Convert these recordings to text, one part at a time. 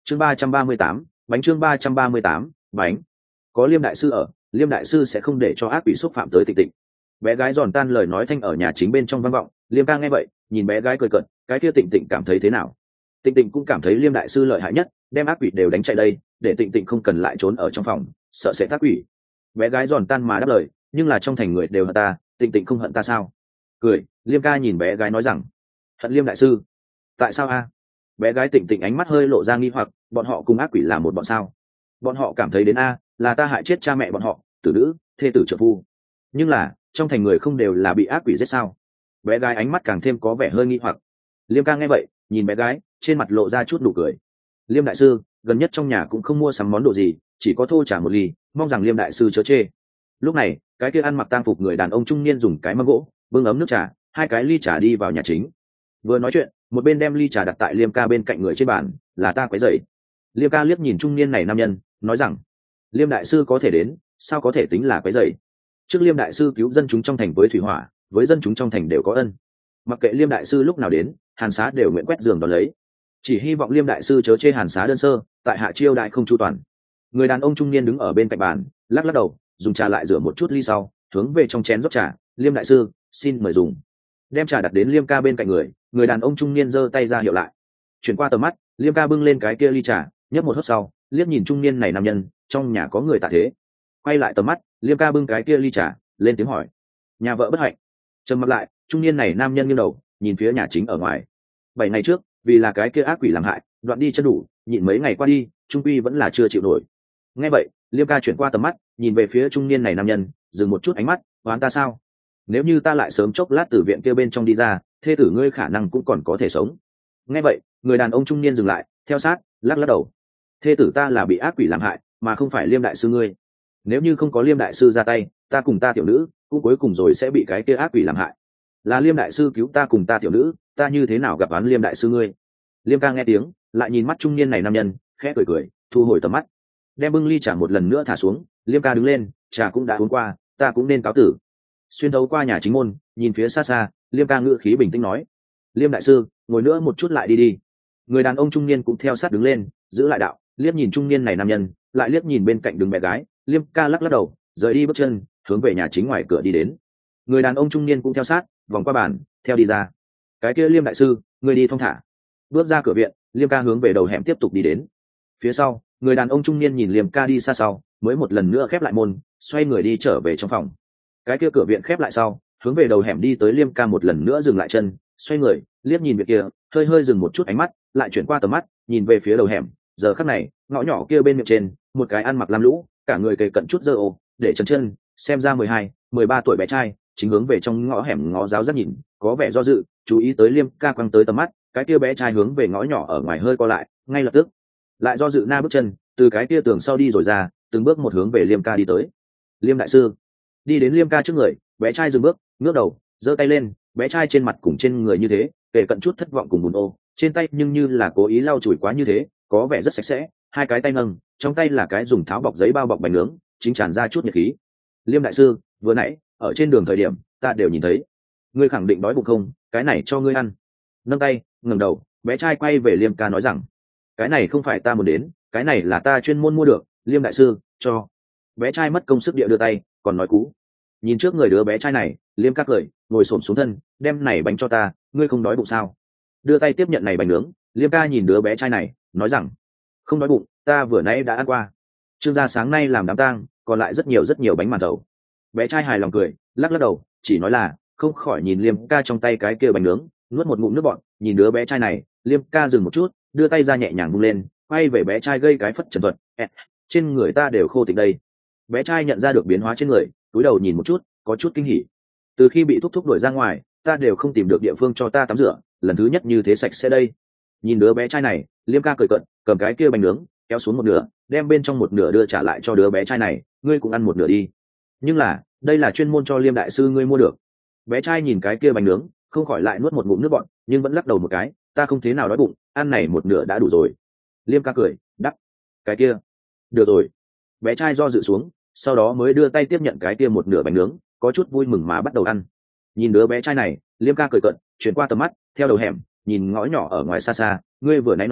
Chương 338, bánh. Chương 338, bánh. Có Liêm đại sư ở, Liêm đại sư sẽ không để cho ác quỷ xúc phạm tới Tịnh Tịnh. Bé gái giòn tan lời nói thanh ở nhà chính bên trong vang vọng. Liêm ca nghe vậy, nhìn bé gái cười cợt, cái kia Tịnh Tịnh cảm thấy thế nào? Tịnh Tịnh cũng cảm thấy Liêm đại sư lợi hại nhất, đem ác quỷ đều đánh chạy đây, để Tịnh Tịnh không cần lại trốn ở trong phòng, sợ sẽ tác quỷ. Bé gái giòn tan mà đáp lời, nhưng là trong thành người đều hận ta, Tịnh Tịnh không hận ta sao? Cười, Liêm ca nhìn bé gái nói rằng, hận Liêm đại sư? Tại sao a? Bé gái Tịnh Tịnh ánh mắt hơi lộ ra nghi hoặc, bọn họ cùng ác quỷ là một bọn sao? Bọn họ cảm thấy đến a là ta hại chết cha mẹ bọn họ, tử nữ, thê tử trợ phu. Nhưng là trong thành người không đều là bị ác quỷ giết sao? Bé gái ánh mắt càng thêm có vẻ hơi nghi hoặc. Liêm ca nghe vậy, nhìn bé gái, trên mặt lộ ra chút nụ cười. Liêm đại sư, gần nhất trong nhà cũng không mua sắm món đồ gì, chỉ có thô trả một ly, mong rằng Liêm đại sư chớ chê. Lúc này, cái kia ăn mặc tang phục người đàn ông trung niên dùng cái mâm gỗ, bưng ấm nước trà, hai cái ly trà đi vào nhà chính. Vừa nói chuyện, một bên đem ly trà đặt tại Liêm ca bên cạnh người trên bàn, là ta quấy rầy. Liêm ca liếc nhìn trung niên này nam nhân, nói rằng, Liêm đại sư có thể đến, sao có thể tính là quấy rầy? Trước Liêm đại sư cứu dân chúng trong thành với thủy hỏa, với dân chúng trong thành đều có ân. Mặc kệ Liêm đại sư lúc nào đến, Hàn Xá đều nguyện quét giường đón lấy. Chỉ hy vọng Liêm đại sư chớ chê Hàn Xá đơn sơ, tại hạ chiêu đại không chu toàn. Người đàn ông trung niên đứng ở bên cạnh bàn, lắc lắc đầu, dùng trà lại rửa một chút ly sau, hướng về trong chén rót trà. Liêm đại sư, xin mời dùng. Đem trà đặt đến Liêm ca bên cạnh người đàn ông trung niên giơ tay ra hiệu lại. Chuyển qua tầm mắt, Liêm ca bưng lên cái kia ly trà, nhấp một hớp sau, liếc nhìn trung niên này nam nhân, trong nhà có người tạ thế. Quay lại tầm mắt, Liêm ca bưng cái kia ly trà, lên tiếng hỏi, nhà vợ bất hạnh. Trầm mặc lại, trung niên này nam nhân nghiêng đầu, nhìn phía nhà chính ở ngoài. 7 ngày trước, vì là cái kia ác quỷ làm hại, đoạn đi chân đủ, nhịn mấy ngày qua đi, trung quy vẫn là chưa chịu nổi. Nghe vậy, Liêm ca chuyển qua tầm mắt, nhìn về phía trung niên này nam nhân, dừng một chút ánh mắt, oán ta sao? Nếu như ta lại sớm chốc lát từ viện kia bên trong đi ra, thê tử ngươi khả năng cũng còn có thể sống. Nghe vậy, người đàn ông trung niên dừng lại, theo sát, lắc lắc đầu. Thê tử ta là bị ác quỷ làm hại, mà không phải Liêm đại sư ngươi. Nếu như không có Liêm đại sư ra tay, ta cùng ta tiểu nữ cũng cuối cùng rồi sẽ bị cái kia ác quỷ làm hại. Là Liêm đại sư cứu ta cùng ta tiểu nữ, ta như thế nào gặp án Liêm đại sư ngươi? Liêm ca nghe tiếng, lại nhìn mắt trung niên này nam nhân, khẽ cười cười, thu hồi tầm mắt, đem bưng ly trà một lần nữa thả xuống. Liêm ca đứng lên, trà cũng đã uống qua, ta cũng nên cáo tử. Xuyên thấu qua nhà chính môn, nhìn phía xa xa, Liêm ca ngữ khí bình tĩnh nói, Liêm đại sư, ngồi nữa một chút lại đi đi. Người đàn ông trung niên cũng theo sát đứng lên, giữ lại đạo, liếc nhìn trung niên này nam nhân, lại liếc nhìn bên cạnh đứng bé gái. Liêm ca lắc lắc đầu, rời đi bước chân, hướng về nhà chính ngoài cửa đi đến. Người đàn ông trung niên cũng theo sát, vòng qua bàn, theo đi ra. Cái kia Liêm đại sư, người đi thong thả. Bước ra cửa viện, Liêm ca hướng về đầu hẻm tiếp tục đi đến. Phía sau, người đàn ông trung niên nhìn Liêm ca đi xa sau, mới một lần nữa khép lại môn, xoay người đi trở về trong phòng. Cái kia cửa viện khép lại sau, hướng về đầu hẻm đi tới. Liêm ca một lần nữa dừng lại chân, xoay người, liếc nhìn việc kia, hơi hơi dừng một chút ánh mắt, lại chuyển qua tầm mắt, nhìn về phía đầu hẻm. Giờ khắc này, ngõ nhỏ kia bên miệng trên, một cái ăn mặc lam lũ, cả người kề cận chút dơ ô, để chân chân, xem ra 12, 13 tuổi bé trai, chính hướng về trong ngõ hẻm ngó giáo giác nhìn, có vẻ do dự, chú ý tới Liêm ca quăng tới tầm mắt. Cái kia bé trai hướng về ngõ nhỏ ở ngoài hơi co lại, ngay lập tức lại do dự na bước chân, từ cái kia tường sau đi rồi ra, từng bước một hướng về Liêm ca đi tới. Liêm đại sư. Đi đến Liêm ca trước người, bé trai dừng bước, ngước đầu, giơ tay lên. Bé trai trên mặt cùng trên người như thế, kể cận chút thất vọng cùng buồn ô, trên tay nhưng như là cố ý lau chùi quá như thế, có vẻ rất sạch sẽ. Hai cái tay nâng, trong tay là cái dùng tháo bọc giấy bao bọc bánh nướng, chính tràn ra chút nhiệt khí. Liêm đại sư, vừa nãy ở trên đường thời điểm ta đều nhìn thấy, ngươi khẳng định đói bụng không? Cái này cho ngươi ăn. Nâng tay, ngẩng đầu, bé trai quay về Liêm ca nói rằng, cái này không phải ta muốn đến, cái này là ta chuyên môn mua được. Liêm đại sư, cho. Bé trai mất công sức địa đưa tay, còn nói cú. Nhìn trước người đứa bé trai này, Liêm ca cười, ngồi xổm xuống thân, đem này bánh cho ta, ngươi không đói bụng sao? Đưa tay tiếp nhận này bánh nướng. Liêm ca nhìn đứa bé trai này, nói rằng, không đói bụng, ta vừa nãy đã ăn qua. Trương gia sáng nay làm đám tang, còn lại rất nhiều bánh màn thầu. Bé trai hài lòng cười, lắc lắc đầu, chỉ nói là không khỏi nhìn Liêm ca trong tay cái kia bánh nướng, nuốt một ngụm nước bọt. Nhìn đứa bé trai này, Liêm ca dừng một chút, đưa tay ra nhẹ nhàng vung lên, quay về bé trai gây cái phất trần thuật, trên người ta đều khô tịch đây. Bé trai nhận ra được biến hóa trên người, cúi đầu nhìn một chút, có chút kinh hỉ. Từ khi bị thúc đuổi ra ngoài, ta đều không tìm được địa phương cho ta tắm rửa, lần thứ nhất như thế sạch sẽ đây. Nhìn đứa bé trai này, Liêm ca cười cận, cầm cái kia bánh nướng, kéo xuống một nửa, đem bên trong một nửa đưa trả lại cho đứa bé trai này, ngươi cũng ăn một nửa đi. Nhưng là, đây là chuyên môn cho Liêm đại sư ngươi mua được. Bé trai nhìn cái kia bánh nướng, không khỏi lại nuốt một ngụm nước bọt, nhưng vẫn lắc đầu một cái, ta không thế nào đói bụng, ăn này một nửa đã đủ rồi. Liêm ca cười, đắp, cái kia, được rồi. Bé trai do dự xuống, sau đó mới đưa tay tiếp nhận cái kia một nửa bánh nướng, có chút vui mừng mà bắt đầu ăn. Nhìn đứa bé trai này, Liêm ca cười cận, chuyển qua tầm mắt, theo đầu hẻm, nhìn ngõ nhỏ ở ngoài xa xa, ngươi vừa nãy nói,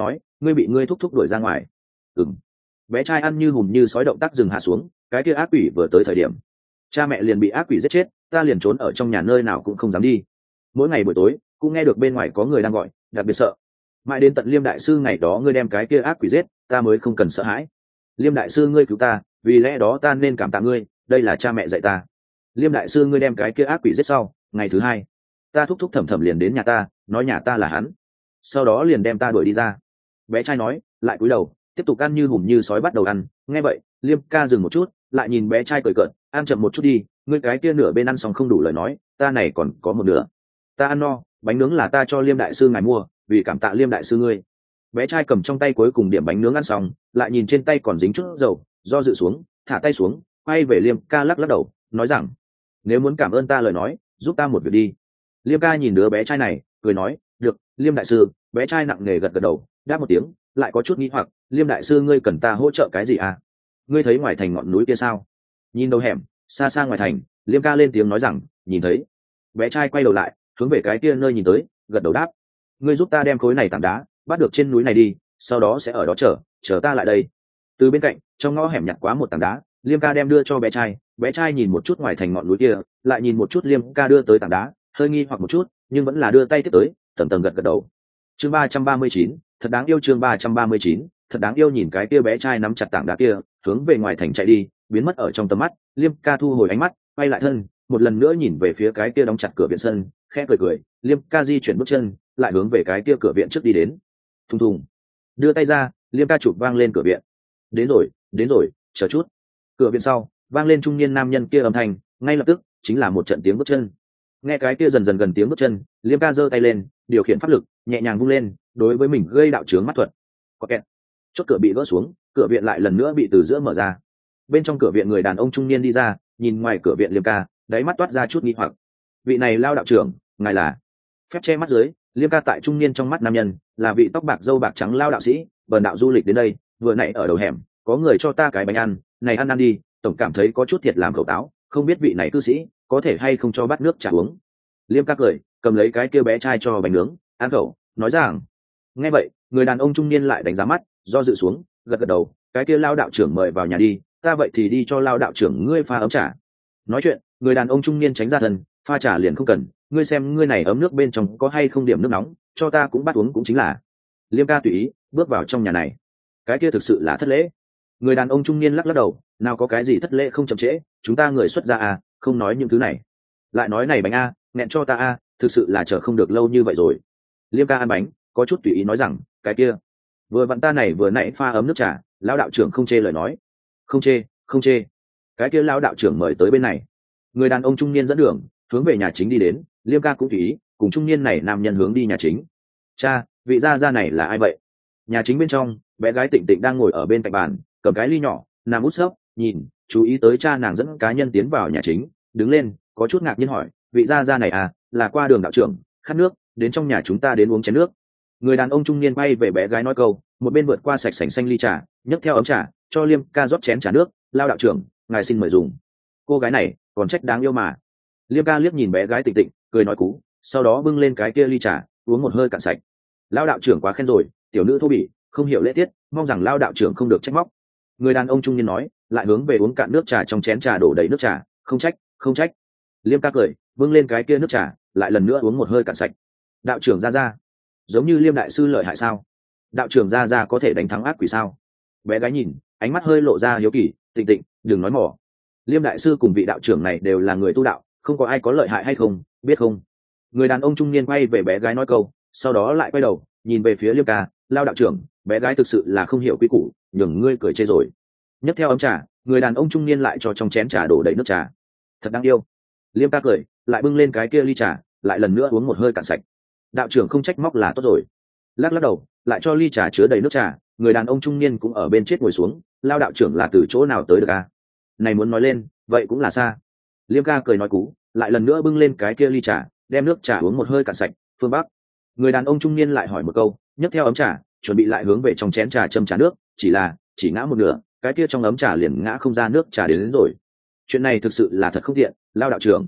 ngươi bị ngươi thúc thúc đuổi ra ngoài. Ừm. Bé trai ăn như hùm như sói động tác dừng hạ xuống, cái kia ác quỷ vừa tới thời điểm cha mẹ liền bị ác quỷ giết chết, ta liền trốn ở trong nhà nơi nào cũng không dám đi. Mỗi ngày buổi tối cũng nghe được bên ngoài có người đang gọi, đặc biệt sợ. Mãi đến tận Liêm đại sư ngày đó ngươi đem cái kia ác quỷ giết, ta mới không cần sợ hãi. Liêm đại sư ngươi cứu ta, vì lẽ đó ta nên cảm tạ ngươi, đây là cha mẹ dạy ta. Liêm đại sư ngươi đem cái kia ác quỷ giết sau, ngày thứ hai ta thúc thúc thẩm thẩm liền đến nhà ta, nói nhà ta là hắn, sau đó liền đem ta đuổi đi ra. Bé trai nói, lại cúi đầu tiếp tục ăn như hùm như sói bắt đầu ăn. Nghe vậy Liêm ca dừng một chút, lại nhìn bé trai cười cợt, ăn chậm một chút đi, ngươi cái kia nửa bên ăn xong không đủ lời nói, ta này còn có một nửa. Ta ăn no, bánh nướng là ta cho Liêm đại sư ngài mua, vì cảm tạ Liêm đại sư ngươi. Bé trai cầm trong tay cuối cùng điểm bánh nướng ăn xong, lại nhìn trên tay còn dính chút dầu, do dự xuống, thả tay xuống, quay về Liêm ca lắc lắc đầu, nói rằng, nếu muốn cảm ơn ta lời nói, giúp ta một việc đi. Liêm ca nhìn đứa bé trai này, cười nói, được, Liêm đại sư. Bé trai nặng nề gật gật đầu, đáp một tiếng, lại có chút nghi hoặc, Liêm đại sư ngươi cần ta hỗ trợ cái gì à? Ngươi thấy ngoài thành ngọn núi kia sao? Nhìn đầu hẻm, xa xa ngoài thành, Liêm ca lên tiếng nói rằng, nhìn thấy. Bé trai quay đầu lại, hướng về cái kia nơi nhìn tới, gật đầu đáp, ngươi giúp ta đem khối này tảng đá bắt được trên núi này đi, sau đó sẽ ở đó chờ ta lại đây. Từ bên cạnh trong ngõ hẻm nhặt quá một tảng đá, Liêm ca đem đưa cho bé trai. Bé trai nhìn một chút ngoài thành ngọn núi kia, lại nhìn một chút Liêm ca đưa tới tảng đá, hơi nghi hoặc một chút, nhưng vẫn là đưa tay tiếp tới, tầng tầng gật gật đầu. Chương 339, thật đáng yêu. Chương 339, thật đáng yêu. Nhìn cái kia bé trai nắm chặt tảng đá kia, hướng về ngoài thành chạy đi, biến mất ở trong tầm mắt. Liêm ca thu hồi ánh mắt, quay lại thân, một lần nữa nhìn về phía cái kia đóng chặt cửa viện sân, khẽ cười cười. Liêm ca di chuyển bước chân, lại hướng về cái kia cửa viện trước đi đến. Thùng thùng, đưa tay ra, Liêm ca chụp vang lên cửa viện. Đến rồi, chờ chút. Cửa viện sau vang lên trung niên nam nhân kia âm thanh, ngay lập tức chính là một trận tiếng bước chân. Nghe cái kia dần dần gần tiếng bước chân, Liêm ca giơ tay lên, điều khiển pháp lực nhẹ nhàng vung lên, đối với mình gây đạo chướng mắt thuật. Có kẹt, chốt cửa bị gỡ xuống, cửa viện lại lần nữa bị từ giữa mở ra. Bên trong cửa viện người đàn ông trung niên đi ra, nhìn ngoài cửa viện Liêm ca, đáy mắt toát ra chút nghi hoặc. Vị này Lao đạo trưởng, ngài là? Phép che mắt dưới, Liêm ca tại trung niên trong mắt nam nhân là vị tóc bạc râu bạc trắng Lao đạo sĩ, bần đạo du lịch đến đây, vừa nãy ở đầu hẻm có người cho ta cái bánh ăn, này ăn đi, tổng cảm thấy có chút thiệt làm khẩu táo, không biết vị này cư sĩ có thể hay không cho bát nước trà uống. Liêm ca cười, cầm lấy cái kia bé trai cho bánh nướng ăn khẩu, nói rằng. Nghe vậy người đàn ông trung niên lại đánh giá mắt, do dự xuống, gật gật đầu, cái kia Lao đạo trưởng mời vào nhà đi, ta vậy thì đi cho Lao đạo trưởng ngươi pha ấm trà. Nói chuyện người đàn ông trung niên tránh ra thân, pha trà liền không cần, ngươi xem ngươi này ấm nước bên trong có hay không điểm nước nóng, cho ta cũng bắt uống cũng chính là. Liêm ca tùy ý bước vào trong nhà này. Cái kia thực sự là thất lễ. Người đàn ông trung niên lắc lắc đầu, nào có cái gì thất lễ không chậm trễ, chúng ta người xuất gia à, không nói những thứ này. Lại nói này bánh a, nghẹn cho ta a, thực sự là chờ không được lâu như vậy rồi. Liêm ca ăn bánh, có chút tùy ý nói rằng, cái kia vừa vặn ta này vừa nãy pha ấm nước trà, lão đạo trưởng không chê lời nói. Không chê. Cái kia lão đạo trưởng mời tới bên này. Người đàn ông trung niên dẫn đường hướng về nhà chính đi đến. Liêm ca cũng tùy ý cùng trung niên này nam nhân hướng đi nhà chính. Cha, vị gia gia này là ai vậy? Nhà chính bên trong, bé gái Tịnh Tịnh đang ngồi ở bên cạnh bàn, cầm cái ly nhỏ, nằm út sấp, nhìn, chú ý tới cha nàng dẫn cá nhân tiến vào nhà chính, đứng lên, có chút ngạc nhiên hỏi, vị gia gia này à, là qua đường đạo trưởng, khát nước, đến trong nhà chúng ta đến uống chén nước. Người đàn ông trung niên quay về bé gái nói câu, một bên vượt qua sạch sành xanh ly trà, nhấc theo ấm trà, cho Liêm ca rót chén trà nước, Lao đạo trưởng, ngài xin mời dùng. Cô gái này còn trách đáng yêu mà. Liêm ca liếc nhìn bé gái Tịnh Tịnh, cười nói cú, sau đó bưng lên cái kia ly trà, uống một hơi cạn sạch. Lao đạo trưởng quá khen rồi, tiểu nữ thô bỉ, không hiểu lễ tiết, mong rằng Lao đạo trưởng không được trách móc. Người đàn ông trung niên nói, lại hướng về uống cạn nước trà trong chén trà đổ đầy nước trà, không trách. Liêm ca cười, bưng lên cái kia nước trà, lại lần nữa uống một hơi cạn sạch. Đạo trưởng ra, giống như Liêm đại sư lợi hại sao? Đạo trưởng ra có thể đánh thắng ác quỷ sao? Bé gái nhìn, ánh mắt hơi lộ ra hiếu kỳ, Tịnh Tịnh, đừng nói mỏ. Liêm đại sư cùng vị đạo trưởng này đều là người tu đạo, không có ai có lợi hại hay không, biết không? Người đàn ông trung niên quay về bé gái nói câu, sau đó lại quay đầu nhìn về phía Liêm ca, Lao đạo trưởng, bé gái thực sự là không hiểu quy củ, nhường ngươi cười chê rồi. Nhấc theo ấm trà, người đàn ông trung niên lại cho trong chén trà đổ đầy nước trà. Thật đáng yêu. Liêm ca cười, lại bưng lên cái kia ly trà, lại lần nữa uống một hơi cạn sạch. Đạo trưởng không trách móc là tốt rồi. Lắc đầu, lại cho ly trà chứa đầy nước trà. Người đàn ông trung niên cũng ở bên chết ngồi xuống. Lao đạo trưởng là từ chỗ nào tới được à? Này muốn nói lên, vậy cũng là xa. Liêm ca cười nói cú, lại lần nữa bưng lên cái kia ly trà, đem nước trà uống một hơi cạn sạch. Phương Bắc. Người đàn ông trung niên lại hỏi một câu, nhấc theo ấm trà, chuẩn bị lại hướng về trong chén trà châm trà nước, chỉ ngã một nửa, cái kia trong ấm trà liền ngã không ra nước trà đến rồi. Chuyện này thực sự là thật không tiện, Lao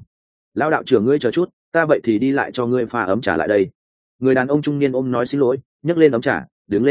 đạo trưởng ngươi chờ chút, ta vậy thì đi lại cho ngươi pha ấm trà lại đây. Người đàn ông trung niên ôm nói xin lỗi, nhấc lên ấm trà, đứng lên,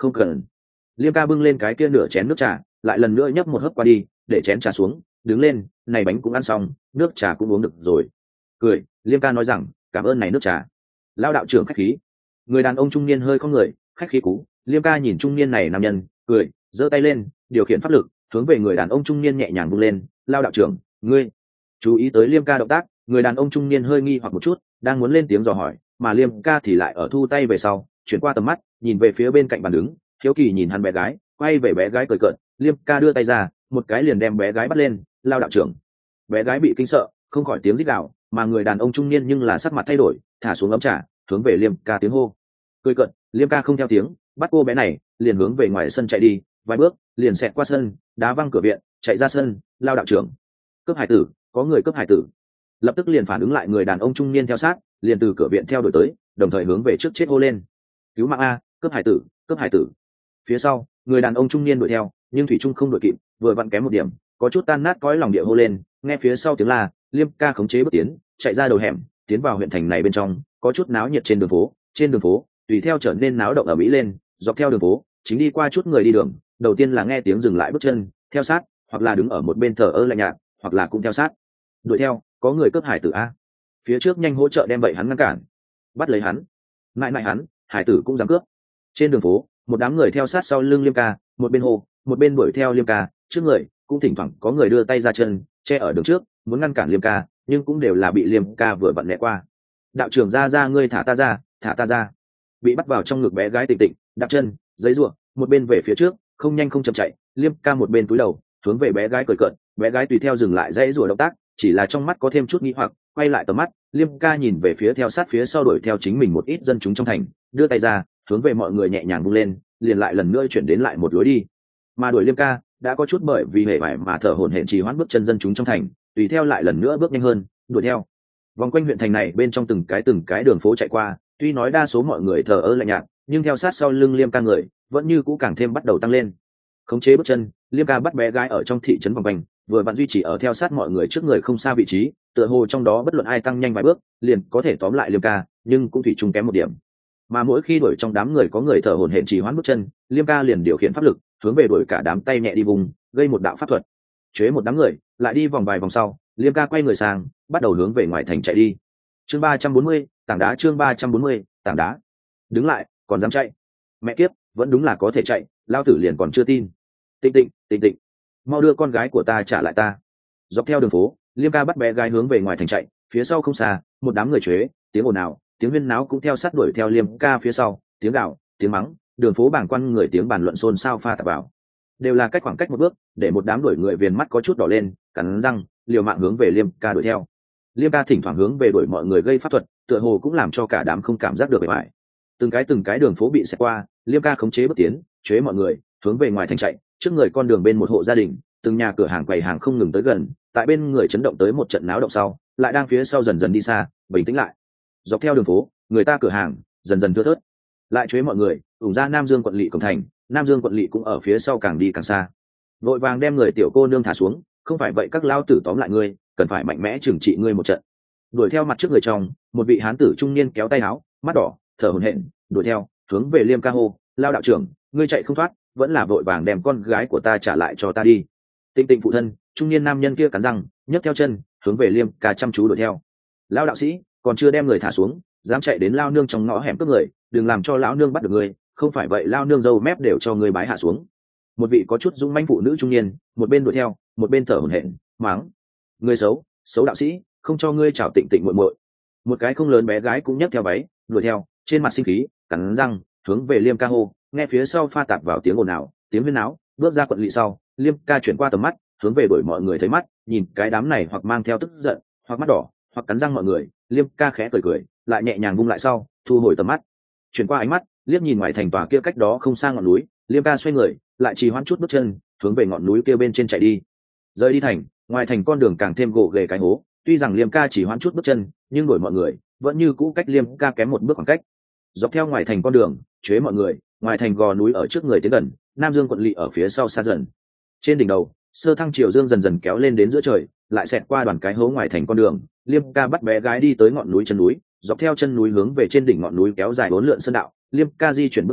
không cần. Liêm ca bưng lên cái kia nửa chén nước trà, lại lần nữa nhấp một hớp qua đi, để chén trà xuống, đứng lên, này bánh cũng ăn xong, nước trà cũng uống được rồi. Cười, Liêm ca nói rằng, cảm ơn này nước trà. Lao đạo trưởng khách khí. Người đàn ông trung niên hơi không người, khách khí cú. Liêm ca nhìn trung niên này nam nhân, cười, giơ tay lên, điều khiển pháp lực, hướng về người đàn ông trung niên nhẹ nhàng vung lên. Lao đạo trưởng, ngươi chú ý tới Liêm ca động tác, người đàn ông trung niên hơi nghi hoặc một chút, đang muốn lên tiếng dò hỏi, mà Liêm ca thì lại ở thu tay về sau, chuyển qua tầm mắt, nhìn về phía bên cạnh bàn đứng, hiếu kỳ nhìn hắn bé gái, quay về bé gái cười cợt. Liêm ca đưa tay ra, một cái liền đem bé gái bắt lên. Lao đạo trưởng. Bé gái bị kinh sợ, không khỏi tiếng rít gào, mà người đàn ông trung niên nhưng là sắc mặt thay đổi, thả xuống ấm trà, hướng về Liêm ca tiếng hô. Cười cợt, Liêm ca không theo tiếng, bắt cô bé này, liền hướng về ngoài sân chạy đi, vài bước, liền xẹt qua sân, đá văng cửa viện, chạy ra sân. Lao đạo trưởng. Cướp hải tử, có người cướp hải tử. Lập tức liền phản ứng lại người đàn ông trung niên theo sát, liền từ cửa viện theo đuổi tới, đồng thời hướng về trước chết hô lên. Cứu mạng a, cướp hải tử, cướp hải tử. Phía sau, người đàn ông trung niên đuổi theo, nhưng thủy trung không đuổi kịp, vừa vặn kém một điểm, có chút tan nát cõi lòng địa hô lên. Nghe phía sau tiếng la, Liêm ca khống chế bước tiến, chạy ra đầu hẻm, tiến vào huyện thành này bên trong, có chút náo nhiệt trên đường phố tùy theo trở nên náo động ở mỹ lên. Dọc theo đường phố chính đi qua chút người đi đường, đầu tiên là nghe tiếng dừng lại bước chân, theo sát, hoặc là đứng ở một bên thờ ơ lạnh nhạt, hoặc là cũng theo sát đuổi theo. Có người cướp hải tử a, phía trước nhanh hỗ trợ đem vậy hắn ngăn cản, bắt lấy hắn, mãi hắn, hải tử cũng dám cướp. Trên đường phố một đám người theo sát sau lưng Liêm ca, một bên hô, một bên đuổi theo Liêm ca. Trước người cũng thỉnh thoảng có người đưa tay ra chân che ở đường trước, muốn ngăn cản Liêm ca, nhưng cũng đều là bị Liêm ca vừa vặn lẹ qua. Đạo trưởng ra ngươi thả ta ra, thả ta ra. Bị bắt vào trong ngực bé gái Tịnh Tịnh đạp chân giấy ruộng, một bên về phía trước, không nhanh không chậm chạy. Liêm ca một bên cúi đầu hướng về bé gái cười cợt, bé gái tùy theo dừng lại dãy rủa động tác, chỉ là trong mắt có thêm chút nghi hoặc, quay lại tầm mắt. Liêm ca nhìn về phía theo sát phía sau đuổi theo chính mình một ít dân chúng trong thành, đưa tay ra hướng về mọi người nhẹ nhàng vung lên, liền lại lần nữa chuyển đến lại một lối đi. Mà đuổi Liêm ca đã có chút bởi vì hề vải mà thở hổn hển trì hoãn bước chân dân chúng trong thành, tùy theo lại lần nữa bước nhanh hơn, đuổi theo. Vòng quanh huyện thành này bên trong từng cái đường phố chạy qua, tuy nói đa số mọi người thờ ơ lạnh nhạt, nhưng theo sát sau lưng Liêm ca người vẫn như cũ càng thêm bắt đầu tăng lên. Khống chế bước chân, Liêm ca bắt bé gái ở trong thị trấn vòng quanh, vừa vặn duy trì ở theo sát mọi người trước người không xa vị trí, tựa hồ trong đó bất luận ai tăng nhanh vài bước liền có thể tóm lại Liêm ca, nhưng cũng thủy chung kém một điểm. Mà mỗi khi đuổi trong đám người có người thở hổn hển trì hoãn bước chân, Liêm ca liền điều khiển pháp lực hướng về đuổi cả đám tay nhẹ đi vùng, gây một đạo pháp thuật chế một đám người, lại đi vòng vài vòng sau, Liêm ca quay người sang, bắt đầu hướng về ngoài thành chạy đi. Chương 340, tảng đá. Chương 340, tảng đá. Đứng lại, còn dám chạy? Mẹ kiếp, vẫn đúng là có thể chạy, lao tử liền còn chưa tin. Tịnh Tịnh, mau đưa con gái của ta trả lại ta. Dọc theo đường phố, Liêm ca bắt bé gái hướng về ngoài thành chạy, phía sau không xa, một đám người chế, tiếng ồn ào, tiếng huyên náo cũng theo sát đuổi theo Liêm ca phía sau, tiếng gào, tiếng mắng, đường phố bảng quan người tiếng bàn luận xôn xao pha tạp vào, đều là khoảng cách một bước, để một đám đuổi người viền mắt có chút đỏ lên, cắn răng liều mạng hướng về Liêm ca đuổi theo. Liêm ca thỉnh thoảng hướng về đuổi mọi người gây pháp thuật, tựa hồ cũng làm cho cả đám không cảm giác được bề bại. Từng cái đường phố bị xẹt qua, Liêm ca khống chế bước tiến, chế mọi người hướng về ngoài thành chạy. Trước người con đường bên một hộ gia đình, từng nhà cửa hàng quầy hàng không ngừng tới gần, tại bên người chấn động tới một trận náo động sau, lại đang phía sau dần dần đi xa, bình tĩnh lại. Dọc theo đường phố, người ta cửa hàng dần dần thưa thớt, lại chế mọi người ủng ra Nam Dương quận lỵ cổng thành. Nam Dương quận lỵ cũng ở phía sau càng đi càng xa, vội vàng đem người tiểu cô nương thả xuống, không phải vậy các lao tử tóm lại ngươi, cần phải mạnh mẽ trừng trị ngươi một trận. Đuổi theo mặt trước người trong, một vị hán tử trung niên kéo tay áo, mắt đỏ, thở hổn hển, đuổi theo, hướng về Liêm ca hô, lao đạo trưởng, ngươi chạy không thoát, vẫn là vội vàng đem con gái của ta trả lại cho ta đi. Tịnh Tịnh phụ thân, trung niên nam nhân kia cắn răng, nhấc theo chân, hướng về Liêm ca chăm chú đuổi theo. Lao đạo sĩ, còn chưa đem người thả xuống, dám chạy đến lao nương trong ngõ hẻm cướp người, đừng làm cho lão nương bắt được ngươi, không phải vậy lao nương dâu mép đều cho ngươi bái hạ xuống. Một vị có chút dũng manh phụ nữ trung niên, một bên đuổi theo, một bên thở hổn hển, mắng, ngươi xấu, xấu đạo sĩ, không cho ngươi chào Tịnh Tịnh muội muội. Một cái không lớn bé gái cũng nhấc theo váy, đuổi theo, trên mặt sinh khí, cắn răng, hướng về Liêm ca hô. Nghe phía sau pha tạp vào tiếng ồn ào, tiếng huyên náo, bước ra quận lỵ sau, Liêm ca chuyển qua tầm mắt, hướng về đuổi mọi người thấy mắt, nhìn cái đám này hoặc mang theo tức giận, hoặc mắt đỏ, hoặc cắn răng mọi người, Liêm ca khẽ cười, lại nhẹ nhàng vung lại sau, thu hồi tầm mắt, chuyển qua ánh mắt, liếc nhìn ngoài thành tòa kia cách đó không xa ngọn núi. Liêm ca xoay người, lại trì hoãn chút bước chân, hướng về ngọn núi kia bên trên chạy đi. Rời đi thành, ngoài thành con đường càng thêm gồ ghề cái hố, tuy rằng Liêm ca chỉ hoãn chút bước chân, nhưng đuổi mọi người vẫn như cũ cách Liêm ca kém một bước khoảng cách. Dọc theo ngoài thành con đường, chế mọi người, ngoài thành gò núi ở trước người tiến gần, Nam Dương quận lỵ ở phía sau xa dần. Trên đỉnh đầu, sơ thăng chiều dương dần dần kéo lên đến giữa trời, lại xẹt qua đoàn cái hố ngoài thành con đường. Liêm ca bắt bé gái đi tới ngọn núi chân núi, dọc theo chân núi hướng về trên đỉnh ngọn núi kéo dài 4 lượn sơn đạo. Liêm ca di chuyển bước chân,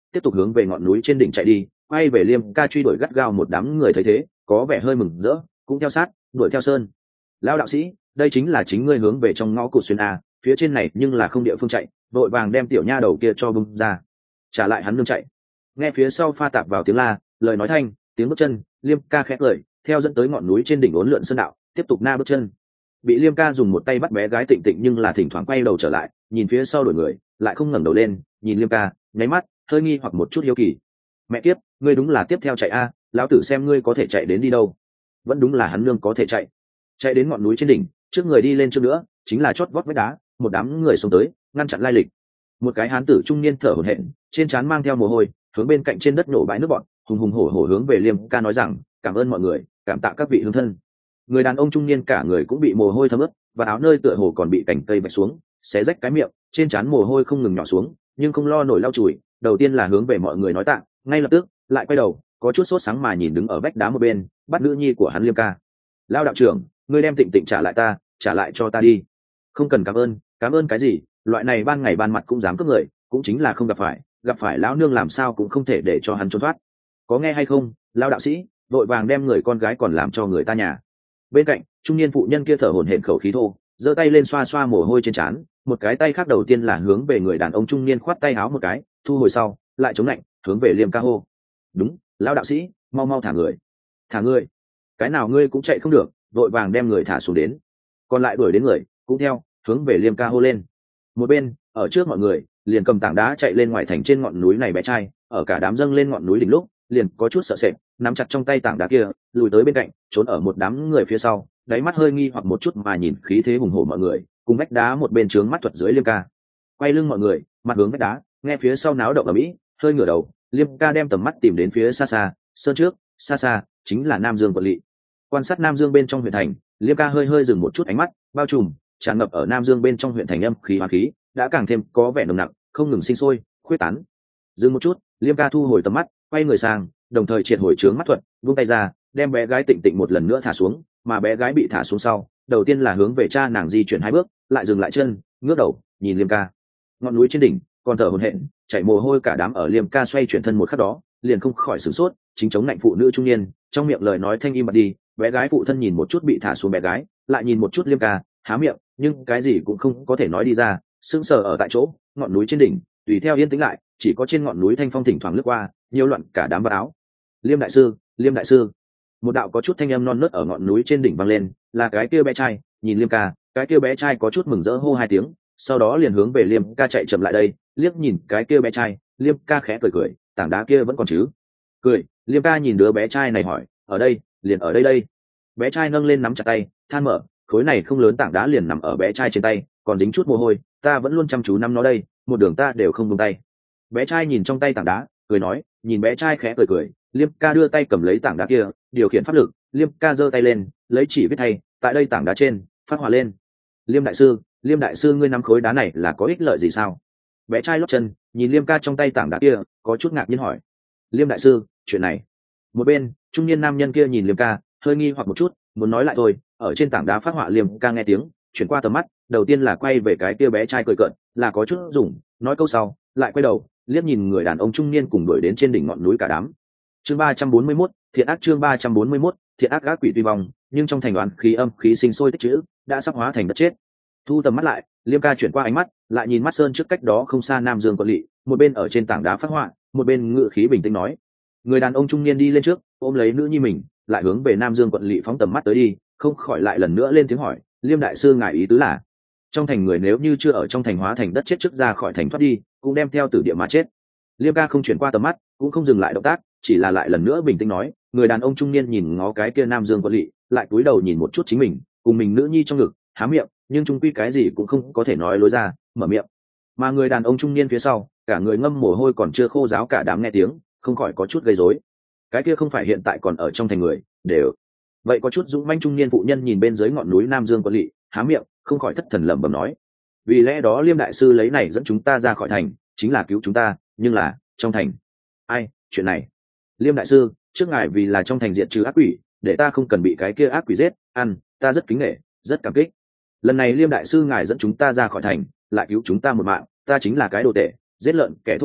tiếp tục hướng về ngọn núi trên đỉnh chạy đi, quay về Liêm ca truy đuổi gắt gao. Một đám người thấy thế có vẻ hơi mừng rỡ, cũng theo sát đuổi theo sơn. Lão đạo sĩ, đây chính là chính ngươi hướng về trong ngõ cụt xuyên a, phía trên này nhưng là không địa phương chạy, vội vàng đem tiểu nha đầu kia cho bung ra, trả lại hắn nương chạy. Nghe phía sau pha tạp vào tiếng la, lời nói thanh, tiếng bước chân. Liêm ca khẽ cười, theo dẫn tới ngọn núi trên đỉnh uốn lượn sơn đạo, tiếp tục na bước chân. Bị Liêm ca dùng một tay bắt bé gái Tịnh Tịnh, nhưng là thỉnh thoảng quay đầu trở lại, nhìn phía sau đuổi người, lại không ngẩng đầu lên nhìn Liêm ca, nháy mắt hơi nghi hoặc một chút hiếu kỳ. Mẹ kiếp, ngươi đúng là tiếp theo chạy a, lão tử xem ngươi có thể chạy đến đi đâu. Vẫn đúng là hắn nương có thể chạy đến ngọn núi trên đỉnh, trước người đi lên trước nữa chính là chót vót vách đá, một đám người xông tới ngăn chặn lai lịch. Một cái hán tử trung niên thở hổn hển, trên trán mang theo mồ hôi, hướng bên cạnh trên đất nổ bãi nước bọn, hùng hùng hổ hổ hướng về Liêm ca nói rằng, cảm ơn mọi người, cảm tạ các vị hương thân. Người đàn ông trung niên cả người cũng bị mồ hôi thấm ướt, và áo nơi tựa hồ còn bị cành cây vạch xuống, xé rách cái miệng, trên trán mồ hôi không ngừng nhỏ xuống, nhưng không lo nổi lau chùi, đầu tiên là hướng về mọi người nói tạ, ngay lập tức lại quay đầu, có chút sốt sáng mà nhìn đứng ở vách đá một bên bắt nữ nhi của hắn Liêm ca. Lao đạo trưởng, ngươi đem Tịnh Tịnh trả lại ta, trả lại cho ta đi. Không cần cảm ơn cái gì, loại này ban ngày ban mặt cũng dám cướp người, cũng chính là không gặp phải lão nương làm sao cũng không thể để cho hắn trốn thoát. Có nghe hay không, Lao đạo sĩ, vội vàng đem người con gái còn làm cho người ta nhà. Bên cạnh trung niên phụ nhân kia thở hổn hển khẩu khí thô, giơ tay lên xoa xoa mồ hôi trên trán, một cái tay khác đầu tiên là hướng về người đàn ông trung niên khoát tay áo một cái, thu hồi sau lại chống lạnh hướng về Liêm ca hô. Đúng, lão đạo sĩ, mau thả người, cái nào ngươi cũng chạy không được, vội vàng đem người thả xuống đến. Còn lại đuổi đến người cũng theo hướng về Liêm ca hô lên. Một bên ở trước mọi người liền cầm tảng đá chạy lên ngoài thành trên ngọn núi này bé trai, ở cả đám dâng lên ngọn núi đỉnh lúc liền có chút sợ sệt, nắm chặt trong tay tảng đá kia lùi tới bên cạnh, trốn ở một đám người phía sau, đáy mắt hơi nghi hoặc một chút mà nhìn khí thế hùng hổ mọi người, cùng vách đá một bên trướng mắt thuật dưới Liêm ca. Quay lưng mọi người mặt hướng vách đá, nghe phía sau náo động ở mỹ, hơi ngửa đầu, Liêm ca đem tầm mắt tìm đến phía xa sơn trước, xa chính là Nam Dương quận lỵ. Quan sát Nam Dương bên trong huyện thành, Liêm ca hơi dừng một chút ánh mắt, bao trùm tràn ngập ở Nam Dương bên trong huyện thành âm khí hoa khí đã càng thêm có vẻ nồng nặc, không ngừng sinh sôi khuyết tán. Dừng một chút, Liêm ca thu hồi tầm mắt, quay người sang, đồng thời triệt hồi trướng mắt thuật, vung tay ra đem bé gái Tịnh Tịnh một lần nữa thả xuống. Mà bé gái bị thả xuống sau, đầu tiên là hướng về cha nàng di chuyển 2 bước, lại dừng lại chân, ngước đầu nhìn Liêm ca. Ngọn núi trên đỉnh còn thở hổn hển, chảy mồ hôi cả đám ở Liêm ca xoay chuyển thân một khắc đó liền không khỏi sửng sốt, chính chống lạnh phụ nữ trung niên trong miệng lời nói thanh im bặt đi. Bé gái phụ thân nhìn một chút bị thả xuống bé gái, lại nhìn một chút Liêm ca, há miệng nhưng cái gì cũng không có thể nói đi ra, sững sờ ở tại chỗ. Ngọn núi trên đỉnh tùy theo yên tĩnh lại, chỉ có trên ngọn núi thanh phong thỉnh thoảng lướt qua, nhiều loạn cả đám vào áo. Liêm đại sư, một đạo có chút thanh âm non nớt ở ngọn núi trên đỉnh vang lên, là cái kia bé trai. Nhìn Liêm ca, cái kia bé trai có chút mừng rỡ hô 2 tiếng, sau đó liền hướng về Liêm ca chạy chậm lại đây. Liếc nhìn cái kia bé trai, Liêm ca khẽ cười, tảng đá kia vẫn còn chứ? Cười, Liêm ca nhìn đứa bé trai này hỏi, ở đây, liền ở đây. Bé trai nâng lên nắm chặt tay, than mở, khối này không lớn tảng đá liền nằm ở bé trai trên tay, còn dính chút mồ hôi, ta vẫn luôn chăm chú nắm nó đây, một đường ta đều không buông tay. Bé trai nhìn trong tay tảng đá, cười nói. Nhìn bé trai khẽ cười, Liêm ca đưa tay cầm lấy tảng đá kia, điều khiển pháp lực, Liêm ca giơ tay lên, lấy chỉ viết thay, tại đây tảng đá trên phát hỏa lên. Liêm đại sư, ngươi nắm khối đá này là có ích lợi gì sao? Bé trai lót chân, nhìn Liêm ca trong tay tảng đá kia, có chút ngạc nhiên hỏi. Liêm đại sư, chuyện này. Một bên trung niên nam nhân kia nhìn Liêm ca, hơi nghi hoặc một chút, muốn nói lại thôi. Ở trên tảng đá phát hỏa, Liêm ca nghe tiếng chuyển qua tầm mắt, đầu tiên là quay về cái kia bé trai cười cợt, là có chút dùng nói câu sau lại quay đầu liếc nhìn người đàn ông trung niên cùng đuổi đến trên đỉnh ngọn núi cả đám. Chương 341, thiện ác. Chương 341, thiện ác. Ác quỷ tuy vong, nhưng trong thành đoán khí âm khí sinh sôi tích trữ, đã sắp hóa thành đất chết. Thu tầm mắt lại, Liêm ca chuyển qua ánh mắt, lại nhìn mắt sơn trước cách đó không xa Nam Dương quận lỵ, một bên ở trên tảng đá phát họa, một bên ngự khí bình tĩnh nói. Người đàn ông trung niên đi lên trước, ôm lấy nữ nhi mình, lại hướng về Nam Dương quận lỵ phóng tầm mắt tới đi, không khỏi lại lần nữa lên tiếng hỏi, Liêm đại sư ngài ý tứ là, trong thành người nếu như chưa ở trong thành hóa thành đất chết trước ra khỏi thành thoát đi, cũng đem theo tử địa mà chết. Liêm ca không chuyển qua tầm mắt, cũng không dừng lại động tác, chỉ là lại lần nữa bình tĩnh nói. Người đàn ông trung niên nhìn ngó cái kia Nam Dương quận lỵ, lại cúi đầu nhìn một chút chính mình cùng mình nữ nhi trong ngực, há miệng nhưng trung quy cái gì cũng không có thể nói lối ra, mở miệng. Mà người đàn ông trung niên phía sau, cả người ngâm mồ hôi còn chưa khô ráo, cả đám nghe tiếng không khỏi có chút gây rối. Cái kia không phải hiện tại còn ở trong thành người đều vậy. Có chút dũng manh trung niên phụ nhân nhìn bên dưới ngọn núi Nam Dương quận lỵ, há miệng không khỏi thất thần lẩm bẩm nói. Vì lẽ đó Liêm đại sư lấy này dẫn chúng ta ra khỏi thành, chính là cứu chúng ta, nhưng là trong thành ai chuyện này. Liêm đại sư, trước ngài vì là trong thành diện trừ ác quỷ, để ta không cần bị cái kia ác quỷ giết ăn, ta rất kính nể, rất cảm kích. Lần này Liêm đại sư ngài dẫn chúng ta ra khỏi thành, lại cứu chúng ta một mạng, ta chính là cái đồ tệ, giết lợn kẻ thô kệch,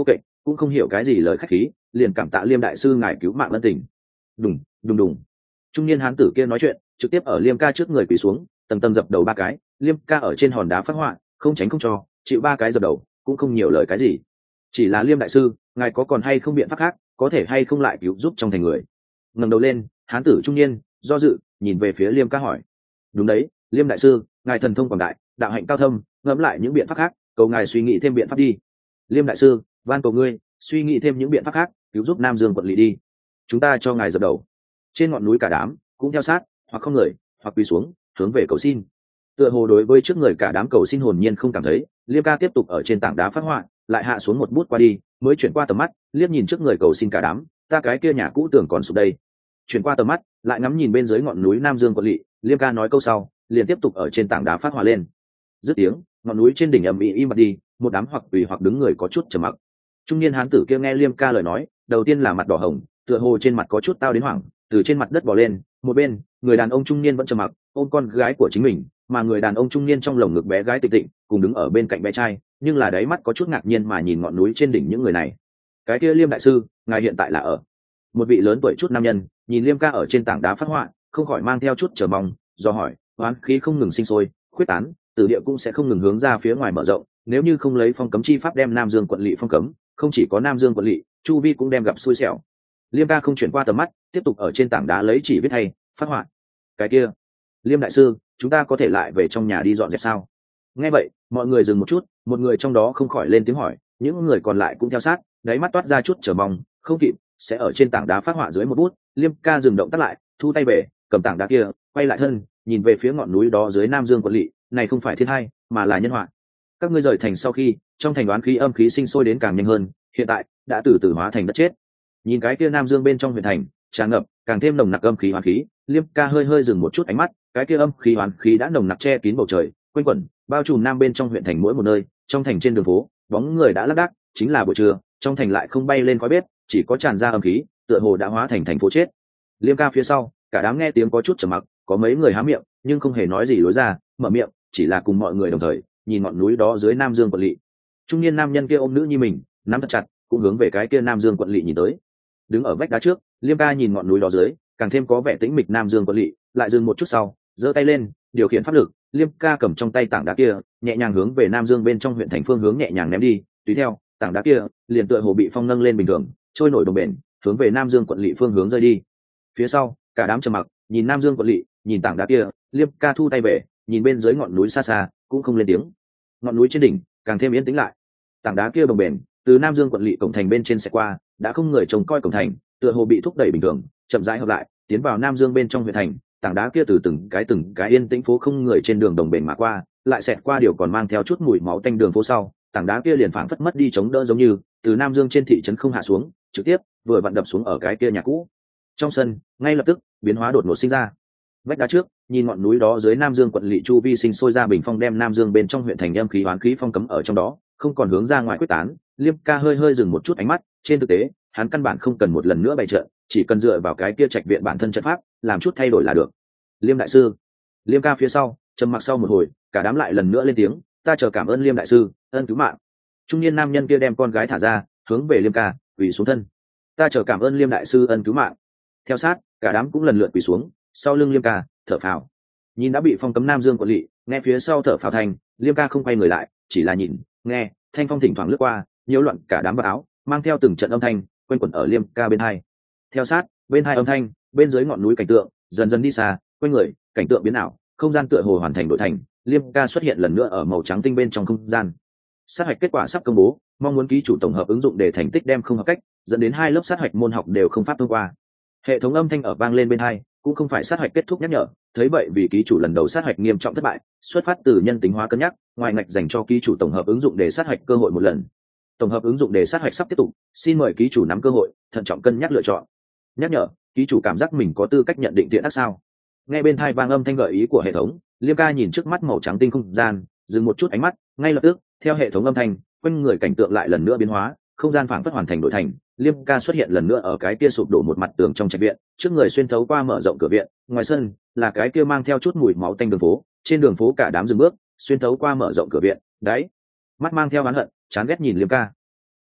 cũng không hiểu cái gì lời khách khí, liền cảm tạ Liêm đại sư ngài cứu mạng ân tình. Đùng đùng đùng. Trung niên hán tử kia nói chuyện, trực tiếp ở Liêm ca trước người quỳ xuống, tầng tầng dập đầu 3 cái. Liêm ca ở trên hòn đá phát họa, không tránh không cho, chịu 3 cái dập đầu, cũng không nhiều lời cái gì. Chỉ là Liêm đại sư, ngài có còn hay không biện pháp khác, có thể hay không lại cứu giúp trong thành người. Ngẩng đầu lên, hán tử trung niên do dự, nhìn về phía Liêm ca hỏi. Đúng đấy, Liêm đại sư, ngài thần thông quảng đại, đạo hạnh cao thâm, ngẫm lại những biện pháp khác, cầu ngài suy nghĩ thêm biện pháp đi. Liêm đại sư, van cầu ngươi suy nghĩ thêm những biện pháp khác, cứu giúp Nam Dương quận lỵ đi, chúng ta cho ngài dập đầu. Trên ngọn núi cả đám cũng theo sát, hoặc không người, hoặc quỳ xuống, hướng về cầu xin. Tựa hồ đối với trước người cả đám cầu xin hồn nhiên không cảm thấy, Liêm ca tiếp tục ở trên tảng đá phát họa, lại hạ xuống một bút qua đi, mới chuyển qua tầm mắt, liếc nhìn trước người cầu xin cả đám, ta cái kia nhà cũ tưởng còn sụp đây. Chuyển qua tầm mắt, lại ngắm nhìn bên dưới ngọn núi Nam Dương quận lỵ, Liêm ca nói câu sau, liền tiếp tục ở trên tảng đá phát họa lên. Dứt tiếng, ngọn núi trên đỉnh ầm ĩ im bặt đi, một đám hoặc quỳ hoặc đứng người có chút trầm mặc. Trung niên hán tử kia nghe Liêm ca lời nói, đầu tiên là mặt đỏ hồng, tựa hồ trên mặt có chút tao đến hoảng, từ trên mặt đất bò lên. Một bên, người đàn ông trung niên vẫn trầm mặc, ôm con gái của chính mình, mà người đàn ông trung niên trong lồng ngực bé gái Tịnh Tịnh, cùng đứng ở bên cạnh bé trai, nhưng là đáy mắt có chút ngạc nhiên mà nhìn ngọn núi trên đỉnh những người này. Cái kia Liêm đại sư, ngài hiện tại là ở? Một vị lớn tuổi chút nam nhân, nhìn Liêm ca ở trên tảng đá phát họa, không khỏi mang theo chút chờ mong, do hỏi, oán khí không ngừng sinh sôi, khuyết tán, tử địa cũng sẽ không ngừng hướng ra phía ngoài mở rộng, nếu như không lấy phong cấm chi pháp đem Nam Dương quận lỵ phong cấm, không chỉ có Nam Dương quận lỵ, chu vi cũng đem gặp xui xẻo. Liêm ca không chuyển qua tầm mắt, tiếp tục ở trên tảng đá lấy chỉ viết hay phát họa. Cái kia, Liêm đại sư, chúng ta có thể lại về trong nhà đi dọn dẹp sao? Nghe vậy, mọi người dừng một chút, một người trong đó không khỏi lên tiếng hỏi, những người còn lại cũng theo sát, đáy mắt toát ra chút chờ mong, không kịp, sẽ ở trên tảng đá phát họa dưới một bút. Liêm ca dừng động tác lại, thu tay về, cầm tảng đá kia, quay lại thân, nhìn về phía ngọn núi đó dưới Nam Dương quận lỵ, này không phải thiên hai, mà là nhân họa. Các ngươi rời thành sau khi, trong thành đoán khí âm khí sinh sôi đến càng nhanh hơn, hiện tại đã từ từ hóa thành đất chết. Nhìn cái kia Nam Dương bên trong huyện thành, tràn ngập càng thêm nồng nặc âm khí hoán khí, Liêm ca hơi hơi dừng một chút ánh mắt, cái kia âm khí hoán khí đã nồng nặc che kín bầu trời, quanh quẩn, bao trùm Nam bên trong huyện thành mỗi một nơi. Trong thành trên đường phố, bóng người đã lác đác, chính là buổi trưa, trong thành lại không bay lên khói bếp, chỉ có tràn ra âm khí, tựa hồ đã hóa thành thành phố chết. Liêm ca phía sau, cả đám nghe tiếng có chút trầm mặc, có mấy người há miệng, nhưng không hề nói gì lối ra, mở miệng, chỉ là cùng mọi người đồng thời nhìn ngọn núi đó dưới Nam Dương quận lỵ. Trung niên nam nhân kia ôm nữ nhi mình, nắm thật chặt, cũng hướng về cái kia Nam Dương quận lỵ nhìn tới. Đứng ở vách đá trước, Liêm ca nhìn ngọn núi đó dưới, càng thêm có vẻ tĩnh mịch Nam Dương quận lỵ, lại dừng một chút sau, giơ tay lên, điều khiển pháp lực, Liêm ca cầm trong tay tảng đá kia, nhẹ nhàng hướng về Nam Dương bên trong huyện thành phương hướng nhẹ nhàng ném đi, tùy theo, tảng đá kia liền tựa hồ bị phong nâng lên bình thường, trôi nổi đồng bền, hướng về Nam Dương quận lỵ phương hướng rơi đi. Phía sau, cả đám trầm mặc, nhìn Nam Dương quận lỵ, nhìn tảng đá kia, Liêm ca thu tay về, nhìn bên dưới ngọn núi xa xa, cũng không lên tiếng. Ngọn núi trên đỉnh càng thêm yên tĩnh lại. Tảng đá kia đồng bền, từ Nam Dương quận lỵ cổng thành bên trên sẽ qua, đã không người trông coi cổng thành, tựa hồ bị thúc đẩy bình thường, chậm rãi hợp lại, tiến vào Nam Dương bên trong huyện thành. Tảng đá kia từ từng cái yên tĩnh phố không người trên đường đồng bền mà qua, lại xẹt qua điều còn mang theo chút mùi máu tanh đường phố sau, tảng đá kia liền phảng phất mất đi chống đỡ giống như từ Nam Dương trên thị trấn không hạ xuống, trực tiếp vừa vặn đập xuống ở cái kia nhà cũ. Trong sân, ngay lập tức biến hóa đột ngột sinh ra. Vách đá trước, nhìn ngọn núi đó dưới Nam Dương quận lỵ chu vi sinh sôi ra bình phong đem Nam Dương bên trong huyện thành âm khí hoán khí phong cấm ở trong đó, không còn hướng ra ngoài quyết tán. Liêm ca hơi hơi dừng một chút ánh mắt, trên thực tế, hắn căn bản không cần một lần nữa bày trận, chỉ cần dựa vào cái kia trạch viện bản thân trận pháp, làm chút thay đổi là được. Liêm đại sư. Liêm ca phía sau, trầm mặc sau một hồi, cả đám lại lần nữa lên tiếng, ta chờ cảm ơn Liêm đại sư, ân cứu mạng. Trung niên nam nhân kia đem con gái thả ra, hướng về Liêm ca, quỳ xuống thân. Ta chờ cảm ơn Liêm đại sư ân cứu mạng. Theo sát, cả đám cũng lần lượt quỳ xuống, sau lưng Liêm ca, thở phào. Nhìn đã bị phong cấm Nam Dương quận lỵ, nghe phía sau thở phào thành, Liêm ca không quay người lại, chỉ là nhìn, nghe, thanh phong thỉnh thoảng lướt qua, nhiễu loạn cả đám vào áo, mang theo từng trận âm thanh, quanh quẩn ở Liêm ca bên hai. Theo sát, bên hai âm thanh, bên dưới ngọn núi cảnh tượng dần dần đi xa, quanh người, cảnh tượng biến ảo, không gian tựa hồ hoàn thành đổi thành, Liêm ca xuất hiện lần nữa ở màu trắng tinh bên trong không gian. Sát hạch kết quả sắp công bố, mong muốn ký chủ tổng hợp ứng dụng để thành tích đem không hợp cách, dẫn đến 2 lớp sát hạch môn học đều không pháp thông qua. Hệ thống âm thanh ở vang lên bên hai, cũng không phải sát hạch kết thúc nhắc nhở, thấy vậy vì ký chủ lần đầu sát hạch nghiêm trọng thất bại, xuất phát từ nhân tính hóa cân nhắc, ngoài ngạch dành cho ký chủ tổng hợp ứng dụng để sát hạch cơ hội một lần. Tổng hợp ứng dụng để sát hạch sắp tiếp tục, xin mời ký chủ nắm cơ hội, thận trọng cân nhắc lựa chọn. Nhắc nhở, ký chủ cảm giác mình có tư cách nhận định thiện ác sao? Nghe bên tai vang âm thanh gợi ý của hệ thống, Liêm ca nhìn trước mắt màu trắng tinh không gian, dừng một chút ánh mắt, ngay lập tức, theo hệ thống âm thanh, quanh người cảnh tượng lại lần nữa biến hóa, không gian phảng phất hoàn thành đổi thành, Liêm ca xuất hiện lần nữa ở cái kia sụp đổ một mặt tường trong trạch viện, trước người xuyên thấu qua mở rộng cửa viện, ngoài sân là cái kia mang theo chút mùi máu tanh đường phố, trên đường phố cả đám dừng bước, xuyên thấu qua mở rộng cửa viện, đấy, mắt mang theo oán hận, chán ghét nhìn Liêm ca.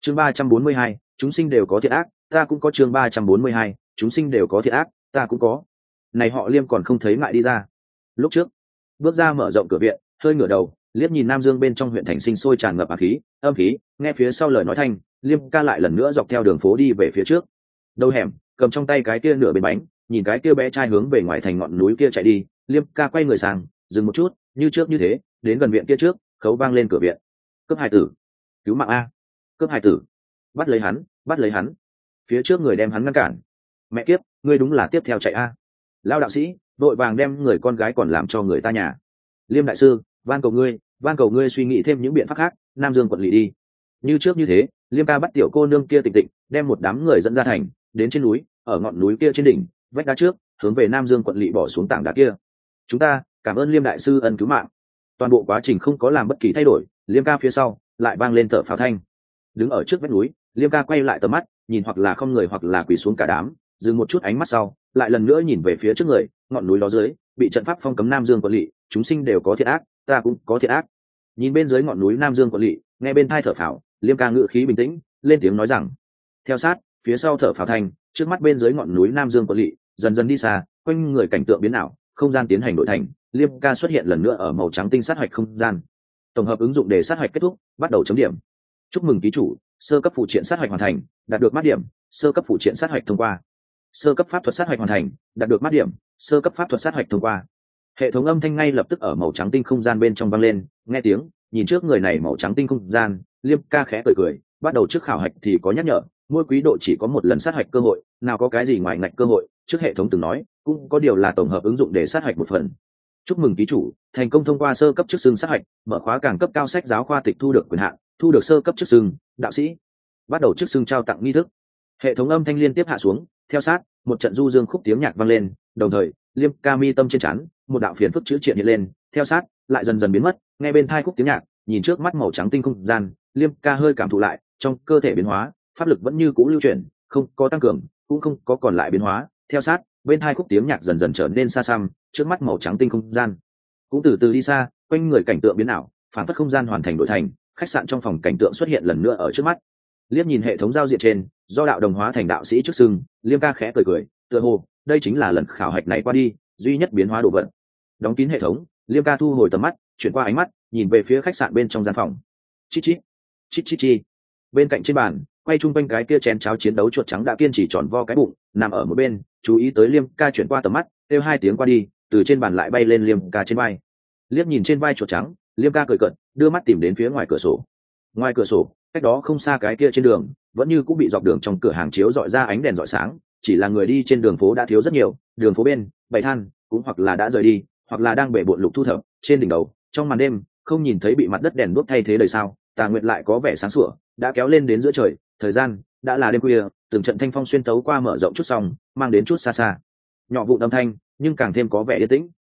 chương 342, chúng sinh đều có thiện ác, ta cũng có. chương 342, chúng sinh đều có thiện ác, ta cũng có. Này họ Liêm còn không thấy ngại đi ra. Lúc trước bước ra mở rộng cửa viện, hơi ngửa đầu liếc nhìn Nam Dương bên trong huyện thành sinh sôi tràn ngập ác khí âm khí, nghe phía sau lời nói thanh, Liêm ca lại lần nữa dọc theo đường phố đi về phía trước. Đầu hẻm cầm trong tay cái kia nửa bên bánh, nhìn cái kia bé trai hướng về ngoài thành ngọn núi kia chạy đi. Liêm ca quay người sang, dừng một chút, như trước như thế, đến gần viện kia trước, khấu vang lên cửa viện. Cướp hài tử, cứu mạng a! Cướp hài tử, bắt lấy hắn, bắt lấy hắn! Phía trước người đem hắn ngăn cản. Mẹ kiếp, ngươi đúng là tiếp theo chạy a! Lao đạo sĩ vội vàng đem người con gái còn làm cho người ta nhà. Liêm đại sư, van cầu ngươi suy nghĩ thêm những biện pháp khác. Nam Dương quận lỵ đi. Như trước như thế, Liêm ca bắt tiểu cô nương kia tịnh tịnh, đem một đám người dẫn ra thành, đến trên núi, ở ngọn núi kia trên đỉnh vách đá trước, hướng về Nam Dương quận lỵ bỏ xuống tảng đá kia. Chúng ta cảm ơn Liêm đại sư ân cứu mạng. Toàn bộ quá trình không có làm bất kỳ thay đổi, Liêm ca phía sau lại vang lên thở phào thanh. Đứng ở trước vách núi, Liêm ca quay lại tầm mắt, nhìn hoặc là không người hoặc là quỳ xuống cả đám, dừng một chút ánh mắt sau, lại lần nữa nhìn về phía trước người. Ngọn núi đó dưới bị trận pháp phong cấm Nam Dương quận lỵ, chúng sinh đều có thiện ác, ta cũng có thiện ác. Nhìn bên dưới ngọn núi Nam Dương quận lỵ, nghe bên thai thở phào, Liêm ca ngự khí bình tĩnh, lên tiếng nói rằng. Theo sát phía sau thở phào thanh, trước mắt bên dưới ngọn núi Nam Dương quận lỵ dần dần đi xa, quanh người cảnh tượng biến ảo, không gian tiến hành đổi thành. Liêm ca xuất hiện lần nữa ở màu trắng tinh sát hoạch không gian. Tổng hợp ứng dụng để sát hoạch kết thúc, bắt đầu chấm điểm. Chúc mừng ký chủ, sơ cấp phụ triện sát hoạch hoàn thành, đạt được mát điểm. Sơ cấp phụ triện sát hoạch thông qua. Sơ cấp pháp thuật sát hoạch hoàn thành, đạt được mát điểm. Sơ cấp pháp thuật sát hoạch thông qua. Hệ thống âm thanh ngay lập tức ở màu trắng tinh không gian bên trong vang lên. Nghe tiếng, nhìn trước người này màu trắng tinh không gian, Liêm ca khẽ cười, bắt đầu trước khảo hạch thì có nhắc nhở, mỗi quý độ chỉ có một lần sát hạch cơ hội, nào có cái gì ngoài ngạch cơ hội, trước hệ thống từng nói, cũng có điều là tổng hợp ứng dụng để sát hạch một phần. Chúc mừng ký chủ, thành công thông qua sơ cấp chức xưng sát hạch, mở khóa càng cấp cao sách giáo khoa tịch thu được quyền hạn, thu được sơ cấp chức xưng đạo sĩ. Bắt đầu chức xưng trao tặng nghi thức. Hệ thống âm thanh liên tiếp hạ xuống, theo sát, một trận du dương khúc tiếng nhạc vang lên, đồng thời, Liêm ca mi tâm trên trán, một đạo phiền phức chữ triện hiện lên, theo sát, lại dần dần biến mất, nghe bên tai khúc tiếng nhạc, nhìn trước mắt màu trắng tinh không gian, Liêm ca hơi cảm thụ lại, trong cơ thể biến hóa, pháp lực vẫn như cũ lưu chuyển, không có tăng cường, cũng không có còn lại biến hóa. Theo sát, bên hai khúc tiếng nhạc dần dần trở nên xa xăm, trước mắt màu trắng tinh không gian cũng từ từ đi xa, quanh người cảnh tượng biến ảo, phản phất không gian hoàn thành đổi thành, khách sạn trong phòng cảnh tượng xuất hiện lần nữa ở trước mắt. Liếc nhìn hệ thống giao diện trên, do đạo đồng hóa thành đạo sĩ trước sưng, Liêm ca khẽ cười, tựa hồ đây chính là lần khảo hạch này qua đi duy nhất biến hóa đồ vật. Đóng kín hệ thống, Liêm ca thu hồi tầm mắt, chuyển qua ánh mắt, nhìn về phía khách sạn bên trong gian phòng. Chít chít. Bên cạnh trên bàn, quay chung quanh cái kia chén cháo chiến đấu chuột trắng đã kiên trì tròn vo cái bụng, nằm ở một bên, chú ý tới Liêm ca chuyển qua tầm mắt, kêu hai tiếng qua đi, từ trên bàn lại bay lên Liêm ca trên vai. Liếc nhìn trên vai chuột trắng, Liêm ca cười cợt, đưa mắt tìm đến phía ngoài cửa sổ. Ngoài cửa sổ, cách đó không xa cái kia trên đường, vẫn như cũng bị dọc đường trong cửa hàng chiếu rọi ra ánh đèn rọi sáng, chỉ là người đi trên đường phố đã thiếu rất nhiều, đường phố bên, bày than cũng hoặc là đã rời đi, hoặc là đang bể bộn lục thu thập. Trên đỉnh đầu, trong màn đêm, không nhìn thấy bị mặt đất đèn đuốc thay thế đời sao, tà nguyệt lại có vẻ sáng sủa, đã kéo lên đến giữa trời. Thời gian đã là đêm khuya, từng trận thanh phong xuyên tấu qua mở rộng chút xong, mang đến chút xa xa nhỏ vụ âm thanh, nhưng càng thêm có vẻ yên tĩnh.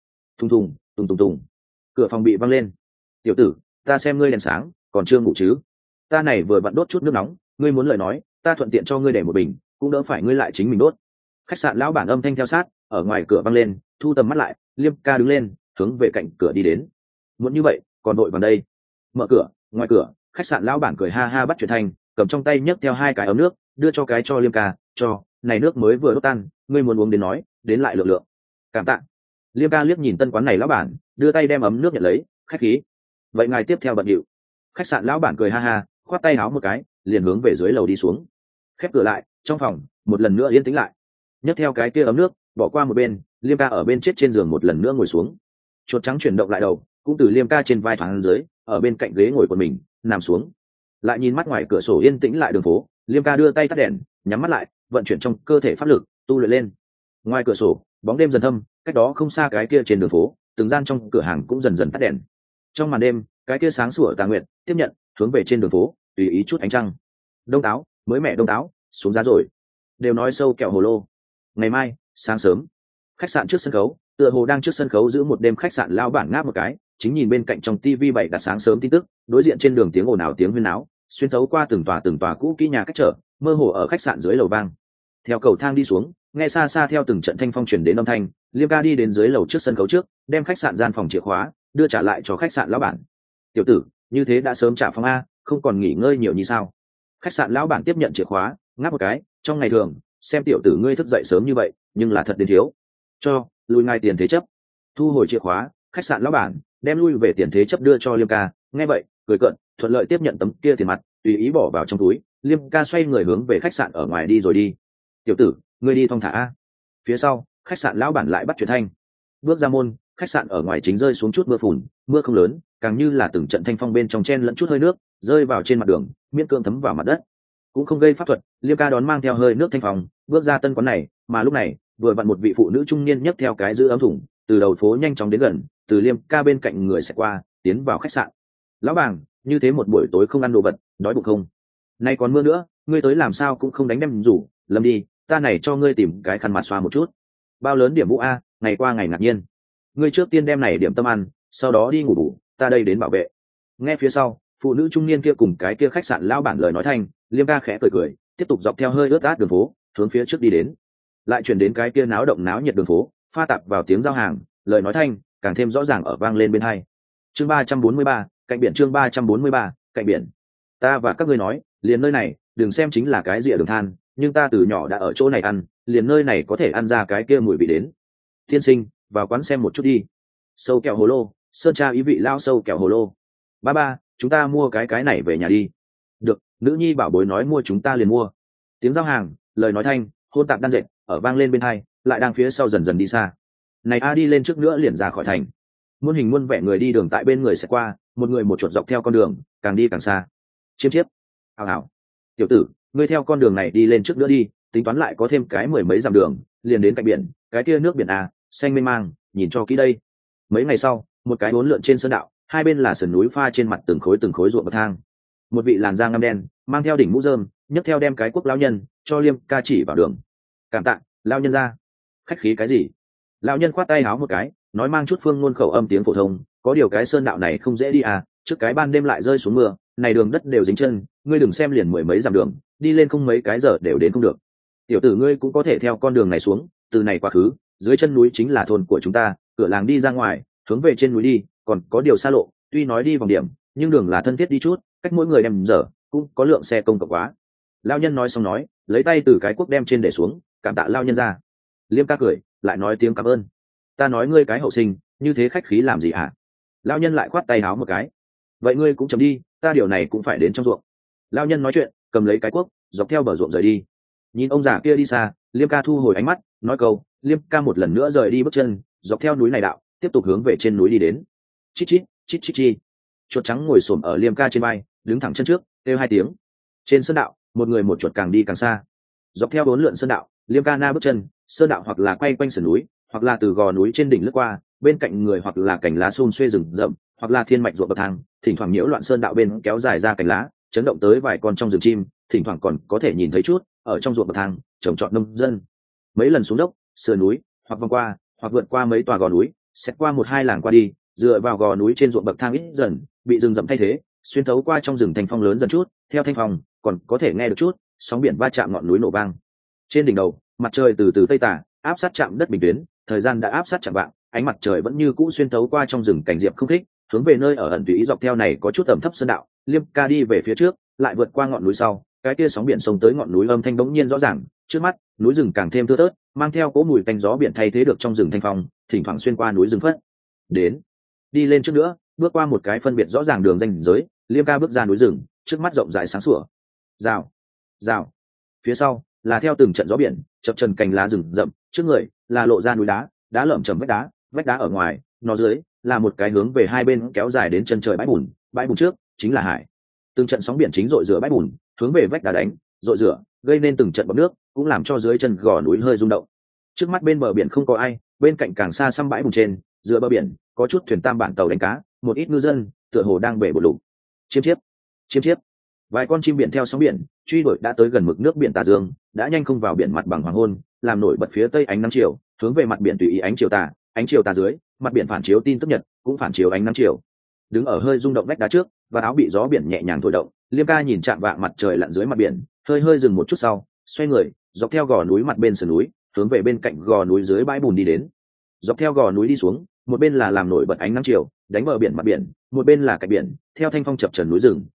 Thùng, cửa phòng bị văng lên. Tiểu tử, ta xem ngươi đèn sáng, còn chưa ngủ chứ? Ta này vừa vặn đốt chút nước nóng, ngươi muốn lời nói, ta thuận tiện cho ngươi để một bình, cũng đỡ phải ngươi lại chính mình đốt. Khách sạn lão bản âm thanh theo sát, ở ngoài cửa văng lên. Thu tầm mắt lại, Liêm ca đứng lên, hướng về cạnh cửa đi đến. Muốn như vậy, còn đội vào đây. Mở cửa. Ngoài cửa, khách sạn lão bản cười ha ha bắt chuyện thành, cầm trong tay nhấc theo hai cái ấm nước, đưa cho cái cho Liêm ca, cho, này nước mới vừa đốt tan, ngươi muốn uống đến nói, đến lại lượng. Cảm tạ. Liêm ca liếc nhìn tân quán này lão bản, đưa tay đem ấm nước nhận lấy, khách khí. Vậy ngài tiếp theo bận điệu. Khách sạn lão bản cười ha ha, khoát tay áo một cái, liền hướng về dưới lầu đi xuống. Khép cửa lại, trong phòng một lần nữa yên tĩnh lại. Nhấc theo cái kia ấm nước, bỏ qua một bên, Liêm ca ở bên chết trên giường một lần nữa ngồi xuống. Chuột trắng chuyển động lại đầu, cũng từ Liêm ca trên vai thoáng dưới, ở bên cạnh ghế ngồi của mình, nằm xuống. Lại nhìn mắt ngoài cửa sổ yên tĩnh lại đường phố, Liêm ca đưa tay tắt đèn, nhắm mắt lại, vận chuyển trong cơ thể pháp lực, tu luyện lên. Ngoài cửa sổ, bóng đêm dần thâm, cách đó không xa cái kia trên đường phố, từng gian trong cửa hàng cũng dần dần tắt đèn. Trong màn đêm, cái kia sáng sủa tà nguyệt tiếp nhận, hướng về trên đường phố, tùy ý chút ánh trăng. Đông táo, mới mẹ đông táo, xuống giá rồi. Đều nói sâu kẹo hồ lô. Ngày mai, sáng sớm, khách sạn trước sân khấu, tựa hồ đang trước sân khấu giữ một đêm khách sạn lao bản ngáp một cái, chính nhìn bên cạnh trong tivi bày đặt sáng sớm tin tức, đối diện trên đường tiếng ồn ào tiếng huyên náo, xuyên thấu qua từng tòa cũ kỹ nhà cách trở, mơ hồ ở khách sạn dưới lầu vang. Theo cầu thang đi xuống, nghe xa xa theo từng trận thanh phong truyền đến âm thanh, Liêm ca đi đến dưới lầu trước sân khấu trước, đem khách sạn gian phòng chìa khóa đưa trả lại cho khách sạn lão bản. Tiểu tử, như thế đã sớm trả phòng a, không còn nghỉ ngơi nhiều như sao? Khách sạn lão bản tiếp nhận chìa khóa, ngáp một cái, trong ngày thường xem tiểu tử ngươi thức dậy sớm như vậy nhưng là thật đến thiếu. Cho lui ngay tiền thế chấp. Thu hồi chìa khóa, khách sạn lão bản đem lui về tiền thế chấp đưa cho Liêm ca. Nghe vậy cười cợt, thuận lợi tiếp nhận tấm kia tiền mặt, tùy ý bỏ vào trong túi. Liêm ca xoay người hướng về khách sạn ở ngoài đi rồi đi. Tiểu tử ngươi đi thong thả a. Phía sau khách sạn lão bản lại bắt chuyện thanh. Bước ra môn, khách sạn ở ngoài chính rơi xuống chút mưa phùn, mưa không lớn, càng như là từng trận thanh phong bên trong chen lẫn chút hơi nước rơi vào trên mặt đường, miễn cưỡng thấm vào mặt đất, cũng không gây pháp thuật. Liêm ca đón mang theo hơi nước thanh phong bước ra tân quán này, mà lúc này vừa vặn một vị phụ nữ trung niên nhấc theo cái giữ ấm thùng từ đầu phố nhanh chóng đến gần, từ Liêm ca bên cạnh người sẽ qua tiến vào khách sạn. Lão bàng, như thế một buổi tối không ăn đồ vật, đói bụng không? Nay còn mưa nữa, ngươi tới làm sao cũng không đánh đem rủ Lâm đi, ta này cho ngươi tìm cái khăn mặt xoa một chút. Bao lớn điểm vũ a, ngày qua ngày ngạc nhiên. Ngươi trước tiên đem này điểm tâm ăn, sau đó đi ngủ bù, ta đây đến bảo vệ. Nghe phía sau phụ nữ trung niên kia cùng cái kia khách sạn lão bản lời nói thanh, Liêm ca khẽ cười cười, tiếp tục dọc theo hơi ướt át đường phố hướng phía trước đi đến. Lại chuyển đến cái kia náo động náo nhiệt đường phố, pha tạp vào tiếng giao hàng, lời nói thanh càng thêm rõ ràng ở vang lên bên hai. Chương 343, cạnh biển. Chương 343, cạnh biển. Ta và các ngươi nói, liền nơi này đừng xem chính là cái rìa đường than, nhưng ta từ nhỏ đã ở chỗ này ăn, liền nơi này có thể ăn ra cái kia mùi vị đến. Tiên sinh, vào quán xem một chút đi. Sâu kẹo hồ lô, sơn tra ý vị lao sâu kẹo hồ lô. Ba chúng ta mua cái này về nhà đi. Được, nữ nhi bảo bối nói mua chúng ta liền mua. Tiếng giao hàng, lời nói thanh hôn tạp đan dệt ở vang lên bên hai, lại đang phía sau dần dần đi xa. Này a, đi lên trước nữa liền ra khỏi thành. Muôn hình muôn vẻ người đi đường tại bên người sẽ qua, một người một chuột dọc theo con đường, càng đi càng xa. Chiêm chiếp, hào hào, tiểu tử ngươi theo con đường này đi lên trước nữa đi, tính toán lại có thêm cái mười mấy dặm đường liền đến cạnh biển. Cái kia nước biển a xanh mênh mang, nhìn cho kỹ đây. Mấy ngày sau, một cái uốn lượn trên sơn đạo, hai bên là sườn núi pha trên mặt từng khối ruộng bậc thang. Một vị làn da ngăm đen, mang theo đỉnh mũ rơm, nhấc theo đem cái quốc lão nhân cho Liêm ca chỉ vào đường. Cảm tạ lão nhân ra. Khách khí cái gì? Lão nhân khoát tay áo một cái, nói mang chút phương ngôn khẩu âm tiếng phổ thông, có điều cái sơn đạo này không dễ đi à, trước cái ban đêm lại rơi xuống mưa, này đường đất đều dính chân, ngươi đừng xem liền mười mấy dặm đường, đi lên không mấy cái giờ đều đến không được. Tiểu tử ngươi cũng có thể theo con đường này xuống, từ này quá khứ, dưới chân núi chính là thôn của chúng ta, cửa làng đi ra ngoài, hướng về trên núi đi, còn có điều xa lộ, tuy nói đi vòng điểm, nhưng đường là thân thiết đi chút, cách mỗi người đem giờ, cũng có lượng xe công cộng quá. Lão nhân nói xong nói, lấy tay từ cái cuốc đem trên để xuống, cảm tạ lão nhân ra. Liêm ca cười, lại nói tiếng cảm ơn. Ta nói ngươi cái hậu sinh, như thế khách khí làm gì hả? Lão nhân lại khoát tay háo một cái. Vậy ngươi cũng chấm đi, ta điều này cũng phải đến trong ruộng. Lão nhân nói chuyện, cầm lấy cái cuốc, dọc theo bờ ruộng rời đi. Nhìn ông già kia đi xa, Liêm ca thu hồi ánh mắt, nói câu, Liêm ca một lần nữa rời đi bước chân, dọc theo núi này đạo, tiếp tục hướng về trên núi đi đến. Chít chít, chít chít chi. Chuột trắng ngồi xổm ở Liêm ca trên vai, đứng thẳng chân trước, kêu hai tiếng. Trên sơn đạo, một người một chuột càng đi càng xa. Dọc theo bốn lượn sơn đạo, Liêm ca na bước chân, sơn đạo hoặc là quay quanh sườn núi, hoặc là từ gò núi trên đỉnh lướt qua, bên cạnh người hoặc là cành lá xum xuê rừng rậm, hoặc là thiên mạch ruộng bậc thang, thỉnh thoảng nhiễu loạn sơn đạo bên kéo dài ra cành lá, chấn động tới vài con trong rừng chim, thỉnh thoảng còn có thể nhìn thấy chút ở trong ruộng bậc thang trồng trọt nông dân. Mấy lần xuống dốc, sườn núi, hoặc vòng qua, hoặc vượt qua mấy tòa gò núi, xét qua một hai làng qua đi, dựa vào gò núi trên ruộng bậc thang ít dần bị rừng rậm thay thế, xuyên thấu qua trong rừng thanh phong lớn dần chút, theo thanh phong còn có thể nghe được chút sóng biển va chạm ngọn núi nổ vang. Trên đỉnh đầu, mặt trời từ từ tây tả, áp sát chạm đất bình tuyến, thời gian đã áp sát chạm vạng, ánh mặt trời vẫn như cũ xuyên thấu qua trong rừng cảnh diệp không thích, hướng về nơi ở ẩn tùy ý dọc theo này có chút tầm thấp sơn đạo. Liêm ca đi về phía trước, lại vượt qua ngọn núi sau, cái kia sóng biển sông tới ngọn núi âm thanh bỗng nhiên rõ ràng, trước mắt núi rừng càng thêm thưa thớt, mang theo cỗ mùi tanh gió biển thay thế được trong rừng thanh phong, thỉnh thoảng xuyên qua núi rừng phất. Đến, đi lên trước nữa, bước qua một cái phân biệt rõ ràng đường ranh giới, Liêm ca bước ra núi rừng, trước mắt rộng rãi sáng sủa. Rào, rào. Phía sau là theo từng trận gió biển, chập chờn cành lá rừng rậm, trước người là lộ ra núi đá lởm chởm vách đá ở ngoài, nó dưới là một cái hướng về hai bên kéo dài đến chân trời bãi bùn trước chính là hải. Từng trận sóng biển chính rội rửa bãi bùn, hướng về vách đá đánh, rội rửa, gây nên từng trận bọt nước, cũng làm cho dưới chân gò núi hơi rung động. Trước mắt bên bờ biển không có ai, bên cạnh càng xa xăm bãi bùn trên, giữa bờ biển có chút thuyền tam bản tàu đánh cá, một ít ngư dân tựa hồ đang bể bột lục. Chiêm chiếp, vài con chim biển theo sóng biển truy đuổi đã tới gần mực nước biển tà dương, đã nhanh không vào biển mặt bằng hoàng hôn, làm nổi bật phía tây ánh nắng chiều, hướng về mặt biển tùy ý ánh chiều tà dưới, mặt biển phản chiếu tin tức nhật, cũng phản chiếu ánh nắng chiều. Đứng ở hơi rung động vách đá trước, và áo bị gió biển nhẹ nhàng thổi động, Liêm ca nhìn chạm vạng mặt trời lặn dưới mặt biển, hơi dừng một chút sau, xoay người, dọc theo gò núi mặt bên sườn núi, hướng về bên cạnh gò núi dưới bãi bùn đi đến. Dọc theo gò núi đi xuống, một bên là làm nổi bật ánh nắng chiều đánh bờ biển mặt biển, một bên là cạnh biển, theo thanh phong chập trần núi rừng,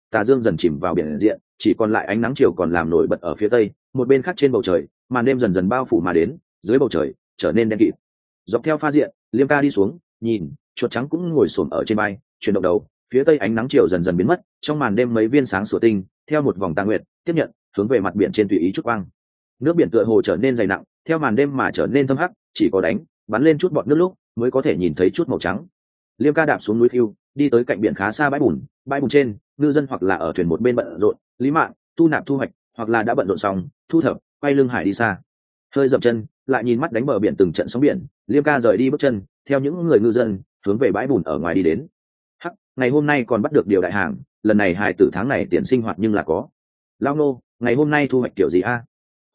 tà dương dần chìm vào biển diện, chỉ còn lại ánh nắng chiều còn làm nổi bật ở phía tây. Một bên khác trên bầu trời, màn đêm dần dần bao phủ mà đến, dưới bầu trời trở nên đen kịt. Dọc theo pha diện, Liêm ca đi xuống, nhìn chuột trắng cũng ngồi xổm ở trên bay, chuyển động đầu. Phía tây ánh nắng chiều dần dần biến mất, trong màn đêm mấy viên sáng sủa tinh theo một vòng tà nguyệt tiếp nhận, hướng về mặt biển trên tùy ý chút quang. Nước biển tựa hồ trở nên dày nặng, theo màn đêm mà trở nên thâm hắc, chỉ có đánh bắn lên chút bọt nước lúc mới có thể nhìn thấy chút màu trắng. Liêm ca đạp xuống núi Thiêu, đi tới cạnh biển khá xa bãi bùn trên, ngư dân hoặc là ở thuyền một bên bận rộn, lý mạng thu nạp thu hoạch, hoặc là đã bận rộn xong thu thập, quay lưng hải đi xa. Hơi dậm chân, lại nhìn mắt đánh bờ biển từng trận sóng biển, Liêm ca rời đi bước chân, theo những người ngư dân hướng về bãi bùn ở ngoài đi đến. Hắc, ngày hôm nay còn bắt được điều đại hàng, lần này hài tử tháng này tiền sinh hoạt nhưng là có. Lao nô, ngày hôm nay thu hoạch kiểu gì a?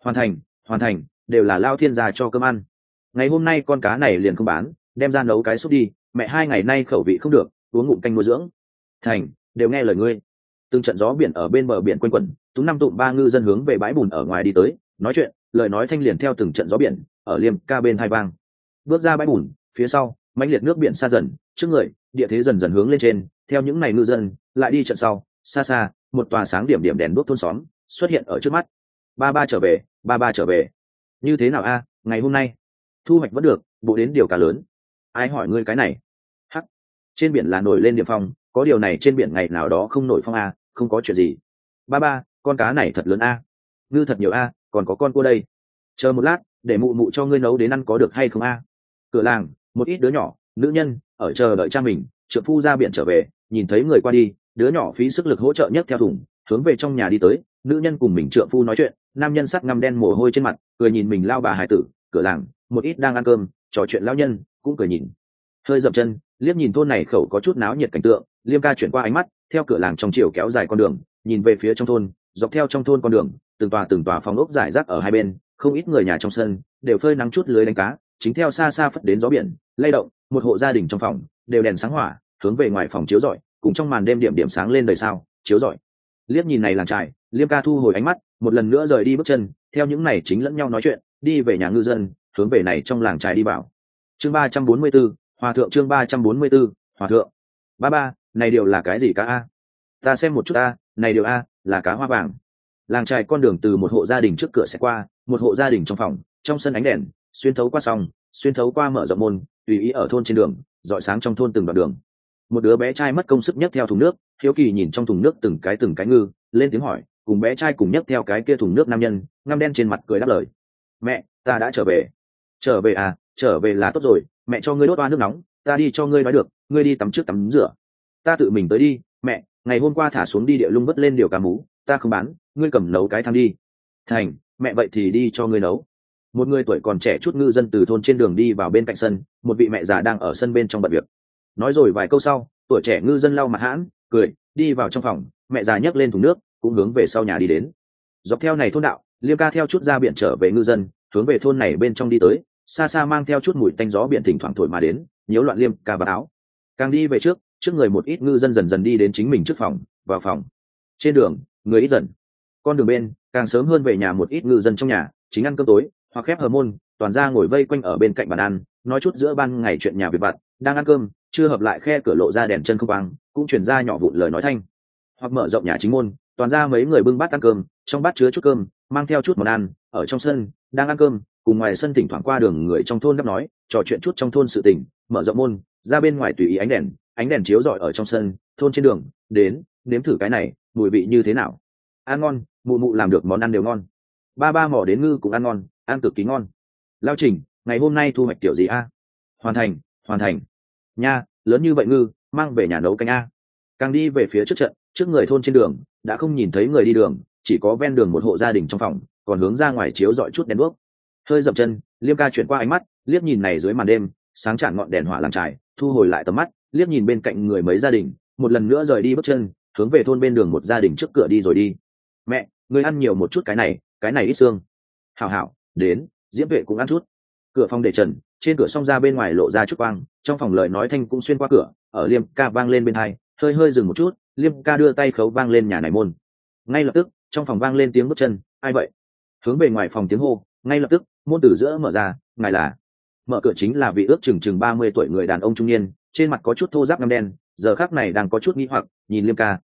Hoàn thành, đều là Lao thiên gia cho cơm ăn. Ngày hôm nay con cá này liền không bán, đem ra nấu cái súp đi, mẹ 2 ngày nay khẩu vị không được, uống ngụm canh nuôi dưỡng. Thành, đều nghe lời ngươi. Từng trận gió biển ở bên bờ biển quanh quẩn, tú năm tụm ba ngư dân hướng về bãi bùn ở ngoài đi tới, nói chuyện, lời nói thanh liền theo từng trận gió biển ở Liêm ca bên hai vang. Bước ra bãi bùn, phía sau mãnh liệt nước biển xa dần, trước người địa thế dần dần hướng lên trên, theo những này ngư dân lại đi trận sau, xa xa một tòa sáng điểm điểm đèn đuốc thôn xóm xuất hiện ở trước mắt. Ba trở về, như thế nào a? Ngày hôm nay thu hoạch vẫn được, bộ đến điều cá lớn. Ai hỏi ngươi cái này? Hắc, trên biển là nổi lên điểm phong, có điều này trên biển ngày nào đó không nổi phong a, không có chuyện gì. Ba, con cá này thật lớn a, ngư thật nhiều a, còn có con cua đây. Chờ một lát, để mụ mụ cho ngươi nấu đến ăn có được hay không a? Cửa làng một ít đứa nhỏ nữ nhân ở chờ đợi cha mình trượng phu ra biển trở về, nhìn thấy người qua đi, đứa nhỏ phí sức lực hỗ trợ nhấc theo thùng hướng về trong nhà đi tới. Nữ nhân cùng mình trượng phu nói chuyện, nam nhân sắc ngăm đen mồ hôi trên mặt, cười nhìn mình lao bà hài tử. Cửa làng một ít đang ăn cơm trò chuyện lao nhân cũng cười nhìn. Hơi dậm chân, liếc nhìn thôn này khẩu có chút náo nhiệt cảnh tượng, Liêm ca chuyển qua ánh mắt, theo cửa làng trong chiều kéo dài con đường, nhìn về phía trong thôn. Dọc theo trong thôn con đường, từng tòa phòng ốc rải rác ở hai bên, không ít người nhà trong sân đều phơi nắng chút lưới đánh cá, chính theo xa xa phất đến gió biển lay động. Một hộ gia đình trong phòng đều đèn sáng hỏa hướng về ngoài phòng chiếu rọi, cùng trong màn đêm điểm sáng lên đời sao chiếu rọi. Liếc nhìn này làng trại, Liêm ca thu hồi ánh mắt, một lần nữa rời đi bước chân, theo những này chính lẫn nhau nói chuyện, đi về nhà ngư dân, hướng về này trong làng trại đi vào. Chương 344, hòa thượng. Chương 344, hòa thượng. Ba, này điều là cái gì cá a? Ta xem một chút a, này điều a, là cá hoa vàng. Làng trại con đường từ một hộ gia đình trước cửa sẽ qua, một hộ gia đình trong phòng, trong sân ánh đèn xuyên thấu qua song, xuyên thấu qua mở rộng môn, tùy ý ở thôn trên đường rọi sáng trong thôn từng đoạn đường. Một đứa bé trai mất công sức nhấc theo thùng nước, hiếu kỳ nhìn trong thùng nước từng cái ngư, lên tiếng hỏi, cùng bé trai cùng nhấc theo cái kia thùng nước nam nhân ngăm đen trên mặt cười đáp lời: mẹ, ta đã trở về. Trở về à? Trở về là tốt rồi, mẹ cho ngươi đốt oa nước nóng, ta đi cho ngươi nói được, ngươi đi tắm trước tắm rửa. Ta tự mình tới đi. Mẹ, ngày hôm qua thả xuống đi địa lung vớt lên điều cá mú, ta không bán, ngươi cầm nấu cái thang đi. Thành, mẹ vậy thì đi cho ngươi nấu. Một người tuổi còn trẻ chút ngư dân từ thôn trên đường đi vào bên cạnh sân, một vị mẹ già đang ở sân bên trong bận việc. Nói rồi vài câu sau, tuổi trẻ ngư dân lau mặt hãn cười đi vào trong phòng, mẹ già nhấc lên thùng nước cũng hướng về sau nhà đi đến. Dọc theo này thôn đạo, Liêm ca theo chút ra biển trở về ngư dân, hướng về thôn này bên trong đi tới, xa xa mang theo chút mùi tanh gió biển thỉnh thoảng thổi mà đến, nhiễu loạn Liêm ca vào áo. Càng đi về trước người một ít ngư dân dần dần đi đến chính mình trước phòng, vào phòng. Trên đường người ít dần, con đường bên càng sớm hơn về nhà một ít ngư dân trong nhà chính ăn cơm tối hoặc khép hờ môn, toàn ra ngồi vây quanh ở bên cạnh bàn ăn, nói chút giữa ban ngày chuyện nhà việc vặt. Đang ăn cơm chưa hợp lại khe cửa lộ ra đèn chân không vang, cũng chuyển ra nhỏ vụn lời nói thanh. Hoặc mở rộng nhà chính môn, toàn ra mấy người bưng bát ăn cơm, trong bát chứa chút cơm, mang theo chút món ăn. Ở trong sân đang ăn cơm, cùng ngoài sân thỉnh thoảng qua đường người trong thôn đáp nói trò chuyện chút trong thôn sự tình. Mở rộng môn ra bên ngoài tùy ý ánh đèn chiếu rọi ở trong sân. Thôn trên đường đến nếm thử cái này mùi vị như thế nào. Ăn ngon, mụ mụ làm được món ăn đều ngon. Ba mỏ đến ngư cũng ăn ngon, ăn cực kỳ ngon. Lao Trình, ngày hôm nay thu hoạch kiểu gì a? Hoàn thành nha, lớn như vậy ngư, mang về nhà nấu canh a. Càng đi về phía trước trận, trước người thôn trên đường đã không nhìn thấy người đi đường, chỉ có ven đường một hộ gia đình trong phòng còn hướng ra ngoài chiếu dọi chút đèn đuốc. Hơi dậm chân, Liêm ca chuyển qua ánh mắt, liếc nhìn này dưới màn đêm sáng chản ngọn đèn hỏa làng trại, thu hồi lại tầm mắt, liếc nhìn bên cạnh người mấy gia đình, một lần nữa rời đi bước chân, hướng về thôn bên đường một gia đình trước cửa đi rồi đi. Mẹ, người ăn nhiều một chút cái này ít xương. Hảo, đến, Diễm Tuệ cũng ăn chút. Cửa phòng để trần, trên cửa song ra bên ngoài lộ ra chút quang, trong phòng lời nói thanh cũng xuyên qua cửa, ở Liêm ca vang lên bên hai, hơi dừng một chút, Liêm ca đưa tay khấu vang lên nhà này môn. Ngay lập tức trong phòng vang lên tiếng bước chân. Ai vậy? Hướng về ngoài phòng tiếng hô, ngay lập tức môn từ giữa mở ra. Ngài là? Mở cửa chính là vị ước chừng 30 tuổi người đàn ông trung niên, trên mặt có chút thô ráp ngăm đen, giờ khắc này đang có chút nghi hoặc nhìn Liêm ca,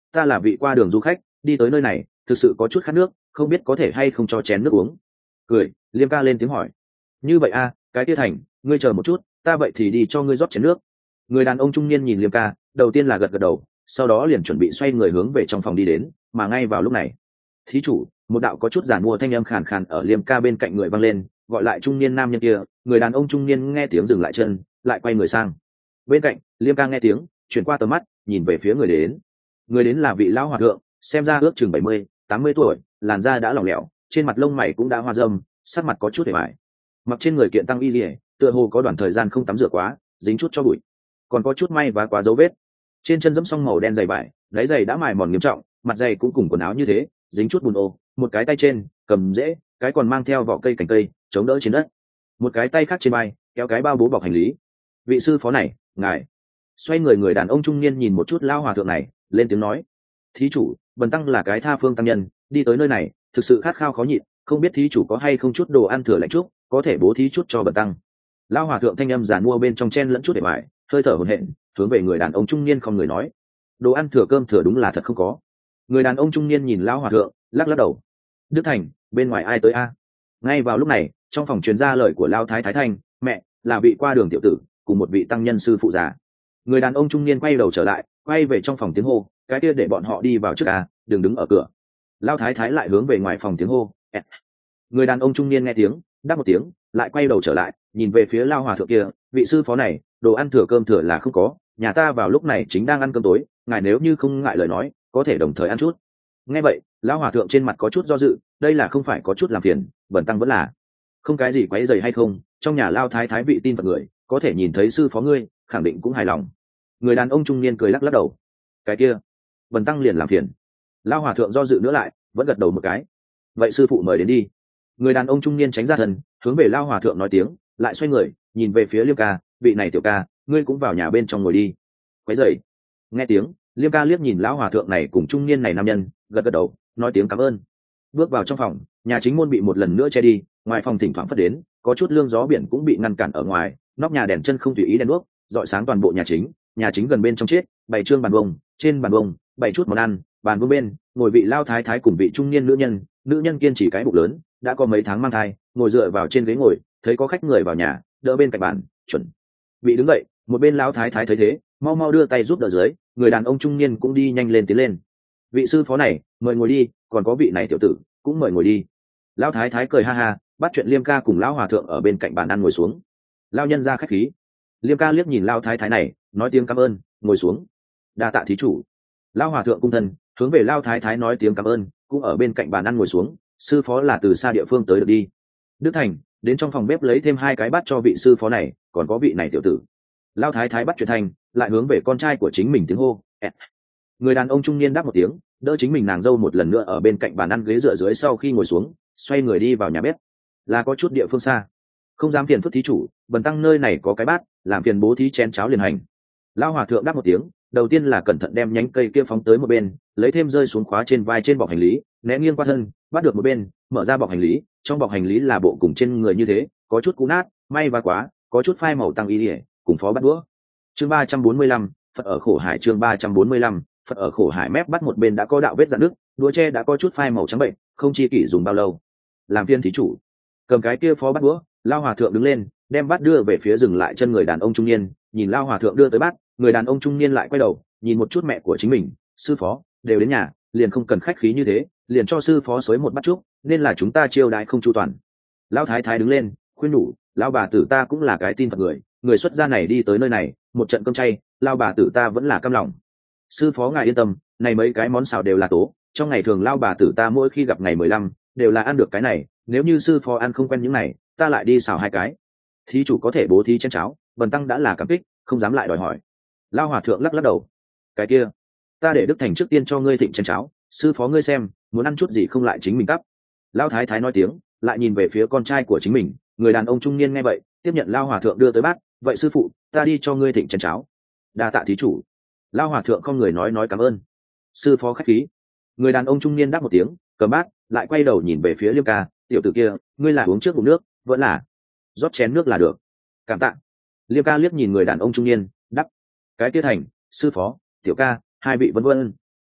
ta là vị qua đường du khách đi tới nơi này thực sự có chút khát nước, không biết có thể hay không cho chén nước uống. Cười, Liêm ca lên tiếng hỏi. Như vậy a, cái kia thành, ngươi chờ một chút, ta vậy thì đi cho ngươi rót chén nước. Người đàn ông trung niên nhìn Liêm ca, đầu tiên là gật gật đầu, sau đó liền chuẩn bị xoay người hướng về trong phòng đi đến, mà ngay vào lúc này, thí chủ, một đạo có chút giản mua thanh âm khàn khàn ở Liêm ca bên cạnh người vang lên, gọi lại trung niên nam nhân kia. Người đàn ông trung niên nghe tiếng dừng lại chân, lại quay người sang bên cạnh. Liêm ca nghe tiếng, chuyển qua tầm mắt, nhìn về phía người đến. Người đến là vị lão hòa thượng, xem ra ước chừng 70-80 tuổi, làn da đã lỏng lẻo, trên mặt lông mày cũng đã hoa râm, sắc mặt có chút hề mại. Mặc trên người kiện tăng y liễu, tựa hồ có đoạn thời gian không tắm rửa quá, dính chút cho bụi, còn có chút may và quá dấu vết. Trên chân giẫm xong màu đen dày vải, đáy giày đã mài mòn nghiêm trọng, mặt giày cũng cùng quần áo như thế, dính chút bùn ô. Một cái tay trên cầm rễ, cái còn mang theo vỏ cây cành cây, chống đỡ trên đất. Một cái tay khác trên vai kéo cái bao bố bọc hành lý. Vị sư phó này, ngài. Xoay người, người đàn ông trung niên nhìn một chút lao hòa thượng này, lên tiếng nói: thí chủ, bần tăng là cái tha phương tăng nhân, đi tới nơi này thực sự khát khao khó nhịn, không biết thí chủ có hay không chút đồ ăn thừa lạnh chút, có thể bố thí chút cho bần tăng. Lao hòa thượng thanh âm giàn mua bên trong chen lẫn chút để mại, hơi thở hổn hển, hướng về người đàn ông trung niên không người nói: đồ ăn thừa cơm thừa đúng là thật không có. Người đàn ông trung niên nhìn lao hòa thượng, lắc lắc đầu. Đức Thành, bên ngoài ai tới a? Ngay vào lúc này, trong phòng truyền ra lời của lao thái thái thanh: mẹ, là vị qua đường tiểu tử cùng một vị tăng nhân sư phụ già. Người đàn ông trung niên quay đầu trở lại, quay về trong phòng tiếng hô: cái kia để bọn họ đi vào trước a, đừng đứng ở cửa. Lao thái thái lại hướng về ngoài phòng tiếng hô: người đàn ông trung niên nghe tiếng, đáp một tiếng, lại quay đầu trở lại, nhìn về phía lao hòa thượng kia: vị sư phó này, đồ ăn thừa cơm thừa là không có, nhà ta vào lúc này chính đang ăn cơm tối, ngài nếu như không ngại lời nói, có thể đồng thời ăn chút. Nghe vậy, lao hòa thượng trên mặt có chút do dự, đây là không phải có chút làm phiền, bần tăng vẫn là không cái gì quấy rầy hay không, trong nhà lao thái thái vị tin Phật người, có thể nhìn thấy sư phó ngươi, khẳng định cũng hài lòng. Người đàn ông trung niên cười lắc lắc đầu: cái kia, bần tăng liền làm phiền. Lao hòa thượng do dự nữa lại, vẫn gật đầu một cái: vậy sư phụ mời đến đi. Người đàn ông trung niên tránh ra thần, hướng về lao hòa thượng nói tiếng, lại xoay người nhìn về phía Liêm ca: vị này tiểu ca, ngươi cũng vào nhà bên trong ngồi đi. Quấy rầy. Nghe tiếng, Liêm ca liếc nhìn lão hòa thượng này cùng trung niên này nam nhân, gật gật đầu, nói tiếng cảm ơn. Bước vào trong phòng, nhà chính môn bị một lần nữa che đi, ngoài phòng thỉnh thoảng phất đến, có chút lương gió biển cũng bị ngăn cản ở ngoài, nóc nhà đèn chân không tùy ý đèn đuốc, rọi sáng toàn bộ nhà chính. Nhà chính gần bên trong chết, bày trương bàn bông, trên bàn bông bày chút món ăn, bàn vương bên ngồi vị lao thái thái cùng vị trung niên nữ nhân kiên trì cái bụng lớn, đã có mấy tháng mang thai, ngồi dựa vào trên ghế ngồi, thấy có khách người vào nhà, đỡ bên cạnh bàn, chuẩn bị đứng dậy. Một bên lão thái thái thấy thế, mau mau đưa tay giúp đỡ dưới. Người đàn ông trung niên cũng đi nhanh lên tiến lên: vị sư phó này, mời ngồi đi, còn có vị này tiểu tử cũng mời ngồi đi. Lão thái thái cười ha ha, bắt chuyện Liêm ca cùng lão hòa thượng ở bên cạnh bàn ăn ngồi xuống. Lão nhân ra khách khí. Liêm ca liếc nhìn lão thái thái này, nói tiếng cảm ơn, ngồi xuống. Đa tạ thí chủ. Lão hòa thượng cung thân, hướng về lão thái thái nói tiếng cảm ơn, cũng ở bên cạnh bàn ăn ngồi xuống. Sư phó là từ xa địa phương tới được đi. Đức Thành, đến trong phòng bếp lấy thêm 2 cái bát cho vị sư phó này, còn có vị này tiểu tử. Lão thái thái bắt chuyện thành, lại hướng về con trai của chính mình tiếng hô: người đàn ông trung niên đáp một tiếng, đỡ chính mình nàng dâu một lần nữa ở bên cạnh bàn ăn ghế dựa dưới. Sau khi ngồi xuống, xoay người đi vào nhà bếp. Là có chút địa phương xa, không dám phiền phức thí chủ, bần tăng nơi này có cái bát, làm phiền bố thí chén cháo liền hành. Lão hòa thượng đáp một tiếng, đầu tiên là cẩn thận đem nhánh cây kia phóng tới một bên, lấy thêm rơi xuống khóa trên vai trên bọc hành lý, né nghiêng qua thân, bắt được một bên, mở ra bọc hành lý. Trong bọc hành lý là bộ cùng trên người như thế, có chút cũ nát, may và quá, có chút phai màu tăng y ỉa, cùng phó bắt đũa. Chương 345, Phật ở khổ hải. Chương 345, Phật ở khổ hải. Mép bắt một bên đã có đạo vết rạn nứt, đũa tre đã có chút phai màu trắng bệnh, không chi kỷ dùng bao lâu. Làm phiền thí chủ. Cầm cái kia phó bắt đũa, lao hòa thượng đứng lên, đem bát đưa về phía dừng lại chân người đàn ông trung niên. Nhìn lao hòa thượng đưa tới bát, người đàn ông trung niên lại quay đầu nhìn một chút mẹ của chính mình: sư phó đều đến nhà, liền không cần khách khí như thế, liền cho sư phó xới một bát chúc, nên là chúng ta chiêu đãi không chu toàn. Lão thái thái đứng lên khuyên nhủ: lão bà tử ta cũng là cái tin Phật người, người xuất gia này đi tới nơi này, một trận cơm chay, lão bà tử ta vẫn là cam lòng. Sư phó ngài yên tâm, này mấy cái món xào đều là tố, trong ngày thường lão bà tử ta mỗi khi gặp ngày 15 đều là ăn được cái này, nếu như sư phó ăn không quen những này, ta lại đi xào 2 cái. Thí chủ có thể bố thí chén cháo, bần tăng đã là cảm kích, không dám lại đòi hỏi. Lao hòa thượng lắc lắc đầu: cái kia, ta để Đức Thành trước tiên cho ngươi thịnh chén cháo, sư phó ngươi xem muốn ăn chút gì không lại chính mình cắp. Lao thái thái nói tiếng, lại nhìn về phía con trai của chính mình. Người đàn ông trung niên nghe vậy, tiếp nhận Lao hòa thượng đưa tới bát: vậy sư phụ, ta đi cho ngươi thịnh chén cháo. Đa tạ thí chủ. Lao hòa thượng không người nói cảm ơn. Sư phó khách khí. Người đàn ông trung niên đáp một tiếng, cầm bát, lại quay đầu nhìn về phía Liêm ca: tiểu tử kia, ngươi là uống trước bụng nước, vẫn là rót chén nước là được. Cảm tạ. Liêm ca liếc nhìn người đàn ông trung niên, đáp: cái kia thành, sư phó, tiểu ca, 2 vị vân vân.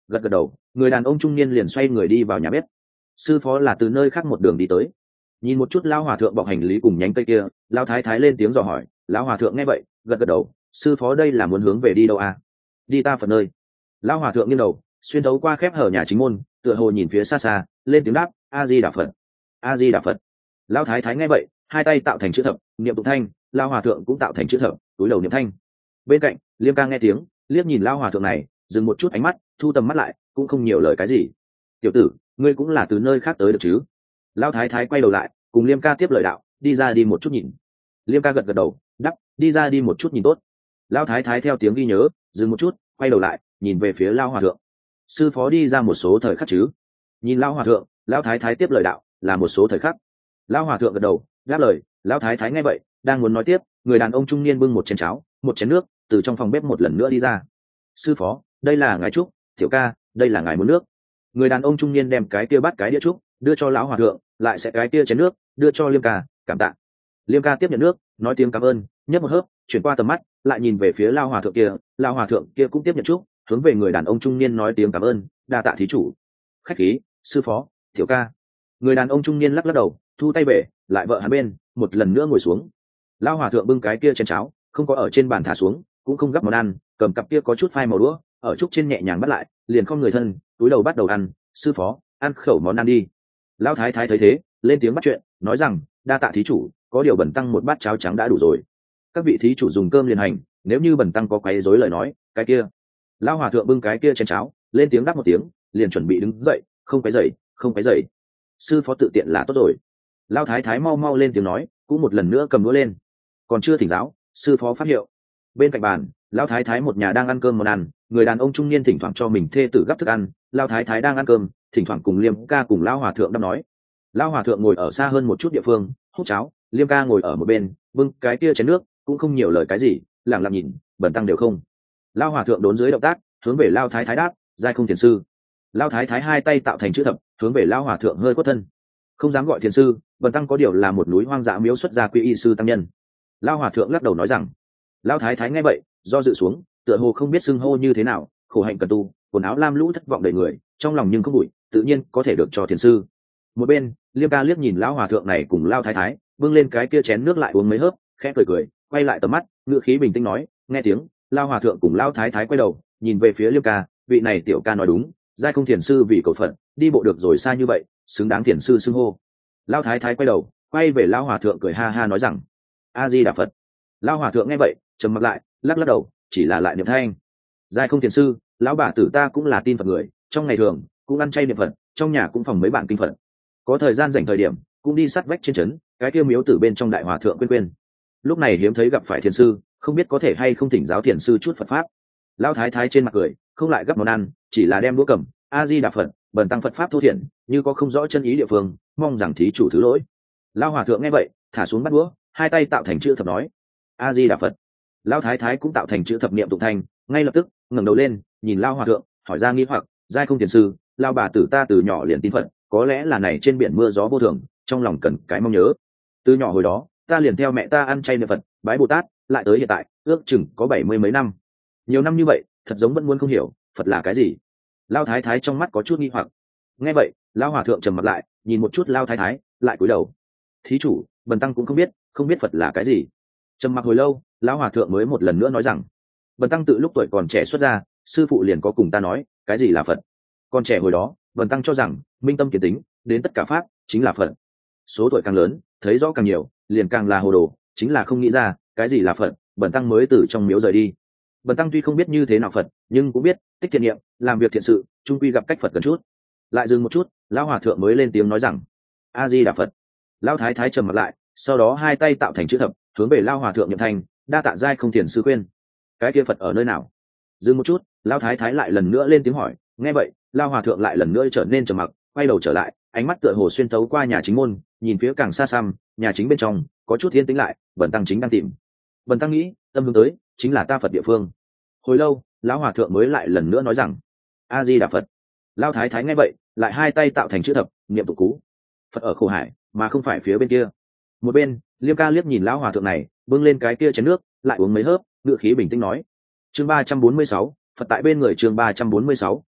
gật gật đầu, người đàn ông trung niên liền xoay người đi vào nhà bếp. Sư phó là từ nơi khác một đường đi tới. Nhìn một chút lao hòa thượng bọc hành lý cùng nhánh cây kia, lao thái thái lên tiếng dò hỏi. Lão hòa thượng nghe vậy gật gật đầu, sư phó đây là muốn hướng về đi đâu à? Đi ta Phật nơi. Lao hòa thượng nghiêng đầu xuyên thấu qua khép hở nhà chính môn, tựa hồ nhìn phía xa xa, lên tiếng đáp: A Di Đà Phật, A Di Đà Phật. Lao thái thái nghe vậy hai tay tạo thành chữ thập, niệm tụng thanh. Lao hòa thượng cũng tạo thành chữ thập, túi đầu niệm thanh. Bên cạnh Liêm ca nghe tiếng liếc nhìn lao hòa thượng này, dừng một chút ánh mắt, thu tầm mắt lại, cũng không nhiều lời cái gì. Tiểu tử, ngươi cũng là từ nơi khác tới được chứ? Lao thái thái quay đầu lại cùng Liêm ca tiếp lời đạo: đi ra đi một chút nhìn. Liêm ca gật gật đầu đắp: đi ra đi một chút nhìn tốt. Lao thái thái theo tiếng ghi nhớ dừng một chút, quay đầu lại nhìn về phía lao hòa thượng. Sư phó đi ra một số thời khắc chứ? Nhìn lao hòa thượng, lao thái thái tiếp lời đạo: là một số thời khắc. Lao hòa thượng gật đầu đáp lời. Lao thái thái nghe vậy đang muốn nói tiếp, người đàn ông trung niên bưng một chén cháo một chén nước từ trong phòng bếp một lần nữa đi ra. Sư phó, đây là ngài trúc. Tiểu ca, đây là ngài muốn nước. Người đàn ông trung niên đem cái kia bắt cái đĩa trúc đưa cho lão hòa thượng, lại sẽ cái kia chén nước đưa cho Liêm ca, cảm tạ. Liêm ca tiếp nhận nước nói tiếng cảm ơn, nhấp một hớp, chuyển qua tầm mắt lại nhìn về phía lao hòa thượng kia. Lao hòa thượng kia cũng tiếp nhận trúc, hướng về người đàn ông trung niên nói tiếng cảm ơn, đa tạ thí chủ. Khách khí, sư phó, tiểu ca. Người đàn ông trung niên lắc lắc đầu thu tay về, lại vợ hắn bên một lần nữa ngồi xuống. Lao hòa thượng bưng cái kia chén cháo không có ở trên bàn thả xuống, cũng không gắp món ăn, cầm cặp kia có chút phai màu đũa ở trúc trên nhẹ nhàng bắt lại, liền không người thân túi đầu bắt đầu ăn. Sư phó, ăn khẩu món ăn đi. Lão thái thái thấy thế lên tiếng bắt chuyện, nói rằng: đa tạ thí chủ, có điều bần tăng một bát cháo trắng đã đủ rồi. Các vị thí chủ dùng cơm liền hành, nếu như bần tăng có quấy rối lời nói, cái kia. Lão hòa thượng bưng cái kia chén cháo lên tiếng đáp một tiếng, liền chuẩn bị đứng dậy. Không quấy dậy, không quấy dậy. Sư phó tự tiện là tốt rồi. Lão thái thái mau mau lên tiếng nói, cũng một lần nữa cầm đũa lên. Còn chưa thỉnh giáo, sư phó phát hiệu. Bên cạnh bàn, lão thái thái một nhà đang ăn cơm món ăn, người đàn ông trung niên thỉnh thoảng cho mình thê tử gắp thức ăn. Lão thái thái đang ăn cơm, thỉnh thoảng cùng Liêm ca cùng lão hòa thượng đáp nói. Lão hòa thượng ngồi ở xa hơn một chút địa phương hút cháo, Liêm ca ngồi ở một bên bưng cái kia chén nước, cũng không nhiều lời cái gì, lặng lặng nhìn. Bần tăng đều không. Lão hòa thượng đốn dưới động tác hướng về lão thái thái đáp: giai không thiền sư. Lão thái thái hai tay tạo thành chữ thập, hướng về lão hòa thượng hơi quất thân. Không dám gọi thiền sư, bần tăng có điều là một núi hoang dã miếu xuất gia quy y sư tăng nhân. Lão hòa thượng lắc đầu nói rằng. Lão thái thái nghe vậy do dự xuống, tựa hồ không biết xưng hô như thế nào. Khổ hạnh cần tu, quần áo lam lũ thất vọng đầy người, trong lòng nhưng không bụi, tự nhiên có thể được cho thiền sư. Một bên Liêm ca liếc nhìn lão hòa thượng này cùng lão thái thái bưng lên cái kia chén nước lại uống mấy hớp, khẽ cười cười, quay lại tầm mắt, ngữ khí bình tĩnh nói: nghe tiếng. Lão hòa thượng cùng lão thái thái quay đầu nhìn về phía Liêm ca, vị này tiểu ca nói đúng, giai không thiền sư vì cầu phận đi bộ được rồi xa như vậy, xứng đáng thiền sư xưng hô. Lão thái thái quay đầu quay về lão hòa thượng cười ha ha nói rằng: A Di Đà Phật. Lão hòa thượng nghe vậy trầm mặc lại, lắc lắc đầu, chỉ là lại niệm thanh. Giai không thiền sư, lão bà tử ta cũng là tin Phật người, trong ngày thường cũng ăn chay niệm Phật, trong nhà cũng phòng mấy bản kinh Phật, có thời gian rảnh thời điểm cũng đi sát vách trên trấn cái kia miếu tử bên trong đại hòa thượng quên. Lúc này hiếm thấy gặp phải thiền sư, không biết có thể hay không thỉnh giáo thiền sư chút Phật pháp. Lão thái thái trên mặt cười, không lại gấp món ăn, chỉ là đem đũa cầm: A Di Đà Phật, bần tăng Phật pháp thô thiển, như có không rõ chân ý địa phương, mong rằng thí chủ thứ lỗi. Lão hòa thượng nghe vậy thả xuống bát đũa, hai tay tạo thành chữ thập nói: A Di Đà Phật. Lão thái thái cũng tạo thành chữ thập niệm tụng thanh, ngay lập tức ngẩng đầu lên nhìn lão hòa thượng hỏi ra nghi hoặc: giai không thiền sư, lão bà tử ta từ nhỏ liền tin Phật, có lẽ là này trên biển mưa gió vô thường, trong lòng cần cái mong nhớ. Từ nhỏ hồi đó ta liền theo mẹ ta ăn chay niệm Phật, bái Bồ Tát, lại tới hiện tại ước chừng có 70 mấy năm. Nhiều năm như vậy, thật giống vẫn muốn không hiểu Phật là cái gì. Lão thái thái trong mắt có chút nghi hoặc. Nghe vậy lão hòa thượng trầm mặt lại, nhìn một chút lão thái thái, lại cúi đầu: thí chủ, bần tăng cũng không biết Phật là cái gì. Trầm mặc hồi lâu, lão hòa thượng mới một lần nữa nói rằng: bần tăng tự lúc tuổi còn trẻ xuất gia, sư phụ liền có cùng ta nói cái gì là Phật. Còn trẻ hồi đó bần tăng cho rằng minh tâm kiến tính, đến tất cả pháp chính là Phật. Số tuổi càng lớn, thấy rõ càng nhiều, liền càng là hồ đồ, chính là không nghĩ ra cái gì là Phật, bần tăng mới từ trong miếu rời đi. Bần tăng tuy không biết như thế nào Phật, nhưng cũng biết tích thiện niệm, làm việc thiện sự, chung quy gặp cách Phật gần chút. Lại dừng một chút, lão hòa thượng mới lên tiếng nói rằng: A Di Đà Phật. Lão thái thái trầm mặt lại, sau đó hai tay tạo thành chữ thập, hướng về lão hòa thượng niệm thành: đa tạ giai không thiền sư khuyên. Cái kia Phật ở nơi nào? Dừng một chút, lão thái thái lại lần nữa lên tiếng hỏi. Nghe vậy lão hòa thượng lại lần nữa trở nên trầm mặc, quay đầu trở lại, ánh mắt tựa hồ xuyên thấu qua nhà chính môn, nhìn phía càng xa xăm, nhà chính bên trong có chút yên tĩnh lại. Bần tăng chính đang tìm. Bần tăng nghĩ tâm hướng tới chính là ta Phật địa phương. Hồi lâu lão hòa thượng mới lại lần nữa nói rằng: A Di Đà Phật. Lão thái thái nghe vậy lại hai tay tạo thành chữ thập, niệm tụng cú: Phật ở khổ hải, mà không phải phía bên kia. Một bên Liêm ca liếc nhìn lão hòa thượng này bưng lên cái kia chén nước, lại uống mấy hớp, ngựa khí bình tĩnh nói: chương 346, Phật tại bên người. chương 346,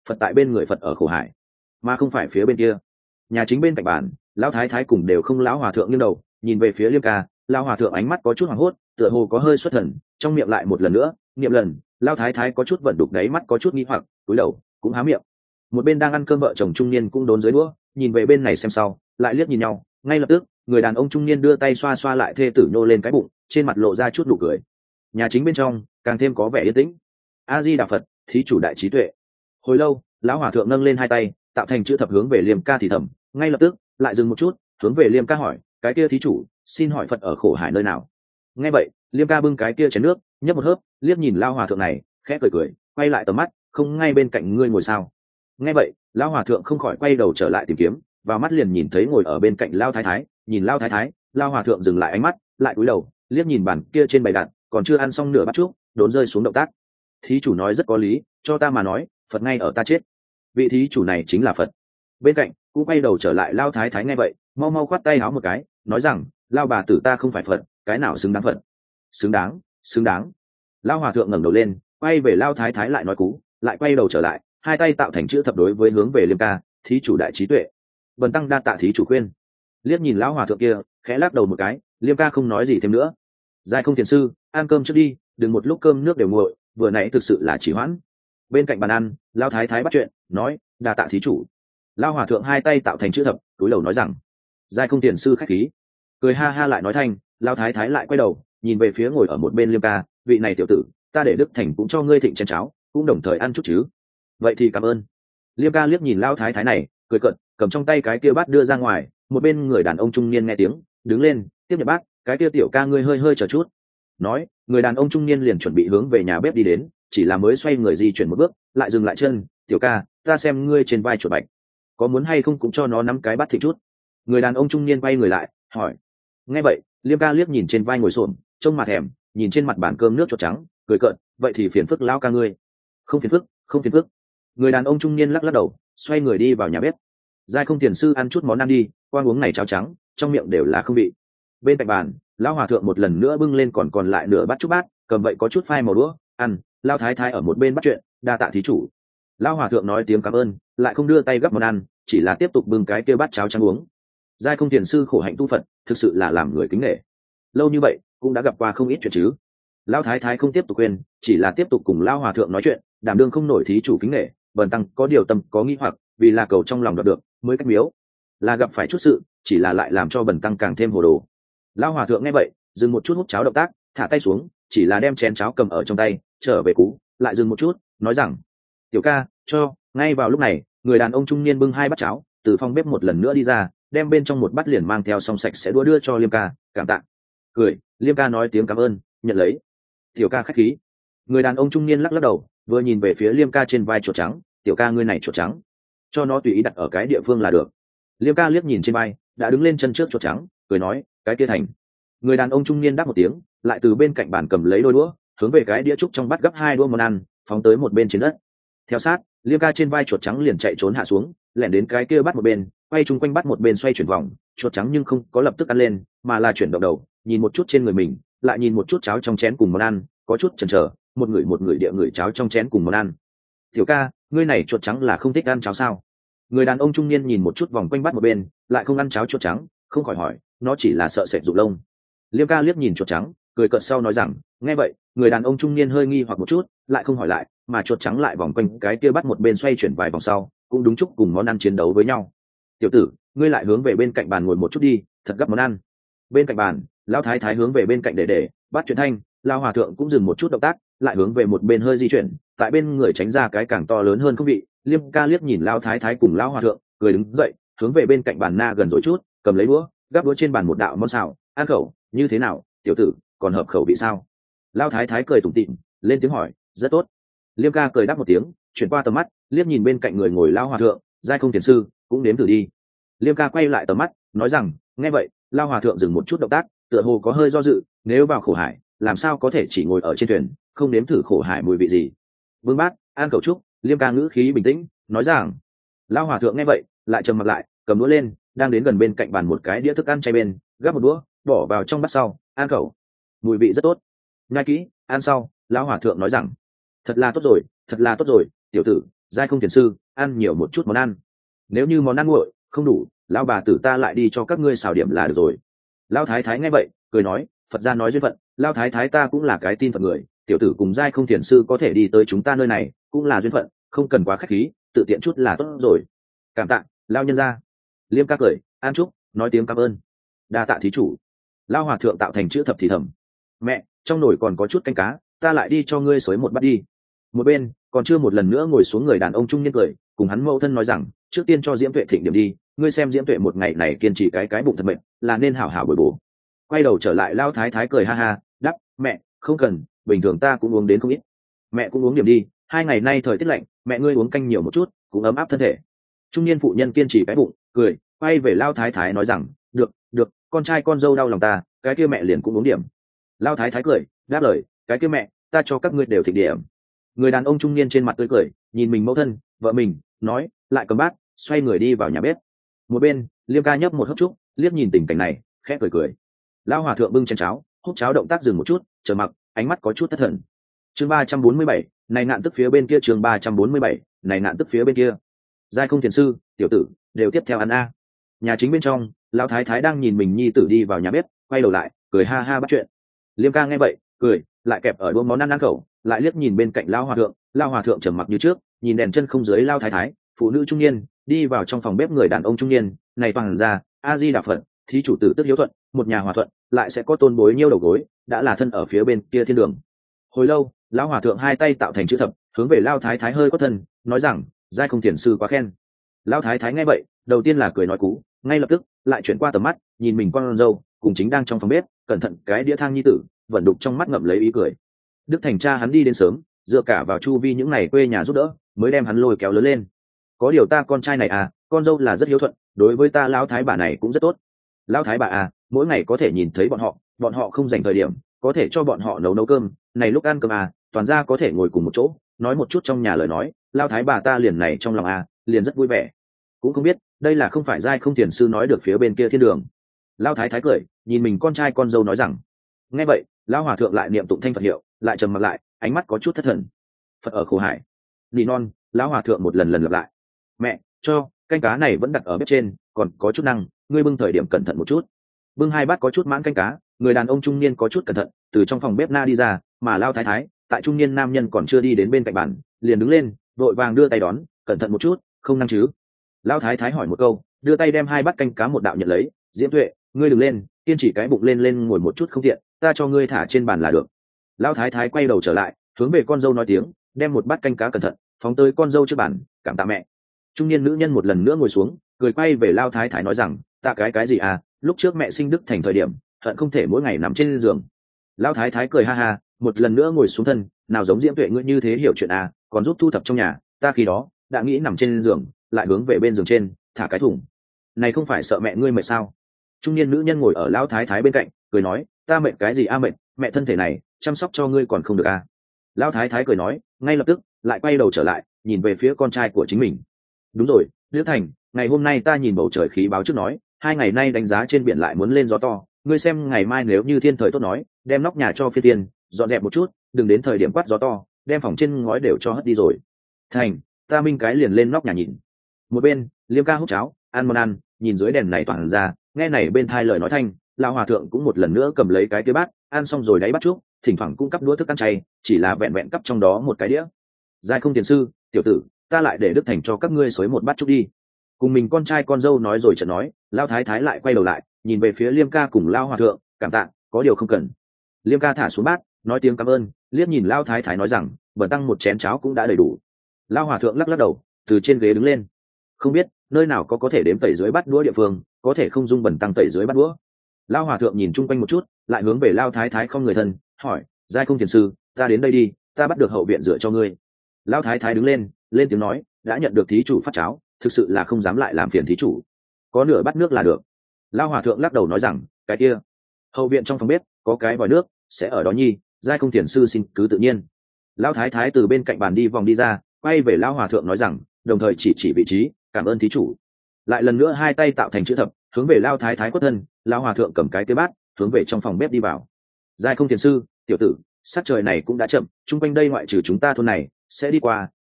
phật tại bên người phật ở khổ hải, mà không phải phía bên kia. Nhà chính bên cạnh bàn, lão thái thái cùng đều không, lão hòa thượng nghiêng đầu nhìn về phía Liêm ca. Lão hòa thượng ánh mắt có chút hoảng hốt, tựa hồ có hơi xuất thần, trong miệng lại một lần nữa niệm lần. Lão thái thái có chút vận đục đáy mắt có chút nghi hoặc, cúi đầu cũng há miệng. Một bên đang ăn cơm vợ chồng trung niên cũng đốn dưới đũa, nhìn về bên này xem sau, lại liếc nhìn nhau. Ngay lập tức người đàn ông trung niên đưa tay xoa xoa lại thê tử nhô lên cái bụng, trên mặt lộ ra chút nụ cười. Nhà chính bên trong càng thêm có vẻ yên tĩnh. A Di Đà Phật, thí chủ đại trí tuệ. Hồi lâu, lão hòa thượng nâng lên hai tay tạo thành chữ thập hướng về Liêm ca thì thầm. Ngay lập tức lại dừng một chút, hướng về Liêm ca hỏi, cái kia thí chủ xin hỏi Phật ở khổ hải nơi nào? Nghe vậy, Liêm ca bưng cái kia chén nước nhấp một hớp, liếc nhìn lão hòa thượng này, khẽ cười cười, quay lại tầm mắt, không ngay bên cạnh ngươi ngồi sao? Nghe vậy, lão hòa thượng không khỏi quay đầu trở lại tìm kiếm, vào mắt liền nhìn thấy ngồi ở bên cạnh lão thái thái. Nhìn lão thái thái, lão hòa thượng dừng lại ánh mắt, lại cúi đầu liếc nhìn bàn kia trên bày đặt còn chưa ăn xong nửa bát chúc, đốn rơi xuống động tác. Thí chủ nói rất có lý, cho ta mà nói, Phật ngay ở ta chết. Vị thí chủ này chính là Phật. Bên cạnh cũng quay đầu trở lại lao thái thái. Nghe vậy, mau mau khoát tay áo một cái, nói rằng, lao bà tử ta không phải Phật, cái nào xứng đáng Phật? Xứng đáng, xứng đáng. Lao hòa thượng ngẩng đầu lên, quay về lao thái thái lại nói cú, lại quay đầu trở lại, hai tay tạo thành chữ thập đối với hướng về Liêm ca, thí chủ đại trí tuệ. Bần tăng đa tạ thí chủ khuyên. Liếc nhìn lão hòa thượng kia, khẽ lắc đầu một cái, Liêm ca không nói gì thêm nữa. Giai không thiền sư, ăn cơm trước đi, đừng một lúc cơm nước đều nguội, vừa nãy thực sự là chỉ hoãn. Bên cạnh bàn ăn, lao thái thái bắt chuyện, nói, đa tạ thí chủ. Lao hòa thượng hai tay tạo thành chữ thập, túi đầu nói rằng, Giai không thiền sư khách khí. Cười ha ha lại nói thanh, lao thái thái lại quay đầu nhìn về phía ngồi ở một bên Liêm ca, vị này tiểu tử, ta để Đức Thành cũng cho ngươi thịnh chén cháo, cũng đồng thời ăn chút chứ. Vậy thì cảm ơn. Liêm ca liếc nhìn lao thái thái này, cười cợt, cầm trong tay cái kia bát đưa ra ngoài. Một bên người đàn ông trung niên nghe tiếng, đứng lên tiếp nhận bát, cái kia tiểu ca ngươi hơi hơi chờ chút. Nói, người đàn ông trung niên liền chuẩn bị hướng về nhà bếp đi đến, chỉ là mới xoay người di chuyển một bước, lại dừng lại chân. Tiểu ca, ta xem ngươi trên vai chuột bạch, có muốn hay không cũng cho nó nắm cái bát thịt chút. Người đàn ông trung niên quay người lại hỏi. Nghe vậy, Liêm ca liếc nhìn trên vai ngồi xổm, trông mặt thèm, nhìn trên mặt bàn cơm nước chuột trắng, cười cợt, vậy thì phiền phức lão ca ngươi. Không phiền phức, không phiền phức. Người đàn ông trung niên lắc lắc đầu, xoay người đi vào nhà bếp. Giai không tiền sư ăn chút món ăn đi, qua uống này cháo trắng, trong miệng đều là không vị. Bên cạnh bàn, lão hòa thượng một lần nữa bưng lên còn lại nửa bát chúc bát, cầm vậy có chút phai màu đũa ăn. Lão thái thái ở một bên bắt chuyện, đa tạ thí chủ. Lão hòa thượng nói tiếng cảm ơn, lại không đưa tay gấp món ăn, chỉ là tiếp tục bưng cái kia bát cháo trắng uống. Giai không tiền sư khổ hạnh tu Phật, thực sự là làm người kính nể. Lâu như vậy cũng đã gặp qua không ít chuyện chứ. Lão thái thái không tiếp tục khuyên, chỉ là tiếp tục cùng lão hòa thượng nói chuyện, đảm đương không nổi thí chủ kính nể, bần tăng có điều tâm có nghi hoặc, vì là cầu trong lòng đoạt được mới cách miếu, là gặp phải chút sự, chỉ là lại làm cho bần tăng càng thêm hồ đồ. Lão hòa thượng nghe vậy, dừng một chút hút cháo động tác, thả tay xuống, chỉ là đem chén cháo cầm ở trong tay, trở về cú, lại dừng một chút, nói rằng, tiểu ca, cho. Ngay vào lúc này, người đàn ông trung niên bưng hai bát cháo từ phòng bếp một lần nữa đi ra, đem bên trong một bát liền mang theo xong sạch sẽ đũa đưa cho Liêm ca, cảm tạ. Cười, Liêm ca nói tiếng cảm ơn, nhận lấy. Tiểu ca khách khí. Người đàn ông trung niên lắc lắc đầu, vừa nhìn về phía Liêm ca trên vai chuột trắng, tiểu ca ngươi này chuột trắng, cho nó tùy ý đặt ở cái địa phương là được. Liêm ca liếc nhìn trên vai đã đứng lên chân trước chuột trắng, cười nói, cái kia thành. Người đàn ông trung niên đáp một tiếng, lại từ bên cạnh bàn cầm lấy đôi đũa, hướng về cái đĩa trúc trong bát gấp hai đũa món ăn, phóng tới một bên trên đất. Theo sát, Liêm ca trên vai chuột trắng liền chạy trốn hạ xuống, lẻn đến cái kia bắt một bên, quay chung quanh bắt một bên xoay chuyển vòng. Chuột trắng nhưng không có lập tức ăn lên, mà là chuyển động đầu, nhìn một chút trên người mình, lại nhìn một chút cháo trong chén cùng món ăn, có chút chần chờ, một người địa người cháo trong chén cùng món ăn. Tiểu ca, ngươi này chuột trắng là không thích ăn cháo sao? Người đàn ông trung niên nhìn một chút vòng quanh bắt một bên, lại không ăn cháo chuột trắng, không khỏi hỏi, nó chỉ là sợ sệt rụng lông. Liêm ca liếc nhìn chuột trắng, cười cợt sau nói rằng, nghe vậy, người đàn ông trung niên hơi nghi hoặc một chút, lại không hỏi lại, mà chuột trắng lại vòng quanh cái kia bắt một bên xoay chuyển vài vòng sau, cũng đúng chúc cùng món ăn chiến đấu với nhau. Tiểu tử, ngươi lại hướng về bên cạnh bàn ngồi một chút đi, thật gấp món ăn. Bên cạnh bàn, lão thái thái hướng về bên cạnh để bắt chuyện thanh, lão hòa thượng cũng dừng một chút động tác, lại hướng về một bên hơi di chuyển, tại bên người tránh ra cái càng to lớn hơn không vị. Liêm ca liếc nhìn lão thái thái cùng lão hòa thượng, cười đứng dậy, hướng về bên cạnh bàn na gần rồi chút, cầm lấy đũa, gắp đũa trên bàn một đạo món xào, ăn khẩu, như thế nào, tiểu tử, còn hợp khẩu vị sao? Lão thái thái cười tủm tỉm, lên tiếng hỏi, rất tốt. Liêm ca cười đáp một tiếng, chuyển qua tầm mắt, liếc nhìn bên cạnh người ngồi lão hòa thượng, giai không thiền sư, cũng nếm thử đi. Liêm ca quay lại tầm mắt, nói rằng, nghe vậy, lão hòa thượng dừng một chút động tác, tựa hồ có hơi do dự, nếu vào khổ hải, làm sao có thể chỉ ngồi ở trên thuyền, không nếm thử khổ hải mùi vị gì. Vương bát, an cầu trúc. Liêm ca ngữ khí bình tĩnh, nói rằng. Lão hòa thượng nghe vậy, lại trầm mặt lại, cầm đũa lên, đang đến gần bên cạnh bàn một cái đĩa thức ăn chay bên, gắp một đũa, bỏ vào trong bát sau, an khẩu, mùi vị rất tốt. Nhai kỹ, ăn sau, lão hòa thượng nói rằng, thật là tốt rồi, thật là tốt rồi, tiểu tử, giai không thiền sư ăn nhiều một chút món ăn, nếu như món ăn nguội không đủ, lão bà tử ta lại đi cho các ngươi xào điểm là được rồi. Lão thái thái nghe vậy cười nói, Phật gia nói duyên phận, lão thái thái ta cũng là cái tin Phật người, tiểu tử cùng giai không thiền sư có thể đi tới chúng ta nơi này cũng là duyên phận, không cần quá khách khí, tự tiện chút là tốt rồi. Cảm tạ lão nhân gia. Liêm ca cười an chúc nói tiếng cảm ơn. Đa tạ thí chủ. Lão hòa thượng tạo thành chữ thập thì thầm, mẹ trong nồi còn có chút canh cá, ta lại đi cho ngươi xới một bát đi. Một bên còn chưa một lần nữa ngồi xuống người đàn ông trung niên cười cùng hắn mẫu thân nói rằng, trước tiên cho Diễm Tuệ thịnh điểm đi, ngươi xem Diễm Tuệ một ngày này kiên trì cái bụng thật mệnh, là nên hảo hảo bồi bổ. Quay đầu trở lại lao thái thái cười ha ha đắp, mẹ không cần, bình thường ta cũng uống đến không ít, mẹ cũng uống điểm đi, 2 ngày nay thời tiết lạnh, mẹ ngươi uống canh nhiều một chút cũng ấm áp thân thể. Trung niên phụ nhân kiên trì cái bụng cười quay về lao thái thái nói rằng, được được, con trai con dâu đau lòng ta, cái kia mẹ liền cũng uống điểm. Lao thái thái cười đáp lời, cái kia mẹ ta cho các ngươi đều thịnh điểm. Người đàn ông trung niên trên mặt tươi cười nhìn mình mẫu thân vợ mình nói, lại cầm bát xoay người đi vào nhà bếp. Một bên Liêm ca nhấp một hớp trúc liếc nhìn tình cảnh này khẽ cười cười. Lão hòa thượng bưng chén cháo hút cháo động tác dừng một chút chờ mặc, ánh mắt có chút thất thần. Chương 347, này ngạn tức phía bên kia. Chương 347, này ngạn tức phía bên kia. Giai không thiền sư tiểu tử đều tiếp theo ăn a. Nhà chính bên trong lão thái thái đang nhìn mình nhi tử đi vào nhà bếp quay đầu lại cười ha ha bắt chuyện. Liêm ca nghe vậy cười lại kẹp ở đũa món ăn khẩu, lại liếc nhìn bên cạnh lão hòa thượng trầm mặc như trước nhìn đèn chân không dưới lao thái thái phụ nữ trung niên đi vào trong phòng bếp. Người đàn ông trung niên này toàn ra a di đà phật, thí chủ tử tức hiếu thuận, một nhà hòa thuận lại sẽ có tôn bối nhiêu đầu gối, đã là thân ở phía bên kia thiên đường. Hồi lâu lão hòa thượng hai tay tạo thành chữ thập hướng về lao thái thái hơi có thân nói rằng, giai không thiền sư quá khen. Lao thái thái nghe vậy đầu tiên là cười nói cú, ngay lập tức lại chuyển qua tầm mắt nhìn mình con dâu cùng chính đang trong phòng bếp cẩn thận cái đĩa thang nhi tử vẫn đục trong mắt ngậm lấy ý cười. Đức thành cha hắn đi đến sớm, dựa cả vào chu vi những ngày quê nhà giúp đỡ mới đem hắn lôi kéo lớn lên. Có điều ta con trai này à, con dâu là rất hiếu thuận, đối với ta lão thái bà này cũng rất tốt. Lão thái bà à, mỗi ngày có thể nhìn thấy bọn họ không dành thời điểm có thể cho bọn họ nấu cơm, này lúc ăn cơm à, toàn ra có thể ngồi cùng một chỗ nói một chút trong nhà lời nói, lão thái bà ta liền này trong lòng à, liền rất vui vẻ. Cũng không biết đây là không phải giai không thiền sư nói được phía bên kia thiên đường. Lão thái thái cười nhìn mình con trai con dâu nói rằng. Nghe vậy lão hòa thượng lại niệm tụng thanh Phật hiệu lại trầm mặc lại, ánh mắt có chút thất thần. Phật ở khổ hải nỉ non. Lão hòa thượng một lần lặp lại, mẹ cho canh cá này vẫn đặt ở bếp trên, còn có chút năng, ngươi bưng thời điểm cẩn thận một chút. Bưng 2 bát có chút mãn canh cá, người đàn ông trung niên có chút cẩn thận từ trong phòng bếp na đi ra, mà lao thái thái tại trung niên nam nhân còn chưa đi đến bên cạnh bàn liền đứng lên vội vàng đưa tay đón, cẩn thận một chút, không năng chứ. Lao thái thái hỏi một câu đưa tay đem 2 bát canh cá một đạo nhận lấy. Diễm Tuệ ngươi đừng lên, kiên chỉ cái bụng lên ngồi một chút không tiện, ta cho ngươi thả trên bàn là được. Lao thái thái quay đầu trở lại hướng về con dâu nói tiếng, đem một bát canh cá cẩn thận phóng tới con dâu trước bàn, cảm tạ mẹ. Trung niên nữ nhân một lần nữa ngồi xuống cười quay về lao thái thái nói rằng, tạ cái gì à, lúc trước mẹ sinh đức thành thời điểm hận không thể mỗi ngày nằm trên giường. Lao thái thái cười ha ha một lần nữa ngồi xuống thân, nào giống Diễm Tuệ ngươi như thế hiểu chuyện à, còn giúp thu thập trong nhà, ta khi đó đã nghĩ nằm trên giường lại hướng về bên giường trên thả cái thùng này, không phải sợ mẹ ngươi mệt sao. Trung niên nữ nhân ngồi ở lao thái thái bên cạnh cười nói, ta mệt cái gì a, mệt mẹ thân thể này chăm sóc cho ngươi còn không được à. Lao thái thái cười nói ngay lập tức lại quay đầu trở lại nhìn về phía con trai của chính mình. Đúng rồi Liễu Thành, ngày hôm nay ta nhìn bầu trời khí báo trước nói 2 ngày nay đánh giá trên biển lại muốn lên gió to, ngươi xem ngày mai nếu như thiên thời tốt nói đem nóc nhà cho phi tiên dọn dẹp một chút, đừng đến thời điểm quát gió to đem phòng trên ngói đều cho hất đi rồi. Thành, ta minh cái liền lên nóc nhà nhìn. Một bên Liêm ca hút cháo ăn món ăn nhìn dưới đèn này toàn ra, nghe này bên thai lời nói thanh, lão hòa thượng cũng một lần nữa cầm lấy cái bát ăn xong rồi đáy bắt chút, thỉnh thoảng cũng cắp đũa thức ăn chay, chỉ là vẹn vẹn cắp trong đó một cái đĩa. Giai không thiền sư tiểu tử, ta lại để Đức Thành cho các ngươi xới một bát chút đi. Cùng mình con trai con dâu nói rồi chợt nói, lao thái thái lại quay đầu lại nhìn về phía Liêm ca cùng lao hòa thượng, cảm tạ, có điều không cần. Liêm ca thả xuống bát nói tiếng cảm ơn, liếc nhìn lao thái thái nói rằng, bần tăng một chén cháo cũng đã đầy đủ. Lao hòa thượng lắc lắc đầu từ trên ghế đứng lên, không biết nơi nào có thể đếm tẩy dưới bát đũa địa phương, có thể không dung bần tăng tẩy dưới bát đũa. Lao hòa thượng nhìn chung quanh một chút lại hướng về lao thái thái không người thân hỏi, giai không thiền sư ta đến đây đi, ta bắt được hậu viện dựa cho ngươi. Lao thái thái đứng lên lên tiếng nói, đã nhận được thí chủ phát cháo, thực sự là không dám lại làm phiền thí chủ, có nửa bát nước là được. Lao hòa thượng lắc đầu nói rằng, cái kia hậu viện trong phòng bếp có cái vòi nước sẽ ở đó nhi, giai không thiền sư xin cứ tự nhiên. Lao thái thái từ bên cạnh bàn đi vòng đi ra quay về lao hòa thượng nói rằng, đồng thời chỉ vị trí, cảm ơn thí chủ. Lại lần nữa 2 tay tạo thành chữ thập hướng về lao thái thái quất thân, lao hòa thượng cầm cái bát hướng về trong phòng bếp đi vào. Giai không thiền sư tiểu tử, sát trời này cũng đã chậm, chung quanh đây ngoại trừ chúng ta thôn này sẽ đi qua,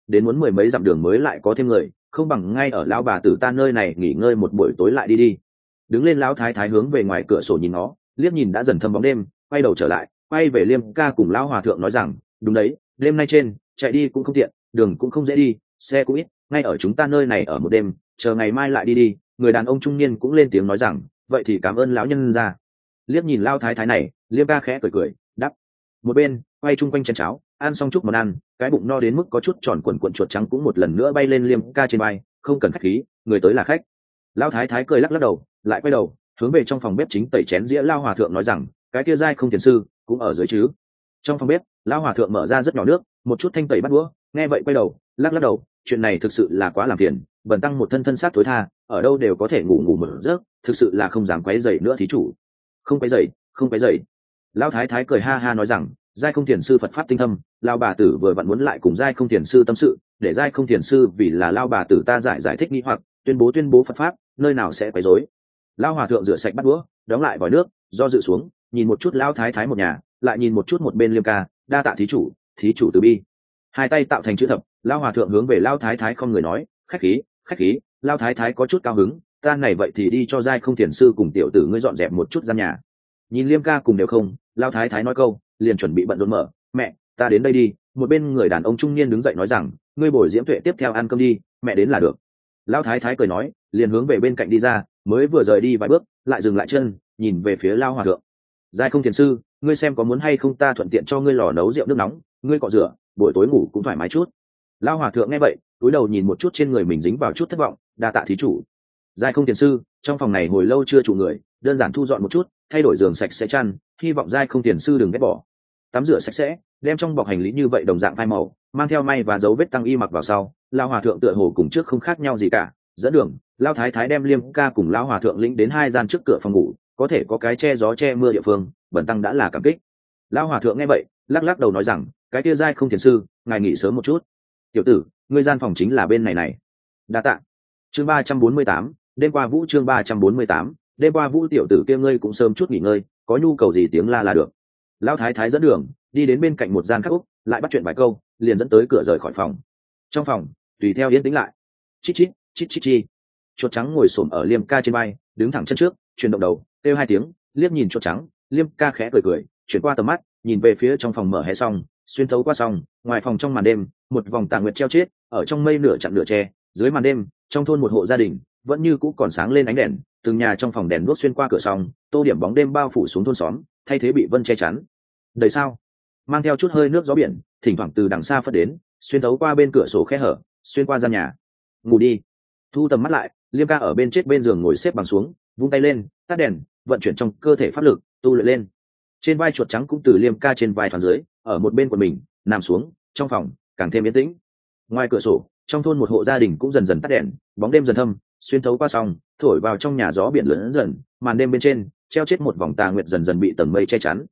đến muốn mười mấy dặm đường mới lại có thêm người, không bằng ngay ở lão bà tử ta nơi này nghỉ ngơi một buổi tối lại đi đi. Đứng lên lão thái thái hướng về ngoài cửa sổ nhìn nó, liếc nhìn đã dần thâm bóng đêm, quay đầu trở lại, quay về Liêm ca cùng lão hòa thượng nói rằng, đúng đấy, đêm nay trên chạy đi cũng không tiện, đường cũng không dễ đi, xe cũng ít, ngay ở chúng ta nơi này ở một đêm, chờ ngày mai lại đi đi. Người đàn ông trung niên cũng lên tiếng nói rằng, vậy thì cảm ơn lão nhân ra. Liếc nhìn lão thái thái này, Liêm ca khẽ cười cười đáp. Một bên quay chung quanh chén cháo, ăn xong chút món ăn, cái bụng no đến mức có chút tròn quần chuột trắng cũng một lần nữa bay lên Liêm ca trên vai, không cần khách khí, người tới là khách. Lão thái thái cười lắc lắc đầu, lại quay đầu hướng về trong phòng bếp chính tẩy chén dĩa lão hòa thượng nói rằng, cái kia giai không thiền sư cũng ở dưới chứ. Trong phòng bếp lão hòa thượng mở ra rất nhỏ nước, một chút thanh tẩy bắt đũa, nghe vậy quay đầu lắc lắc đầu, chuyện này thực sự là quá làm phiền, bần tăng một thân thân xác thối tha, ở đâu đều có thể ngủ ngủ một giấc, thực sự là không dám quấy rầy nữa thí chủ. Không quấy rầy, không quấy rầy. Lão thái thái cười ha ha nói rằng, giai không thiền sư Phật pháp tinh thâm, lão bà tử vừa vặn muốn lại cùng giai không thiền sư tâm sự, để giai không thiền sư vì là lão bà tử ta giải thích nghi hoặc, tuyên bố Phật pháp, nơi nào sẽ quấy rối. Lão hòa thượng rửa sạch bát đũa, đóng lại vòi nước, do dự xuống, nhìn một chút lão thái thái một nhà, lại nhìn một chút một bên Liêm ca, đa tạ thí chủ từ bi. Hai tay tạo thành chữ thập, lão hòa thượng hướng về lão thái thái không người nói, khách khí. Lão thái thái có chút cao hứng, ta này vậy thì đi cho giai không thiền sư cùng tiểu tử ngươi dọn dẹp một chút gian nhà. Nhìn Liêm ca cùng đều không, lão thái thái nói câu, liền chuẩn bị bận rộn mở, mẹ, ta đến đây đi. Một bên người đàn ông trung niên đứng dậy nói rằng, ngươi bồi Diễm Tuệ tiếp theo ăn cơm đi, mẹ đến là được. Lão thái thái cười nói, liền hướng về bên cạnh đi ra, mới vừa rời đi vài bước, lại dừng lại chân, nhìn về phía lão hòa thượng. Giai không thiền sư, ngươi xem có muốn hay không ta thuận tiện cho ngươi lò nấu rượu nước nóng, ngươi cọ rửa, buổi tối ngủ cũng thoải mái chút. Lão hòa thượng nghe vậy, cúi đầu nhìn một chút trên người mình dính vào chút thất vọng, đa tạ thí chủ. Giai không thiền sư, trong phòng này hồi lâu chưa trụ người, đơn giản thu dọn một chút, thay đổi giường sạch sẽ chăn, hy vọng giai không thiền sư đừng ghét bỏ. Tắm rửa sạch sẽ, đem trong bọc hành lý như vậy đồng dạng phai màu, mang theo may và dấu vết tăng y mặc vào sau. Lão hòa thượng tựa hồ cùng trước không khác nhau gì cả, dẫn đường. Lão thái thái đem Liêm ca cùng lão hòa thượng lĩnh đến hai gian trước cửa phòng ngủ, có thể có cái che gió che mưa địa phương, bần tăng đã là cảm kích. Lão hòa thượng nghe vậy, lắc lắc đầu nói rằng, cái kia giai không thiền sư, ngài nghỉ sớm một chút. Tiểu tử, ngươi gian phòng chính là bên này này. Đa tạ. Chương 348, đêm qua vũ chương 348, đêm qua vũ tiểu tử kia ngươi cũng sớm chút nghỉ ngơi, có nhu cầu gì tiếng la là được. Lão thái thái dẫn đường, đi đến bên cạnh một gian khác úc, lại bắt chuyện vài câu, liền dẫn tới cửa rời khỏi phòng. Trong phòng, tùy theo yên tĩnh lại. Chít chít chi. Chuột trắng ngồi xổm ở Liêm ca trên vai, đứng thẳng chân trước, chuyển động đầu, kêu hai tiếng, liếc nhìn chuột trắng. Liêm ca khẽ cười, chuyển qua tầm mắt, nhìn về phía trong phòng mở hé xong, xuyên thấu qua xong, ngoài phòng trong màn đêm, một vòng tà nguyệt treo chết, ở trong mây nửa chặn nửa che, dưới màn đêm, trong thôn một hộ gia đình, vẫn như cũ còn sáng lên ánh đèn, từng nhà trong phòng đèn đuốc xuyên qua cửa xong, tô điểm bóng đêm bao phủ xuống thôn xóm, thay thế bị vân che chắn. Đời sao? Mang theo chút hơi nước gió biển, thỉnh thoảng từ đằng xa phất đến, xuyên thấu qua bên cửa sổ khe hở, xuyên qua gian nhà. Ngủ đi. Thu tầm mắt lại, Liêm ca ở bên chết bên giường ngồi xếp bằng xuống, vung tay lên, tắt đèn, vận chuyển trong cơ thể pháp lực, tu luyện lên. Trên vai chuột trắng cũng từ Liêm ca trên vai thoáng dưới, ở một bên của mình, nằm xuống, trong phòng càng thêm yên tĩnh. Ngoài cửa sổ, trong thôn một hộ gia đình cũng dần dần tắt đèn, bóng đêm dần thâm, xuyên thấu qua song, thổi vào trong nhà gió biển lớn dần, màn đêm bên trên, treo chết một vòng tà nguyệt dần dần bị tầng mây che chắn.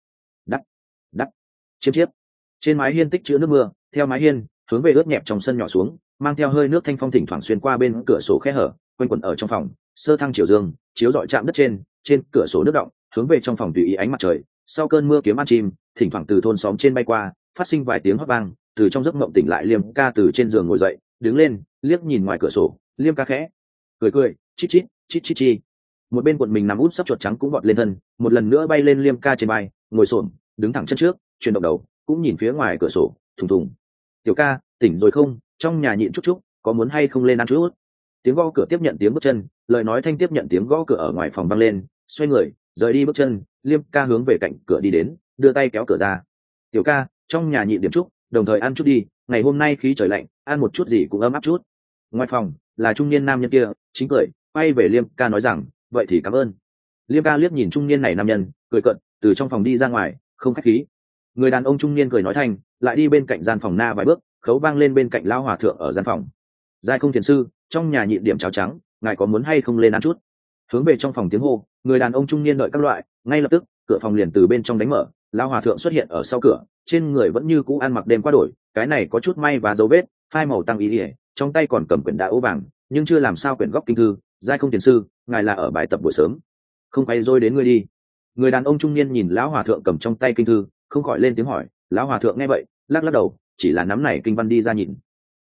Đắp, chiếp. Trên mái hiên tích chứa nước mưa, theo mái hiên, hướng về ướt nhẹp trong sân nhỏ xuống, mang theo hơi nước thanh phong thỉnh thoảng xuyên qua bên cửa sổ khe hở, quanh quẩn ở trong phòng, sơ thăng chiều dương, chiếu rọi chạm đất trên cửa sổ nước động, hướng về trong phòng tùy ý ánh mặt trời. Sau cơn mưa kiếm ăn chim, thỉnh thoảng từ thôn xóm trên bay qua, phát sinh vài tiếng hót vang, từ trong giấc mộng tỉnh lại. Liêm ca từ trên giường ngồi dậy, đứng lên, liếc nhìn ngoài cửa sổ, Liêm ca khẽ cười, chít chi. Một bên quần mình nằm út sấp chuột trắng cũng vọt lên thân, một lần nữa bay lên Liêm ca trên vai, ngồi xổm, đứng thẳng chân trước, chuyển động đầu, cũng nhìn phía ngoài cửa sổ, thùng. Tiểu ca, tỉnh rồi không? Trong nhà nhịn chút, có muốn hay không lên ăn chút? Tiếng gõ cửa tiếp nhận tiếng bước chân, lời nói thanh tiếp nhận tiếng gõ cửa ở ngoài phòng vang lên, xoay người, rời đi bước chân. Liêm ca hướng về cạnh cửa đi đến, đưa tay kéo cửa ra. Tiểu ca, trong nhà nhịn điểm chút, đồng thời ăn chút đi, ngày hôm nay khí trời lạnh, ăn một chút gì cũng ấm áp chút. Ngoài phòng là trung niên nam nhân kia, chính cười, quay về Liêm ca nói rằng, vậy thì cảm ơn. Liêm ca liếc nhìn trung niên này nam nhân, cười cợt, từ trong phòng đi ra ngoài, không khách khí. Người đàn ông trung niên cười nói thành, lại đi bên cạnh gian phòng na vài bước, khấu vang lên bên cạnh lão hòa thượng ở gian phòng. Giai không thiền sư, trong nhà nhịn điểm cháo trắng, ngài có muốn hay không lên ăn chút? Hướng về trong phòng tiếng hô, người đàn ông trung niên đợi các loại, ngay lập tức cửa phòng liền từ bên trong đánh mở, lão hòa thượng xuất hiện ở sau cửa, trên người vẫn như cũ ăn mặc đêm qua đổi, cái này có chút may và dấu vết, phai màu tăng ý ỉa, trong tay còn cầm quyển đã ố vàng, nhưng chưa làm sao quyển góc kinh thư. Giai không thiền sư, ngài là ở bài tập buổi sớm, không quay rồi đến ngươi đi. Người đàn ông trung niên nhìn lão hòa thượng cầm trong tay kinh thư, không khỏi lên tiếng hỏi. Lão hòa thượng nghe vậy, lắc lắc đầu, chỉ là nắm này kinh văn đi ra nhìn.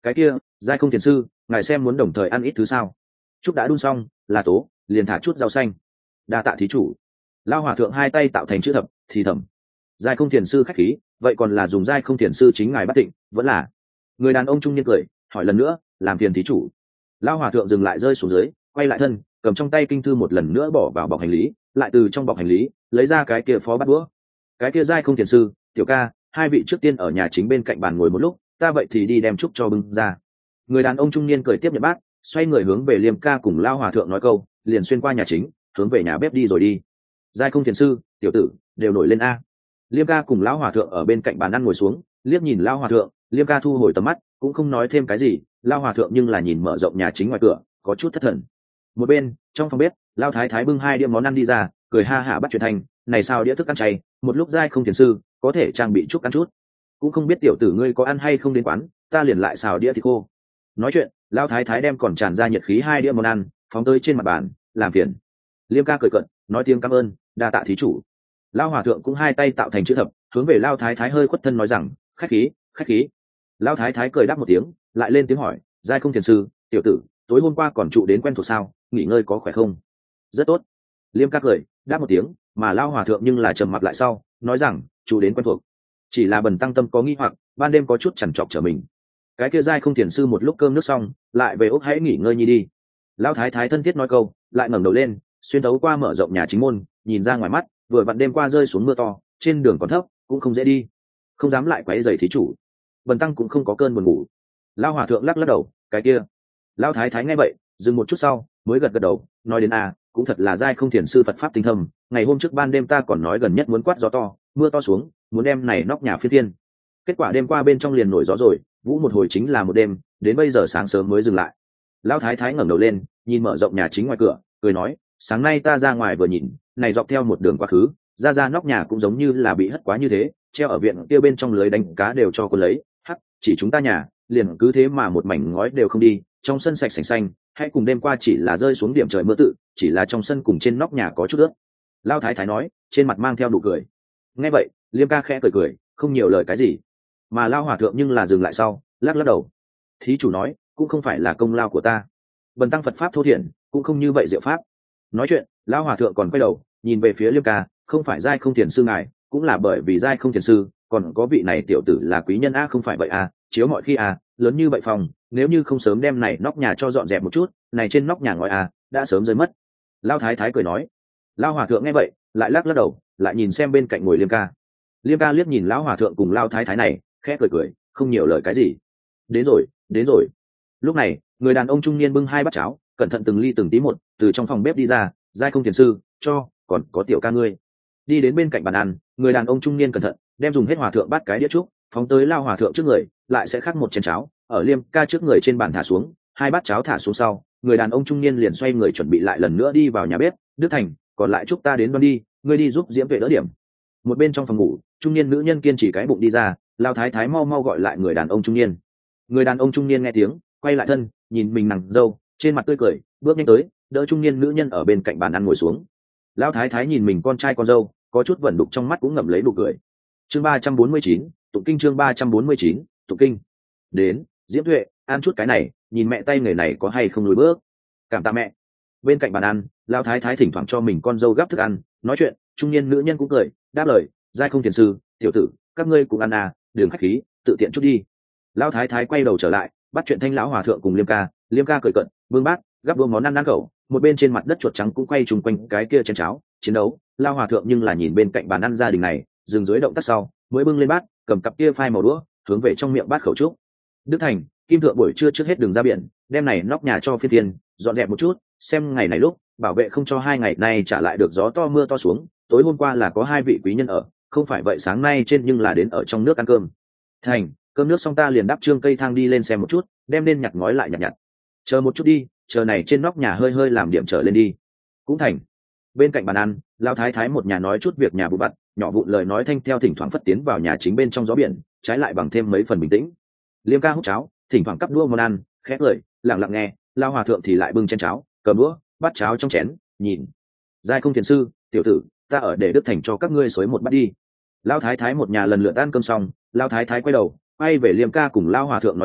cái kia giai không thiền sư, ngài xem muốn đồng thời ăn ít thứ sao? Chúc đã đun xong là tố, liền thả chút rau xanh. Đa tạ thí chủ. Lao hòa thượng hai tay tạo thành chữ thập thì thầm. Giai không thiền sư khách khí, vậy còn là dùng giai không thiền sư chính ngài bất tịnh vẫn là. Người đàn ông trung niên cười hỏi lần nữa, làm phiền thí chủ. Lao hòa thượng dừng lại rơi xuống dưới, quay lại thân, cầm trong tay kinh thư một lần nữa bỏ vào bọc hành lý, lại từ trong bọc hành lý lấy ra cái kia phó bát đũa. Cái kia giai không thiền sư, tiểu ca, hai vị trước tiên ở nhà chính bên cạnh bàn ngồi một lúc, ta vậy thì đi đem trúc cho bưng ra. Người đàn ông trung niên cười tiếp nhận bát, xoay người hướng về Liêm ca cùng Lao hòa thượng nói câu, liền xuyên qua nhà chính, hướng về nhà bếp đi rồi đi. Giai không thiền sư, tiểu tử, đều nổi lên a. Liêm ca cùng Lão hòa thượng ở bên cạnh bàn ăn ngồi xuống, liếc nhìn Lão hòa thượng, Liêm ca thu hồi tầm mắt, cũng không nói thêm cái gì. Lão hòa thượng nhưng là nhìn mở rộng nhà chính ngoài cửa, có chút thất thần. Một bên trong phòng bếp, Lão thái thái bưng hai đĩa món ăn đi ra, cười ha hả bắt chuyện thành, này sao đĩa thức ăn chay, một lúc Giai không thiền sư có thể trang bị chút ăn chút, cũng không biết tiểu tử ngươi có ăn hay không đến quán, ta liền lại xào đĩa thịt khô. Nói chuyện, Lão thái thái đem còn tràn ra nhiệt khí hai đĩa món ăn phóng tới trên mặt bàn, làm phiền. Liêm ca cười cợt, nói tiếng cảm ơn, đa tạ thí chủ. Lao hòa thượng cũng hai tay tạo thành chữ thập, hướng về Lao thái thái hơi khuất thân nói rằng, khách khí khách khí. Lao thái thái cười đáp một tiếng, lại lên tiếng hỏi, giai không thiền sư, tiểu tử, tối hôm qua còn trụ đến quen thuộc sao, nghỉ ngơi có khỏe không? Rất tốt. Liêm ca cười đáp một tiếng, mà Lao hòa thượng nhưng là trầm mặt lại sau, nói rằng, trụ đến quen thuộc, chỉ là bần tăng tâm có nghi hoặc, ban đêm có chút chằn trọc trở mình. Cái kia giai không thiền sư một lúc cơm nước xong, lại về ốc hãy nghỉ ngơi nhi đi. Lao thái thái thân thiết nói câu, lại ngẩng đầu lên, xuyên thấu qua mở rộng nhà chính môn, nhìn ra ngoài mắt, vừa vặn đêm qua rơi xuống mưa to, trên đường còn thấp, cũng không dễ đi, không dám lại quấy rầy thí chủ. Bần tăng cũng không có cơn buồn ngủ. Lao hòa thượng lắc lắc đầu, cái kia. Lao thái thái nghe vậy, dừng một chút sau, mới gật gật đầu, nói đến cũng thật là giai không thiền sư Phật pháp tinh thâm. Ngày hôm trước ban đêm ta còn nói gần nhất muốn quát gió to, mưa to xuống, muốn đem này nóc nhà phiên thiên. Kết quả đêm qua bên trong liền nổi gió rồi, vũ một hồi chính là một đêm, đến bây giờ sáng sớm mới dừng lại. Lao thái thái ngẩng đầu lên, nhìn mở rộng nhà chính ngoài cửa, cười nói, sáng nay ta ra ngoài vừa nhìn, này dọc theo một đường quá khứ, ra nóc nhà cũng giống như là bị hất quá như thế, treo ở viện kia bên trong lưới đánh cá đều cho con lấy, chỉ chúng ta nhà liền cứ thế mà một mảnh ngói đều không đi, trong sân sạch sành xanh, hay cùng đêm qua chỉ là rơi xuống điểm trời mưa tự, chỉ là trong sân cùng trên nóc nhà có chút ướt. Lao thái thái nói, trên mặt mang theo nụ cười. Nghe vậy, Liêm ca khẽ cười, không nhiều lời cái gì, mà Lao hòa thượng nhưng là dừng lại sau, lắc lắc đầu. Thí chủ nói, cũng không phải là công lao của ta, bần tăng Phật pháp thô thiển, cũng không như vậy diệu pháp. Nói chuyện, Lão hòa thượng còn quay đầu nhìn về phía Liêm ca, không phải giai không thiền sư ngài, cũng là bởi vì giai không thiền sư, còn có vị này tiểu tử là quý nhân không phải vậy chiếu mọi khi lớn như vậy phòng, nếu như không sớm đem này nóc nhà cho dọn dẹp một chút, này trên nóc nhà ngói đã sớm rơi mất. Lão thái thái cười nói. Lão hòa thượng nghe vậy, lại lắc lắc đầu, lại nhìn xem bên cạnh ngồi Liêm ca. Liêm ca liếc nhìn Lão hòa thượng cùng Lão thái thái này, khẽ cười, không nhiều lời cái gì. Đến rồi. Lúc này, người đàn ông trung niên bưng hai bát cháo, cẩn thận từng ly từng tí một, từ trong phòng bếp đi ra, giai không thiền sư, cho, còn có tiểu ca ngươi. Đi đến bên cạnh bàn ăn, người đàn ông trung niên cẩn thận, đem dùng hết hòa thượng bát cái đĩa trúc, phóng tới Lao hòa thượng trước người, lại sẽ khắc một chén cháo, ở Liêm ca trước người trên bàn thả xuống, hai bát cháo thả xuống sau, người đàn ông trung niên liền xoay người chuẩn bị lại lần nữa đi vào nhà bếp, Đức Thành, còn lại chúc ta đến đoan đi, ngươi đi giúp Diễm Tuệ đỡ điểm. Một bên trong phòng ngủ, trung niên nữ nhân kiên trì cái bụng đi ra, Lao thái thái mau gọi lại người đàn ông trung niên. Người đàn ông trung niên nghe tiếng, quay lại thân, nhìn mình nàng dâu, trên mặt tươi cười, bước nhanh tới, đỡ trung niên nữ nhân ở bên cạnh bàn ăn ngồi xuống. Lão thái thái nhìn mình con trai con dâu, có chút vẩn đục trong mắt cũng ngậm lấy nụ cười. Chương 349, tụng kinh. Chương 349, tụng kinh. Đến, Diễm Tuệ, ăn chút cái này, nhìn mẹ tay nghề này có hay không lùi bước. Cảm tạ mẹ. Bên cạnh bàn ăn, lão thái thái thỉnh thoảng cho mình con dâu gắp thức ăn, nói chuyện, trung niên nữ nhân cũng cười, đáp lời, giai không thiền sư, tiểu tử, các ngươi cũng ăn đừng khách khí, tự tiện chút đi. Lão thái thái quay đầu trở lại, bắt chuyện Thanh lão hòa thượng cùng Liêm ca cười cận, vương bát gắp đũa món ăn khẩu, một bên trên mặt đất chuột trắng cũng quay trùng quanh cái kia chén cháo chiến đấu. Lão hòa thượng nhưng là nhìn bên cạnh bàn ăn gia đình này, dừng dưới động tác sau mới bưng lên bát, cầm cặp kia phai màu đũa hướng về trong miệng bát khẩu trúc. Đức Thành, Kim Thượng buổi trưa trước hết đường ra biển, đem này nóc nhà cho phiên thiên dọn dẹp một chút, xem ngày này lúc bảo vệ không cho 2 ngày nay trả lại được gió to mưa to xuống. Tối hôm qua là có 2 vị quý nhân ở, không phải vậy sáng nay trên nhưng là đến ở trong nước ăn cơm. Thành, cơm nước xong ta liền đắp trương cây thang đi lên xem một chút, đem lên nhặt ngói lại nhặt. Chờ một chút đi, chờ này trên nóc nhà hơi làm điểm trở lên đi. Cũng thành. Bên cạnh bàn ăn, Lão thái thái một nhà nói chút việc nhà vụ vặt, nhỏ vụn lời nói thanh theo thỉnh thoảng phất tiến vào nhà chính bên trong gió biển, trái lại bằng thêm mấy phần bình tĩnh. Liêm ca hút cháo, thỉnh thoảng cắp đũa món ăn, khẽ cười, lặng lặng nghe. Lão hòa thượng thì lại bưng chén cháo, cầm đũa, bắt cháo trong chén, nhìn. Giai không thiền sư, tiểu tử, ta ở để Đức Thành cho các ngươi xới một bát đi. Lão thái thái một nhà lần lượt ăn cơm xong, Lão thái thái quay đầu, quay về Liêm ca cùng Lão hòa thượng nói rằng,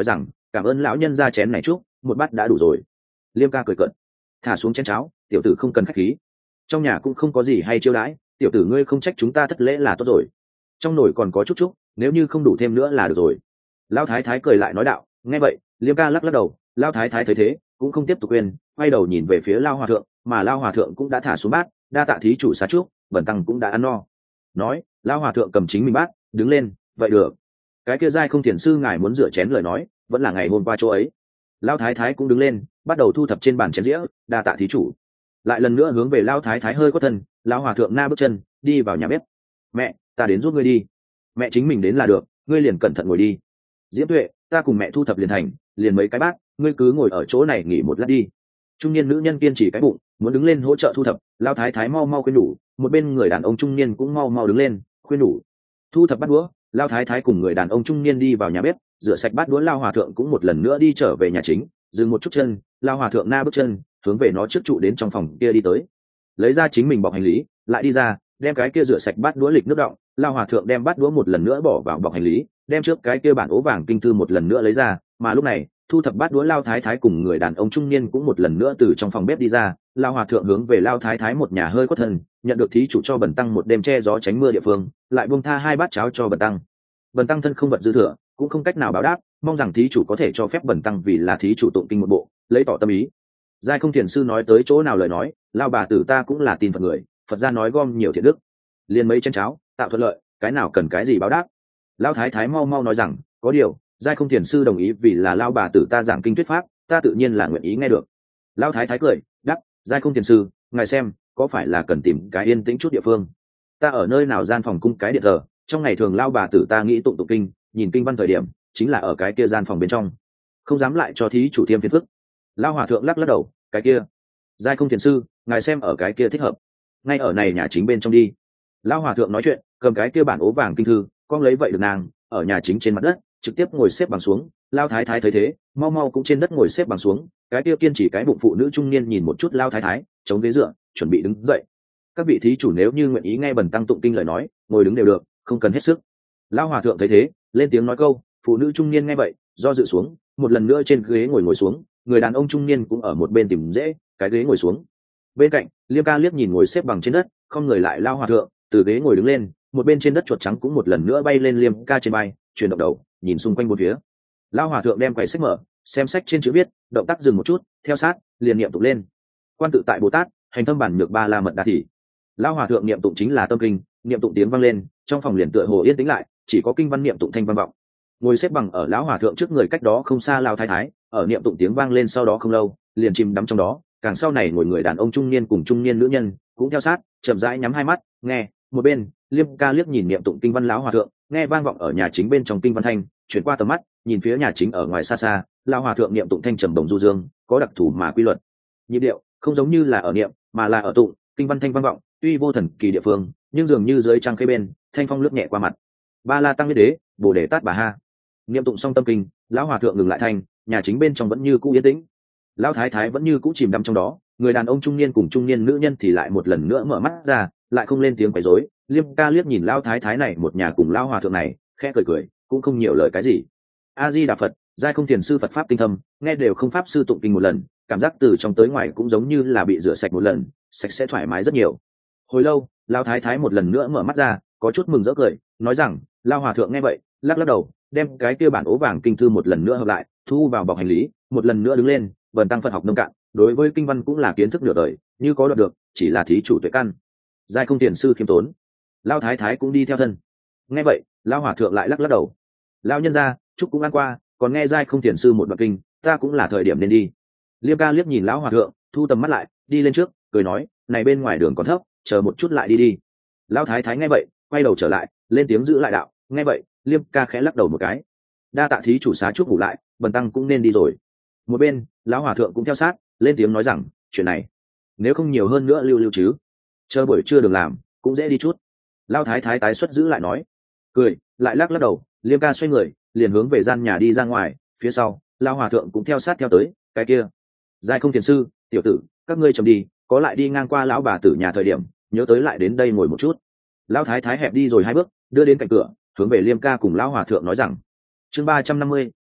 cảm ơn lão nhân ra chén này chúc một bát đã đủ rồi. Liêm ca cười cợt, thả xuống chén cháo, tiểu tử không cần khách khí, trong nhà cũng không có gì hay chiêu đãi, tiểu tử ngươi không trách chúng ta thất lễ là tốt rồi. Trong nồi còn có chút chúc, nếu như không đủ thêm nữa là được rồi. Lão thái thái cười lại nói đạo. Nghe vậy Liêm ca lắc lắc đầu. Lão thái thái thấy thế cũng không tiếp tục quên, quay đầu nhìn về phía Lão hòa thượng, mà Lão hòa thượng cũng đã thả xuống bát, đa tạ thí chủ xá chúc, bần tăng cũng đã ăn no. Nói Lão hòa thượng cầm chính mình bát đứng lên. Vậy được, cái kia giai không thiền sư ngài muốn rửa chén lời nói vẫn là ngày hôm qua chỗ ấy. Lão thái thái cũng đứng lên bắt đầu thu thập trên bàn chén dĩa, đa tạ thí chủ. Lại lần nữa hướng về Lão thái thái hơi có thân, Lão hòa thượng na bước chân đi vào nhà bếp. Mẹ, ta đến giúp ngươi đi. Mẹ chính mình đến là được, ngươi liền cẩn thận ngồi đi. Diễm Tuệ, ta cùng mẹ thu thập liền thành, liền mấy cái bát, ngươi cứ ngồi ở chỗ này nghỉ một lát đi. Trung niên nữ nhân kiên trì cái bụng muốn đứng lên hỗ trợ thu thập. Lão thái thái mau mau khuyên nhủ, một bên người đàn ông trung niên cũng mau mau đứng lên khuyên nhủ. Thu thập bát đũa, Lão thái thái cùng người đàn ông trung niên đi vào nhà bếp rửa sạch bát đũa. Lão hòa thượng cũng một lần nữa đi trở về nhà chính, dừng một chút chân. Lão hòa thượng na bước chân hướng về nó trước trụ đến trong phòng kia đi tới, lấy ra chính mình bọc hành lý, lại đi ra đem cái kia rửa sạch bát đũa lịch nước đọng. Lão hòa thượng đem bát đũa một lần nữa bỏ vào bọc hành lý, đem trước cái kia bản ố vàng kinh thư một lần nữa lấy ra. Mà lúc này thu thập bát đũa Lão thái thái cùng người đàn ông trung niên cũng một lần nữa từ trong phòng bếp đi ra. Lão hòa thượng hướng về Lão thái thái một nhà hơi có thân, nhận được thí chủ cho bần tăng một đêm che gió tránh mưa địa phương, lại buông tha 2 bát cháo cho bần tăng. Bần tăng thân không vật dư thừa, cũng không cách nào báo đáp, mong rằng thí chủ có thể cho phép bần tăng vì là thí chủ tụng kinh một bộ, lấy tỏ tâm ý. Giai không thiền sư nói tới chỗ nào lời nói, Lão bà tử ta cũng là tin Phật người, Phật gia nói gom nhiều thiện đức, liền mấy chén cháo tạo thuận lợi, cái nào cần cái gì báo đáp. Lão thái thái mau mau nói rằng, có điều Giai không thiền sư đồng ý vì là Lão bà tử ta giảng kinh thuyết pháp, ta tự nhiên là nguyện ý nghe được. Lão thái thái cười đáp, Giai không thiền sư, ngài xem có phải là cần tìm cái yên tĩnh chút địa phương? Ta ở nơi nào gian phòng cung cái điện thờ, trong ngày thường Lão bà tử ta nghĩ tụng kinh, nhìn kinh văn thời điểm chính là ở cái kia gian phòng bên trong, không dám lại cho thí chủ thêm phiền phức. Lão hòa thượng lắc lắc đầu, cái kia Giai không thiền sư, ngài xem ở cái kia thích hợp, ngay ở này nhà chính bên trong đi. Lão hòa thượng nói chuyện cầm cái kia bản ố vàng kinh thư, con lấy vậy được nàng ở nhà chính trên mặt đất trực tiếp ngồi xếp bằng xuống. Lão thái thái thấy thế mau mau cũng trên đất ngồi xếp bằng xuống. Cái kia kiên chỉ cái bụng phụ nữ trung niên nhìn một chút Lão thái thái, chống ghế dựa chuẩn bị đứng dậy. Các vị thí chủ nếu như nguyện ý nghe bần tăng tụng kinh lời nói, ngồi đứng đều được, không cần hết sức. Lão hòa thượng thấy thế lên tiếng nói câu. Phụ nữ trung niên nghe vậy do dự xuống, một lần nữa trên ghế ngồi xuống. Người đàn ông trung niên cũng ở một bên tìm dễ cái ghế ngồi xuống. Bên cạnh Liêm ca liếc nhìn ngồi xếp bằng trên đất không người lại Lão hòa thượng, từ ghế ngồi đứng lên, một bên trên đất chuột trắng cũng một lần nữa bay lên Liêm ca trên bay, chuyển động đầu nhìn xung quanh bốn phía. Lão hòa thượng đem quầy sách mở, xem sách trên chữ viết, động tác dừng một chút, theo sát liền niệm tụng lên. Quan tự tại Bồ Tát, hành tâm bản nhược ba la mật đa thị. Lão hòa thượng niệm tụng chính là tâm kinh, niệm tụng tiếng vang lên, trong phòng liền tựa hồ yên tĩnh lại, chỉ có kinh văn niệm tụng thanh vang vọng. Ngồi xếp bằng ở Lão hòa thượng trước người cách đó không xa Lão thái thái, ở niệm tụng tiếng vang lên sau đó không lâu liền chìm đắm trong đó. Càng sau này ngồi người đàn ông trung niên cùng trung niên nữ nhân cũng theo sát chậm rãi nhắm 2 mắt nghe. Một bên Liêm ca liếc nhìn niệm tụng kinh văn Lão hòa thượng, nghe vang vọng ở nhà chính bên trong kinh văn thanh, chuyển qua tầm mắt nhìn phía nhà chính ở ngoài xa xa. Lão hòa thượng niệm tụng thanh trầm đồng du dương, có đặc thù mà quy luật, nhịp điệu không giống như là ở niệm mà là ở tụng. Kinh văn thanh vang vọng tuy vô thần kỳ địa phương, nhưng dường như dưới trăng khê bên thanh phong lướt nhẹ qua mặt. Ba la tăng nhất đế, bồ đề tát bà ha. Niệm tụng xong tâm kinh, Lão hòa thượng ngừng lại thanh, nhà chính bên trong vẫn như cũ yên tĩnh. Lão thái thái vẫn như cũ chìm đắm trong đó, người đàn ông trung niên cùng trung niên nữ nhân thì lại một lần nữa mở mắt ra, lại không lên tiếng quấy rối. Liêm ca liếc nhìn Lão thái thái này một nhà cùng Lão hòa thượng này, khẽ cười cười, cũng không nhiều lời cái gì. A Di Đà Phật, Giai không thiền sư Phật pháp tinh thâm, nghe đều không pháp sư tụng kinh một lần, cảm giác từ trong tới ngoài cũng giống như là bị rửa sạch một lần, sạch sẽ thoải mái rất nhiều. Hồi lâu Lão thái thái một lần nữa mở mắt ra, có chút mừng rỡ cười, nói rằng. Lão hòa thượng nghe vậy lắc lắc đầu, đem cái kia bản ố vàng kinh thư một lần nữa hợp lại, thu vào bọc hành lý, một lần nữa đứng lên. Bần tăng Phật học nông cạn, đối với kinh văn cũng là kiến thức nửa đời, như có đoạt được chỉ là thí chủ tuệ căn. Giai không thiền sư khiêm tốn. Lão thái thái cũng đi theo thân. Nghe vậy Lão hòa thượng lại lắc lắc đầu. Lão nhân gia chúc cũng ăn qua, còn nghe Giai không thiền sư một đoạn kinh, ta cũng là thời điểm nên đi. Liêm ca liếc nhìn Lão hòa thượng, thu tầm mắt lại đi lên trước cười nói, này bên ngoài đường còn thấp, chờ một chút lại đi đi. Lão thái thái nghe vậy quay đầu trở lại lên tiếng giữ lại đạo. Nghe vậy Liêm ca khẽ lắc đầu một cái, đa tạ thí chủ xá chúc ngủ lại, bần tăng cũng nên đi rồi. Một bên Lão hòa thượng cũng theo sát lên tiếng nói rằng, chuyện này nếu không nhiều hơn nữa lưu lưu chứ, chờ buổi trưa đừng làm cũng dễ đi chút. Lão thái thái tái xuất giữ lại nói, cười lại lắc lắc đầu. Liêm ca xoay người liền hướng về gian nhà đi ra ngoài, phía sau Lão hòa thượng cũng theo sát theo tới. Cái kia Giai không thiền sư, tiểu tử, các ngươi chầm đi, có lại đi ngang qua lão bà tử nhà thời điểm nhớ tới lại đến đây ngồi một chút. Lão thái thái hẹp đi rồi 2 bước đưa đến cạnh cửa, hướng về Liêm ca cùng Lão hòa thượng nói rằng. Chương 350,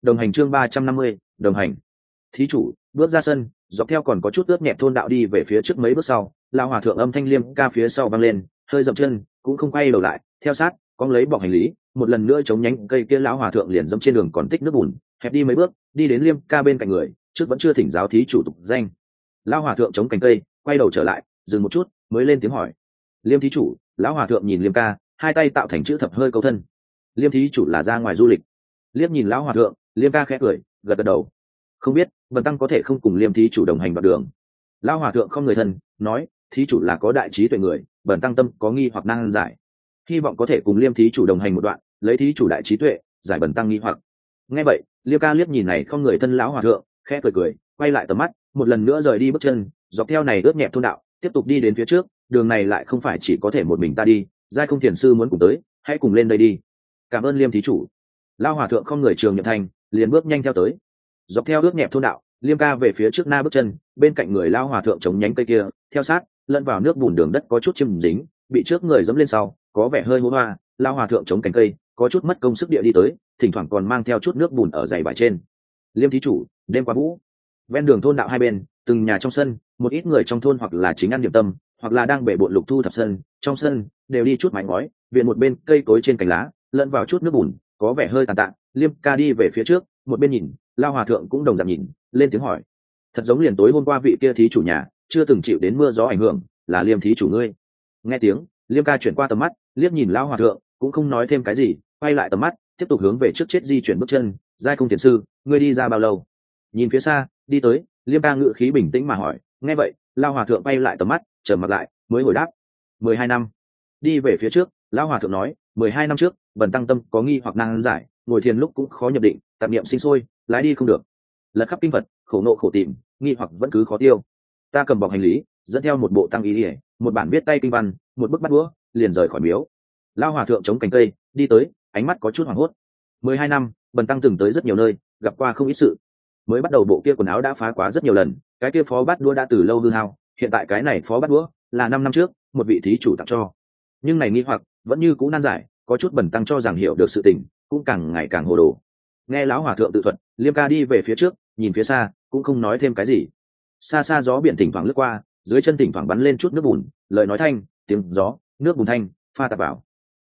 Đồng hành chương 350, đồng hành. Thí chủ bước ra sân, dọc theo còn có chút ướt nhẹp thôn đạo đi về phía trước mấy bước sau, lão hòa thượng âm thanh liêm ca phía sau vang lên, hơi dậm chân cũng không quay đầu lại, theo sát con lấy bọc hành lý, một lần nữa chống nhánh cây kia lão hòa thượng liền dẫm trên đường còn tích nước bùn, hẹp đi mấy bước, đi đến liêm ca bên cạnh người, trước vẫn chưa thỉnh giáo thí chủ tục danh. Lão hòa thượng chống cành cây, quay đầu trở lại, dừng một chút, mới lên tiếng hỏi. Liêm thí chủ. Lão hòa thượng nhìn liêm ca, hai tay tạo thành chữ thập hơi câu thân. Liêm thí chủ là ra ngoài du lịch. Liếc nhìn lão hòa thượng, liêm ca khẽ cười, gật gật đầu. Không biết bần tăng có thể không cùng liêm thí chủ đồng hành vào đường. Lão hòa thượng không người thân nói, thí chủ là có đại trí tuệ người, bần tăng tâm có nghi hoặc năng giải, hy vọng có thể cùng liêm thí chủ đồng hành một đoạn, lấy thí chủ đại trí tuệ giải bần tăng nghi hoặc. Nghe vậy liêm ca liếc nhìn này không người thân lão hòa thượng, khẽ cười cười, quay lại tầm mắt, một lần nữa rời đi bước chân, dọc theo này ướt nhẹp thôn đạo tiếp tục đi đến phía trước. Đường này lại không phải chỉ có thể một mình ta đi, giai không thiền sư muốn cùng tới, hãy cùng lên đây đi. Cảm ơn liêm thí chủ. Lão hòa thượng không người trường nhậm thành, liền bước nhanh theo tới. Dọc theo ướt nhẹp thôn đạo, liêm ca về phía trước na bước chân, bên cạnh người lão hòa thượng chống nhánh cây kia, theo sát lẫn vào nước bùn đường đất có chút chìm dính, bị trước người dẫm lên sau, có vẻ hơi hố hoa. Lão hòa thượng chống cành cây, có chút mất công sức địa đi tới, thỉnh thoảng còn mang theo chút nước bùn ở giày vải trên. Liêm thí chủ, đêm qua vũ. Ven đường thôn đạo hai bên, từng nhà trong sân, một ít người trong thôn hoặc là chính ăn điểm tâm, hoặc là đang bể bộn lục thu thập sân, trong sân đều đi chút mái ngói, viện một bên cây cối trên cành lá lẫn vào chút nước bùn, có vẻ hơi tàn tạ. Liêm ca đi về phía trước, một bên nhìn, lao hòa thượng cũng đồng dạng nhìn, lên tiếng hỏi. Thật giống liền tối hôm qua vị kia thí chủ nhà chưa từng chịu đến mưa gió ảnh hưởng, là liêm thí chủ ngươi. Nghe tiếng, liêm ca chuyển qua tầm mắt, liếc nhìn lao hòa thượng, cũng không nói thêm cái gì, quay lại tầm mắt, tiếp tục hướng về trước chết di chuyển bước chân. Giai không thiền sư, ngươi đi ra bao lâu? Nhìn phía xa đi tới, liêm ca ngự khí bình tĩnh mà hỏi. Nghe vậy lao hòa thượng quay lại tầm mắt, trầm mặt lại, mới hồi đáp. 12 năm. Đi về phía trước, lão hòa thượng nói, 12 năm trước bần tăng tâm có nghi hoặc năng giải, ngồi thiền lúc cũng khó nhập định, tạp niệm sinh sôi, lái đi không được, lật khắp kinh Phật, khổ nộ khổ tìm, nghi hoặc vẫn cứ khó tiêu. Ta cầm bọc hành lý, dẫn theo một bộ tăng ý ỉa, một bản viết tay kinh văn, một bức bắt đũa, liền rời khỏi miếu. Lão hòa thượng chống cành cây đi tới, ánh mắt có chút hoảng hốt. 12 năm, bần tăng từng tới rất nhiều nơi, gặp qua không ít sự. Mới bắt đầu bộ kia quần áo đã phá quá rất nhiều lần, cái kia phó bát đũa đã từ lâu hư hao, hiện tại cái này phó bát đũa là 5 năm trước một vị thí chủ tặng cho, nhưng này nghi hoặc vẫn như cũ nan giải, có chút bần tăng cho rằng hiểu được sự tình, cũng càng ngày càng hồ đồ. Nghe lão hòa thượng tự thuật, liêm ca đi về phía trước, nhìn phía xa, cũng không nói thêm cái gì. Xa xa gió biển thỉnh thoảng lướt qua, dưới chân thỉnh thoảng bắn lên chút nước bùn, lời nói thanh, tiếng gió, nước bùn thanh, pha tạp vào.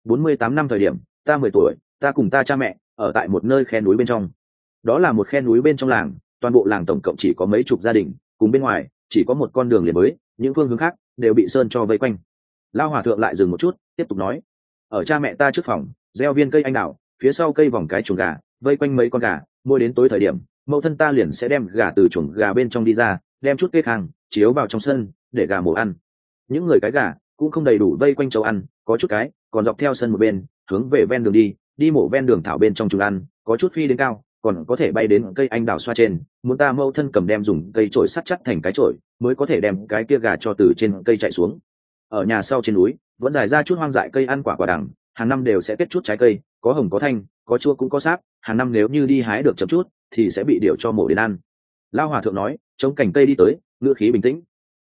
48 năm thời điểm, ta 10 tuổi, ta cùng ta cha mẹ ở tại một nơi khe núi bên trong. Đó là một khe núi bên trong làng, toàn bộ làng tổng cộng chỉ có mấy chục gia đình, cùng bên ngoài chỉ có một con đường liền mới, những phương hướng khác đều bị sơn cho vây quanh. Lao hòa thượng lại dừng một chút, tiếp tục nói. Ở cha mẹ ta trước phòng gieo viên cây anh đào, phía sau cây vòng cái chuồng gà, vây quanh mấy con gà. Mỗi đến tối thời điểm, mẫu thân ta liền sẽ đem gà từ chuồng gà bên trong đi ra, đem chút cây khang chiếu vào trong sân để gà mổ ăn. Những người cái gà cũng không đầy đủ vây quanh chậu ăn, có chút cái còn dọc theo sân một bên hướng về ven đường đi mổ ven đường thảo bên trong chuồng ăn, có chút phi đến cao còn có thể bay đến cây anh đào xoa trên. Muốn ta mẫu thân cầm đem dùng cây chổi sắt chắc thành cái chổi, mới có thể đem cái kia gà cho từ trên cây chạy xuống. Ở nhà sau trên núi vẫn dài ra chút hoang dại cây ăn quả đằng, hàng năm đều sẽ kết chút trái cây, có hồng có thanh, có chua cũng có sáp, hàng năm nếu như đi hái được chậm chút thì sẽ bị điểu cho mổ đến ăn. Lao hòa thượng nói, chống cành cây đi tới, ngữ khí bình tĩnh.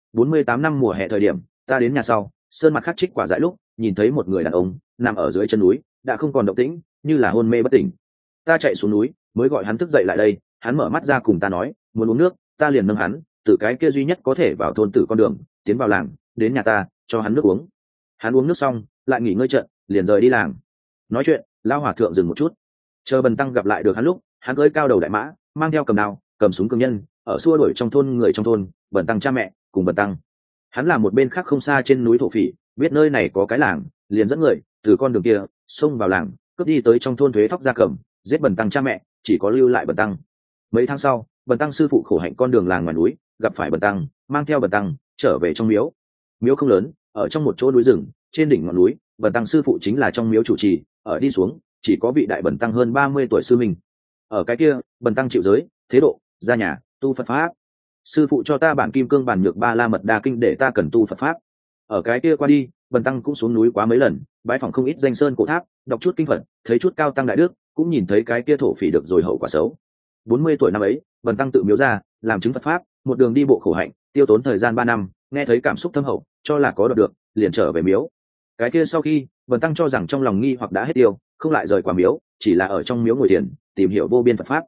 48 năm mùa hè thời điểm, ta đến nhà sau sơn mặt khắc trích quả dại lúc, nhìn thấy một người đàn ông nằm ở dưới chân núi, đã không còn động tĩnh, như là hôn mê bất tỉnh. Ta chạy xuống núi mới gọi hắn thức dậy lại đây, hắn mở mắt ra cùng ta nói muốn uống nước, ta liền nâng hắn từ cái kia duy nhất có thể vào thôn tử con đường tiến vào làng, đến nhà ta cho hắn nước uống. Hắn uống nước xong lại nghỉ ngơi trận, liền rời đi làng. Nói chuyện lao hòa thượng dừng một chút, chờ bần tăng gặp lại được hắn lúc, hắn cưỡi cao đầu đại mã, mang theo cầm đao cầm súng cường nhân, ở xua đuổi trong thôn người trong thôn, bần tăng cha mẹ cùng bần tăng. Hắn là một bên khác không xa trên núi thổ phỉ, biết nơi này có cái làng, liền dẫn người từ con đường kia xông vào làng, cướp đi tới trong thôn thuế thóc gia cầm, giết bần tăng cha mẹ, chỉ có lưu lại bần tăng. Mấy tháng sau, bần tăng sư phụ khổ hạnh con đường làng ngoài núi, gặp phải bần tăng, mang theo bần tăng trở về trong miếu. Miếu không lớn, ở trong một chỗ núi rừng, trên đỉnh ngọn núi, bần tăng sư phụ chính là trong miếu chủ trì, ở đi xuống chỉ có vị đại bần tăng hơn 30 tuổi sư mình. Ở cái kia, bần tăng chịu giới thế độ, ra nhà tu Phật pháp. Sư phụ cho ta bản kim cương bản nhược ba la mật đa kinh để ta cần tu Phật pháp. Ở cái kia qua đi, bần tăng cũng xuống núi quá mấy lần, bái phỏng không ít danh sơn cổ tháp, đọc chút kinh Phật, thấy chút cao tăng đại đức, cũng nhìn thấy cái kia thổ phỉ được rồi hậu quả xấu. 40 tuổi năm ấy, bần tăng tự miếu ra làm chứng Phật pháp, một đường đi bộ khổ hạnh, tiêu tốn thời gian 3 năm, nghe thấy cảm xúc thâm hậu, cho là có đoạt được, liền trở về miếu. Cái kia sau khi, bần tăng cho rằng trong lòng nghi hoặc đã hết tiêu, không lại rời qua miếu, chỉ là ở trong miếu ngồi thiền, tìm hiểu vô biên Phật pháp.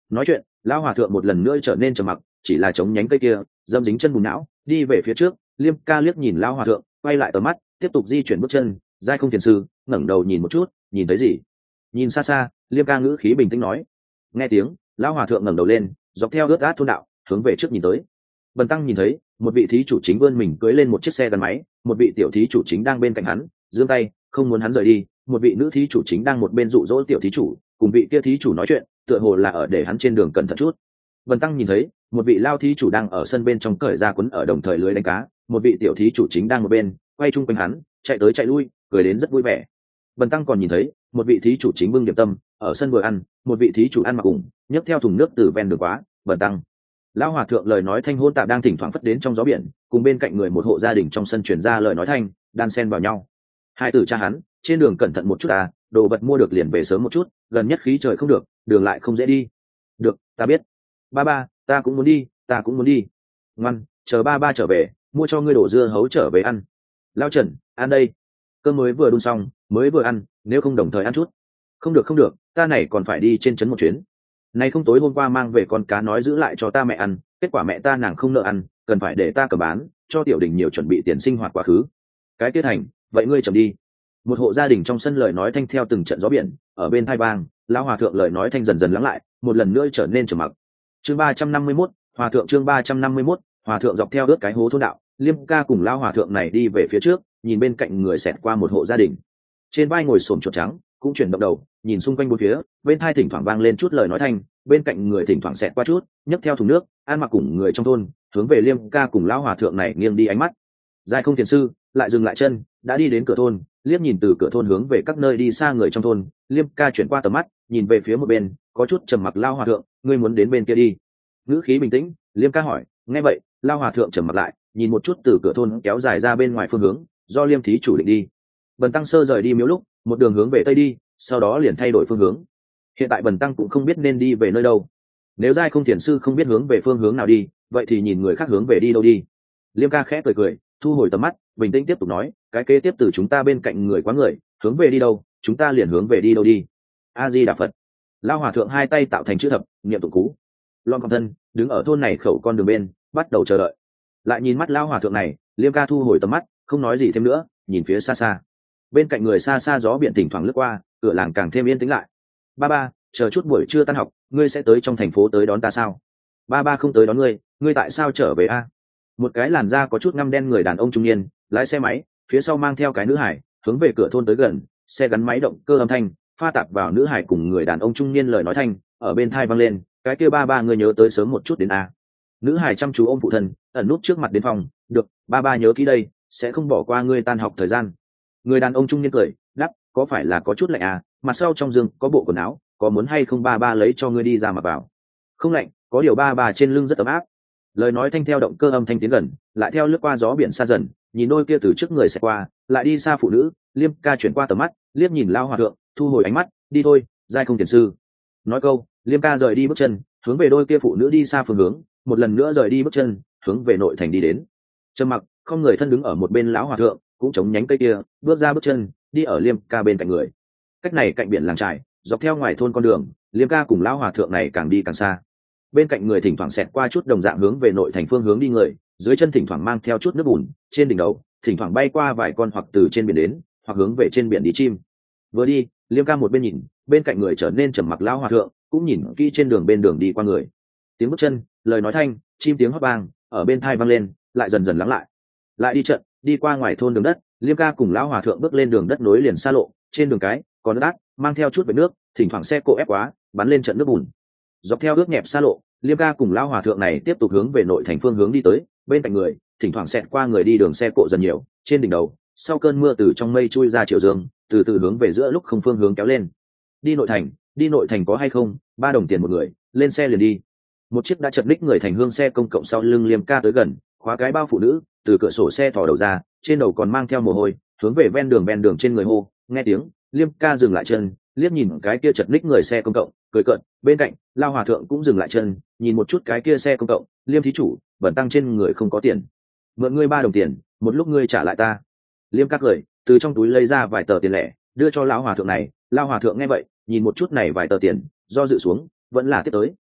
nói chuyện lão hòa thượng một lần nữa trở nên trầm mặc, chỉ là chống nhánh cây kia dâm dính chân bùn não đi về phía trước. Liêm ca liếc nhìn lão hòa thượng, quay lại tầm mắt, tiếp tục di chuyển bước chân. Giai không thiền sư ngẩng đầu nhìn một chút, nhìn thấy gì? Nhìn xa xa, Liêm ca ngữ khí bình tĩnh nói. Nghe tiếng, lão hòa thượng ngẩng đầu lên, dọc theo ướt át thôn đạo hướng về trước nhìn tới. Bần tăng nhìn thấy một vị thí chủ chính vươn mình cưỡi lên một chiếc xe gắn máy, một vị tiểu thí chủ chính đang bên cạnh hắn giương tay không muốn hắn rời đi, một vị nữ thí chủ chính đang một bên dụ dỗ tiểu thí chủ, cùng vị kia thí chủ nói chuyện, tựa hồ là ở để hắn trên đường cẩn thận chút. Bần tăng nhìn thấy một vị lao thí chủ đang ở sân bên trong cởi ra quấn ở đồng thời lưới đánh cá, một vị tiểu thí chủ chính đang một bên quay chung quanh hắn chạy tới chạy lui, cười đến rất vui vẻ. Bần tăng còn nhìn thấy một vị thí chủ chính bưng điểm tâm ở sân vừa ăn, một vị thí chủ ăn mặc cùng nhấc theo thùng nước từ ven đường quá. Bần tăng lão hòa thượng lời nói thanh hôn tạp đang thỉnh thoảng phất đến trong gió biển, cùng bên cạnh người một hộ gia đình trong sân truyền ra lời nói thanh đan xen vào nhau. Hai tử cha hắn trên đường cẩn thận một chút à, đồ vật mua được liền về sớm một chút, gần nhất khí trời không được, đường lại không dễ đi. Được, ta biết. Ba ba, ta cũng muốn đi, ta cũng muốn đi. Ngoan, chờ ba ba trở về, mua cho ngươi đổ dưa hấu trở về ăn. Lao Trần, ăn đây. Cơm mới vừa đun xong, mới vừa ăn, nếu không đồng thời ăn chút. Không được không được, ta này còn phải đi trên trấn một chuyến. Này không tối hôm qua mang về con cá nói giữ lại cho ta mẹ ăn, kết quả mẹ ta nàng không nợ ăn, cần phải để ta cầm bán, cho tiểu đình nhiều chuẩn bị tiền sinh hoạt quá khứ. Cái tiết thành, vậy ngươi chậm đi. Một hộ gia đình trong sân lời nói thanh theo từng trận gió biển, ở bên thai vang, lão hòa thượng lời nói thanh dần dần lắng lại, một lần nữa trở nên trầm mặc. Chương 351, hòa thượng chương 351, hòa thượng dọc theo ướt cái hố thôn đạo, Liêm ca cùng lão hòa thượng này đi về phía trước, nhìn bên cạnh người xẹt qua một hộ gia đình. Trên vai ngồi xổm chuột trắng, cũng chuyển động đầu, nhìn xung quanh bốn phía, bên thai thỉnh thoảng vang lên chút lời nói thanh, bên cạnh người thỉnh thoảng xẹt qua chút, nhấc theo thùng nước, ăn mặc cùng người trong thôn, hướng về Liêm ca cùng lão hòa thượng này nghiêng đi ánh mắt. Giai không thiền sư lại dừng lại chân, đã đi đến cửa thôn, liếc nhìn từ cửa thôn hướng về các nơi đi xa người trong thôn. Liêm ca chuyển qua tầm mắt, nhìn về phía một bên, có chút trầm mặc. Lao hòa thượng, ngươi muốn đến bên kia đi? Ngữ khí bình tĩnh, Liêm ca hỏi. Nghe vậy, Lao hòa thượng trầm mặc lại, nhìn một chút từ cửa thôn kéo dài ra bên ngoài phương hướng, do Liêm thí chủ định đi. Bần tăng sơ rời đi miếu lúc, một đường hướng về tây đi, sau đó liền thay đổi phương hướng. Hiện tại bần tăng cũng không biết nên đi về nơi đâu. Nếu Giai không thiền sư không biết hướng về phương hướng nào đi, vậy thì nhìn người khác hướng về đi đâu đi. Liêm ca khẽ cười cười, thu hồi tầm mắt, bình tĩnh tiếp tục nói. Cái kế tiếp từ chúng ta bên cạnh người quá người, hướng về đi đâu, chúng ta liền hướng về đi đâu đi. A Di Đà Phật. Lao hòa thượng hai tay tạo thành chữ thập, niệm tụng cú. Lon Công Thân đứng ở thôn này khẩu con đường bên, bắt đầu chờ đợi. Lại nhìn mắt Lao hòa thượng này, Liêm ca thu hồi tầm mắt, không nói gì thêm nữa, nhìn phía xa xa. Bên cạnh người xa xa gió biển thỉnh thoảng lướt qua, cửa làng càng thêm yên tĩnh lại. Ba ba, chờ chút buổi trưa tan học, ngươi sẽ tới trong thành phố tới đón ta sao? Ba ba không tới đón ngươi, ngươi tại sao trở về a? Một cái làn da có chút ngăm đen người đàn ông trung niên lái xe máy, phía sau mang theo cái nữ hải, hướng về cửa thôn tới gần. Xe gắn máy động cơ âm thanh pha tạp vào nữ hải cùng người đàn ông trung niên lời nói thanh ở bên thai vang lên. Cái kia ba ba, ngươi nhớ tới sớm một chút đến a. Nữ hải chăm chú ôm phụ thân, ẩn nút trước mặt đến phòng. Được, ba ba nhớ kỹ đây, sẽ không bỏ qua ngươi tan học thời gian. Người đàn ông trung niên cười đáp, có phải là có chút lạnh à? Mặt sau trong giường có bộ quần áo, có muốn hay không ba ba lấy cho ngươi đi ra mà vào? Không lạnh, có điều ba ba trên lưng rất ấm áp. Lời nói thanh theo động cơ âm thanh tiến gần, lại theo lướt qua gió biển xa dần, nhìn đôi kia từ trước người sẽ qua lại đi xa phụ nữ. Liêm ca chuyển qua tầm mắt, liếc nhìn Lao hòa thượng, thu hồi ánh mắt. Đi thôi, Giai không thiền sư. Nói câu, Liêm ca rời đi bước chân, hướng về đôi kia phụ nữ đi xa phương hướng, một lần nữa rời đi bước chân, hướng về nội thành đi đến. Trầm mặc không người thân đứng ở một bên lão hòa thượng, cũng chống nhánh cây kia, bước ra bước chân, đi ở Liêm ca bên cạnh người. Cách này cạnh biển làng trại, dọc theo ngoài thôn con đường, Liêm ca cùng lão hòa thượng này càng đi càng xa. Bên cạnh người thỉnh thoảng xẹt qua chút đồng dạng hướng về nội thành phương hướng đi người, dưới chân thỉnh thoảng mang theo chút nước bùn, trên đỉnh đầu thỉnh thoảng bay qua vài con hoặc từ trên biển đến, hoặc hướng về trên biển đi chim. Vừa đi, Liêm ca một bên nhìn, bên cạnh người trở nên trầm mặc. Lão hòa thượng cũng nhìn kỹ trên đường bên đường đi qua người. Tiếng bước chân, lời nói thanh, chim tiếng hót vang ở bên thai vang lên, lại dần dần lắng lại. Lại đi trận, đi qua ngoài thôn đường đất, Liêm ca cùng lão hòa thượng bước lên đường đất nối liền xa lộ. Trên đường cái còn đất mang theo chút vệt nước, thỉnh thoảng xe cộ ép quá bắn lên trận nước bùn. Dọc theo ướt nhẹp xa lộ, Liêm ca cùng lão hòa thượng này tiếp tục hướng về nội thành phương hướng đi tới. Bên cạnh người thỉnh thoảng xẹt qua người đi đường xe cộ dần nhiều. Trên đỉnh đầu sau cơn mưa từ trong mây chui ra triệu dương, từ từ hướng về giữa lúc không phương hướng kéo lên. Đi nội thành có hay không? 3 đồng tiền một người, lên xe liền đi. Một chiếc đã chật ních người thành hương xe công cộng sau lưng Liêm ca tới gần, khóa cái bao phụ nữ từ cửa sổ xe thò đầu ra, trên đầu còn mang theo mồ hôi, hướng về ven đường trên người hô. Nghe tiếng, Liêm ca dừng lại chân, liếc nhìn cái kia chật ních người xe công cộng, cười cợt. Bên cạnh Lao hòa thượng cũng dừng lại chân, nhìn một chút cái kia xe công cộng. Liêm thí chủ, bẩn tăng trên người không có tiền, mượn ngươi 3 đồng tiền, một lúc ngươi trả lại ta. Liêm ca cười, từ trong túi lấy ra vài tờ tiền lẻ, đưa cho lão hòa thượng này. Lao hòa thượng nghe vậy, nhìn một chút này vài tờ tiền, do dự xuống, vẫn là tiếp tới.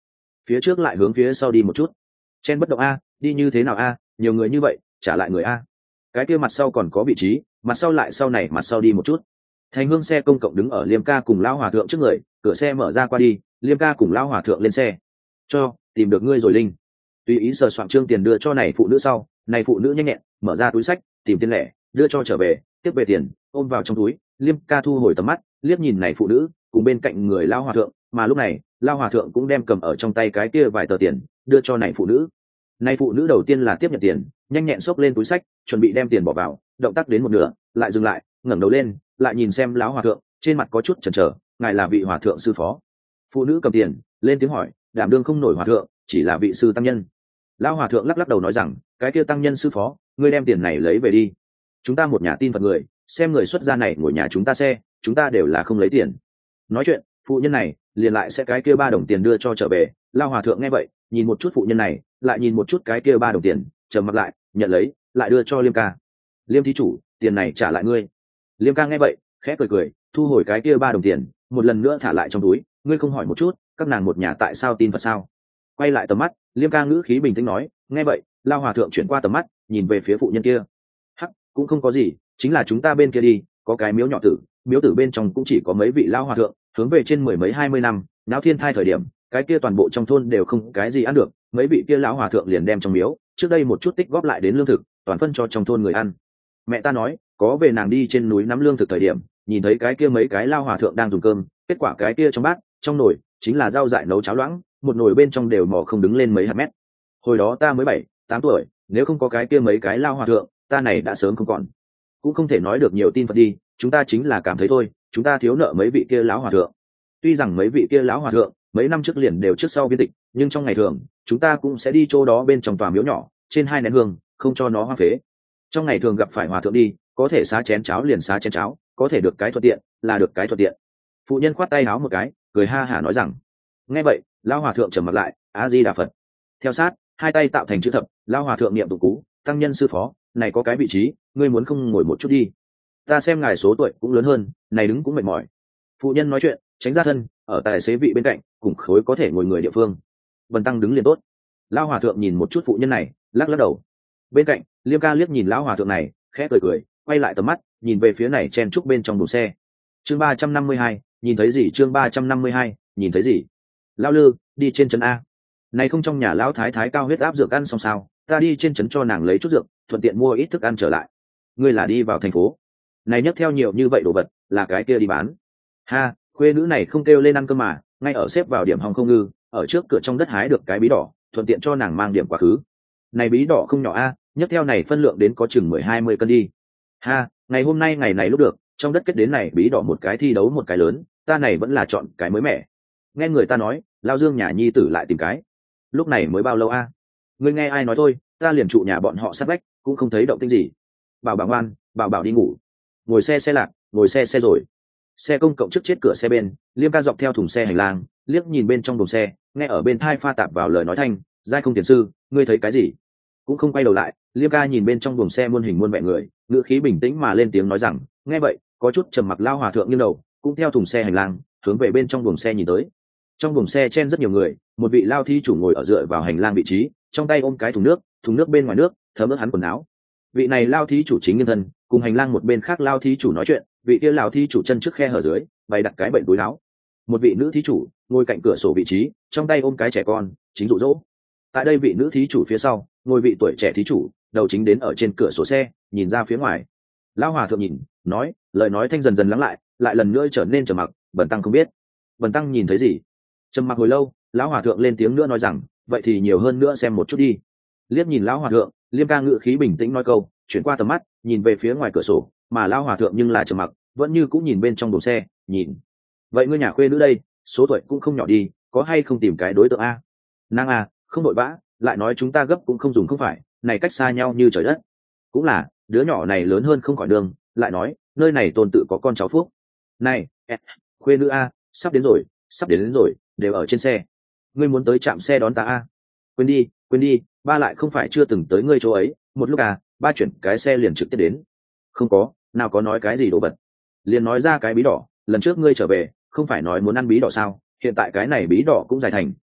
phía trước lại hướng phía sau đi một chút. Chen bất động a, đi như thế nào a, nhiều người như vậy trả lại người a. Cái kia mặt sau còn có vị trí, mặt sau lại sau này mặt sau đi một chút. Thành Hương xe công cộng đứng ở Liêm ca cùng lão hòa thượng trước người, cửa xe mở ra qua đi, Liêm ca cùng lão hòa thượng lên xe. Cho, tìm được ngươi rồi Linh. Tùy ý sờ soạn trương tiền đưa cho này phụ nữ sau, này phụ nữ nhanh nhẹn mở ra túi sách, tìm tiền lẻ, đưa cho trở về, tiếp về tiền, ôm vào trong túi. Liêm ca thu hồi tầm mắt, liếc nhìn này phụ nữ cùng bên cạnh người lão hòa thượng, mà lúc này lão hòa thượng cũng đem cầm ở trong tay cái kia vài tờ tiền đưa cho này phụ nữ. Này phụ nữ đầu tiên là tiếp nhận tiền, nhanh nhẹn xốc lên túi sách, chuẩn bị đem tiền bỏ vào, động tác đến một nửa, lại dừng lại, ngẩng đầu lên, lại nhìn xem lão hòa thượng, trên mặt có chút chần chờ, ngài là vị hòa thượng sư phó. Phụ nữ cầm tiền, lên tiếng hỏi, đảm đương không nổi hòa thượng, chỉ là vị sư tăng nhân. Lão hòa thượng lắc lắc đầu nói rằng, cái kia tăng nhân sư phó, ngươi đem tiền này lấy về đi. Chúng ta một nhà tin Phật người, xem người xuất gia này ngồi nhà chúng ta xe, chúng ta đều là không lấy tiền. Nói chuyện, phụ nhân này liền lại sẽ cái kia 3 đồng tiền đưa cho trở về. Lão hòa thượng nghe vậy, nhìn một chút phụ nhân này, lại nhìn một chút cái kia 3 đồng tiền, trầm mặt lại, nhận lấy, lại đưa cho Liêm ca. Liêm thí chủ, tiền này trả lại ngươi. Liêm ca nghe vậy, khẽ cười cười, thu hồi cái kia 3 đồng tiền, một lần nữa thả lại trong túi. Ngươi không hỏi một chút, các nàng một nhà tại sao tin Phật sao? Quay lại tầm mắt, Liêm ca ngữ khí bình tĩnh nói. Nghe vậy, Lão hòa thượng chuyển qua tầm mắt, nhìn về phía phụ nhân kia. Hắc, cũng không có gì, chính là chúng ta bên kia đi, có cái miếu nhỏ tử, miếu tử bên trong cũng chỉ có mấy vị lão hòa thượng, hướng về trên 10 mấy 20 năm, náo thiên thai thời điểm, cái kia toàn bộ trong thôn đều không cái gì ăn được, mấy vị kia lão hòa thượng liền đem trong miếu trước đây một chút tích góp lại đến lương thực, toàn phân cho trong thôn người ăn. Mẹ ta nói, có về nàng đi trên núi nắm lương thực thời điểm, nhìn thấy cái kia mấy cái lão hòa thượng đang dùng cơm, kết quả cái kia trong bát, trong nồi chính là rau dại nấu cháo loãng, một nồi bên trong đều mò không đứng lên mấy hạt mét. Hồi đó ta mới 7, 8 tuổi, nếu không có cái kia mấy cái lão hòa thượng, ta này đã sớm không còn. Cũng không thể nói được nhiều tin Phật đi, chúng ta chính là cảm thấy thôi, chúng ta thiếu nợ mấy vị kia lão hòa thượng. Tuy rằng mấy vị kia lão hòa thượng mấy năm trước liền đều trước sau viên tịch, nhưng trong ngày thường chúng ta cũng sẽ đi chỗ đó bên trong tòa miếu nhỏ, trên 2 nén hương, không cho nó hoang phế. Trong ngày thường gặp phải hòa thượng đi, có thể xá chén cháo liền xá chén cháo, có thể được cái thuận tiện là được cái thuận tiện. Phụ nhân khoát tay áo một cái, cười ha hả nói rằng. Nghe vậy, lão hòa thượng trầm mặt lại, A Di Đà Phật. Theo sát, hai tay tạo thành chữ thập, lão hòa thượng niệm tụng cú, tăng nhân sư phó, này có cái vị trí, ngươi muốn không ngồi một chút đi. Ta xem ngài số tuổi cũng lớn hơn, này đứng cũng mệt mỏi. Phụ nhân nói chuyện, tránh ra thân, ở tài xế vị bên cạnh, cùng khối có thể ngồi người địa phương. Bần tăng đứng liền tốt. Lão hòa thượng nhìn một chút phụ nhân này, lắc lắc đầu. Bên cạnh, Liêm ca liếc nhìn lão hòa thượng này, khẽ cười cười, quay lại tầm mắt, nhìn về phía này chen trúc bên trong buồng xe. Chương 352, nhìn thấy gì? Chương 352, nhìn thấy gì? Lão Lư, đi trên trấn a. Này không trong nhà lão thái thái cao huyết áp dược ăn xong sao? Ta đi trên trấn cho nàng lấy chút dược, thuận tiện mua ít thức ăn trở lại. Ngươi là đi vào thành phố? Này nhấc theo nhiều như vậy đồ vật, là cái kia đi bán. Ha, khuê nữ này không kêu lên ăn cơm mà, ngay ở xếp vào điểm hòng không ngư, ở trước cửa trong đất hái được cái bí đỏ, thuận tiện cho nàng mang điểm quá khứ. Này bí đỏ không nhỏ a, nhấc theo này phân lượng đến có chừng 10-20 cân đi. Ha, ngày hôm nay ngày này lúc được, trong đất kết đến này bí đỏ một cái thi đấu một cái lớn, ta này vẫn là chọn cái mới mẻ. Nghe người ta nói, lao Dương nhà nhi tử lại tìm cái. Lúc này mới bao lâu a? Ngươi nghe ai nói thôi, ta liền trụ nhà bọn họ sát vách, cũng không thấy động tĩnh gì. Bảo bảo ngoan, bảo bảo đi ngủ. Ngồi xe lạc, ngồi xe rồi. Xe công cộng trước chết cửa xe bên, Liêm ca dọc theo thùng xe hành lang, liếc nhìn bên trong thùng xe, nghe ở bên thai pha tạp vào lời nói thanh, giai không tiền sư, ngươi thấy cái gì? Cũng không quay đầu lại, Liêm ca nhìn bên trong buồng xe muôn hình muôn vẻ người, ngữ khí bình tĩnh mà lên tiếng nói rằng, nghe vậy, có chút trầm mặc lao hòa thượng nghiêng đầu, cũng theo thùng xe hành lang, hướng về bên trong buồng xe nhìn tới. Trong buồng xe chen rất nhiều người, một vị lao thi chủ ngồi ở dựa vào hành lang vị trí, trong tay ôm cái thùng nước bên ngoài nước, thấm ướt hắn quần áo. Vị này lao thí chủ chính nghiêng thân, cùng hành lang một bên khác lao thí chủ nói chuyện, vị kia lao thí chủ chân trước khe hở dưới, bày đặt cái bệnh túi áo. Một vị nữ thí chủ ngồi cạnh cửa sổ vị trí, trong tay ôm cái trẻ con, chính dụ dỗ. Tại đây vị nữ thí chủ phía sau, ngồi vị tuổi trẻ thí chủ, đầu chính đến ở trên cửa sổ xe, nhìn ra phía ngoài. Lão hòa thượng nhìn, nói, lời nói thanh dần dần lắng lại lần nữa trở nên trầm mặc. Bần tăng không biết. Bần tăng nhìn thấy gì? Trầm mặc hồi lâu, lão hòa thượng lên tiếng nữa nói rằng, vậy thì nhiều hơn nữa xem một chút đi. Liếc nhìn lão hòa thượng, Liêm ca ngự khí bình tĩnh nói câu, chuyển qua tầm mắt, nhìn về phía ngoài cửa sổ, mà lão hòa thượng nhưng là trầm mặc, vẫn như cũng nhìn bên trong buồng xe, nhìn. Vậy ngươi nhà khuê nữ đây, số tuổi cũng không nhỏ đi, có hay không tìm cái đối tượng a? Nàng à, không đội vã, lại nói chúng ta gấp cũng không dùng không phải, này cách xa nhau như trời đất. Cũng là, đứa nhỏ này lớn hơn không khỏi đường, lại nói, nơi này tồn tự có con cháu phúc. Này, khuê nữ a, sắp đến rồi, đều ở trên xe. Ngươi muốn tới trạm xe đón ta a? Quên đi, ba lại không phải chưa từng tới ngươi chỗ ấy, một lúc à, ba chuyển cái xe liền trực tiếp đến. Không có, nào có nói cái gì đồ vật. Liền nói ra cái bí đỏ, lần trước ngươi trở về, không phải nói muốn ăn bí đỏ sao, hiện tại cái này bí đỏ cũng dài thành,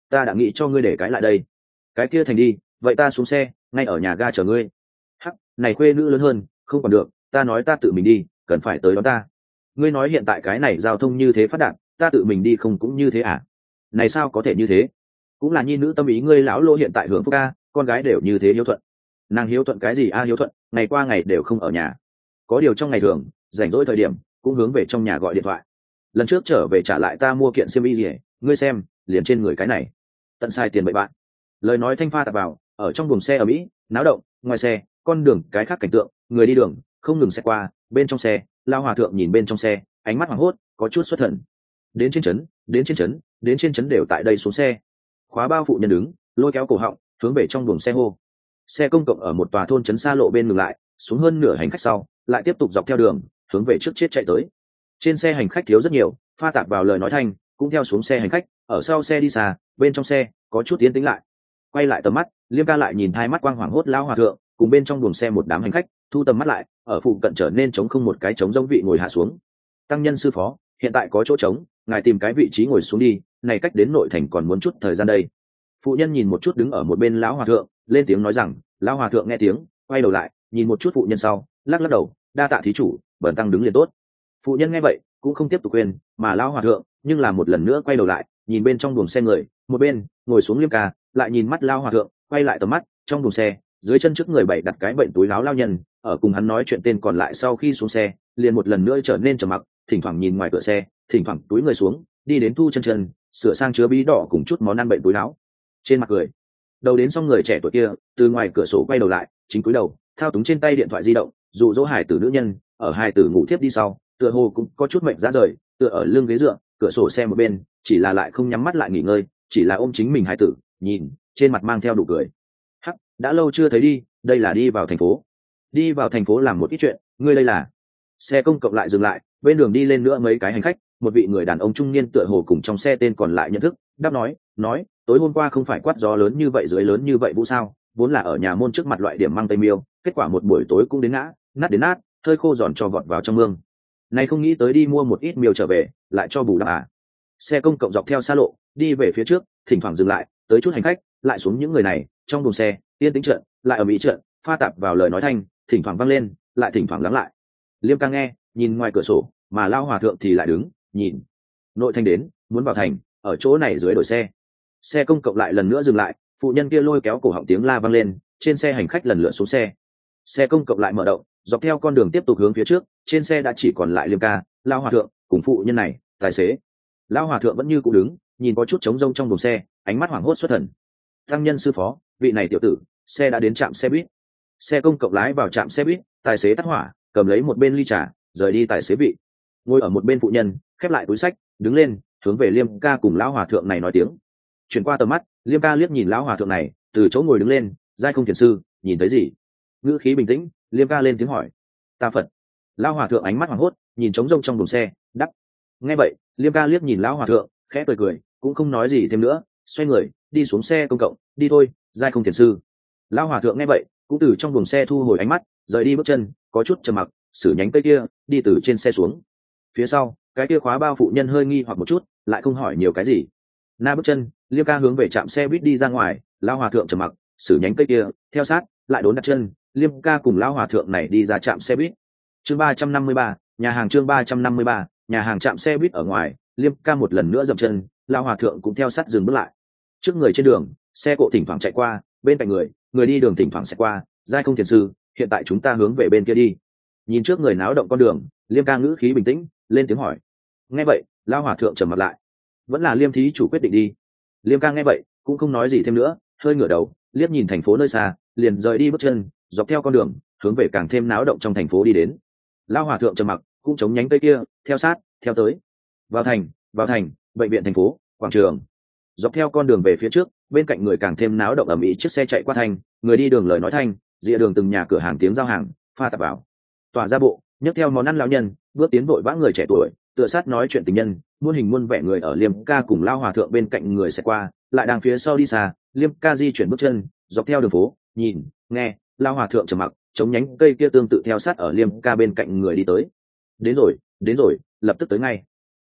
ta đã nghĩ cho ngươi để cái lại đây. Cái kia thành đi, vậy ta xuống xe, ngay ở nhà ga chờ ngươi. Hắc, này khuê nữ lớn hơn, không còn được, ta nói ta tự mình đi, cần phải tới đón ta. Ngươi nói hiện tại cái này giao thông như thế phát đạt, ta tự mình đi không cũng như thế à? Này sao có thể như thế? Cũng là nhi nữ tâm ý, ngươi lão lô hiện tại hưởng phúc ca, con gái đều như thế hiếu thuận. Nàng hiếu thuận cái gì a? Hiếu thuận, ngày qua ngày đều không ở nhà. Có điều trong ngày thường, rảnh rỗi thời điểm, cũng hướng về trong nhà gọi điện thoại. Lần trước trở về trả lại ta mua kiện xiêm y gì, ngươi xem, liền trên người cái này. Tận sai tiền bậy bạn. Lời nói thanh pha tạp vào, ở trong buồng xe ở Mỹ, náo động, ngoài xe, con đường cái khác cảnh tượng, người đi đường không ngừng xe qua, bên trong xe, lao hòa thượng nhìn bên trong xe, ánh mắt hoảng hốt, có chút xuất thần. Đến trên trấn, đến trên trấn, đến trên trấn đều tại đây xuống xe. Khóa bao phụ nhân đứng, lôi kéo cổ họng, hướng về trong buồng xe hô. Xe công cộng ở một tòa thôn trấn xa lộ bên ngừng lại, xuống hơn nửa hành khách sau, lại tiếp tục dọc theo đường, hướng về trước chết chạy tới. Trên xe hành khách thiếu rất nhiều, pha tạp vào lời nói thanh, cũng theo xuống xe hành khách, ở sau xe đi xa, bên trong xe có chút tiến tĩnh lại. Quay lại tầm mắt, Liêm ca lại nhìn hai mắt quang hoảng hốt lao hòa thượng, cùng bên trong buồng xe một đám hành khách, thu tầm mắt lại, ở phụ cận trở nên trống không một cái trống giống vị ngồi hạ xuống. Tăng nhân sư phó, hiện tại có chỗ trống, ngài tìm cái vị trí ngồi xuống đi, này cách đến nội thành còn muốn chút thời gian đây. Phụ nhân nhìn một chút đứng ở một bên lão hòa thượng, lên tiếng nói rằng. Lão hòa thượng nghe tiếng, quay đầu lại, nhìn một chút phụ nhân sau, lắc lắc đầu, đa tạ thí chủ, bần tăng đứng liền tốt. Phụ nhân nghe vậy, cũng không tiếp tục khuyên, mà lão hòa thượng, nhưng là một lần nữa quay đầu lại, nhìn bên trong buồng xe người, một bên ngồi xuống Liêm ca, lại nhìn mắt lão hòa thượng, quay lại tầm mắt, trong buồng xe, dưới chân trước người bày đặt cái bệnh túi láo lao nhân, ở cùng hắn nói chuyện tên còn lại sau khi xuống xe, liền một lần nữa trở nên trầm mặc, thỉnh thoảng nhìn ngoài cửa xe, thỉnh thoảng túi người xuống, đi đến thu chân chân, sửa sang chứa bí đỏ cùng chút món ăn bệnh túi láo. Trên mặt cười, đầu đến xong người trẻ tuổi kia, từ ngoài cửa sổ quay đầu lại, chính cúi đầu, thao túng trên tay điện thoại di động, dụ dỗ hài tử nữ nhân, ở hài tử ngủ thiếp đi sau, tựa hồ cũng có chút mệnh ra rời, tựa ở lưng ghế dựa, cửa sổ xe một bên, chỉ là lại không nhắm mắt lại nghỉ ngơi, chỉ là ôm chính mình hài tử, nhìn, trên mặt mang theo đủ cười. Hắc, đã lâu chưa thấy đi, đây là đi vào thành phố. Đi vào thành phố làm một ít chuyện, ngươi đây là. Xe công cộng lại dừng lại, bên đường đi lên nữa mấy cái hành khách, một vị người đàn ông trung niên tựa hồ cùng trong xe tên còn lại nhận thức, đáp nói, tối hôm qua không phải quát gió lớn như vậy dưới lớn như vậy vũ sao, vốn là ở nhà môn trước mặt loại điểm mang tây miêu, kết quả một buổi tối cũng đến ngã, nát đến nát, hơi khô giòn cho vọt vào trong mương. Này không nghĩ tới đi mua một ít miêu trở về, lại cho bù đắp à. Xe công cộng dọc theo xa lộ, đi về phía trước, thỉnh thoảng dừng lại, tới chút hành khách, lại xuống những người này, trong buồng xe, yên tĩnh trận, lại ở mỹ trận, pha tạp vào lời nói thanh, thỉnh thoảng vang lên, lại thỉnh thoảng lắng lại. Liêm ca nghe, nhìn ngoài cửa sổ, mà lao hòa thượng thì lại đứng, nhìn. Nội thành đến, muốn vào thành, ở chỗ này dưới đổi xe. Xe công cộng lại lần nữa dừng lại, phụ nhân kia lôi kéo cổ họng tiếng la vang lên, trên xe hành khách lần lượt xuống xe. Xe công cộng lại mở động, dọc theo con đường tiếp tục hướng phía trước, trên xe đã chỉ còn lại Liêm ca, lao hòa thượng cùng phụ nhân này, tài xế. Lao hòa thượng vẫn như cũ đứng, nhìn có chút trống rông trong buồng xe, ánh mắt hoảng hốt xuất thần. Tăng nhân sư phó, vị này tiểu tử, xe đã đến trạm xe buýt. Xe công cộng lái vào trạm xe buýt, tài xế tắt hỏa, cầm lấy một bên ly trà, rời đi tài xế vị. Ngồi ở một bên phụ nhân, khép lại túi sách, đứng lên, hướng về Liêm ca cùng lão hòa thượng này nói tiếng. Chuyển qua tầm mắt, Liêm ca liếc nhìn lão hòa thượng này, từ chỗ ngồi đứng lên, giai không thiền sư, nhìn thấy gì? Ngữ khí bình tĩnh, Liêm ca lên tiếng hỏi. Ta Phật. Lão hòa thượng ánh mắt hoảng hốt, nhìn trống rông trong buồng xe, đắp. Nghe vậy, Liêm ca liếc nhìn lão hòa thượng, khẽ cười, cũng không nói gì thêm nữa, xoay người, đi xuống xe công cộng, đi thôi, giai không thiền sư. Lão hòa thượng nghe vậy, cũng từ trong buồng xe thu hồi ánh mắt, rời đi bước chân, có chút trầm mặc, xử nhánh cây kia, đi từ trên xe xuống. Phía sau, cái kia khóa bao phụ nhân hơi nghi hoặc một chút, lại không hỏi nhiều cái gì. Na bước chân, Liêm ca hướng về trạm xe buýt đi ra ngoài, lão hòa thượng trầm mặc, xử nhánh cây kia, theo sát, lại đốn đặt chân, Liêm ca cùng lão hòa thượng này đi ra trạm xe buýt. Chương 353, nhà hàng chương 353, nhà hàng trạm xe buýt ở ngoài, Liêm ca một lần nữa dậm chân, lão hòa thượng cũng theo sát dừng bước lại. Trước người trên đường, xe cộ thỉnh thoảng chạy qua, bên cạnh người đi đường thỉnh thoảng sẽ qua, giai không thiền sư, hiện tại chúng ta hướng về bên kia đi. Nhìn trước người náo động con đường, Liêm ca ngữ khí bình tĩnh, lên tiếng hỏi. Nghe vậy, lão hòa thượng trầm mặt lại. Vẫn là Liêm thí chủ quyết định đi. Liêm ca nghe vậy, cũng không nói gì thêm nữa, hơi ngửa đầu, liếc nhìn thành phố nơi xa, liền rời đi bước chân, dọc theo con đường, hướng về càng thêm náo động trong thành phố đi đến. Lão hòa thượng trầm mặc, cũng chống nhánh cây kia, theo sát, theo tới. Vào thành, bệnh viện thành phố, quảng trường. Dọc theo con đường về phía trước, bên cạnh người càng thêm náo động ầm ĩ, chiếc xe chạy qua thành, người đi đường lời nói thanh, rìa đường từng nhà cửa hàng tiếng giao hàng, pha tạp vào. Tỏa ra bộ, nhấc theo món ăn lão nhân, bước tiến vội vã người trẻ tuổi, tựa sát nói chuyện tình nhân, muôn hình muôn vẻ người ở Liêm ca cùng lao hòa thượng bên cạnh người sẽ qua, lại đang phía sau đi xa, Liêm ca di chuyển bước chân, dọc theo đường phố, nhìn, nghe, lao hòa thượng trầm mặc, chống nhánh cây kia tương tự theo sát ở Liêm ca bên cạnh người đi tới. Đến rồi, lập tức tới ngay.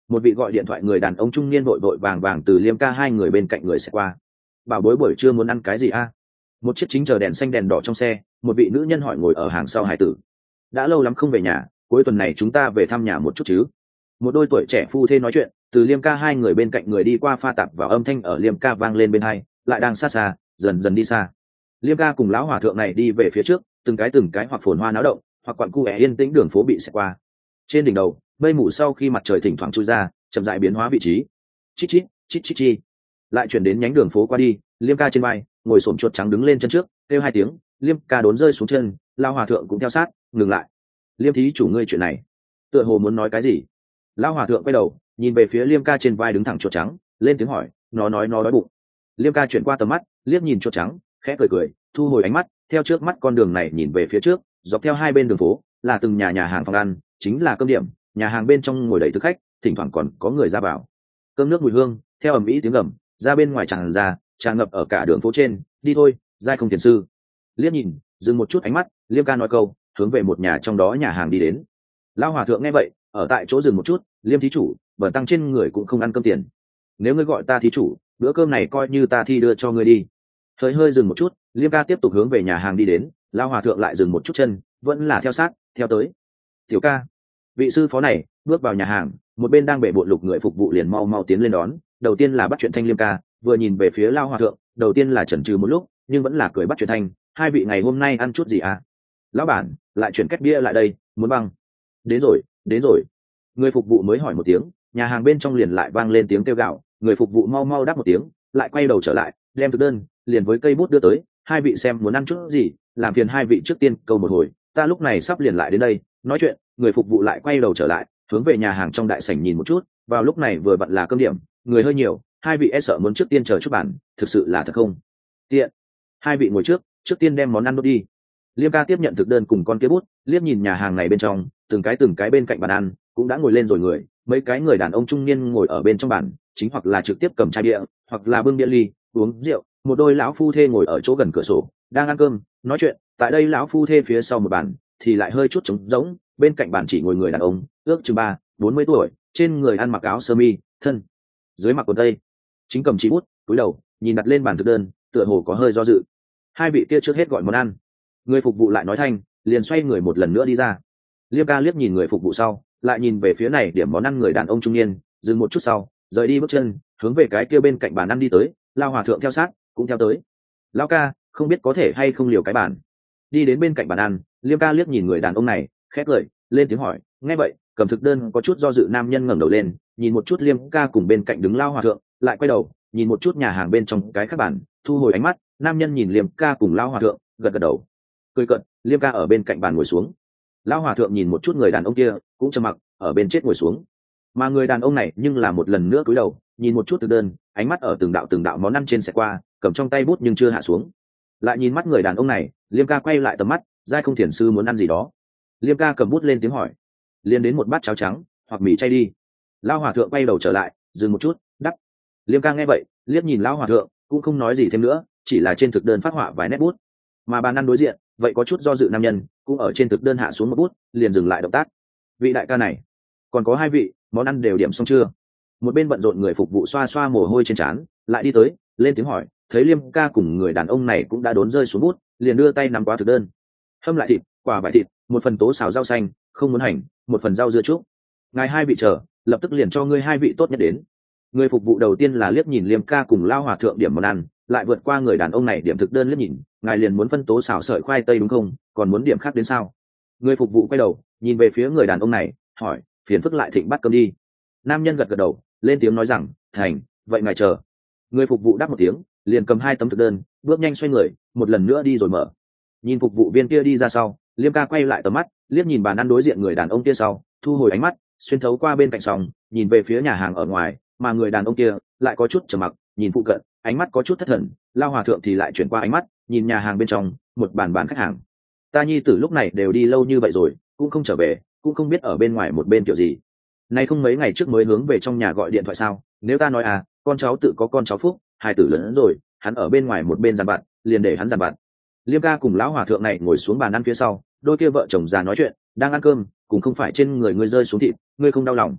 một vị gọi điện thoại người đàn ông trung niên vội vội vàng vàng từ Liêm ca hai người bên cạnh người sẽ qua. Bảo bối buổi trưa muốn ăn cái gì a? Một chiếc chính chờ đèn xanh đèn đỏ trong xe, một vị nữ nhân hỏi ngồi ở hàng sau hải tử. Đã lâu lắm không về nhà, cuối tuần này chúng ta về thăm nhà một chút chứ? Một đôi tuổi trẻ phu thê nói chuyện, từ Liêm ca hai người bên cạnh người đi qua pha tạp vào âm thanh ở Liêm ca vang lên bên hai, lại đang xa xa, dần dần đi xa. Liêm ca cùng lão hòa thượng này đi về phía trước, từng cái hoặc phồn hoa náo động, hoặc quặn cu é yên tĩnh đường phố bị xẹt qua. Trên đỉnh đầu, mây mù sau khi mặt trời thỉnh thoảng trôi ra, chậm rãi biến hóa vị trí. Chít chít, chít chít chi. Lại chuyển đến nhánh đường phố qua đi, Liêm ca trên vai, ngồi xổm chuột trắng đứng lên chân trước, kêu hai tiếng, Liêm ca đốn rơi xuống chân, lão hòa thượng cũng theo sát, ngừng lại. Liêm thí chủ ngươi chuyện này, tựa hồ muốn nói cái gì? Lão hòa thượng quay đầu, nhìn về phía Liêm ca trên vai đứng thẳng chuột trắng, lên tiếng hỏi, nó nói nó đói bụng. Liêm ca chuyển qua tầm mắt, liếc nhìn chuột trắng, khẽ cười cười, thu hồi ánh mắt, theo trước mắt con đường này nhìn về phía trước, dọc theo hai bên đường phố là từng nhà hàng phòng ăn, chính là cơm điểm, nhà hàng bên trong ngồi đầy thực khách, thỉnh thoảng còn có người ra vào. Cơm nước mùi hương theo ầm ĩ tiếng gầm ra bên ngoài tràn ra, tràn ngập ở cả đường phố trên. Đi thôi, giai không tiền sư. Liếc nhìn, dừng một chút ánh mắt, Liêm ca nói câu, hướng về một nhà trong đó nhà hàng đi đến. Lão hòa thượng nghe vậy, ở tại chỗ dừng một chút, Liêm thí chủ, bẩn tăng trên người cũng không ăn cơm tiền. Nếu ngươi gọi ta thí chủ, bữa cơm này coi như ta thi đưa cho ngươi đi. Hơi dừng một chút, Liêm ca tiếp tục hướng về nhà hàng đi đến. Lão hòa thượng lại dừng một chút chân, vẫn là theo sát, theo tới. Tiểu ca, vị sư phó này bước vào nhà hàng, một bên đang bể bộn lục người phục vụ liền mau mau tiến lên đón. Đầu tiên là bắt chuyện thanh Liêm ca, vừa nhìn về phía Lão hòa thượng, đầu tiên là chần chừ một lúc, nhưng vẫn là cười bắt chuyện thanh, hai vị ngày hôm nay ăn chút gì à? Lão bản, lại chuyển két bia lại đây, muốn băng. Đến rồi, đến rồi. Người phục vụ mới hỏi một tiếng, nhà hàng bên trong liền lại vang lên tiếng kêu gào. Người phục vụ mau mau đáp một tiếng, lại quay đầu trở lại, đem thực đơn liền với cây bút đưa tới. Hai vị xem muốn ăn chút gì, làm phiền hai vị trước tiên câu một hồi, ta lúc này sắp liền lại đến đây. Nói chuyện, người phục vụ lại quay đầu trở lại, hướng về nhà hàng trong đại sảnh nhìn một chút. Vào lúc này vừa vặn là cơm điểm, người hơi nhiều, hai vị e sợ muốn trước tiên chờ chút bản, thực sự là thật không tiện. Hai vị ngồi trước tiên đem món ăn đốt đi. Liêm ca tiếp nhận thực đơn cùng con kia bút, liếc nhìn nhà hàng này bên trong, từng cái bên cạnh bàn ăn cũng đã ngồi lên rồi người, mấy cái người đàn ông trung niên ngồi ở bên trong bàn, chính hoặc là trực tiếp cầm chai bia, hoặc là bưng bia ly uống rượu. Một đôi lão phu thê ngồi ở chỗ gần cửa sổ, đang ăn cơm nói chuyện. Tại đây lão phu thê phía sau một bàn thì lại hơi chút trống rỗng, bên cạnh bàn chỉ ngồi người đàn ông, ước chừng 40 tuổi, trên người ăn mặc áo sơ mi, thân dưới mặc quần tây, chính cầm chỉ bút, cúi đầu nhìn đặt lên bàn thực đơn, tựa hồ có hơi do dự. Hai vị kia trước hết gọi món ăn, người phục vụ lại nói thanh, liền xoay người một lần nữa đi ra. Liêm ca liếc nhìn người phục vụ sau, lại nhìn về phía này điểm món ăn người đàn ông trung niên, dừng một chút sau, rời đi bước chân, hướng về cái kia bên cạnh bàn ăn đi tới. Lao hòa thượng theo sát, cũng theo tới. Lao ca, không biết có thể hay không liều cái bàn. Đi đến bên cạnh bàn ăn, Liêm ca liếc nhìn người đàn ông này, khét lời, lên tiếng hỏi. Nghe vậy, cầm thực đơn có chút do dự nam nhân ngẩng đầu lên, nhìn một chút Liêm ca cùng bên cạnh đứng Lao hòa thượng, lại quay đầu nhìn một chút nhà hàng bên trong cái khác bàn, thu hồi ánh mắt. Nam nhân nhìn Liêm ca cùng Lao hòa thượng, gật gật đầu, cười cợt. Liêm ca ở bên cạnh bàn ngồi xuống. Lão hòa thượng nhìn một chút người đàn ông kia, cũng trầm mặc, ở bên chết ngồi xuống. Mà người đàn ông này nhưng là một lần nữa cúi đầu, nhìn một chút thực đơn, ánh mắt ở từng đạo món ăn trên xẹt qua, cầm trong tay bút nhưng chưa hạ xuống. Lại nhìn mắt người đàn ông này, Liêm ca quay lại tầm mắt, giai không thiền sư muốn ăn gì đó. Liêm ca cầm bút lên tiếng hỏi, liền đến một bát cháo trắng hoặc mì chay đi. Lão hòa thượng quay đầu trở lại, dừng một chút, đắp. Liêm ca nghe vậy, liếc nhìn lão hòa thượng, cũng không nói gì thêm nữa, chỉ là trên thực đơn phát họa vài nét bút. Mà bàn ăn đối diện, vậy có chút do dự nam nhân cũng ở trên thực đơn hạ xuống một bút, liền dừng lại động tác. Vị đại ca này, còn có hai vị, món ăn đều điểm xong chưa? Một bên bận rộn người phục vụ xoa xoa mồ hôi trên trán, lại đi tới, lên tiếng hỏi. Thấy Liêm ca cùng người đàn ông này cũng đã đốn rơi xuống bút, liền đưa tay nắm qua thực đơn. Hâm lại thịt, quả vải thịt, một phần tố xào rau xanh, không muốn hành, một phần rau dưa trúc. Ngài hai vị chờ, lập tức liền cho ngươi hai vị tốt nhất đến. Người phục vụ đầu tiên là liếc nhìn Liêm ca cùng Lao hòa thượng điểm món ăn, lại vượt qua người đàn ông này điểm thực đơn liếc nhìn. Ngài liền muốn phân tố xào sợi khoai tây đúng không? Còn muốn điểm khác đến sao? Người phục vụ quay đầu nhìn về phía người đàn ông này, hỏi, phiền phức lại thịnh bắt cơm đi. Nam nhân gật gật đầu, lên tiếng nói rằng, thành, vậy ngài chờ. Người phục vụ đáp một tiếng, liền cầm hai tấm thực đơn, bước nhanh xoay người, một lần nữa đi rồi mở. Nhìn phục vụ viên kia đi ra sau, Liêm ca quay lại tầm mắt, liếc nhìn bàn ăn đối diện người đàn ông kia sau, thu hồi ánh mắt, xuyên thấu qua bên cạnh sòng, nhìn về phía nhà hàng ở ngoài, mà người đàn ông kia lại có chút trầm mặc, nhìn phụ cận, ánh mắt có chút thất thần. Lao hòa thượng thì lại chuyển qua ánh mắt, nhìn nhà hàng bên trong, một bàn khách hàng. Ta nhi tử lúc này đều đi lâu như vậy rồi, cũng không trở về, cũng không biết ở bên ngoài một bên kiểu gì. Nay không mấy ngày trước mới hướng về trong nhà gọi điện thoại sao? Nếu ta nói à, con cháu tự có con cháu phúc, hài tử lớn rồi, hắn ở bên ngoài một bên giàn vặt, liền để hắn giàn vặt. Liêm ca cùng lão hòa thượng này ngồi xuống bàn ăn phía sau, đôi kia vợ chồng già nói chuyện, đang ăn cơm, cũng không phải trên người ngươi rơi xuống thịt, ngươi không đau lòng.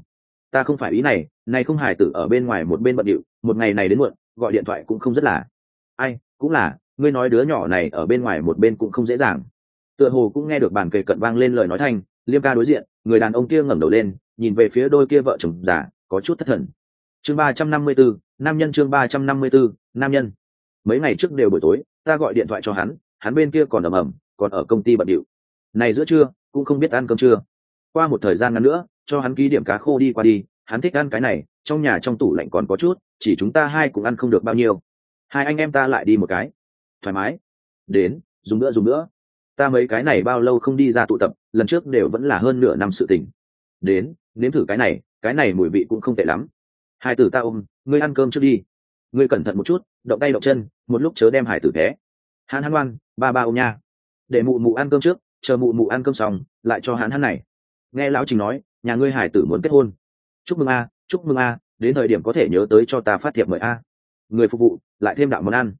ta không phải ý này, này không hài tử ở bên ngoài một bên bận điệu, một ngày này đến muộn gọi điện thoại cũng không rất là. Ai cũng là, ngươi nói đứa nhỏ này ở bên ngoài một bên cũng không dễ dàng. Tựa hồ cũng nghe được bàn kề cận vang lên lời nói thanh, Liêm ca đối diện, người đàn ông kia ngẩng đầu lên nhìn về phía đôi kia vợ chồng già, có chút thất thần. Chương 354, nam nhân. Chương 354, nam nhân. Mấy ngày trước đều buổi tối ta gọi điện thoại cho hắn bên kia còn ầm ầm, còn ở công ty bận điệu. Này giữa trưa cũng không biết ăn cơm trưa. Qua một thời gian ngắn nữa cho hắn ký điểm cá khô đi qua đi, hắn thích ăn cái này, trong nhà trong tủ lạnh còn có chút, chỉ chúng ta hai cũng ăn không được bao nhiêu. Hai anh em ta lại đi một cái, thoải mái. Đến, dùng nữa. Ta mấy cái này bao lâu không đi ra tụ tập, lần trước đều vẫn là hơn nửa năm sự tình. Đến, nếm thử cái này mùi vị cũng không tệ lắm. Hai tử ta ôm, ngươi ăn cơm trước đi. Ngươi cẩn thận một chút, động tay động chân, một lúc chớ đem hải tử té. Hắn ngoan, ba ôm nha. Để mụ mụ ăn cơm trước, chờ mụ mụ ăn cơm xong, lại cho hắn này. Nghe lão Trình nói, nhà ngươi hải tử muốn kết hôn. Chúc mừng a, đến thời điểm có thể nhớ tới cho ta phát thiệp mời a. Người phục vụ, lại thêm đạo món ăn.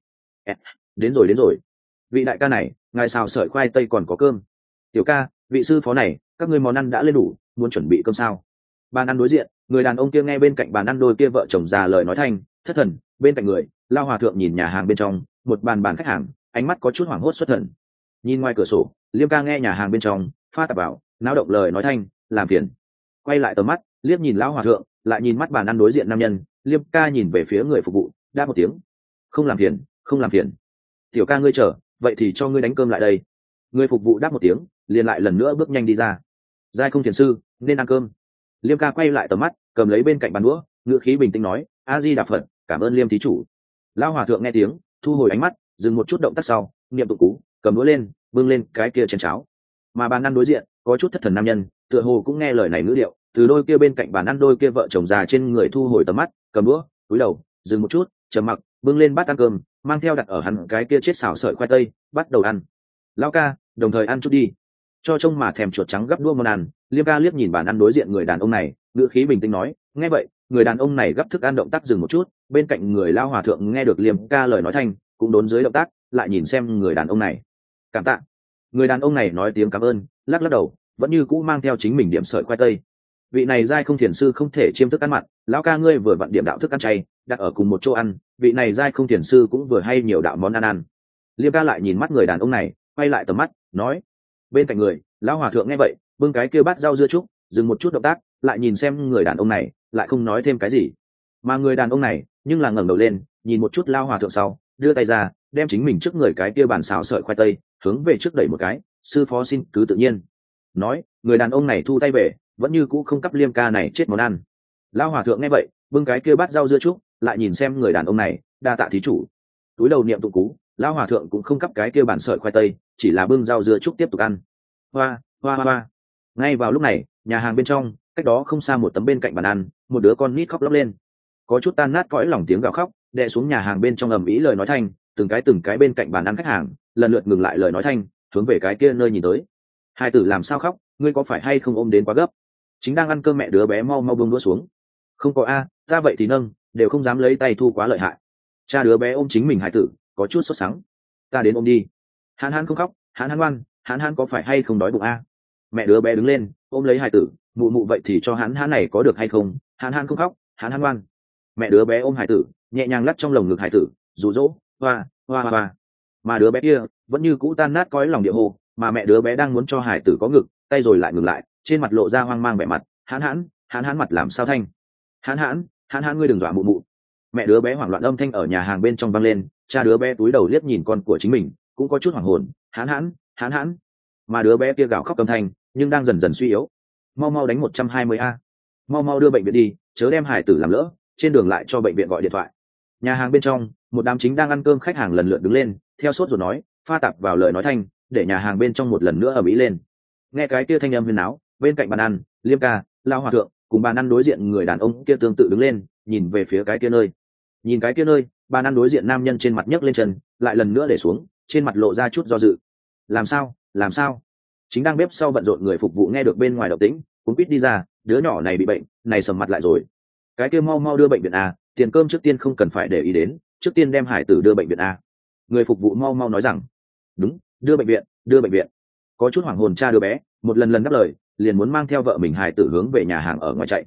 Đến rồi. Vị đại ca này, ngài xào sợi khoai tây còn có cơm. Tiểu ca, vị sư phó này, các ngươi món ăn đã lên đủ, muốn chuẩn bị cơm sao? Bàn ăn đối diện, người đàn ông kia nghe bên cạnh bàn ăn đôi kia vợ chồng già lời nói thanh thất thần. Bên cạnh người, lao hòa thượng nhìn nhà hàng bên trong, một bàn khách hàng, ánh mắt có chút hoảng hốt xuất thần. Nhìn ngoài cửa sổ, Liêm ca nghe nhà hàng bên trong pha tạp vào náo động lời nói thanh làm phiền. Quay lại tầm mắt liếc nhìn lão hòa thượng, lại nhìn mắt bàn ăn đối diện nam nhân. Liêm ca nhìn về phía người phục vụ, đáp một tiếng, không làm phiền. Tiểu ca ngươi chờ, vậy thì cho ngươi đánh cơm lại đây. Người phục vụ đáp một tiếng, liền lại lần nữa bước nhanh đi ra. Giai không thiền sư, nên ăn cơm. Liêm ca quay lại tầm mắt, cầm lấy bên cạnh bàn đũa, ngữ khí bình tĩnh nói, a di đà phật, cảm ơn Liêm thí chủ. Lão hòa thượng nghe tiếng, thu hồi ánh mắt, dừng một chút động tác sau, niệm tụng cú, cầm đũa lên, bưng lên cái kia chén cháo. Mà bàn ăn đối diện có chút thất thần nam nhân, tựa hồ cũng nghe lời này ngữ điệu, từ đôi kia bên cạnh bàn ăn đôi kia vợ chồng già trên người thu hồi tầm mắt, cầm đũa, cúi đầu, dừng một chút, trầm mặc, bưng lên bát ăn cơm, mang theo đặt ở hắn cái kia chết xào sợi khoai tây, bắt đầu ăn. Lão ca, đồng thời ăn chút đi. Cho trông mà thèm chuột trắng gấp đua món ăn, Liêm ca liếc nhìn bàn ăn đối diện người đàn ông này, ngữ khí bình tĩnh nói, nghe vậy, người đàn ông này gấp thức ăn động tác dừng một chút, bên cạnh người lao hòa thượng nghe được Liêm ca lời nói thanh, cũng đốn dưới động tác, lại nhìn xem người đàn ông này. Cảm tạ. Người đàn ông này nói tiếng cảm ơn, lắc đầu, vẫn như cũ mang theo chính mình điểm sợi khoai tây. Vị này giai không thiền sư không thể chiêm thức ăn mặn, lão ca ngươi vừa vặn điểm đạo thức ăn chay, đặt ở cùng một chỗ ăn, vị này giai không thiền sư cũng vừa hay nhiều đạo món ăn. Liêm ca lại nhìn mắt người đàn ông này, quay lại tầm mắt, nói. Bên cạnh người, lão hòa thượng nghe vậy, bưng cái kia bát rau dưa trúc, dừng một chút động tác, lại nhìn xem người đàn ông này, lại không nói thêm cái gì. Mà người đàn ông này, nhưng là ngẩng đầu lên, nhìn một chút lão hòa thượng sau, đưa tay ra, đem chính mình trước người cái kia bàn xào sợi khoai tây, hướng về trước đẩy một cái, sư phó xin cứ tự nhiên. Nói, người đàn ông này thu tay về, vẫn như cũ không cắp Liêm ca này chết món ăn. Lão hòa thượng nghe vậy, bưng cái kia bát rau dưa trúc, lại nhìn xem người đàn ông này, đa tạ thí chủ. Túi đầu niệm tụng cú, lão hòa thượng cũng không cắp cái kia bàn sợi khoai tây, chỉ là bưng rau dưa trúc tiếp tục ăn. Hoa. Ngay vào lúc này, nhà hàng bên trong, cách đó không xa một tấm bên cạnh bàn ăn, một đứa con nít khóc lóc lên. Có chút tan nát cõi lòng tiếng gào khóc, đè xuống nhà hàng bên trong ầm ĩ lời nói thanh, từng cái bên cạnh bàn ăn khách hàng, lần lượt ngừng lại lời nói thanh, hướng về cái kia nơi nhìn tới. Hai tử làm sao khóc, ngươi có phải hay không ôm đến quá gấp? Chính đang ăn cơm mẹ đứa bé mau buông đũa xuống. Không có a, ta vậy thì nâng, đều không dám lấy tay thu quá lợi hại. Cha đứa bé ôm chính mình hải tử, có chút sốt sắng. Ta đến ôm đi. Hắn không khóc, hắn ngoan, hắn có phải hay không đói bụng a? Mẹ đứa bé đứng lên, ôm lấy hải tử, mụ vậy thì cho hắn này có được hay không? Hắn không khóc, hắn ngoan. Mẹ đứa bé ôm hải tử, nhẹ nhàng lắc trong lồng ngực hải tử, dụ dỗ, hoa. Mà đứa bé kia vẫn như cũ tan nát cõi lòng địa hồ, mà mẹ đứa bé đang muốn cho hải tử có ngực, tay rồi lại ngừng lại, trên mặt lộ ra hoang mang vẻ mặt. Hắn mặt làm sao thanh? Hắn ngươi đừng dọa mụ. Mẹ đứa bé hoảng loạn âm thanh ở nhà hàng bên trong vang lên, cha đứa bé túi đầu liếc nhìn con của chính mình, cũng có chút hoảng hồn. Hắn. Mà đứa bé kia gào khóc âm thanh, nhưng đang dần dần suy yếu. Mau đánh 120 a. Mau đưa bệnh viện đi, chớ đem hải tử làm lỡ, trên đường lại cho bệnh viện gọi điện thoại. Nhà hàng bên trong, một đám chính đang ăn cơm khách hàng lần lượt đứng lên, theo sốt rồi nói, pha tạp vào lời nói thanh, để nhà hàng bên trong một lần nữa ầm ĩ lên. Nghe cái kia thanh âm huyền áo, bên cạnh bàn ăn, Liêm ca, lao hòa thượng, cùng bàn ăn đối diện người đàn ông kia tương tự đứng lên, nhìn về phía cái kia nơi. Nhìn cái kia nơi, bàn ăn đối diện nam nhân trên mặt nhấc lên chân, lại lần nữa để xuống, trên mặt lộ ra chút do dự. Làm sao? Chính đang bếp sau bận rộn người phục vụ nghe được bên ngoài động tĩnh, cũng quýt đi ra, đứa nhỏ này bị bệnh, này sầm mặt lại rồi. Cái kia mau đưa bệnh viện a, tiền cơm trước tiên không cần phải để ý đến, trước tiên đem hải tử đưa bệnh viện a. Người phục vụ mau nói rằng. Đúng, đưa bệnh viện. Có chút hoảng hồn cha đứa bé, một lần đáp lời, liền muốn mang theo vợ mình hải tử hướng về nhà hàng ở ngoài chạy.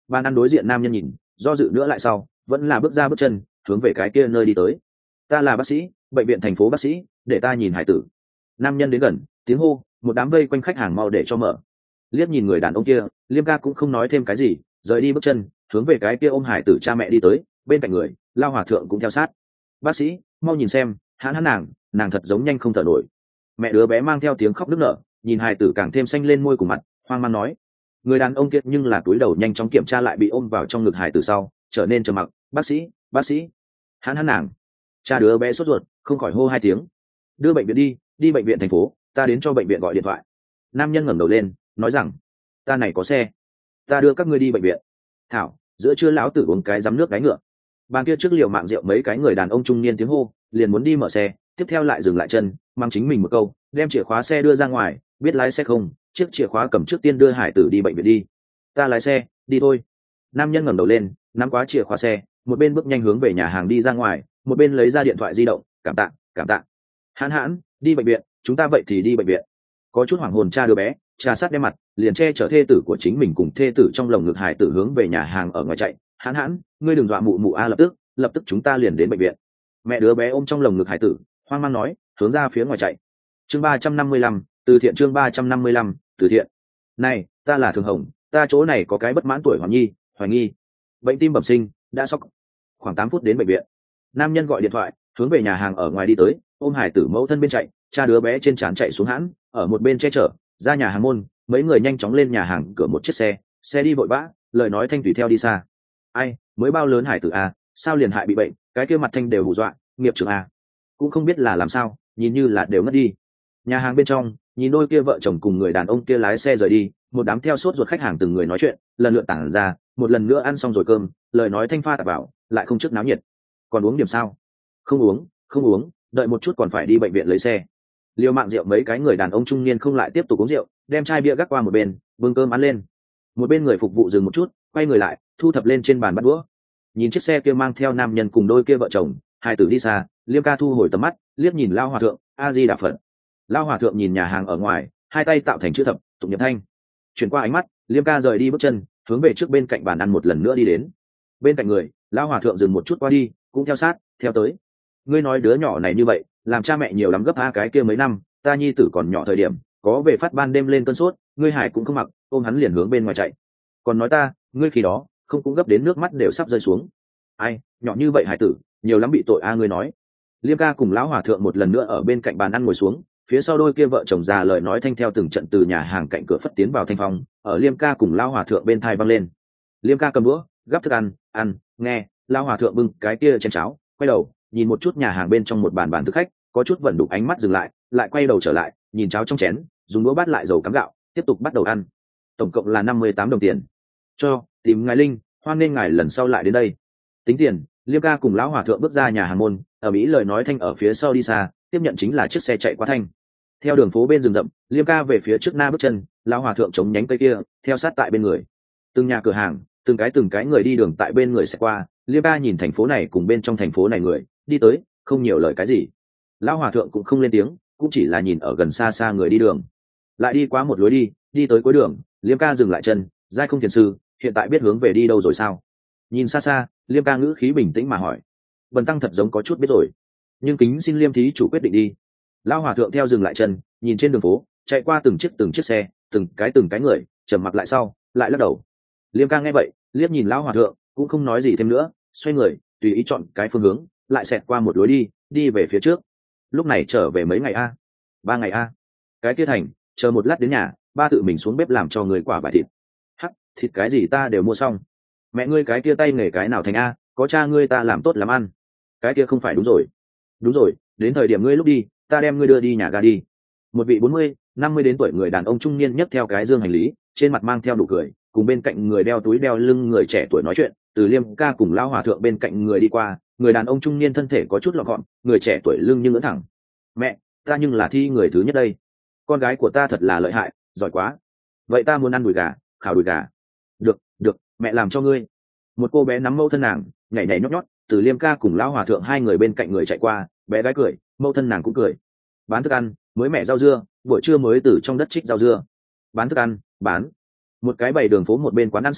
Ban ăn đối diện nam nhân nhìn do dự nữa lại sau vẫn là bước ra bước chân hướng về cái kia nơi đi tới. Ta là bác sĩ, bệnh viện thành phố bác sĩ, để ta nhìn hải tử. Nam nhân đến gần tiếng hô, một đám vây quanh khách hàng mau để cho mở. Liếc nhìn người đàn ông kia, Liêm ca cũng không nói thêm cái gì, rời đi bước chân hướng về cái kia ôm hải tử cha mẹ đi tới. Bên cạnh người Lao Hòa Thượng cũng theo sát. Bác sĩ mau nhìn xem, hãn nàng thật giống nhanh không thở nổi. Mẹ đứa bé mang theo tiếng khóc nức nở, nhìn hải tử càng thêm xanh lên môi cùng mặt, hoang mang nói. Người đàn ông kia nhưng là túi đầu nhanh chóng kiểm tra lại bị ôm vào trong ngực hải tử sau trở nên trầm mặc. Bác sĩ hãn nàng. Cha đứa bé sốt ruột không khỏi hô hai tiếng. Đưa bệnh viện đi bệnh viện thành phố, ta đến cho bệnh viện gọi điện thoại. Nam nhân ngẩng đầu lên nói rằng, ta này có xe, ta đưa các ngươi đi bệnh viện. Thảo, giữa trưa lão tử uống cái rắm nước đáy ngựa. Bàn kia trước liều mạng rượu mấy cái người đàn ông trung niên tiếng hô liền muốn đi mở xe, tiếp theo lại dừng lại chân mang chính mình một câu, đem chìa khóa xe đưa ra ngoài. Biết lái xe không? Chiếc chìa khóa cầm trước tiên đưa hải tử đi bệnh viện đi. Ta lái xe đi thôi. Nam nhân ngẩng đầu lên nắm quá chìa khóa xe, một bên bước nhanh hướng về nhà hàng đi ra ngoài, một bên lấy ra điện thoại di động. Cảm tạ hãn đi bệnh viện, chúng ta vậy thì đi bệnh viện. Có chút hoảng hồn cha đứa bé trà sát đem mặt liền che chở thê tử của chính mình cùng thê tử trong lồng ngực hải tử hướng về nhà hàng ở ngoài chạy. Hãn ngươi đừng dọa mụ a, lập tức chúng ta liền đến bệnh viện. Mẹ đứa bé ôm trong lồng ngực hải tử hoang mang nói, hướng ra phía ngoài chạy. Chương 355, từ thiện. Chương 355, từ thiện. Này, ta là Thường Hồng, ta chỗ này có cái bất mãn tuổi hoài nghi bệnh tim bẩm sinh, đã sốc. Khoảng 8 phút đến bệnh viện. Nam nhân gọi điện thoại hướng về nhà hàng ở ngoài đi tới, ôm hải tử mẫu thân bên chạy, cha đứa bé trên trán chạy xuống hãn ở một bên che chở. Ra nhà hàng môn, mấy người nhanh chóng lên nhà hàng cửa một chiếc xe đi vội vã, lời nói thanh tùy theo đi xa. Ai mới bao lớn hải tử à, sao liền hại bị bệnh, cái kia mặt thanh đều hù dọa, nghiệp trưởng à cũng không biết là làm sao, nhìn như là đều ngất đi. Nhà hàng bên trong nhìn đôi kia vợ chồng cùng người đàn ông kia lái xe rời đi, một đám theo sốt ruột khách hàng từng người nói chuyện lần lượt tản ra. Một lần nữa ăn xong rồi cơm, lời nói thanh pha tạp vào, lại không trước náo nhiệt. Còn uống điểm sao? Không uống, đợi một chút còn phải đi bệnh viện lấy xe. Liều mạng rượu mấy cái người đàn ông trung niên không lại tiếp tục uống rượu, đem chai bia gác qua một bên, bưng cơm ăn lên. Một bên người phục vụ dừng một chút, quay người lại thu thập lên trên bàn bát đũa. Nhìn chiếc xe kia mang theo nam nhân cùng đôi kia vợ chồng hai tử đi xa, Liêm ca thu hồi tầm mắt liếc nhìn Lao Hòa Thượng, a di đà Phật. Lao Hòa Thượng nhìn nhà hàng ở ngoài, hai tay tạo thành chữ thập, tụng niệm thanh. Chuyển qua ánh mắt, Liêm ca rời đi bước chân hướng về trước bên cạnh bàn ăn một lần nữa đi đến. Bên cạnh người Lao Hòa Thượng dừng một chút qua đi, cũng theo sát theo tới. Ngươi nói đứa nhỏ này như vậy làm cha mẹ nhiều lắm gấp a, cái kia mấy năm ta nhi tử còn nhỏ thời điểm có về phát ban đêm lên cơn sốt, ngươi hải cũng không mặc, ôm hắn liền hướng bên ngoài chạy. Còn nói ta, ngươi khi đó không cũng gấp đến nước mắt đều sắp rơi xuống. Ai nhỏ như vậy hải tử nhiều lắm bị tội a, ngươi nói. Liêm ca cùng Lão Hòa Thượng một lần nữa ở bên cạnh bàn ăn ngồi xuống, phía sau đôi kia vợ chồng già lời nói thanh theo từng trận từ nhà hàng cạnh cửa phất tiến vào thanh phong, ở Liêm ca cùng Lão Hòa Thượng bên thai văng lên. Liêm ca cầm đũa gắp thức ăn nghe Lão Hòa Thượng bưng cái kia chén cháo, quay đầu nhìn một chút nhà hàng bên trong một bàn thực khách, có chút vẩn đục ánh mắt dừng lại quay đầu trở lại nhìn cháo trong chén, dùng đũa bát lại dầu cắm gạo, tiếp tục bắt đầu ăn. Tổng cộng là 58 đồng tiền. Cho tìm ngài Linh, hoan nên ngài lần sau lại đến đây tính tiền. Liêm ca cùng Lão Hòa Thượng bước ra nhà hàng môn, ở mỹ lời nói thanh ở phía sau đi xa, tiếp nhận chính là chiếc xe chạy qua thanh. Theo đường phố bên rừng rậm, Liêm ca về phía trước na bước chân, Lão Hòa Thượng chống nhánh cây kia theo sát tại bên người. Từng nhà cửa hàng, từng cái người đi đường tại bên người sẽ qua. Liêm ca nhìn thành phố này cùng bên trong thành phố này người đi tới, không nhiều lời cái gì. Lão Hòa Thượng cũng không lên tiếng, cũng chỉ là nhìn ở gần xa xa người đi đường. Lại đi qua một lối đi tới cuối đường, Liêm ca dừng lại chân, giai không thiền sư, hiện tại biết hướng về đi đâu rồi sao? Nhìn xa xa, Liêm ca ngữ khí bình tĩnh mà hỏi. Bần tăng thật giống có chút biết rồi, nhưng kính xin Liêm thí chủ quyết định đi. Lão Hòa Thượng theo dừng lại chân, nhìn trên đường phố chạy qua từng chiếc xe, từng cái người trầm mặc lại sau lại lắc đầu. Liêm ca nghe vậy liếc nhìn Lão Hòa Thượng, cũng không nói gì thêm nữa, xoay người tùy ý chọn cái phương hướng, lại xẹt qua một lối đi về phía trước. Lúc này trở về mấy ngày a? 3 ngày a? Cái kia thành, chờ một lát đến nhà, ba tự mình xuống bếp làm cho người quả vải thịt. Hắc, thịt cái gì ta đều mua xong. Mẹ ngươi cái kia tay nghề cái nào thành a, có cha ngươi ta làm tốt làm ăn. Cái kia không phải đúng rồi, đến thời điểm ngươi lúc đi, ta đem ngươi đưa đi nhà ga đi. Một vị 40-50 đến tuổi người đàn ông trung niên nhấc theo cái dương hành lý, trên mặt mang theo nụ cười, cùng bên cạnh người đeo túi đeo lưng người trẻ tuổi nói chuyện. Từ Liêm ca cùng Lão Hòa Thượng bên cạnh người đi qua, người đàn ông trung niên thân thể có chút lọn gọn, người trẻ tuổi lưng nhưng ngỡ thẳng. Mẹ, ta nhưng là thi người thứ nhất đây. Con gái của ta thật là lợi hại, giỏi quá. Vậy ta muốn ăn đùi gà, khảo đùi gà. Được, mẹ làm cho ngươi. Một cô bé nắm mẫu thân nàng, nhảy nhót nhót, từ Liêm ca cùng Lão Hòa Thượng hai người bên cạnh người chạy qua, bé gái cười, mẫu thân nàng cũng cười. Bán thức ăn, mới mẻ rau dưa, buổi trưa mới từ trong đất trích rau dưa. Bán thức ăn, bán. Một cái bày đường phố một bên quán ăn sau,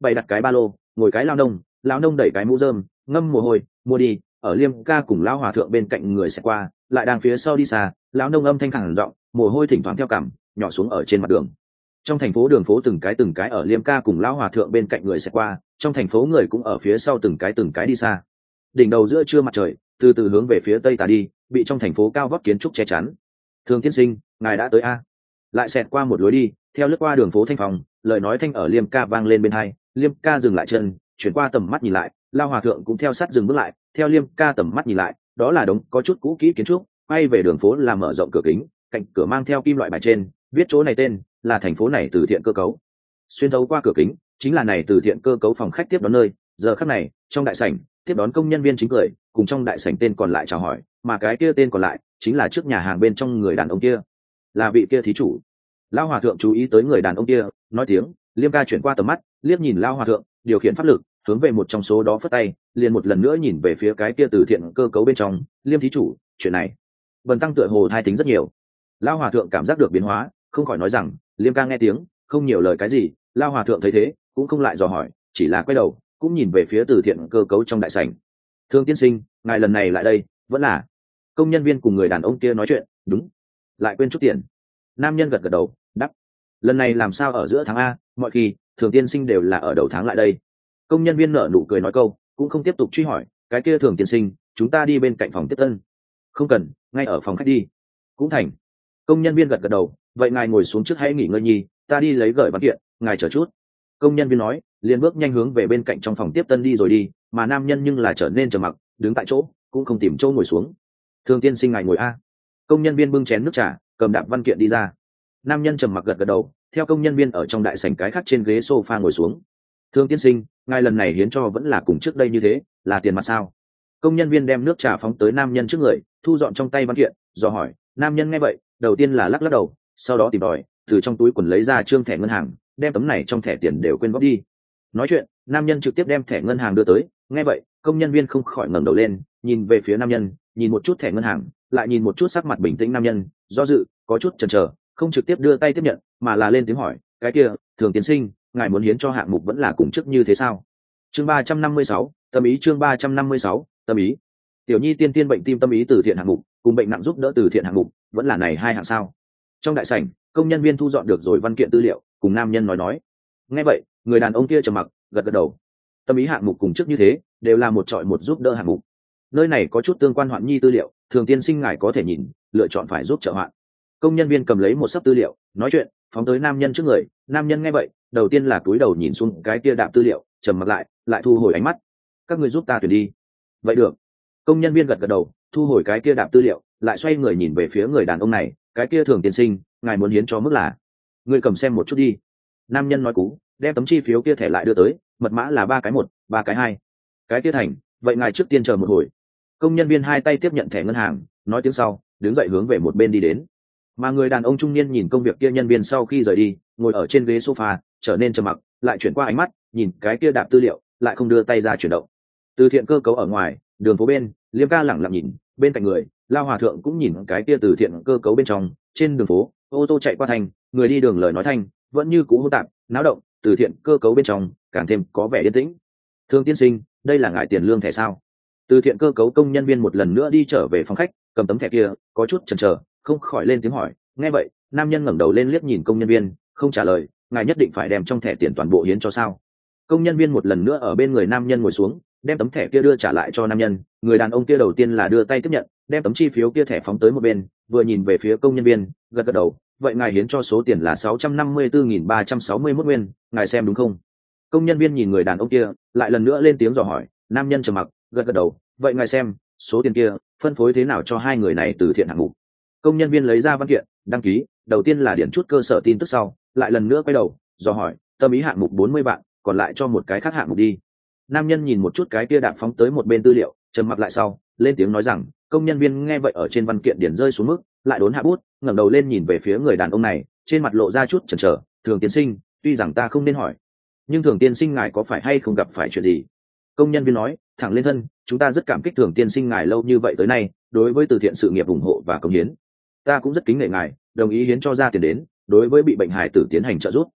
bày đặt cái ba lô, ngồi cái lao nông đẩy cái mũ rơm, ngâm mồ hôi, mua đi. Ở Liêm ca cùng lão hòa thượng bên cạnh người sẽ qua, lại đang phía sau đi xa, lão nông âm thanh khẳng giọng, mồ hôi thỉnh thoảng theo cằm nhỏ xuống ở trên mặt đường. Trong thành phố đường phố từng cái ở Liêm ca cùng lão hòa thượng bên cạnh người sẽ qua, trong thành phố người cũng ở phía sau từng cái đi xa. Đỉnh đầu giữa trưa mặt trời từ từ hướng về phía tây tà đi, bị trong thành phố cao vóc kiến trúc che chắn. Thường tiên sinh, ngài đã tới a? Lại xẹt qua một lối đi, theo lướt qua đường phố Thanh Phòng, lời nói thanh ở Liêm ca vang lên bên hai. Liêm ca dừng lại chân, chuyển qua tầm mắt nhìn lại, lão hòa thượng cũng theo sát dừng bước lại, theo Liêm ca tầm mắt nhìn lại, đó là đống có chút cũ kỹ kiến trúc, quay về đường phố làm mở rộng cửa kính, cạnh cửa mang theo kim loại bài trên, viết chỗ này tên là thành phố này từ thiện cơ cấu. Xuyên thấu qua cửa kính, chính là này từ thiện cơ cấu phòng khách tiếp đón nơi. Giờ khắc này, trong đại sảnh, tiếp đón công nhân viên chính cười, cùng trong đại sảnh tên còn lại chào hỏi, mà cái kia tên còn lại chính là trước nhà hàng bên trong người đàn ông kia, là vị kia thí chủ. Lão hòa thượng chú ý tới người đàn ông kia, nói tiếng. Liêm ca chuyển qua tầm mắt, liếc nhìn lão hòa thượng, điều khiển pháp lực hướng về một trong số đó phất tay, liền một lần nữa nhìn về phía cái kia từ thiện cơ cấu bên trong. Liêm thí chủ, chuyện này bần tăng tựa hồ thai tính rất nhiều. Lão hòa thượng cảm giác được biến hóa, không khỏi nói rằng. Liêm ca nghe tiếng, không nhiều lời cái gì. Lão hòa thượng thấy thế, cũng không lại dò hỏi, chỉ là quay đầu cũng nhìn về phía từ thiện cơ cấu trong đại sảnh. Thương tiên sinh, ngài lần này lại đây vẫn là? Công nhân viên cùng người đàn ông kia nói chuyện. Đúng, lại quên chút tiền. Nam nhân gật gật đầu đáp. Lần này làm sao ở giữa tháng a? Mọi khi thường tiên sinh đều là ở đầu tháng lại đây. Công nhân viên nở nụ cười nói câu, cũng không tiếp tục truy hỏi. Cái kia thường tiên sinh, chúng ta đi bên cạnh phòng tiếp tân. Không cần, ngay ở phòng khách đi. Cũng thành. Công nhân viên gật gật đầu. Vậy ngài ngồi xuống trước hãy nghỉ ngơi nhi, ta đi lấy gửi văn kiện, ngài chờ chút. Công nhân viên nói, liền bước nhanh hướng về bên cạnh trong phòng tiếp tân đi rồi đi. Mà nam nhân nhưng là trở nên trầm mặc, đứng tại chỗ cũng không tìm chỗ ngồi xuống. Thường tiên sinh ngài ngồi a. Công nhân viên bưng chén nước trà, cầm đạp văn kiện đi ra. Nam nhân trầm mặc gật gật đầu, theo công nhân viên ở trong đại sảnh cái khác trên ghế sofa ngồi xuống. Thương tiên sinh, ngài lần này hiến cho vẫn là cùng trước đây như thế, là tiền mặt sao? Công nhân viên đem nước trà phóng tới nam nhân trước người, thu dọn trong tay văn kiện, dò hỏi. Nam nhân nghe vậy, đầu tiên là lắc lắc đầu, sau đó tìm đòi, từ trong túi quần lấy ra trương thẻ ngân hàng, đem tấm này trong thẻ tiền đều quên góp đi. Nói chuyện, nam nhân trực tiếp đem thẻ ngân hàng đưa tới. Nghe vậy, công nhân viên không khỏi ngẩng đầu lên, nhìn về phía nam nhân, nhìn một chút thẻ ngân hàng, lại nhìn một chút sắc mặt bình tĩnh nam nhân, do dự, có chút chần chờ, không trực tiếp đưa tay tiếp nhận, mà là lên tiếng hỏi. Cái kia, thường tiến sinh, ngài muốn hiến cho hạng mục vẫn là cùng chức như thế sao? Chương 356, tâm ý. Chương 356, tâm ý. Tiểu nhi tiên tiên bệnh tim tâm ý từ thiện hạng mục, cùng bệnh nặng giúp đỡ từ thiện hạng mục, vẫn là này hai hạng sao? Trong đại sảnh, công nhân viên thu dọn được rồi văn kiện tư liệu, cùng nam nhân nói. Nghe vậy, người đàn ông kia trầm mặc, gật gật đầu. Tâm ý hạng mục cùng chức như thế, đều là một chọi một giúp đỡ hạng mục. Nơi này có chút tương quan hoạn nhi tư liệu, thường tiên sinh ngài có thể nhìn, lựa chọn phải giúp trợ hoạn. Công nhân viên cầm lấy một sấp tư liệu, nói chuyện, phóng tới nam nhân trước người. Nam nhân nghe vậy, đầu tiên là cúi đầu nhìn xuống cái kia đạp tư liệu, trầm mặc lại thu hồi ánh mắt. Các người giúp ta tuyển đi. Vậy được. Công nhân viên gật gật đầu, thu hồi cái kia đạp tư liệu, lại xoay người nhìn về phía người đàn ông này. Cái kia thường tiên sinh, ngài muốn hiến cho mức là? Người cầm xem một chút đi. Nam nhân nói cú, đem tấm chi phiếu kia thẻ lại đưa tới, mật mã là 3 cái 1, 3 cái 2. Cái kia thành, vậy ngài trước tiên chờ một hồi. Công nhân viên hai tay tiếp nhận thẻ ngân hàng, nói tiếng sau, đứng dậy hướng về một bên đi đến. Mà người đàn ông trung niên nhìn công việc kia nhân viên sau khi rời đi, ngồi ở trên ghế sofa, trở nên trầm mặc, lại chuyển qua ánh mắt, nhìn cái kia đạp tư liệu, lại không đưa tay ra chuyển động. Từ thiện cơ cấu ở ngoài, đường phố bên, Liêm ca lẳng lặng nhìn, bên cạnh người, Lao hòa thượng cũng nhìn cái kia từ thiện cơ cấu bên trong. Trên đường phố, ô tô chạy qua thành, người đi đường lời nói thanh, vẫn như cũ hỗn tạp, náo động. Từ thiện cơ cấu bên trong càng thêm có vẻ yên tĩnh. Thương tiên sinh, đây là ngài tiền lương thẻ sao? Từ thiện cơ cấu công nhân viên một lần nữa đi trở về phòng khách, cầm tấm thẻ kia, có chút chần chờ, không khỏi lên tiếng hỏi. Nghe vậy, nam nhân ngẩng đầu lên liếc nhìn công nhân viên, không trả lời. Ngài nhất định phải đem trong thẻ tiền toàn bộ hiến cho sao? Công nhân viên một lần nữa ở bên người nam nhân ngồi xuống, đem tấm thẻ kia đưa trả lại cho nam nhân. Người đàn ông kia đầu tiên là đưa tay tiếp nhận, đem tấm chi phiếu kia thẻ phóng tới một bên, vừa nhìn về phía công nhân viên, gật gật đầu. Vậy ngài hiến cho số tiền là 654.361 nguyên, ngài xem đúng không? Công nhân viên nhìn người đàn ông kia, lại lần nữa lên tiếng dò hỏi. Nam nhân trầm mặc, gật gật đầu. Vậy ngài xem, số tiền kia phân phối thế nào cho hai người này từ thiện hạng mục? Công nhân viên lấy ra văn kiện, đăng ký, đầu tiên là điền chút cơ sở tin tức sau, lại lần nữa quay đầu, dò hỏi. Tâm ý hạng mục 40 vạn, còn lại cho một cái khác hạng mục đi. Nam nhân nhìn một chút cái kia đạp phóng tới một bên tư liệu, trầm mặc lại sau, lên tiếng nói rằng. Công nhân viên nghe vậy ở trên văn kiện điền rơi xuống mức, lại đốn hạ bút, ngẩng đầu lên nhìn về phía người đàn ông này, trên mặt lộ ra chút chần chờ. Thường tiên sinh, tuy rằng ta không nên hỏi, nhưng thường tiên sinh ngài có phải hay không gặp phải chuyện gì? Công nhân viên nói, thẳng lên thân, chúng ta rất cảm kích thường tiên sinh ngài lâu như vậy tới nay đối với từ thiện sự nghiệp ủng hộ và cống hiến. Ta cũng rất kính nể ngài đồng ý hiến cho ra tiền đến đối với bị bệnh hài tử tiến hành trợ giúp.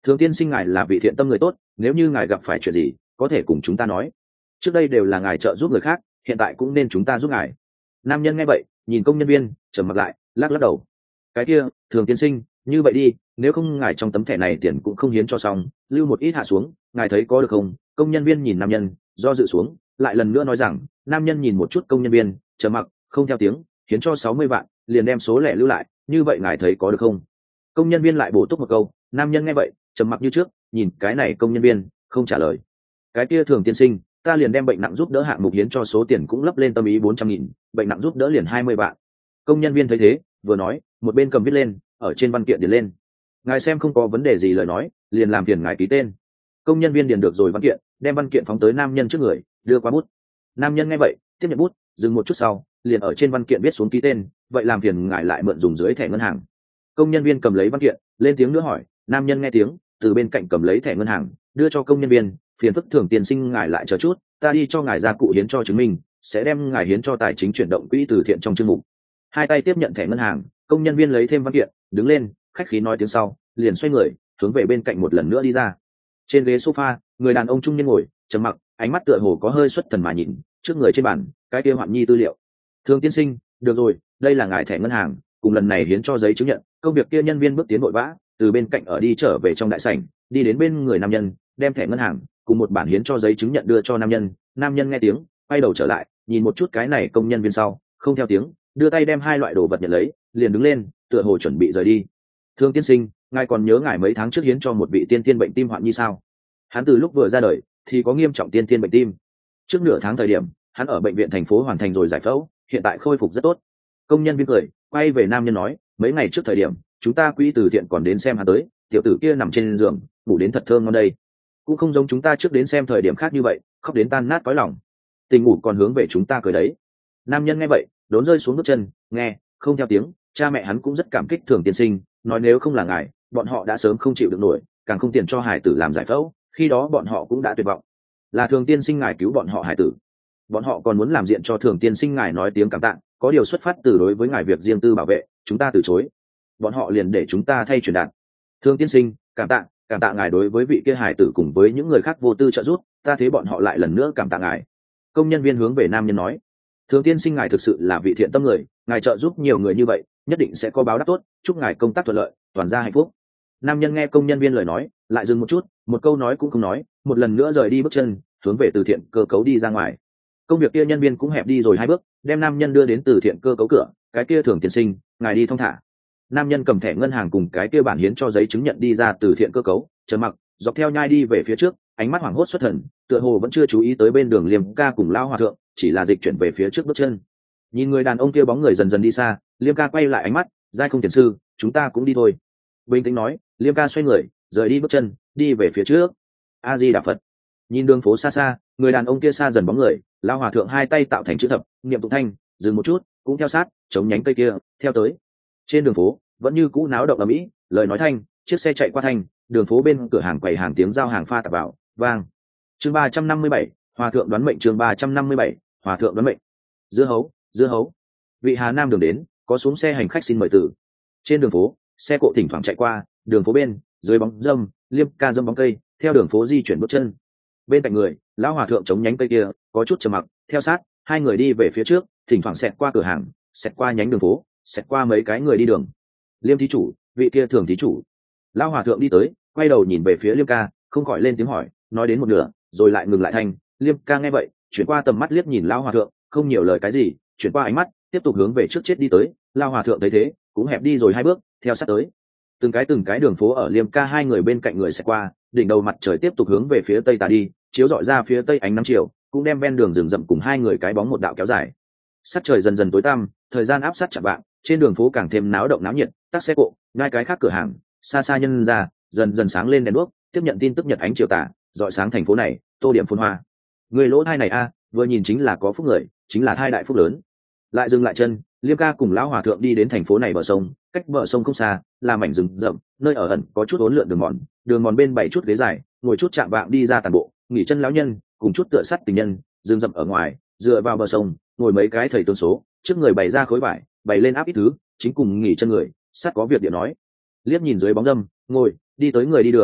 Thường tiên sinh ngài là vị thiện tâm người tốt, nếu như ngài gặp phải chuyện gì có thể cùng chúng ta nói, trước đây đều là ngài trợ giúp người khác, hiện tại cũng nên chúng ta giúp ngài. Nam nhân nghe vậy nhìn công nhân viên trầm mặc lại, lắc lắc đầu. Cái kia Thường tiên sinh, như vậy đi, nếu không ngài trong tấm thẻ này tiền cũng không hiến cho xong, lưu một ít hạ xuống, ngài thấy có được không? Công nhân viên nhìn nam nhân do dự xuống, lại lần nữa nói rằng. Nam nhân nhìn một chút công nhân viên trầm mặc không theo tiếng, hiến cho 60 vạn, liền đem số lẻ lưu lại, như vậy ngài thấy có được không? Công nhân viên lại bổ túc một câu. Nam nhân nghe vậy trầm mặc như trước, nhìn cái này công nhân viên không trả lời. Cái kia Thường tiên sinh, ta liền đem bệnh nặng giúp đỡ hạng mục hiến cho số tiền cũng lấp lên tâm ý 400.000, bệnh nặng giúp đỡ liền 20 vạn. Công nhân viên thấy thế vừa nói một bên cầm viết lên, ở trên văn kiện điền lên. Ngài xem không có vấn đề gì lời nói, liền làm phiền ngài ký tên. Công nhân viên điền được rồi văn kiện, đem văn kiện phóng tới nam nhân trước người, đưa qua bút. Nam nhân nghe vậy tiếp nhận bút, dừng một chút sau liền ở trên văn kiện viết xuống ký tên. Vậy làm phiền ngài lại mượn dùng dưới thẻ ngân hàng. Công nhân viên cầm lấy văn kiện lên tiếng nữa hỏi. Nam nhân nghe tiếng từ bên cạnh cầm lấy thẻ ngân hàng đưa cho công nhân viên. Phiền phức Thường tiên sinh ngài lại chờ chút, ta đi cho ngài gia cụ hiến cho chứng minh, sẽ đem ngài hiến cho tài chính chuyển động quỹ từ thiện trong chương mục. Hai tay tiếp nhận thẻ ngân hàng, công nhân viên lấy thêm văn kiện đứng lên, khách khí nói tiếng sau liền xoay người hướng về bên cạnh một lần nữa đi ra. Trên ghế sofa, người đàn ông trung niên ngồi trầm mặc, ánh mắt tựa hồ có hơi xuất thần mà nhìn trước người trên bàn cái kia hoạn nhi tư liệu. Thường tiên sinh, được rồi, đây là ngài thẻ ngân hàng cùng lần này hiến cho giấy chứng nhận. Công việc kia nhân viên bước tiến vội vã từ bên cạnh ở đi trở về trong đại sảnh, đi đến bên người nam nhân, đem thẻ ngân hàng cùng một bản hiến cho giấy chứng nhận đưa cho nam nhân. Nam nhân nghe tiếng quay đầu trở lại nhìn một chút cái này công nhân viên sau không theo tiếng đưa tay đem hai loại đồ vật nhận lấy, liền đứng lên tựa hồ chuẩn bị rời đi. Thương tiên sinh, ngài còn nhớ ngài mấy tháng trước hiến cho một vị tiên tiên bệnh tim hoạn nhi sao? Hắn từ lúc vừa ra đời thì có nghiêm trọng tiên tiên bệnh tim, trước nửa tháng thời điểm hắn ở bệnh viện thành phố hoàn thành rồi giải phẫu, hiện tại khôi phục rất tốt. Công nhân viên cười quay về nam nhân nói, mấy ngày trước thời điểm chúng ta quỹ từ thiện còn đến xem hắn tới, tiểu tử kia nằm trên giường ngủ đến thật thơm ngon đây, cũng không giống chúng ta trước đến xem thời điểm khác như vậy khóc đến tan nát cõi lòng, tình ngủ còn hướng về chúng ta cười đấy. Nam nhân nghe vậy đốn rơi xuống bước chân, nghe không theo tiếng. Cha mẹ hắn cũng rất cảm kích Thường tiên sinh, nói nếu không là ngài bọn họ đã sớm không chịu được nổi, càng không tiền cho hải tử làm giải phẫu, khi đó bọn họ cũng đã tuyệt vọng. Là Thường tiên sinh ngài cứu bọn họ hải tử, bọn họ còn muốn làm diện cho Thường tiên sinh ngài nói tiếng cảm tạ, có điều xuất phát từ đối với ngài việc riêng tư bảo vệ, chúng ta từ chối, bọn họ liền để chúng ta thay truyền đạt. Thường tiên sinh, cảm tạ ngài đối với vị kia hải tử cùng với những người khác vô tư trợ giúp, ta thấy bọn họ lại lần nữa cảm tạ ngài. Công nhân viên hướng về nam nhân nói. Thường tiên sinh ngài thực sự là vị thiện tâm người, ngài trợ giúp nhiều người như vậy nhất định sẽ có báo đáp tốt, chúc ngài công tác thuận lợi, toàn gia hạnh phúc. Nam nhân nghe công nhân viên lời nói lại dừng một chút, một câu nói cũng không nói, một lần nữa rời đi bước chân hướng về từ thiện cơ cấu đi ra ngoài. Công việc kia nhân viên cũng hẹp đi rồi 2 bước, đem nam nhân đưa đến từ thiện cơ cấu cửa. Cái kia Thường tiên sinh, ngài đi thong thả. Nam nhân cầm thẻ ngân hàng cùng cái kia bản hiến cho giấy chứng nhận đi ra từ thiện cơ cấu, trầm mặc dọc theo nhai đi về phía trước, ánh mắt hoảng hốt xuất thần, tựa hồ vẫn chưa chú ý tới bên đường Liêm ca cùng Lao Hòa Thượng, chỉ là dịch chuyển về phía trước bước chân. Nhìn người đàn ông kia bóng người dần dần đi xa, Liêm ca quay lại ánh mắt, giai không tiền sư, chúng ta cũng đi thôi. Bình tĩnh nói, Liêm ca xoay người rời đi bước chân đi về phía trước. A Di Đà Phật. Nhìn đường phố xa xa, người đàn ông kia xa dần bóng người, Lao Hòa Thượng hai tay tạo thành chữ thập, niệm tụng thanh, dừng một chút cũng theo sát chống nhánh cây kia theo tới. Trên đường phố vẫn như cũ náo động ầm ĩ, lời nói thanh, chiếc xe chạy qua thanh, đường phố bên cửa hàng quầy hàng tiếng giao hàng pha tạp vào vang. Chương 357, Hòa Thượng đoán mệnh. Chương 357, Hòa Thượng đoán mệnh. Dưa hấu, vị Hà Nam đường đến, có xuống xe hành khách xin mời từ. Trên đường phố xe cộ thỉnh thoảng chạy qua, đường phố bên dưới bóng dâm, Liêm ca dâm bóng cây theo đường phố di chuyển bước chân. Bên cạnh người Lão Hòa Thượng chống nhánh cây kia có chút trầm mặc theo sát, hai người đi về phía trước, thỉnh thoảng xẹt qua cửa hàng, xẹt qua nhánh đường phố, xẹt qua mấy cái người đi đường. Liêm thí chủ, vị kia Thường thí chủ. Lão Hòa Thượng đi tới, quay đầu nhìn về phía Liêm ca, không khỏi lên tiếng hỏi, nói đến một nửa rồi lại ngừng lại thanh. Liêm ca nghe vậy chuyển qua tầm mắt liếc nhìn Lão Hòa Thượng, không nhiều lời cái gì, chuyển qua ánh mắt tiếp tục hướng về trước chết đi tới. Lão Hòa Thượng thấy thế cũng hẹp đi rồi 2 bước theo sát tới. Từng cái đường phố ở Liêm ca hai người bên cạnh người sẽ qua, đỉnh đầu mặt trời tiếp tục hướng về phía tây tà đi, chiếu rọi ra phía tây ánh nắng chiều, cũng đem ven đường rừng rậm cùng hai người cái bóng một đạo kéo dài. Sắc trời dần dần tối tăm, thời gian áp sát chạm vạng, trên đường phố càng thêm náo động náo nhiệt, tắc xe cộ, ngay cái khác cửa hàng, xa xa nhân ra, dần dần sáng lên đèn đuốc, tiếp nhận tin tức nhật ánh chiều tà, rọi sáng thành phố này, tô điểm phồn hoa. Người lỗ thai này a, vừa nhìn chính là có phúc người, chính là thai đại phúc lớn. Lại dừng lại chân, Liêm ca cùng Lão Hòa Thượng đi đến thành phố này bờ sông, cách bờ sông không xa là mảnh rừng rậm, nơi ở ẩn có chút uốn lượn đường mòn bên 7 chút ghế dài, ngồi chút chạm vạng đi ra tàn bộ, nghỉ chân lão nhân cùng chút tựa sắt tình nhân, rừng rậm ở ngoài, dựa vào bờ sông, ngồi mấy cái thầy tướng số, trước người bày ra khối vải, bày lên áp ít thứ, chính cùng nghỉ chân người, sát có việc điện nói. Liếc nhìn dưới bóng dâm, ngồi, đi tới người đi đường,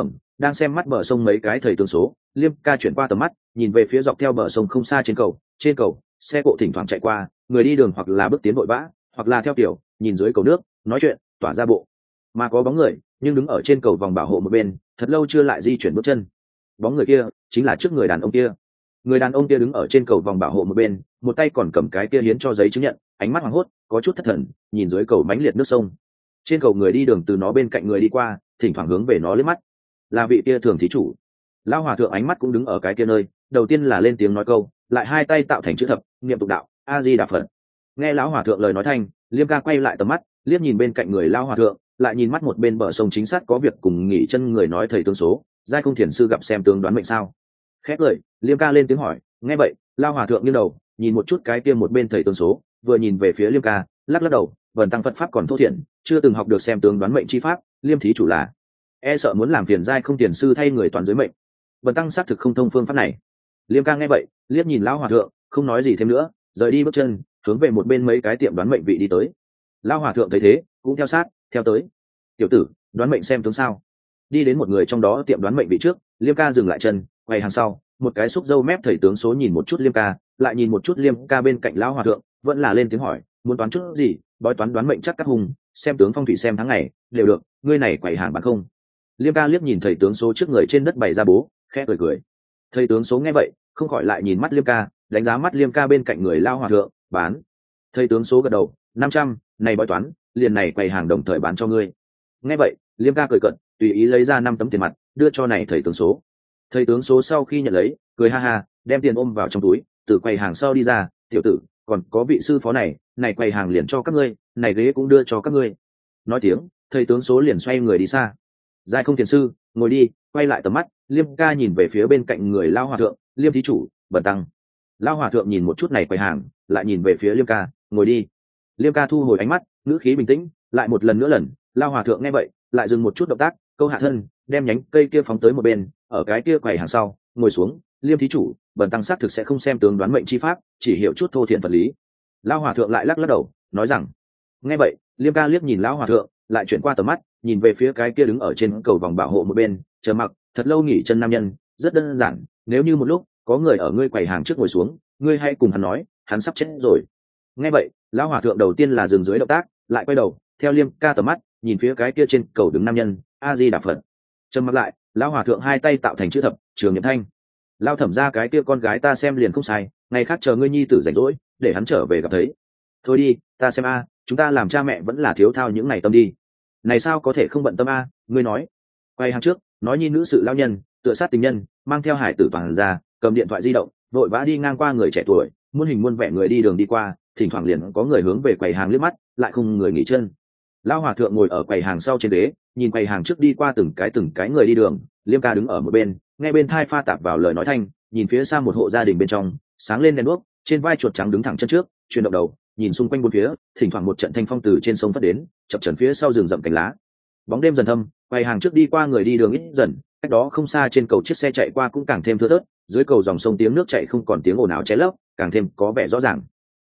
đang xem mắt bờ sông mấy cái thầy tướng số, Liêm ca chuyển qua tầm mắt, nhìn về phía dọc theo bờ sông không xa trên cầu xe cộ thỉnh thoảng chạy qua, người đi đường hoặc là bước tiến vội vã, hoặc là theo kiểu nhìn dưới cầu nước nói chuyện tỏa ra bộ, mà có bóng người nhưng đứng ở trên cầu vòng bảo hộ một bên, thật lâu chưa lại di chuyển bước chân. Bóng người kia chính là trước người đàn ông kia. Người đàn ông kia đứng ở trên cầu vòng bảo hộ một bên, một tay còn cầm cái kia hiến cho giấy chứng nhận, ánh mắt hoảng hốt có chút thất thần, nhìn dưới cầu mãnh liệt nước sông. Trên cầu người đi đường từ nó bên cạnh người đi qua, thỉnh thoảng hướng về nó liếc mắt. Là vị kia thường thí chủ. Lão hòa thượng ánh mắt cũng đứng ở cái kia nơi, đầu tiên là lên tiếng nói câu, lại hai tay tạo thành chữ thập, niệm tụng đạo a di đà phật. Nghe lão hòa thượng lời nói thanh, Liêm ca quay lại tầm mắt, liếc nhìn bên cạnh người lão hòa thượng, lại nhìn mắt một bên bờ sông chính xác có việc cùng nghỉ chân người nói thầy tướng số, giai không thiền sư gặp xem tướng đoán mệnh sao. Khép lời, Liêm ca lên tiếng hỏi. Nghe vậy, lão hòa thượng nghiêng đầu nhìn một chút cái kia một bên thầy tướng số, vừa nhìn về phía Liêm ca, lắc lắc đầu, vần tăng Phật pháp còn thô thiển, chưa từng học được xem tướng đoán mệnh chi pháp. Liêm thí chủ là e sợ muốn làm phiền giai không thiền sư thay người toàn giới mệnh, vần tăng xác thực không thông phương pháp này. Liêm ca nghe vậy, liếc nhìn lão hòa thượng, không nói gì thêm nữa, rời đi bước chân, hướng về một bên mấy cái tiệm đoán mệnh vị đi tới. Lão hòa thượng thấy thế, cũng theo sát theo tới. Tiểu tử, đoán mệnh xem tướng sao? Đi đến một người trong đó tiệm đoán mệnh vị trước, Liêm ca dừng lại chân, quay hàng sau, một cái xúc dâu mép thầy tướng số nhìn một chút Liêm ca, lại nhìn một chút Liêm ca bên cạnh lão hòa thượng, vẫn là lên tiếng hỏi, muốn toán chút gì? Bói toán đoán mệnh chắc các hùng, xem tướng phong thủy xem tháng ngày đều được, ngươi này quẩy hàng bán không? Liêm ca liếc nhìn thầy tướng số trước người trên đất bày ra bố, khẽ cười cười. Thầy tướng số nghe vậy, không khỏi lại nhìn mắt Liêm ca, đánh giá mắt Liêm ca bên cạnh người lao hòa thượng, bán. Thầy tướng số gật đầu, 500, này bói toán, liền này quầy hàng đồng thời bán cho ngươi. Nghe vậy, Liêm ca cười cận, tùy ý lấy ra 5 tấm tiền mặt, đưa cho này thầy tướng số. Thầy tướng số sau khi nhận lấy, cười ha ha, đem tiền ôm vào trong túi, từ quầy hàng sau đi ra, tiểu tử, còn có vị sư phó này quầy hàng liền cho các ngươi, này ghế cũng đưa cho các ngươi. Nói tiếng, thầy tướng số liền xoay người đi xa. Giai không thiền sư, ngồi đi. Quay lại tầm mắt, Liêm ca nhìn về phía bên cạnh người lao hòa thượng, Liêm thí chủ, bần tăng. Lao hòa thượng nhìn một chút này quầy hàng, lại nhìn về phía Liêm ca, ngồi đi. Liêm ca thu hồi ánh mắt, ngữ khí bình tĩnh, lại một lần nữa lần. Lao hòa thượng nghe vậy, lại dừng một chút động tác, câu hạ thân, đem nhánh cây kia phóng tới một bên, ở cái kia quầy hàng sau, ngồi xuống. Liêm thí chủ, bần tăng xác thực sẽ không xem tướng đoán mệnh chi pháp, chỉ hiểu chút thô thiện vật lý. Lao hòa thượng lại lắc lắc đầu, nói rằng. Nghe vậy, Liêm ca liếc nhìn lão hòa thượng, lại chuyển qua tầm mắt, nhìn về phía cái kia đứng ở trên cầu vòng bảo hộ một bên, chờ mặc thật lâu nghỉ chân nam nhân. Rất đơn giản, nếu như một lúc có người ở ngươi quầy hàng trước ngồi xuống, ngươi hãy cùng hắn nói, hắn sắp chết rồi. Nghe vậy, lão hòa thượng đầu tiên là dừng dưới động tác, lại quay đầu theo Liêm ca tầm mắt, nhìn phía cái kia trên cầu đứng nam nhân, a di đà phật. Trầm mặc lại, lão hòa thượng hai tay tạo thành chữ thập, trường nhậm thanh. Lao thẩm ra cái kia con gái ta xem liền không sai, ngày khác chờ ngươi nhi tử rảnh rỗi, để hắn trở về gặp thấy. Thôi đi, ta xem a, chúng ta làm cha mẹ vẫn là thiếu thao những ngày tâm đi. Này sao có thể không bận tâm a, ngươi nói. Quay hàng trước, nói nhi nữ sự lao nhân, tựa sát tình nhân, mang theo hải tử toàn ra, cầm điện thoại di động, vội vã đi ngang qua người trẻ tuổi, muôn hình muôn vẻ người đi đường đi qua, thỉnh thoảng liền có người hướng về quầy hàng liếc mắt, lại không người nghỉ chân. Lão hòa thượng ngồi ở quầy hàng sau trên ghế, nhìn quầy hàng trước đi qua từng cái người đi đường. Liêm ca đứng ở một bên, nghe bên thai pha tạp vào lời nói thanh, nhìn phía xa một hộ gia đình bên trong, sáng lên đèn đuốc, trên vai chuột trắng đứng thẳng chân trước, chuyển động đầu, nhìn xung quanh bốn phía, thỉnh thoảng một trận thanh phong từ trên sông phất đến, chập chờn phía sau rừng rậm cành lá. Bóng đêm dần thâm, quầy hàng trước đi qua người đi đường ít dần, cách đó không xa trên cầu chiếc xe chạy qua cũng càng thêm thưa thớt, dưới cầu dòng sông tiếng nước chảy không còn tiếng ồn ào ché lấp, càng thêm có vẻ rõ ràng.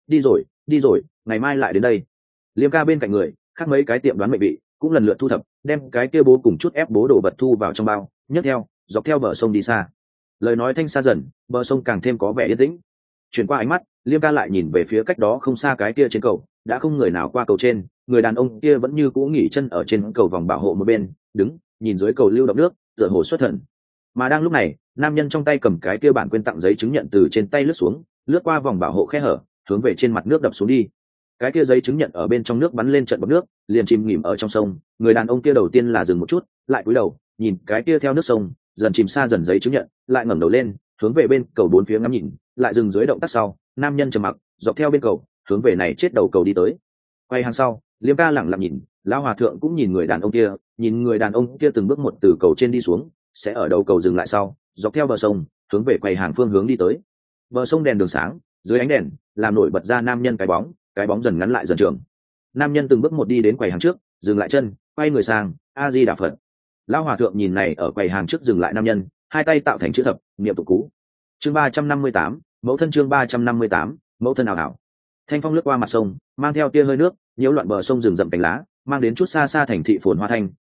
Đi rồi, ngày mai lại đến đây. Liêm ca bên cạnh người, khác mấy cái tiệm đoán mệnh vị cũng lần lượt thu thập, đem cái kia bố cùng chút ép bố đổ vật thu vào trong bao, nhấc theo, dọc theo bờ sông đi xa. Lời nói thanh xa dần, bờ sông càng thêm có vẻ yên tĩnh. Chuyển qua ánh mắt, Liêm ca lại nhìn về phía cách đó không xa cái kia trên cầu, đã không người nào qua cầu trên, người đàn ông kia vẫn như cũ nghỉ chân ở trên cầu vòng bảo hộ một bên, đứng nhìn dưới cầu lưu động nước, tựa hồ xuất thần. Mà đang lúc này, nam nhân trong tay cầm cái kia bản quyên tặng giấy chứng nhận từ trên tay lướt xuống, lướt qua vòng bảo hộ khe hở, hướng về trên mặt nước đập xuống đi. Cái kia giấy chứng nhận ở bên trong nước bắn lên trận bọt nước, liền chìm nghỉm ở trong sông. Người đàn ông kia đầu tiên là dừng một chút, lại cúi đầu nhìn cái kia theo nước sông dần chìm xa dần giấy chứng nhận, lại ngẩng đầu lên hướng về bên cầu bốn phía ngắm nhìn, lại dừng dưới động tác sau. Nam nhân trầm mặc, dọc theo bên cầu hướng về này chết đầu cầu đi tới. Quay hàng sau, Liêm ca lẳng lặng nhìn, lão hòa thượng cũng nhìn người đàn ông kia, nhìn người đàn ông kia từng bước một từ cầu trên đi xuống, sẽ ở đầu cầu dừng lại sau, dọc theo bờ sông hướng về quầy hàng phương hướng đi tới. Bờ sông đèn đường sáng, dưới ánh đèn làm nổi bật ra nam nhân cái bóng dần ngắn lại dần trường. Nam nhân từng bước một đi đến quầy hàng trước, dừng lại chân, quay người sang, a di đà phật. Lão hòa thượng nhìn này ở quầy hàng trước dừng lại nam nhân, hai tay tạo thành chữ thập, niệm tụng cú. Chương 358, mẫu thân. Chương 358, mẫu thân ảo ảo. Thanh phong lướt qua mặt sông, mang theo tia hơi nước, nhiễu loạn bờ sông rừng rậm cành lá, mang đến chút xa xa thành thị phồn hoa thanh,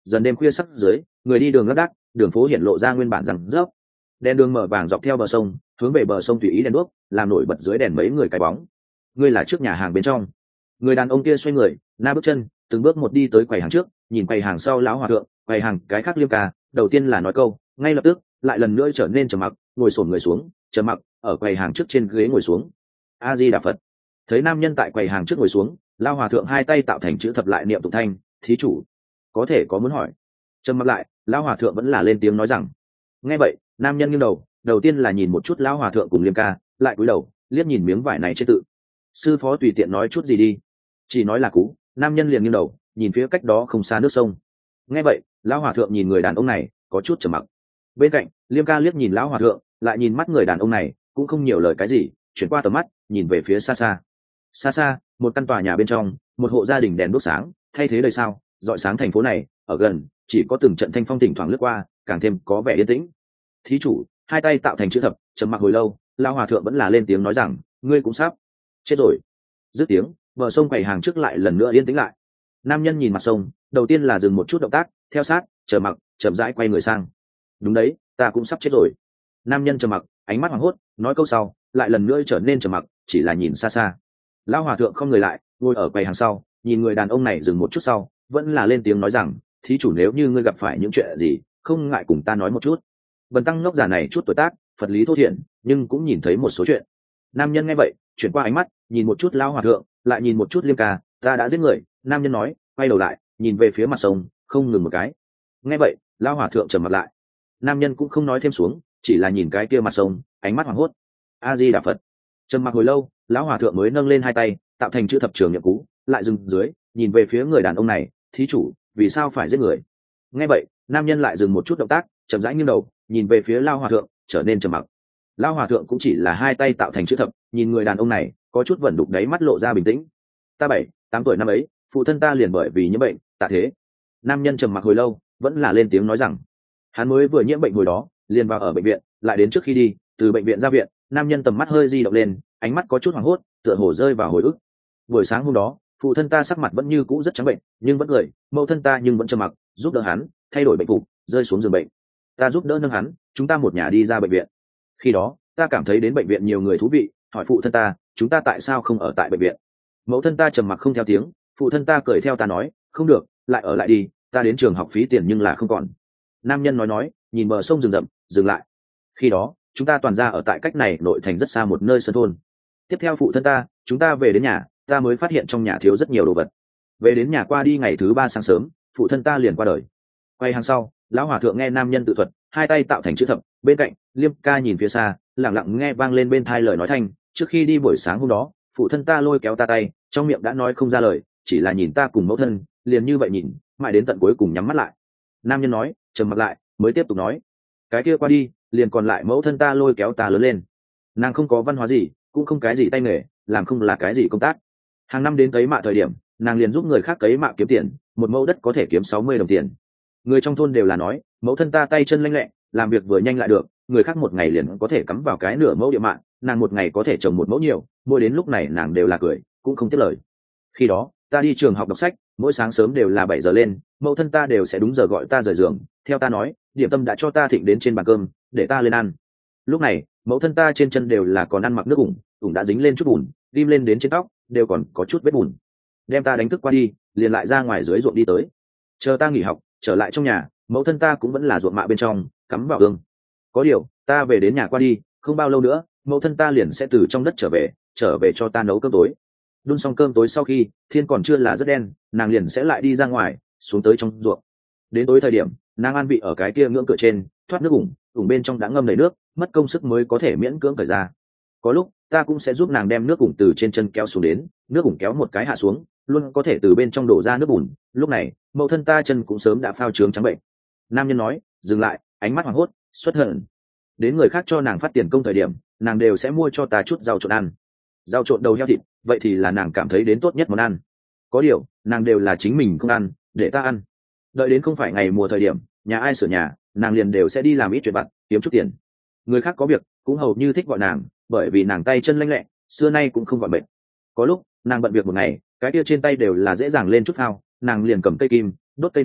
dần đêm khuya sắc dưới, người đi đường lác đác, đường phố hiện lộ ra nguyên bản rằng rớp. Đèn đường mở vàng dọc theo bờ sông, hướng về bờ sông tùy ý đèn đuốc, làm nổi bật dưới đèn mấy người cái bóng. Ngươi là trước nhà hàng bên trong. Người đàn ông kia xoay người, na bước chân, từng bước một đi tới quầy hàng trước, nhìn quầy hàng sau lão hòa thượng, quầy hàng cái khác Liêm ca, đầu tiên là nói câu, ngay lập tức, lại lần nữa trở nên trầm mặc, ngồi xổm người xuống, trầm mặc, ở quầy hàng trước trên ghế ngồi xuống. A Di Đà Phật. Thấy nam nhân tại quầy hàng trước ngồi xuống, lão hòa thượng hai tay tạo thành chữ thập lại niệm tụng thanh, thí chủ, có thể có muốn hỏi. Trầm mặc lại, lão hòa thượng vẫn là lên tiếng nói rằng. Nghe vậy, nam nhân nghiêng đầu, đầu tiên là nhìn một chút lão hòa thượng cùng Liêm ca, lại cúi đầu, liếc nhìn miếng vải này trên tự. Sư phó tùy tiện nói chút gì đi. Chỉ nói là cú, nam nhân liền nghiêng đầu, nhìn phía cách đó không xa nước sông. Nghe vậy, lão hòa thượng nhìn người đàn ông này, có chút trầm mặc. Bên cạnh, Liêm ca liếc nhìn lão hòa thượng, lại nhìn mắt người đàn ông này, cũng không nhiều lời cái gì, chuyển qua tầm mắt, nhìn về phía xa xa. Xa xa, một căn tòa nhà bên trong, một hộ gia đình đèn đuốc sáng, thay thế đời sao, rọi sáng thành phố này. Ở gần, chỉ có từng trận thanh phong thỉnh thoảng lướt qua, càng thêm có vẻ yên tĩnh. Thí chủ, hai tay tạo thành chữ thập, trầm mặc hồi lâu, lão hòa thượng vẫn là lên tiếng nói rằng, ngươi cũng sắp chết rồi. Dứt tiếng, bờ sông quầy hàng trước lại lần nữa yên tĩnh lại. Nam nhân nhìn mặt sông, đầu tiên là dừng một chút động tác, theo sát, chờ mặc, chậm rãi quay người sang. Đúng đấy, ta cũng sắp chết rồi. Nam nhân trầm mặc, ánh mắt hoảng hốt, nói câu sau, lại lần nữa trở nên trầm mặc, chỉ là nhìn xa xa. Lão hòa thượng không người lại, ngồi ở quầy hàng sau, nhìn người đàn ông này dừng một chút sau, vẫn là lên tiếng nói rằng, thí chủ nếu như ngươi gặp phải những chuyện gì, không ngại cùng ta nói một chút. Bần tăng ngốc già này chút tuổi tác, Phật lý thô thiện, nhưng cũng nhìn thấy một số chuyện. Nam nhân nghe vậy, chuyển qua ánh mắt, nhìn một chút lão hòa thượng, lại nhìn một chút Liêm ca, ta đã giết người. Nam nhân nói, quay đầu lại, nhìn về phía mặt sông, không ngừng một cái. Nghe vậy, lão hòa thượng trầm mặt lại. Nam nhân cũng không nói thêm xuống, chỉ là nhìn cái kia mặt sông, ánh mắt hoảng hốt. A Di Đà Phật. Trầm mặc hồi lâu, lão hòa thượng mới nâng lên hai tay, tạo thành chữ thập trường niệm cú, lại dừng dưới, nhìn về phía người đàn ông này, thí chủ, vì sao phải giết người? Nghe vậy, nam nhân lại dừng một chút động tác, chậm rãi nghiêng đầu, nhìn về phía lão hòa thượng, trở nên trầm mặc. Lão hòa thượng cũng chỉ là hai tay tạo thành chữ thập, nhìn người đàn ông này, có chút vẩn đục đáy mắt lộ ra bình tĩnh. Ta 7, 8 tuổi năm ấy, phụ thân ta liền bởi vì nhiễm bệnh, tạ thế. Nam nhân trầm mặc hồi lâu, vẫn là lên tiếng nói rằng, hắn mới vừa nhiễm bệnh hồi đó, liền vào ở bệnh viện, lại đến trước khi đi, từ bệnh viện ra viện, nam nhân tầm mắt hơi di động lên, ánh mắt có chút hoảng hốt, tựa hồ rơi vào hồi ức. Buổi sáng hôm đó, phụ thân ta sắc mặt vẫn như cũ rất trắng bệnh, nhưng vẫn cười, mẫu thân ta nhưng vẫn trầm mặc, giúp đỡ hắn thay đổi bệnh phục, rơi xuống giường bệnh. Ta giúp đỡ nâng hắn, chúng ta một nhà đi ra bệnh viện. Khi đó, ta cảm thấy đến bệnh viện nhiều người thú vị, hỏi phụ thân ta, chúng ta tại sao không ở tại bệnh viện? Mẫu thân ta trầm mặc không theo tiếng, phụ thân ta cười theo ta nói, không được, lại ở lại đi, ta đến trường học phí tiền nhưng là không còn. Nam nhân nói, nhìn bờ sông rừng rậm, dừng lại. Khi đó, chúng ta toàn ra ở tại cách này nội thành rất xa một nơi sơn thôn. Tiếp theo phụ thân ta, chúng ta về đến nhà, ta mới phát hiện trong nhà thiếu rất nhiều đồ vật. Về đến nhà qua đi ngày thứ 3 sáng sớm, phụ thân ta liền qua đời. Quay hàng sau, lão hòa thượng nghe nam nhân tự thuật, hai tay tạo thành chữ thập, bên cạnh, Liêm ca nhìn phía xa, lặng lặng nghe vang lên bên tai lời nói thanh, trước khi đi buổi sáng hôm đó, phụ thân ta lôi kéo ta tay, trong miệng đã nói không ra lời, chỉ là nhìn ta cùng mẫu thân, liền như vậy nhìn, mãi đến tận cuối cùng nhắm mắt lại. Nam nhân nói, trầm mặt lại, mới tiếp tục nói, cái kia qua đi, liền còn lại mẫu thân ta lôi kéo ta lớn lên. Nàng không có văn hóa gì, cũng không cái gì tay nghề, làm không là cái gì công tác. Hàng năm đến cấy mạ thời điểm, nàng liền giúp người khác cấy mạ kiếm tiền, một mẫu đất có thể kiếm 60 đồng tiền. Người trong thôn đều là nói, mẫu thân ta tay chân lanh lẹ, làm việc vừa nhanh lại được, người khác một ngày liền có thể cắm vào cái nửa mẫu địa mạ, nàng một ngày có thể trồng một mẫu nhiều, mỗi đến lúc này nàng đều là cười, cũng không tiếc lời. Khi đó, ta đi trường học đọc sách, mỗi sáng sớm đều là 7 giờ lên, mẫu thân ta đều sẽ đúng giờ gọi ta rời giường, theo ta nói, điểm tâm đã cho ta thịnh đến trên bàn cơm, để ta lên ăn. Lúc này, mẫu thân ta trên chân đều là còn ăn mặc nước ủng đã dính lên chút bùn, rim lên đến trên tóc, đều còn có chút vết bùn. Đem ta đánh thức qua đi, liền lại ra ngoài dưới ruộng đi tới. Chờ ta nghỉ học, trở lại trong nhà, mẫu thân ta cũng vẫn là ruộng mạ bên trong, cắm vào ương. Có điều, ta về đến nhà qua đi, không bao lâu nữa, mẫu thân ta liền sẽ từ trong đất trở về cho ta nấu cơm tối. Đun xong cơm tối sau khi, thiên còn chưa là rất đen, nàng liền sẽ lại đi ra ngoài, xuống tới trong ruộng. Đến tối thời điểm, nàng an vị ở cái kia ngưỡng cửa trên, thoát nước ủng bên trong đã ngâm đầy nước, mất công sức mới có thể miễn cưỡng cởi ra. Có lúc, ta cũng sẽ giúp nàng đem nước ủng từ trên chân kéo xuống đến, nước ủng kéo một cái hạ xuống, luôn có thể từ bên trong đổ ra nước bùn. Lúc này, mẫu thân ta chân cũng sớm đã phao trướng trắng bệnh. Nam nhân nói, dừng lại, ánh mắt hoảng hốt, xuất hận. Đến người khác cho nàng phát tiền công thời điểm, nàng đều sẽ mua cho ta chút rau trộn ăn. Rau trộn đầu heo thịt, vậy thì là nàng cảm thấy đến tốt nhất món ăn. Có điều, nàng đều là chính mình không ăn, để ta ăn. Đợi đến không phải ngày mùa thời điểm, nhà ai sửa nhà, nàng liền đều sẽ đi làm ít chuyện vặt, kiếm chút tiền. Người khác có việc, cũng hầu như thích gọi nàng, bởi vì nàng tay chân lanh lẹ, xưa nay cũng không gọi bệnh. Có lúc, nàng bận việc một ngày, cái kia trên tay đều là dễ dàng lên chút phao, nàng liền cầm cây kim, đốt cây đến,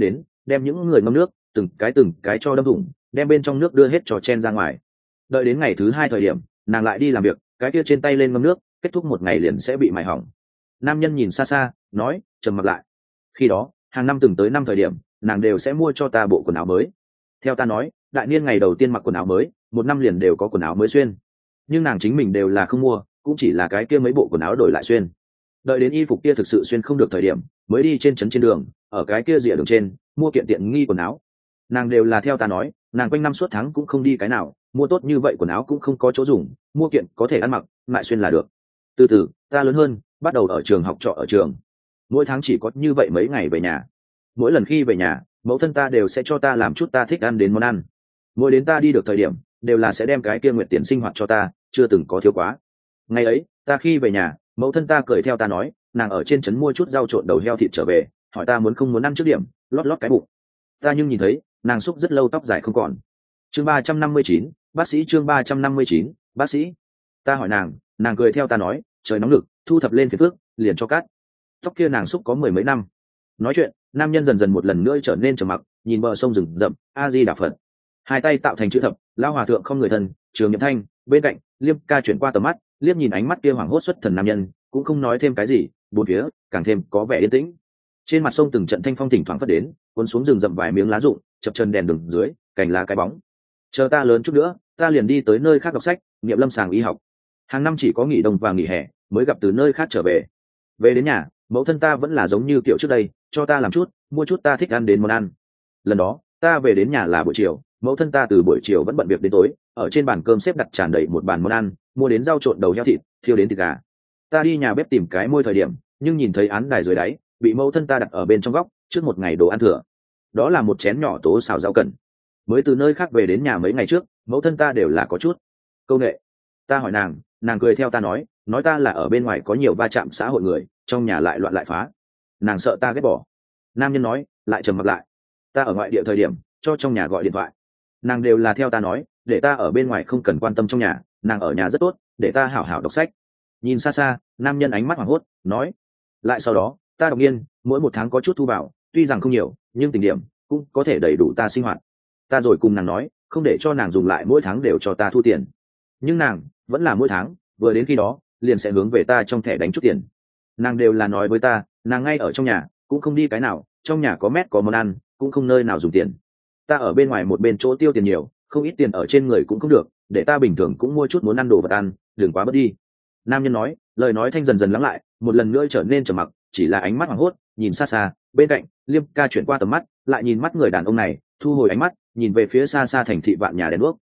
đem những người ngâm nước từng cái cho đâm thủng, đem bên trong nước đưa hết cho chen ra ngoài. Đợi đến ngày thứ 2 thời điểm, nàng lại đi làm việc, cái kia trên tay lên ngâm nước, kết thúc một ngày liền sẽ bị mài hỏng. Nam nhân nhìn xa xa, nói, trầm mặc lại. Khi đó, hàng năm từng tới năm thời điểm, nàng đều sẽ mua cho ta bộ quần áo mới. Theo ta nói, đại niên ngày đầu tiên mặc quần áo mới, một năm liền đều có quần áo mới xuyên. Nhưng nàng chính mình đều là không mua, cũng chỉ là cái kia mấy bộ quần áo đổi lại xuyên. Đợi đến y phục kia thực sự xuyên không được thời điểm, mới đi trên trấn trên đường, ở cái kia rìa đường trên, mua kiện tiện nghi quần áo. Nàng đều là theo ta nói, nàng quanh năm suốt tháng cũng không đi cái nào, mua tốt như vậy quần áo cũng không có chỗ dùng, mua kiện có thể ăn mặc, lại xuyên là được. Từ từ, ta lớn hơn, bắt đầu ở trường học trọ ở trường. Mỗi tháng chỉ có như vậy mấy ngày về nhà. Mỗi lần khi về nhà, mẫu thân ta đều sẽ cho ta làm chút ta thích ăn đến món ăn. Mỗi đến ta đi được thời điểm, đều là sẽ đem cái kia nguyện tiền sinh hoạt cho ta, chưa từng có thiếu quá. Ngày ấy, ta khi về nhà, mẫu thân ta cười theo ta nói, nàng ở trên trấn mua chút rau trộn đầu heo thịt trở về, hỏi ta muốn không muốn ăn trước điểm, lót lót cái bụng. Ta nhưng nhìn thấy, nàng xúc rất lâu tóc dài không còn. Chương 359, bác sĩ. Chương 359, bác sĩ. Ta hỏi nàng cười theo ta nói, trời nóng lực, thu thập lên phiền phước, liền cho cắt. Tóc kia nàng xúc có 10 mấy năm. Nói chuyện, nam nhân dần dần một lần nữa trở nên trầm mặc, nhìn bờ sông rừng rậm, A Di Đà Phật. Hai tay tạo thành chữ thập, lão hòa thượng không người thân, Trường Nhậm Thanh, bên cạnh, Liêm Ca chuyển qua tầm mắt, liếc nhìn ánh mắt kia hoảng hốt xuất thần nam nhân, cũng không nói thêm cái gì, bốn phía càng thêm có vẻ yên tĩnh. Trên mặt sông từng trận thanh phong thỉnh thoảng phất đến, cuốn xuống rừng rậm vài miếng lá rụng, chập chân đèn đường dưới, cành lá cái bóng. Chờ ta lớn chút nữa, ta liền đi tới nơi khác đọc sách, niệm lâm sàng y học. Hàng năm chỉ có nghỉ đông và nghỉ hè mới gặp từ nơi khác trở về. Về đến nhà, mẫu thân ta vẫn là giống như kiểu trước đây, cho ta làm chút, mua chút ta thích ăn đến món ăn. Lần đó, ta về đến nhà là buổi chiều, mẫu thân ta từ buổi chiều vẫn bận việc đến tối, ở trên bàn cơm xếp đặt tràn đầy một bàn món ăn, mua đến rau trộn đầu heo thịt, thiêu đến thịt gà. Ta đi nhà bếp tìm cái môi thời điểm, nhưng nhìn thấy án đài dưới đáy, bị mẫu thân ta đặt ở bên trong góc, trước một ngày đồ ăn thừa. Đó là một chén nhỏ tố xào rau cần. Mới từ nơi khác về đến nhà mấy ngày trước, mẫu thân ta đều là có chút câu nghệ. Ta hỏi nàng cười theo ta nói ta là ở bên ngoài có nhiều va chạm xã hội người, trong nhà lại loạn lại phá, nàng sợ ta ghét bỏ. Nam nhân nói, lại trầm mặt lại. Ta ở ngoại địa thời điểm, cho trong nhà gọi điện thoại, nàng đều là theo ta nói, để ta ở bên ngoài không cần quan tâm trong nhà, nàng ở nhà rất tốt, để ta hảo hảo đọc sách. Nhìn xa xa, nam nhân ánh mắt hoảng hốt, nói. Lại sau đó, ta đọc nghiên, mỗi một tháng có chút thu vào, tuy rằng không nhiều, nhưng tình điểm cũng có thể đầy đủ ta sinh hoạt. Ta rồi cùng nàng nói, không để cho nàng dùng lại mỗi tháng đều cho ta thu tiền. Nhưng nàng vẫn là mỗi tháng, vừa đến khi đó, liền sẽ hướng về ta trong thẻ đánh chút tiền. Nàng đều là nói với ta, nàng ngay ở trong nhà, cũng không đi cái nào, trong nhà có mét có món ăn, cũng không nơi nào dùng tiền. Ta ở bên ngoài một bên chỗ tiêu tiền nhiều, không ít tiền ở trên người cũng không được, để ta bình thường cũng mua chút muốn ăn đồ vật ăn, đừng quá bất đi. Nam nhân nói, lời nói thanh dần dần lắng lại, một lần nữa trở nên trầm mặc, chỉ là ánh mắt hoảng hốt, nhìn xa xa. Bên cạnh, Liêm Ca chuyển qua tầm mắt, lại nhìn mắt người đàn ông này, thu hồi ánh mắt, nhìn về phía xa xa thành thị vạn nhà đèn đuốc.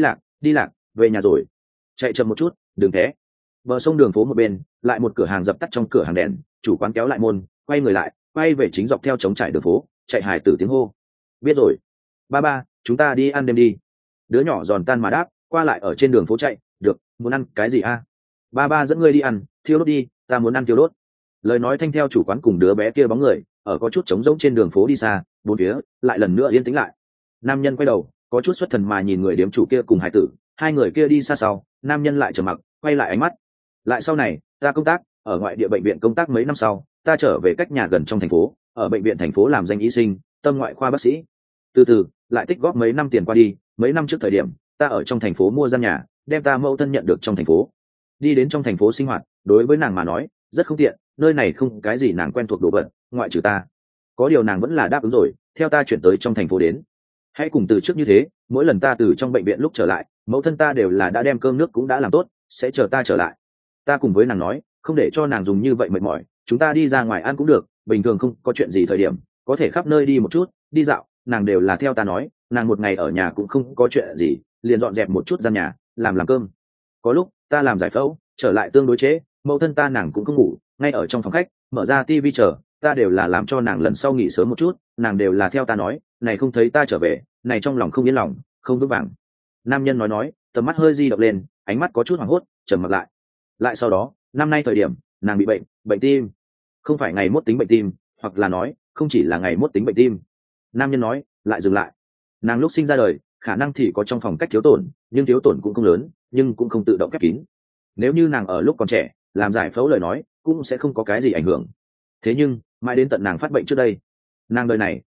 Đi lạc, về nhà rồi. Chạy chậm một chút, đừng té. Bờ sông đường phố một bên, lại một cửa hàng dập tắt trong cửa hàng đèn, chủ quán kéo lại môn, quay người lại, quay về chính dọc theo trống trải đường phố, chạy hài tử tiếng hô. Biết rồi. Ba, chúng ta đi ăn đêm đi. Đứa nhỏ giòn tan mà đáp, qua lại ở trên đường phố chạy. Được, muốn ăn cái gì a? Ba dẫn ngươi đi ăn, thiêu đốt đi, ta muốn ăn thiêu đốt. Lời nói thanh theo chủ quán cùng đứa bé kia bóng người, ở có chút trống rỗng trên đường phố đi xa, bốn phía lại lần nữa yên tĩnh lại. Nam nhân quay đầu, có chút xuất thần mà nhìn người điếm chủ kia cùng hải tử, hai người kia đi xa sau, nam nhân lại trầm mặc, quay lại ánh mắt. Lại sau này, ta công tác ở ngoại địa bệnh viện công tác mấy năm sau, ta trở về cách nhà gần trong thành phố, ở bệnh viện thành phố làm danh y sinh, tâm ngoại khoa bác sĩ. Từ từ, lại tích góp mấy năm tiền qua đi, mấy năm trước thời điểm, ta ở trong thành phố mua gian nhà, đem ta mẫu thân nhận được trong thành phố. Đi đến trong thành phố sinh hoạt, đối với nàng mà nói, rất không tiện, nơi này không cái gì nàng quen thuộc đồ vật, ngoại trừ ta. Có điều nàng vẫn là đáp ứng rồi, theo ta chuyển tới trong thành phố đến. Hãy cùng từ trước như thế, mỗi lần ta từ trong bệnh viện lúc trở lại, mẫu thân ta đều là đã đem cơm nước cũng đã làm tốt, sẽ chờ ta trở lại. Ta cùng với nàng nói, không để cho nàng dùng như vậy mệt mỏi, chúng ta đi ra ngoài ăn cũng được, bình thường không có chuyện gì thời điểm, có thể khắp nơi đi một chút, đi dạo. Nàng đều là theo ta nói, nàng một ngày ở nhà cũng không có chuyện gì, liền dọn dẹp một chút gian nhà, làm cơm. Có lúc ta làm giải phẫu, trở lại tương đối chế, mẫu thân ta nàng cũng không ngủ, ngay ở trong phòng khách, mở ra tivi chờ, ta đều là làm cho nàng lần sau nghỉ sớm một chút, nàng đều là theo ta nói, này không thấy ta trở về, này trong lòng không yên lòng, không vững vàng. Nam nhân nói, tầm mắt hơi di động lên, ánh mắt có chút hoảng hốt, trầm mặc lại. Lại sau đó, năm nay thời điểm, nàng bị bệnh tim. Không phải ngày mốt tính bệnh tim, hoặc là nói, không chỉ là ngày mốt tính bệnh tim. Nam nhân nói, lại dừng lại. Nàng lúc sinh ra đời, khả năng thì có trong phòng cách thiếu tổn, nhưng thiếu tổn cũng không lớn, nhưng cũng không tự động khép kín. Nếu như nàng ở lúc còn trẻ, làm giải phẫu lời nói, cũng sẽ không có cái gì ảnh hưởng. Thế nhưng, mãi đến tận nàng phát bệnh trước đây, nàng đời này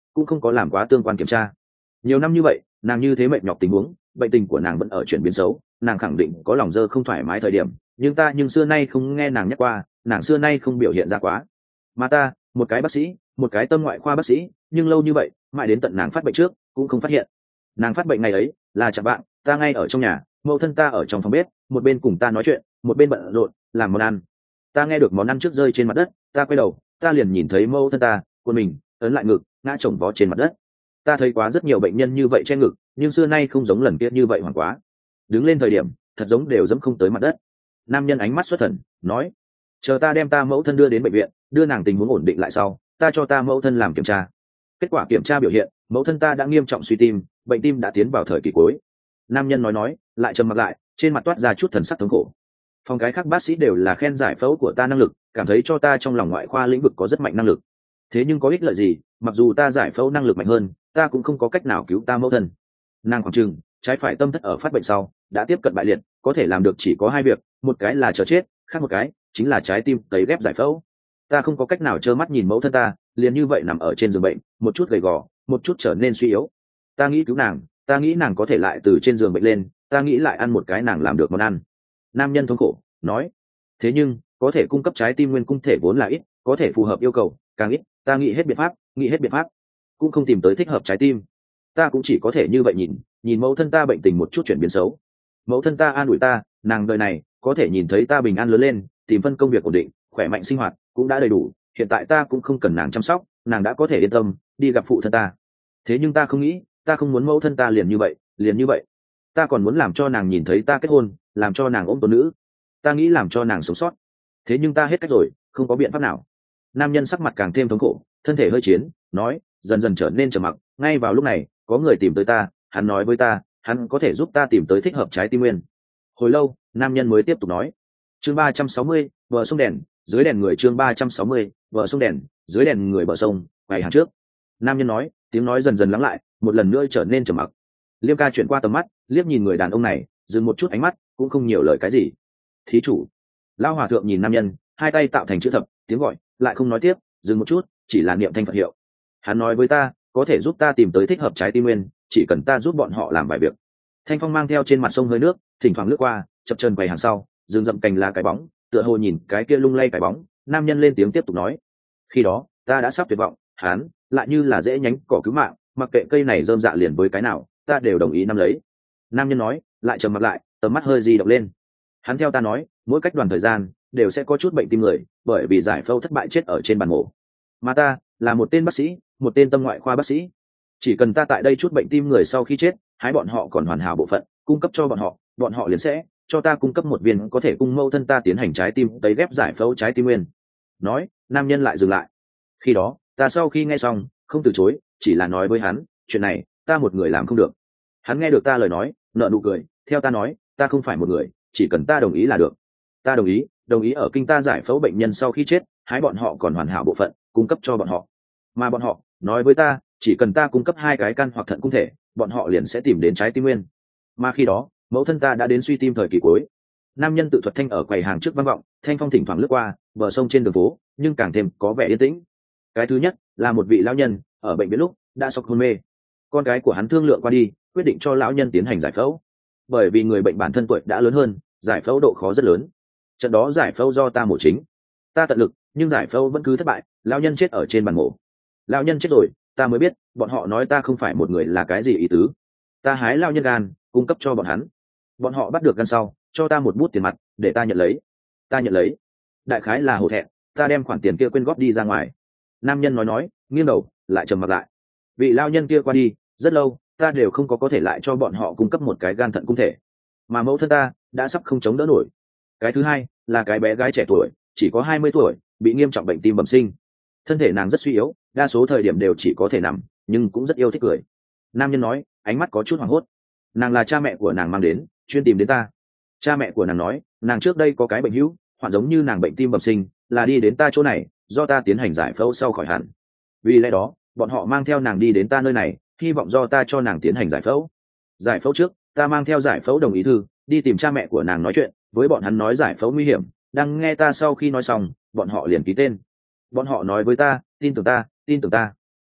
cũng không có làm quá tương quan kiểm tra. Nhiều năm như vậy nàng như thế mệt nhọc tình huống, bệnh tình của nàng vẫn ở chuyển biến xấu, nàng khẳng định có lòng dơ không thoải mái thời điểm, nhưng xưa nay không nghe nàng nhắc qua, nàng xưa nay không biểu hiện ra quá. Mà ta, một cái bác sĩ, một cái tâm ngoại khoa bác sĩ, nhưng lâu như vậy mãi đến tận nàng phát bệnh trước cũng không phát hiện. Nàng phát bệnh ngày ấy là chạng vạng, ta ngay ở trong nhà, mẫu thân ta ở trong phòng bếp, một bên cùng ta nói chuyện, một bên bận rộn làm món ăn. Ta nghe được món ăn trước rơi trên mặt đất, ta quay đầu, ta liền nhìn thấy mẫu thân ta của mình ấn lại ngực, ngã chồng vó trên mặt đất. Ta thấy quá rất nhiều bệnh nhân như vậy che ngực, nhưng xưa nay không giống lần kia như vậy hoảng quá. Đứng lên thời điểm thật giống đều dẫm không tới mặt đất. Nam nhân ánh mắt xuất thần nói, chờ ta đem ta mẫu thân đưa đến bệnh viện, đưa nàng tình huống ổn định lại sau, ta cho ta mẫu thân làm kiểm tra. Kết quả kiểm tra biểu hiện mẫu thân ta đã nghiêm trọng suy tim, bệnh tim đã tiến vào thời kỳ cuối. Nam nhân nói lại trầm mặc lại, trên mặt toát ra chút thần sắc thống khổ. Phòng cái khác bác sĩ đều là khen giải phẫu của ta năng lực, cảm thấy cho ta trong lòng ngoại khoa lĩnh vực có rất mạnh năng lực. Thế nhưng có ích lợi gì, mặc dù ta giải phẫu năng lực mạnh hơn, ta cũng không có cách nào cứu ta mẫu thân. Nàng khoảng chừng trái phải tâm thất ở phát bệnh sau đã tiếp cận bại liệt, có thể làm được chỉ có hai việc, một cái là chờ chết, khác một cái chính là trái tim cấy ghép giải phẫu. Ta không có cách nào trơ mắt nhìn mẫu thân ta liền như vậy nằm ở trên giường bệnh, một chút gầy gò, một chút trở nên suy yếu. Ta nghĩ cứu nàng, ta nghĩ nàng có thể lại từ trên giường bệnh lên, ta nghĩ lại ăn một cái nàng làm được món ăn. Nam nhân thống khổ nói, thế nhưng có thể cung cấp trái tim nguyên cung thể vốn là ít, có thể phù hợp yêu cầu càng ít. Ta nghĩ hết biện pháp cũng không tìm tới thích hợp trái tim. Ta cũng chỉ có thể như vậy nhìn mẫu thân ta bệnh tình một chút chuyển biến xấu. Mẫu thân ta an ủi ta, nàng đời này có thể nhìn thấy ta bình an lớn lên, tìm phân công việc ổn định, khỏe mạnh sinh hoạt cũng đã đầy đủ, hiện tại ta cũng không cần nàng chăm sóc, nàng đã có thể yên tâm đi gặp phụ thân ta. Thế nhưng ta không nghĩ, ta không muốn mẫu thân ta liền như vậy. Ta còn muốn làm cho nàng nhìn thấy ta kết hôn, làm cho nàng ôm tôn nữ, ta nghĩ làm cho nàng sống sót. Thế nhưng ta hết cách rồi, không có biện pháp nào. Nam nhân sắc mặt càng thêm thống khổ, thân thể hơi chiến nói, dần dần trở nên trầm mặc. Ngay vào lúc này có người tìm tới ta, hắn nói với ta hắn có thể giúp ta tìm tới thích hợp trái tim nguyên. Hồi lâu nam nhân mới tiếp tục nói, chương 360, bờ sông đèn dưới đèn người, chương 360, bờ sông đèn dưới đèn người, bờ sông ngày hàng trước. Nam nhân nói, tiếng nói dần dần lắng lại, một lần nữa trở nên trầm mặc. Liêm ca chuyển qua tầm mắt, liếc nhìn người đàn ông này, dừng một chút ánh mắt, cũng không nhiều lời cái gì. Thí chủ. Lão hòa thượng nhìn nam nhân, hai tay tạo thành chữ thập, tiếng gọi lại không nói tiếp, dừng một chút, chỉ là niệm thanh Phật hiệu. Hắn nói với ta có thể giúp ta tìm tới thích hợp trái tim nguyên, chỉ cần ta giúp bọn họ làm vài việc. Thanh phong mang theo trên mặt sông hơi nước, thỉnh thoảng lướt qua, chập chân quầy hàng sau, rừng rậm cành lá cái bóng, tựa hồ nhìn cái kia lung lay cái bóng. Nam nhân lên tiếng tiếp tục nói, khi đó ta đã sắp tuyệt vọng, hắn lại như là dễ nhánh cỏ cứu mạng, mặc kệ cây này rơm dạ liền với cái nào, ta đều đồng ý nắm lấy. Nam nhân nói, lại trầm mặt lại, tầm mắt hơi di động lên. Hắn theo ta nói, mỗi cách đoàn thời gian đều sẽ có chút bệnh tim người, bởi vì giải phẫu thất bại chết ở trên bàn mổ. Mà ta là một tên bác sĩ, một tên tâm ngoại khoa bác sĩ. Chỉ cần ta tại đây chút bệnh tim người sau khi chết, hái bọn họ còn hoàn hảo bộ phận, cung cấp cho bọn họ liền sẽ cho ta cung cấp một viên có thể cung mẫu thân ta tiến hành trái tim tấy ghép giải phẫu trái tim nguyên. Nói, nam nhân lại dừng lại. Khi đó ta sau khi nghe xong không từ chối, chỉ là nói với hắn, chuyện này ta một người làm không được. Hắn nghe được ta lời nói, nở nụ cười, theo ta nói, ta không phải một người, chỉ cần ta đồng ý là được. Ta đồng ý ở kinh ta giải phẫu bệnh nhân sau khi chết, hái bọn họ còn hoàn hảo bộ phận, cung cấp cho bọn họ. Mà bọn họ nói với ta, chỉ cần ta cung cấp 2 cái căn hoặc thận cung thể, bọn họ liền sẽ tìm đến trái tim nguyên. Mà khi đó mẫu thân ta đã đến suy tim thời kỳ cuối. Nam nhân tự thuật thanh ở quầy hàng trước vang vọng, thanh phong thỉnh thoảng lướt qua bờ sông trên đường phố, nhưng càng thêm có vẻ yên tĩnh. Cái thứ nhất là một vị lão nhân ở bệnh viện lúc đã sốc hôn mê. Con gái của hắn thương lượng qua đi, quyết định cho lão nhân tiến hành giải phẫu. Bởi vì người bệnh bản thân tuổi đã lớn hơn, giải phẫu độ khó rất lớn. Trận đó giải phẫu do ta mổ chính, ta tận lực, nhưng giải phẫu vẫn cứ thất bại, lão nhân chết ở trên bàn mổ. Lão nhân chết rồi, ta mới biết bọn họ nói ta không phải một người là cái gì ý tứ. Ta hái lão nhân gan, cung cấp cho bọn hắn. Bọn họ bắt được gan sau, cho ta một bút tiền mặt để ta nhận lấy. Ta nhận lấy, đại khái là hổ thẹn, ta đem khoản tiền kia quyên góp đi ra ngoài. Nam nhân nói, nghiêng đầu lại trầm mặt lại. Vị lão nhân kia qua đi rất lâu, ta đều không có thể lại cho bọn họ cung cấp một cái gan thận cung thể, mà mẫu thân ta đã sắp không chống đỡ nổi. Cái thứ hai là cái bé gái trẻ tuổi, chỉ có 20 tuổi, bị nghiêm trọng bệnh tim bẩm sinh. Thân thể nàng rất suy yếu, đa số thời điểm đều chỉ có thể nằm, nhưng cũng rất yêu thích cười. Nam nhân nói, ánh mắt có chút hoảng hốt. Nàng là cha mẹ của nàng mang đến, chuyên tìm đến ta. Cha mẹ của nàng nói, nàng trước đây có cái bệnh hữu hoạn giống như nàng bệnh tim bẩm sinh, là đi đến ta chỗ này, do ta tiến hành giải phẫu sau khỏi hẳn. Vì lẽ đó bọn họ mang theo nàng đi đến ta nơi này, hy vọng do ta cho nàng tiến hành giải phẫu. Giải phẫu trước, ta mang theo giải phẫu đồng ý thư đi tìm cha mẹ của nàng nói chuyện với bọn hắn, nói giải phẫu nguy hiểm. Đang nghe ta sau khi nói xong, bọn họ liền ký tên. Bọn họ nói với ta, tin tưởng ta.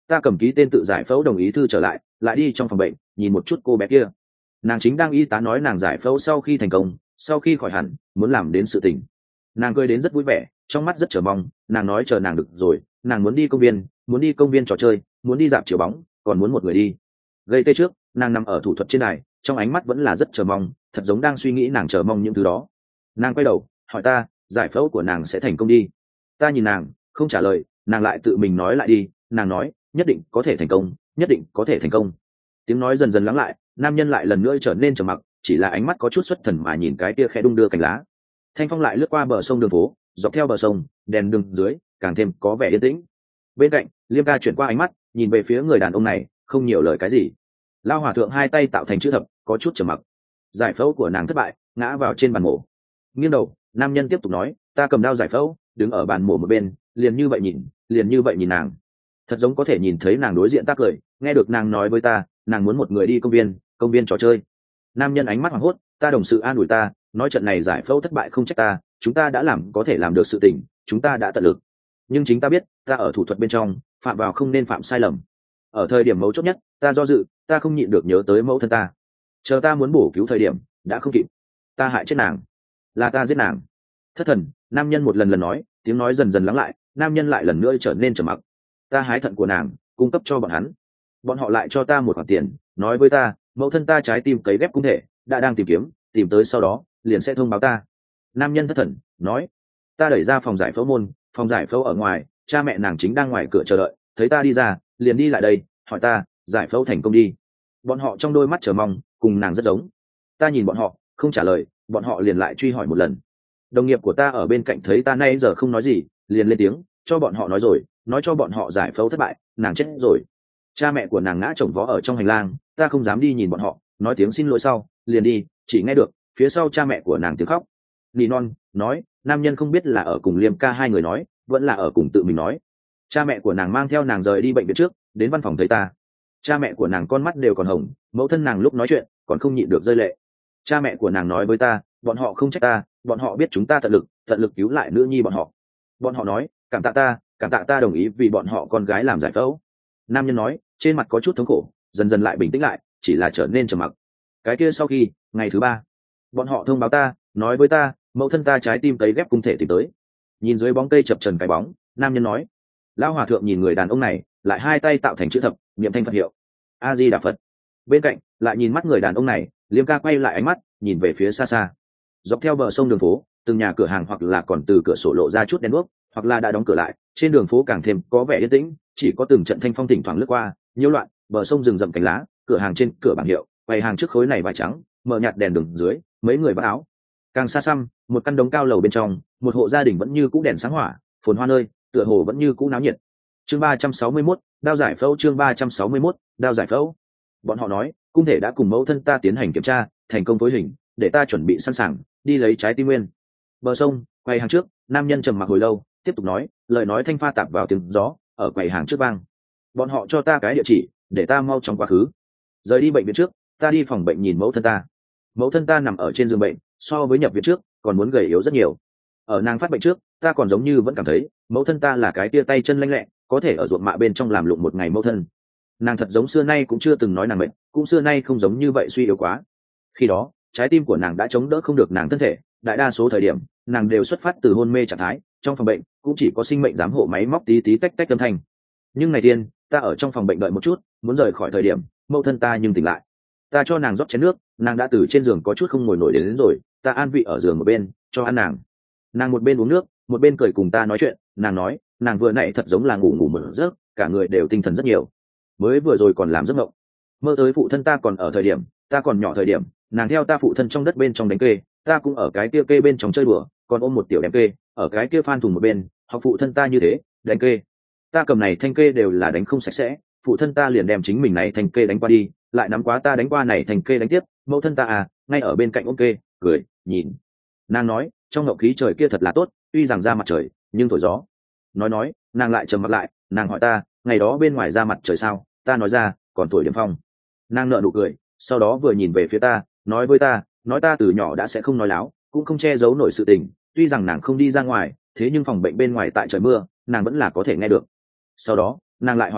ta cầm ký tên tự giải phẫu đồng ý thư trở lại, lại đi trong phòng bệnh nhìn một chút cô bé kia. Nàng chính đang y tá nói nàng giải phẫu sau khi thành công, sau khi khỏi hẳn muốn làm đến sự tình. Nàng cười đến rất vui vẻ, trong mắt rất chờ mong. Nàng nói chờ nàng được rồi, nàng muốn đi công viên trò chơi, muốn đi dạp chiếu bóng, còn muốn một người đi. Gây tê trước, nàng nằm ở thủ thuật trên đài, trong ánh mắt vẫn là rất chờ mong, thật giống đang suy nghĩ nàng chờ mong những thứ đó. Nàng quay đầu hỏi ta, giải phẫu của nàng sẽ thành công đi? Ta nhìn nàng không trả lời, nàng lại tự mình nói lại đi. Nàng nói nhất định có thể thành công, nhất định có thể thành công. Tiếng nói dần dần lắng lại, nam nhân lại lần nữa trở nên trầm mặc, chỉ là ánh mắt có chút xuất thần mà nhìn cái kia khẽ đung đưa cành lá. Thanh phong lại lướt qua bờ sông đường phố, dọc theo bờ sông, đèn đường dưới càng thêm có vẻ yên tĩnh. Bên cạnh Liêm ca chuyển qua ánh mắt nhìn về phía người đàn ông này, không nhiều lời cái gì. Lao hòa thượng hai tay tạo thành chữ thập, có chút trầm mặc. Giải phẫu của nàng thất bại, ngã vào trên bàn mổ. Nghiêng đầu, nam nhân tiếp tục nói, ta cầm đao giải phẫu, đứng ở bàn mổ một bên, liền như vậy nhìn nàng. Thật giống có thể nhìn thấy nàng đối diện tác lời, nghe được nàng nói với ta, nàng muốn một người đi công viên trò chơi. Nam nhân ánh mắt hoảng hốt, ta đồng sự an ủi ta, nói trận này giải phẫu thất bại không trách ta, chúng ta đã làm có thể làm được sự tình, chúng ta đã tận lực. Nhưng chính ta biết, ta ở thủ thuật bên trong, phạm vào không nên phạm sai lầm. Ở thời điểm mấu chốt nhất, ta do dự, ta không nhịn được nhớ tới mẫu thân ta. Chờ ta muốn bổ cứu thời điểm, đã không kịp. Ta hại chết nàng, là ta giết nàng. Thất thần, nam nhân một lần nói, tiếng nói dần dần lắng lại, nam nhân lại lần nữa trở nên trầm mặc. Ta hái thận của nàng, cung cấp cho bọn hắn. Bọn họ lại cho ta một khoản tiền, nói với ta, mẫu thân ta trái tim cấy ghép cung thể, đã đang tìm kiếm, tìm tới sau đó, liền sẽ thông báo ta. Nam nhân thất thần, nói. Ta đẩy ra phòng giải phẫu môn, phòng giải phẫu ở ngoài, cha mẹ nàng chính đang ngoài cửa chờ đợi, thấy ta đi ra, liền đi lại đây, hỏi ta, giải phẫu thành công đi. Bọn họ trong đôi mắt chờ mong, cùng nàng rất giống. Ta nhìn bọn họ, không trả lời, bọn họ liền lại truy hỏi một lần. Đồng nghiệp của ta ở bên cạnh thấy ta nay giờ không nói gì, liền lên tiếng, cho bọn họ nói rồi, nói cho bọn họ giải phẫu thất bại, nàng chết rồi. Cha mẹ của nàng ngã chồng vó ở trong hành lang, ta không dám đi nhìn bọn họ, nói tiếng xin lỗi sau, liền đi, chỉ nghe được phía sau cha mẹ của nàng tiếng khóc. Nỉ non nói, nam nhân không biết là ở cùng Liêm ca hai người nói, vẫn là ở cùng tự mình nói. Cha mẹ của nàng mang theo nàng rời đi bệnh viện trước, đến văn phòng thấy ta. Cha mẹ của nàng con mắt đều còn hồng, mẫu thân nàng lúc nói chuyện còn không nhịn được rơi lệ. Cha mẹ của nàng nói với ta, bọn họ không trách ta, bọn họ biết chúng ta tận lực cứu lại nữ nhi bọn họ. Bọn họ nói, cảm tạ ta đồng ý vì bọn họ con gái làm giải phẫu. Nam nhân nói, trên mặt có chút thống khổ, dần dần lại bình tĩnh lại, chỉ là trở nên trầm mặc. Cái kia sau khi, ngày thứ 3, bọn họ thông báo ta, nói với ta, mẫu thân ta trái tim cấy ghép cung thể tìm tới. Nhìn dưới bóng cây chập trần cái bóng, nam nhân nói. Lão hòa thượng nhìn người đàn ông này, lại hai tay tạo thành chữ thập, niệm thanh Phật hiệu. A Di Đà Phật. Bên cạnh, lại nhìn mắt người đàn ông này, Liêm ca quay lại ánh mắt, nhìn về phía xa xa. Dọc theo bờ sông đường phố, từng nhà cửa hàng hoặc là còn từ cửa sổ lộ ra chút đèn đuốc, hoặc là đã đóng cửa lại, trên đường phố càng thêm có vẻ yên tĩnh, chỉ có từng trận thanh phong thỉnh thoảng lướt qua, nhiễu loạn, bờ sông rừng rậm cánh lá, cửa hàng trên cửa bảng hiệu, bày hàng trước khối này vải trắng, mở nhạt đèn đường dưới, mấy người vác áo. Càng xa xăm, một căn đống cao lầu bên trong, một hộ gia đình vẫn như cũ đèn sáng hỏa, phồn hoa nơi, tựa hồ vẫn như cũ náo nhiệt. Chương 361, đao giải phẫu. Chương 361, đao giải phẫu. Bọn họ nói, cung thể đã cùng mẫu thân ta tiến hành kiểm tra, thành công phối hình, để ta chuẩn bị sẵn sàng đi lấy trái tim nguyên. Bờ sông, quầy hàng trước, nam nhân trầm mặc hồi lâu, tiếp tục nói, lời nói thanh pha tạp vào tiếng gió, ở quầy hàng trước vang. Bọn họ cho ta cái địa chỉ, để ta mau chóng quá khứ. Rời đi bệnh viện trước, ta đi phòng bệnh nhìn mẫu thân ta. Mẫu thân ta nằm ở trên giường bệnh, so với nhập viện trước còn muốn gầy yếu rất nhiều. Ở nàng phát bệnh trước, ta còn giống như vẫn cảm thấy mẫu thân ta là cái tia tay chân lanh lẹ, có thể ở ruộng mạ bên trong làm lụng một ngày mẫu thân. Nàng thật giống xưa nay cũng chưa từng nói nàng bệnh, cũng xưa nay không giống như vậy suy yếu quá. Khi đó trái tim của nàng đã chống đỡ không được nàng thân thể, đại đa số thời điểm nàng đều xuất phát từ hôn mê trạng thái, trong phòng bệnh cũng chỉ có sinh mệnh giám hộ máy móc tí tí tách tách âm thanh. Nhưng ngày tiên ta ở trong phòng bệnh đợi một chút, muốn rời khỏi thời điểm mẫu thân ta nhưng tỉnh lại. Ta cho nàng rót chén nước, nàng đã từ trên giường có chút không ngồi nổi đến rồi, ta an vị ở giường một bên cho ăn nàng. Nàng một bên uống nước một bên cười cùng ta nói chuyện. Nàng nói nàng vừa nãy thật giống là ngủ một giấc, cả người đều tinh thần rất nhiều, mới vừa rồi còn làm giấc mộng, mơ tới phụ thân ta còn ở thời điểm ta còn nhỏ thời điểm, nàng theo ta phụ thân trong đất bên trong đánh kê, ta cũng ở cái kia kê bên trong chơi đùa, còn ôm một tiểu đem kê ở cái kia phan thùng một bên, học phụ thân ta như thế đánh kê. Ta cầm này thanh kê đều là đánh không sạch sẽ, phụ thân ta liền đem chính mình này thanh kê đánh qua đi, lại nắm quá ta đánh qua này thành kê đánh tiếp. Mẫu thân ta à, ngay ở bên cạnh ôm kê cười nhìn. Nàng nói trong ngậu khí trời kia thật là tốt, tuy rằng ra mặt trời nhưng thổi gió. Nói nàng lại trầm mặt lại, nàng hỏi ta ngày đó bên ngoài ra mặt trời sao, ta nói ra còn thổi điểm phong. Nàng nợ nụ cười, sau đó vừa nhìn về phía ta, nói với ta, nói ta từ nhỏ đã sẽ không nói láo, cũng không che giấu nổi sự tình, tuy rằng nàng không đi ra ngoài, thế nhưng phòng bệnh bên ngoài tại trời mưa nàng vẫn là có thể nghe được. Sau đó nàng lại hỏi ta,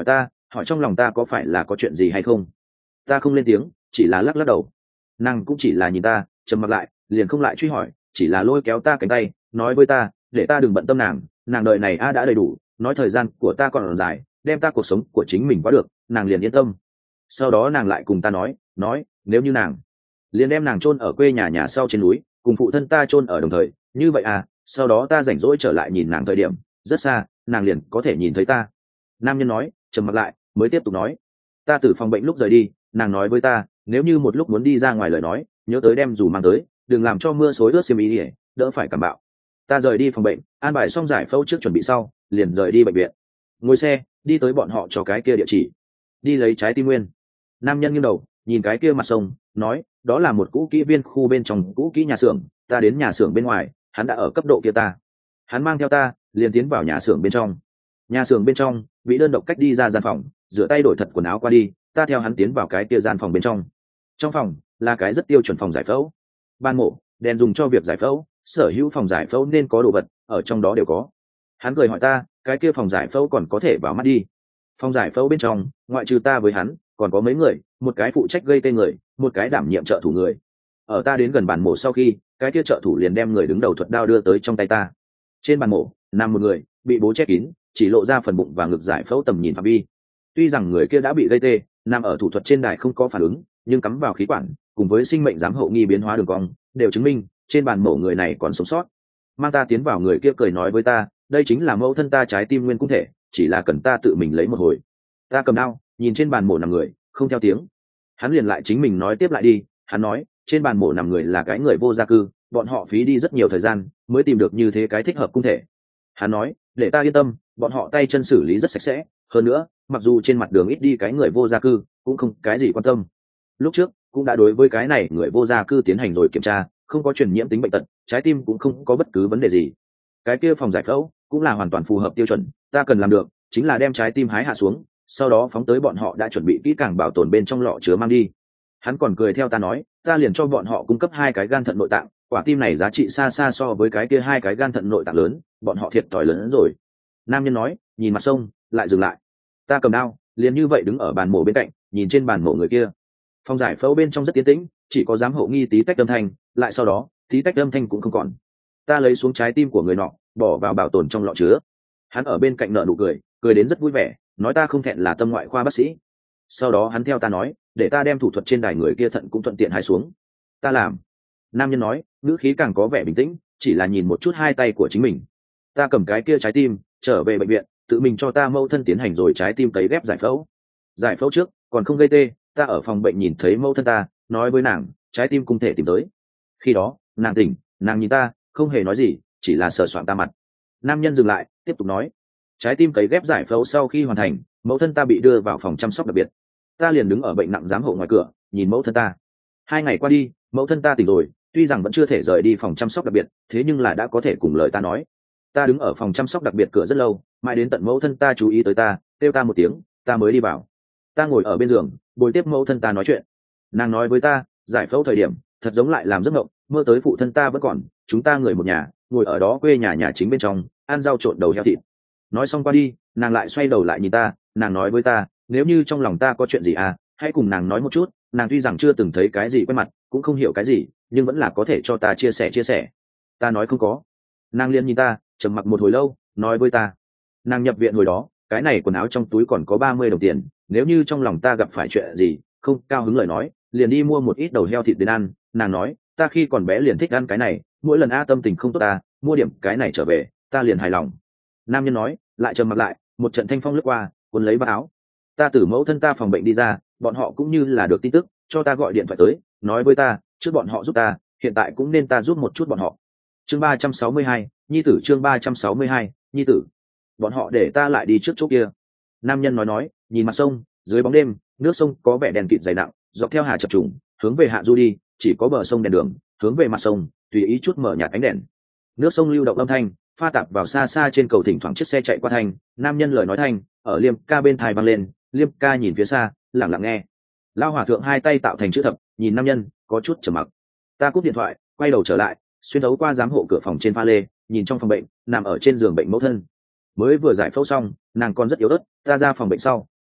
hỏi trong lòng ta có phải là có chuyện gì hay không. Ta không lên tiếng, chỉ là lắc lắc đầu. Nàng cũng chỉ là nhìn ta, trầm mặc lại, liền không lại truy hỏi, chỉ là lôi kéo ta cánh tay, nói với ta để ta đừng bận tâm nàng đời này đã đầy đủ, nói thời gian của ta còn dài, đem ta cuộc sống của chính mình quá được, nàng liền yên tâm. Sau đó nàng lại cùng ta nói nếu như nàng liền đem nàng chôn ở quê nhà sau trên núi, cùng phụ thân ta chôn ở đồng thời, như vậy à, sau đó ta rảnh rỗi trở lại nhìn nàng thời điểm rất xa, nàng liền có thể nhìn thấy ta. Nam nhân nói, trầm mặc lại mới tiếp tục nói, ta từ phòng bệnh lúc rời đi, nàng nói với ta nếu như một lúc muốn đi ra ngoài lời nói, nhớ tới đem dù mang tới, đừng làm cho mưa xối ướt xiêm y, đỡ phải cảm bạo. Ta rời đi phòng bệnh, an bài xong giải phẫu trước chuẩn bị sau, liền rời đi bệnh viện, ngồi xe đi tới bọn họ cho cái kia địa chỉ, đi lấy trái tim nguyên. Nam nhân nghiêng đầu nhìn cái kia mặt sông, nói đó là một cũ kỹ viên khu bên trong cũ kỹ nhà xưởng, ta đến nhà xưởng bên ngoài, hắn đã ở cấp độ kia ta. Hắn mang theo ta liền tiến vào nhà xưởng bên trong. Nhà xưởng bên trong bị đơn độc cách đi ra gian phòng, rửa tay đổi thật quần áo qua đi, ta theo hắn tiến vào cái kia gian phòng bên trong. Trong phòng là cái rất tiêu chuẩn phòng giải phẫu, ban mổ, đèn dùng cho việc giải phẫu, sở hữu phòng giải phẫu nên có đồ vật ở trong đó đều có. Hắn cười hỏi ta cái kia phòng giải phẫu còn có thể vào mắt đi. Phòng giải phẫu bên trong ngoại trừ ta với hắn còn có mấy người, một cái phụ trách gây tên người, một cái đảm nhiệm trợ thủ người. Ở ta đến gần bàn mổ sau khi, cái kia trợ thủ liền đem người đứng đầu thuật đao đưa tới trong tay ta. Trên bàn mổ nằm một người bị bố che kín, chỉ lộ ra phần bụng và ngực giải phẫu tầm nhìn phạm vi. Tuy rằng người kia đã bị gây tê, nằm ở thủ thuật trên đài không có phản ứng, nhưng cắm vào khí quản cùng với sinh mệnh giám hậu nghi biến hóa đường cong đều chứng minh trên bàn mổ người này còn sống sót. Mang ta tiến vào, người kia cười nói với ta đây chính là mẫu thân ta trái tim nguyên cung thể, chỉ là cần ta tự mình lấy một hồi. Ta cầm đao nhìn trên bàn mổ nằm người, không theo tiếng. Hắn liền lại chính mình nói tiếp lại đi. Hắn nói trên bàn mổ nằm người là cái người vô gia cư, bọn họ phí đi rất nhiều thời gian mới tìm được như thế cái thích hợp cung thể. Hắn nói để ta yên tâm, bọn họ tay chân xử lý rất sạch sẽ, hơn nữa mặc dù trên mặt đường ít đi cái người vô gia cư cũng không cái gì quan tâm. Lúc trước cũng đã đối với cái này người vô gia cư tiến hành rồi kiểm tra, không có truyền nhiễm tính bệnh tật, trái tim cũng không có bất cứ vấn đề gì. Cái kia phòng giải phẫu cũng là hoàn toàn phù hợp tiêu chuẩn, ta cần làm được chính là đem trái tim hái hạ xuống, sau đó phóng tới bọn họ đã chuẩn bị kỹ càng bảo tồn bên trong lọ chứa mang đi. Hắn còn cười theo ta nói ta liền cho bọn họ cung cấp 2 cái gan thận nội tạng, quả tim này giá trị xa xa so với cái kia 2 cái gan thận nội tạng lớn, bọn họ thiệt thòi lớn hơn rồi. Nam nhân nói nhìn mặt sông lại dừng lại. Ta cầm đao liền như vậy đứng ở bàn mổ bên cạnh, nhìn trên bàn mổ người kia. Phòng giải phẫu bên trong rất tiến tĩnh, chỉ có giám hộ nghi tí tách âm thanh, lại sau đó tí tách âm thanh cũng không còn. Ta lấy xuống trái tim của người nọ, bỏ vào bảo tồn trong lọ chứa. Hắn ở bên cạnh nở nụ cười, cười đến rất vui vẻ, nói ta không thẹn là tâm ngoại khoa bác sĩ. Sau đó hắn theo ta nói để ta đem thủ thuật trên đài người kia thận cũng thuận tiện hái xuống. Ta làm. Nam nhân nói ngữ khí càng có vẻ bình tĩnh, chỉ là nhìn một chút 2 tay của chính mình. Ta cầm cái kia trái tim trở về bệnh viện, tự mình cho ta mẫu thân tiến hành rồi trái tim cấy ghép giải phẫu. Giải phẫu trước còn không gây tê, ta ở phòng bệnh nhìn thấy mẫu thân ta, nói với nàng trái tim cung thể tìm tới. Khi đó nàng tỉnh, nàng nhìn ta không hề nói gì, chỉ là sờ soạng ta mặt. Nam nhân dừng lại tiếp tục nói trái tim cấy ghép giải phẫu sau khi hoàn thành, mẫu thân ta bị đưa vào phòng chăm sóc đặc biệt. Ta liền đứng ở bệnh nặng giám hộ ngoài cửa nhìn mẫu thân ta. 2 ngày qua đi, mẫu thân ta tỉnh rồi, tuy rằng vẫn chưa thể rời đi phòng chăm sóc đặc biệt, thế nhưng là đã có thể cùng lời ta nói. Ta đứng ở phòng chăm sóc đặc biệt cửa rất lâu, mãi đến tận mẫu thân ta chú ý tới ta, kêu ta một tiếng, ta mới đi vào. Ta ngồi ở bên giường bồi tiếp mẫu thân ta nói chuyện. Nàng nói với ta giải phẫu thời điểm thật giống lại làm giấc mộng, mơ tới phụ thân ta vẫn còn, chúng ta người một nhà ngồi ở đó quê nhà chính bên trong ăn rau trộn đầu heo thịt. Nói xong qua đi, nàng lại xoay đầu lại nhìn ta, nàng nói với ta nếu như trong lòng ta có chuyện gì hãy cùng nàng nói một chút. Nàng tuy rằng chưa từng thấy cái gì quen mặt, cũng không hiểu cái gì, nhưng vẫn là có thể cho ta chia sẻ. Ta nói không có. Nàng liền nhìn ta trầm mặc một hồi lâu, nói với ta nàng nhập viện hồi đó cái này quần áo trong túi còn có 30 đồng tiền, nếu như trong lòng ta gặp phải chuyện gì không cao hứng lời nói, liền đi mua một ít đầu heo thịt đến ăn. Nàng nói ta khi còn bé liền thích ăn cái này, mỗi lần tâm tình không tốt ta mua điểm cái này trở về, ta liền hài lòng. Nam nhân nói lại trầm mặc lại, một trận thanh phong lướt qua cuốn lấy vạt áo. Ta từ mẫu thân ta phòng bệnh đi ra, bọn họ cũng như là được tin tức cho ta gọi điện thoại tới, nói với ta trước bọn họ giúp ta, hiện tại cũng nên ta giúp một chút bọn họ. Chương 362, nhi tử. Chương 362, nhi tử. Bọn họ để ta lại đi trước chỗ kia. Nam nhân nói nhìn mặt sông, dưới bóng đêm nước sông có vẻ đèn kịt dày nặng, dọc theo hà chập trùng hướng về hạ du đi, chỉ có bờ sông đèn đường, hướng về mặt sông tùy ý chút mở nhạt ánh đèn. Nước sông lưu động âm thanh pha tạp vào xa xa trên cầu, thỉnh thoảng chiếc xe chạy qua thanh. Nam nhân lời nói thanh ở Liêm ca bên tai vang lên, Liêm ca nhìn phía xa lặng lặng nghe. Lao hòa thượng 2 tay tạo thành chữ thập, nhìn nam nhân có chút trầm mặc. Ta cúp điện thoại, quay đầu trở lại, xuyên thấu qua giám hộ cửa phòng trên pha lê, nhìn trong phòng bệnh nằm ở trên giường bệnh mẫu thân. Mới vừa giải phẫu xong, nàng còn rất yếu ớt. Ta ra phòng bệnh sau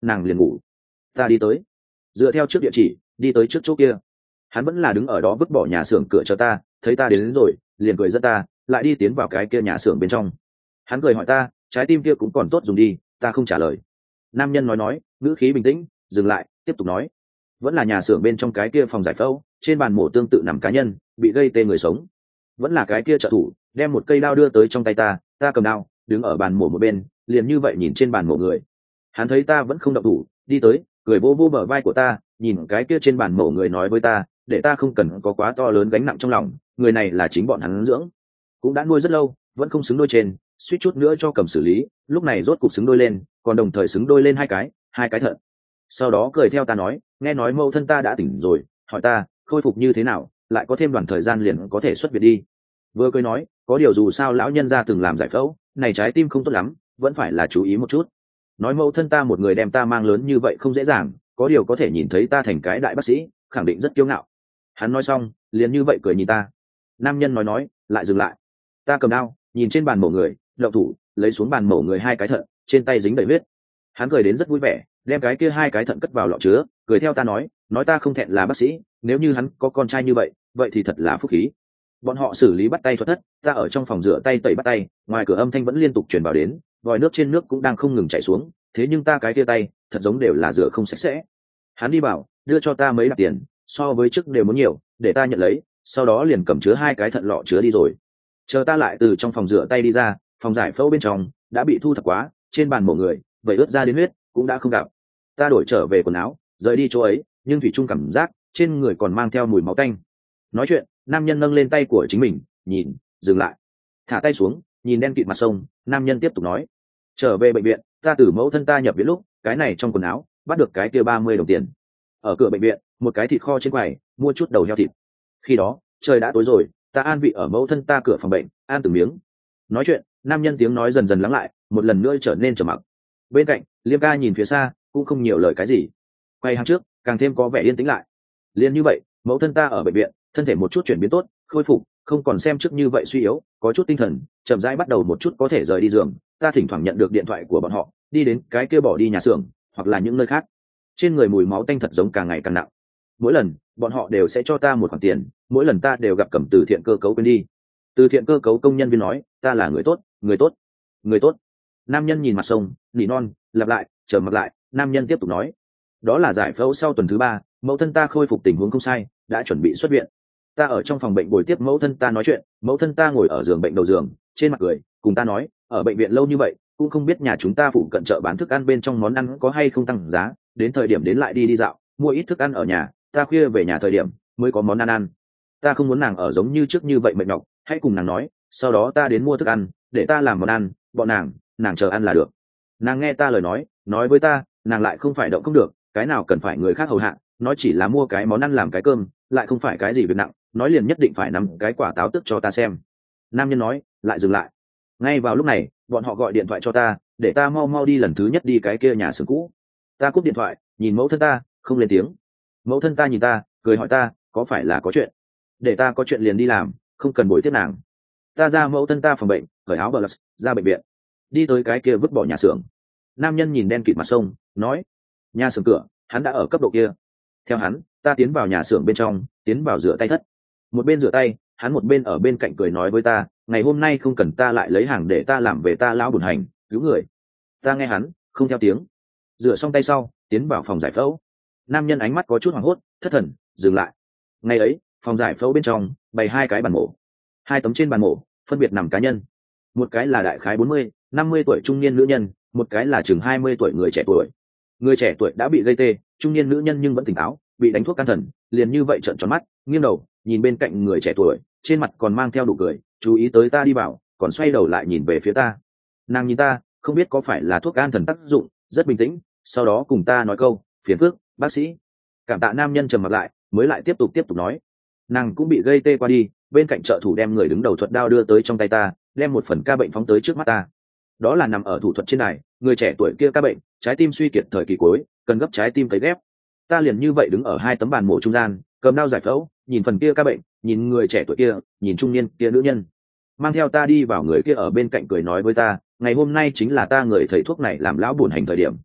nàng liền ngủ. Ta đi tới, dựa theo trước địa chỉ đi tới trước chỗ kia. Hắn vẫn là đứng ở đó vứt bỏ nhà xưởng cửa chờ ta, thấy ta đến rồi liền cười dẫn ta lại đi tiến vào cái kia nhà xưởng bên trong. Hắn cười hỏi ta trái tim kia cũng còn tốt dùng đi, ta không trả lời. Nam nhân nói ngữ khí bình tĩnh, dừng lại tiếp tục nói, vẫn là nhà xưởng bên trong cái kia phòng giải phẫu, trên bàn mổ tương tự nằm cá nhân bị gây tê người sống. Vẫn là cái kia trợ thủ đem một cây đao đưa tới trong tay ta cầm đao đứng ở bàn mổ một bên, liền như vậy nhìn trên bàn mổ người. Hắn thấy ta vẫn không động thủ, đi tới cười vô vô bờ vai của ta, nhìn cái kia trên bàn mổ người nói với ta để ta không cần có quá to lớn gánh nặng trong lòng, người này là chính bọn hắn dưỡng, cũng đã nuôi rất lâu, vẫn không xứng đôi trên, suýt chút nữa cho cầm xử lý, lúc này rốt cục xứng đôi lên, còn đồng thời xứng đôi lên hai cái thận. Sau đó cười theo ta nói, nghe nói mẫu thân ta đã tỉnh rồi, hỏi ta khôi phục như thế nào, lại có thêm đoạn thời gian liền có thể xuất viện đi. Vừa cười nói, có điều dù sao lão nhân gia từng làm giải phẫu, này trái tim không tốt lắm, vẫn phải là chú ý một chút. Nói mẫu thân ta một người đem ta mang lớn như vậy không dễ dàng, có điều có thể nhìn thấy ta thành cái đại bác sĩ, khẳng định rất kiêu ngạo. Hắn nói xong liền như vậy cười nhìn ta. Nam nhân nói lại dừng lại. Ta cầm đao nhìn trên bàn mổ người, động thủ lấy xuống bàn mổ người hai cái thận, trên tay dính đầy huyết. Hắn cười đến rất vui vẻ, đem cái kia hai cái thận cất vào lọ chứa, cười theo ta nói ta không thẹn là bác sĩ, nếu như hắn có con trai như vậy thì thật là phúc khí. Bọn họ xử lý bắt tay thuật thất, ta ở trong phòng rửa tay tẩy bắt tay, ngoài cửa âm thanh vẫn liên tục truyền vào đến, vòi nước trên nước cũng đang không ngừng chảy xuống, thế nhưng ta cái kia tay thật giống đều là rửa không sạch sẽ. Hắn đi bảo đưa cho ta mấy đặc tiền, so với trước đều muốn nhiều, để ta nhận lấy, sau đó liền cầm chứa hai cái thận lọ chứa đi rồi. Chờ ta lại từ trong phòng rửa tay đi ra, phòng giải phẫu bên trong đã bị thu thập quá, trên bàn mổ người vậy ướt ra đến huyết cũng đã không gặp. Ta đổi trở về quần áo rời đi chỗ ấy, nhưng thủy chung cảm giác trên người còn mang theo mùi máu tanh. Nói chuyện, nam nhân nâng lên tay của chính mình, nhìn, dừng lại, thả tay xuống, nhìn đen kịt mặt sông. Nam nhân tiếp tục nói, trở về bệnh viện, ta từ mẫu thân ta nhập viện lúc, cái này trong quần áo bắt được cái kia 30 đồng tiền. Ở cửa bệnh viện, một cái thịt kho trên quầy, mua chút đầu heo thịt. Khi đó trời đã tối rồi, ta an vị ở mẫu thân ta cửa phòng bệnh, ăn từng miếng. Nói chuyện, nam nhân tiếng nói dần dần lắng lại, một lần nữa trở nên trầm mặc. Bên cạnh, Liêm ca nhìn phía xa, cũng không nhiều lời cái gì. Quay hàng trước càng thêm có vẻ yên tĩnh lại. Liên như vậy, mẫu thân ta ở bệnh viện, thân thể một chút chuyển biến tốt, khôi phục, không còn xem trước như vậy suy yếu, có chút tinh thần, chậm rãi bắt đầu một chút có thể rời đi giường. Ta thỉnh thoảng nhận được điện thoại của bọn họ, đi đến cái kia bỏ đi nhà xưởng, hoặc là những nơi khác. Trên người mùi máu tanh thật giống càng ngày càng nặng. Mỗi lần bọn họ đều sẽ cho ta một khoản tiền, mỗi lần ta đều gặp cầm từ thiện cơ cấu quên đi. Từ thiện cơ cấu công nhân viên nói ta là người tốt, người tốt, người tốt. Nam nhân nhìn mặt sông, nỉ non, lặp lại, chờ mặt lại. Nam nhân tiếp tục nói, đó là giải phẫu sau tuần thứ 3, mẫu thân ta khôi phục tình huống không sai, đã chuẩn bị xuất viện. Ta ở trong phòng bệnh bồi tiếp mẫu thân ta nói chuyện, mẫu thân ta ngồi ở giường bệnh đầu giường, trên mặt cười, cùng ta nói, ở bệnh viện lâu như vậy, cũng không biết nhà chúng ta phụ cận chợ bán thức ăn bên trong món ăn có hay không tăng giá, đến thời điểm đến lại đi dạo, mua ít thức ăn ở nhà, ta khuya về nhà thời điểm mới có món ăn ăn. Ta không muốn nàng ở giống như trước như vậy mệt nhọc, hãy cùng nàng nói, sau đó ta đến mua thức ăn, để ta làm món ăn, bọn nàng chờ ăn là được. Nàng nghe ta lời nói với ta, nàng lại không phải động không được, cái nào cần phải người khác hầu hạ, nói chỉ là mua cái món ăn làm cái cơm, lại không phải cái gì việc nặng, nói liền nhất định phải nắm cái quả táo tức cho ta xem. Nam nhân nói lại dừng lại. Ngay vào lúc này, bọn họ gọi điện thoại cho ta, để ta mau mau đi lần thứ nhất đi cái kia nhà xưởng cũ. Ta cúp điện thoại, nhìn mẫu thân ta, không lên tiếng. Mẫu thân ta nhìn ta, cười hỏi ta có phải là có chuyện, để ta có chuyện liền đi làm, không cần bồi tiếp nàng. Ta ra mẫu thân ta phòng bệnh, cởi áo bờ ra bệnh viện, đi tới cái kia vứt bỏ nhà xưởng. Nam nhân nhìn đen kịt mặt sông, nói, nhà xưởng cửa hắn đã ở cấp độ kia. Theo hắn, ta tiến vào nhà xưởng bên trong, tiến vào rửa tay thất. Một bên rửa tay, hắn một bên ở bên cạnh cười nói với ta, ngày hôm nay không cần ta lại lấy hàng để ta làm về ta lão bùn hành cứu người. Ta nghe hắn không theo tiếng, rửa xong tay sau tiến vào phòng giải phẫu. Nam nhân ánh mắt có chút hoảng hốt, thất thần, dừng lại. Ngày ấy, phòng giải phẫu bên trong bày hai cái bàn mổ, hai tấm trên bàn mổ phân biệt nằm cá nhân, một cái là đại khái 40-50 tuổi trung niên nữ nhân, một cái là chừng 20 tuổi người trẻ tuổi. Người trẻ tuổi đã bị gây tê, trung niên nữ nhân nhưng vẫn tỉnh táo, bị đánh thuốc can thần, liền như vậy trợn tròn mắt, nghiêng đầu nhìn bên cạnh người trẻ tuổi, trên mặt còn mang theo nụ cười, chú ý tới ta đi vào, còn xoay đầu lại nhìn về phía ta. Nàng nhìn ta, không biết có phải là thuốc can thần tác dụng, rất bình tĩnh, sau đó cùng ta nói câu phiền phức bác sĩ. Cảm tạ. Nam nhân trầm mặt lại, mới lại tiếp tục nói, nàng cũng bị gây tê qua đi, bên cạnh trợ thủ đem người đứng đầu thuật đao đưa tới trong tay ta, đem một phần ca bệnh phóng tới trước mắt ta. Đó là nằm ở thủ thuật trên này, người trẻ tuổi kia ca bệnh, trái tim suy kiệt thời kỳ cuối, cần gấp trái tim cấy ghép. Ta liền như vậy đứng ở hai tấm bàn mổ trung gian, cầm đao giải phẫu, nhìn phần kia ca bệnh, nhìn người trẻ tuổi kia, nhìn trung niên kia nữ nhân. Mang theo ta đi vào người kia ở bên cạnh cười nói với ta, ngày hôm nay chính là ta người thầy thuốc này làm lão bổn hành thời điểm.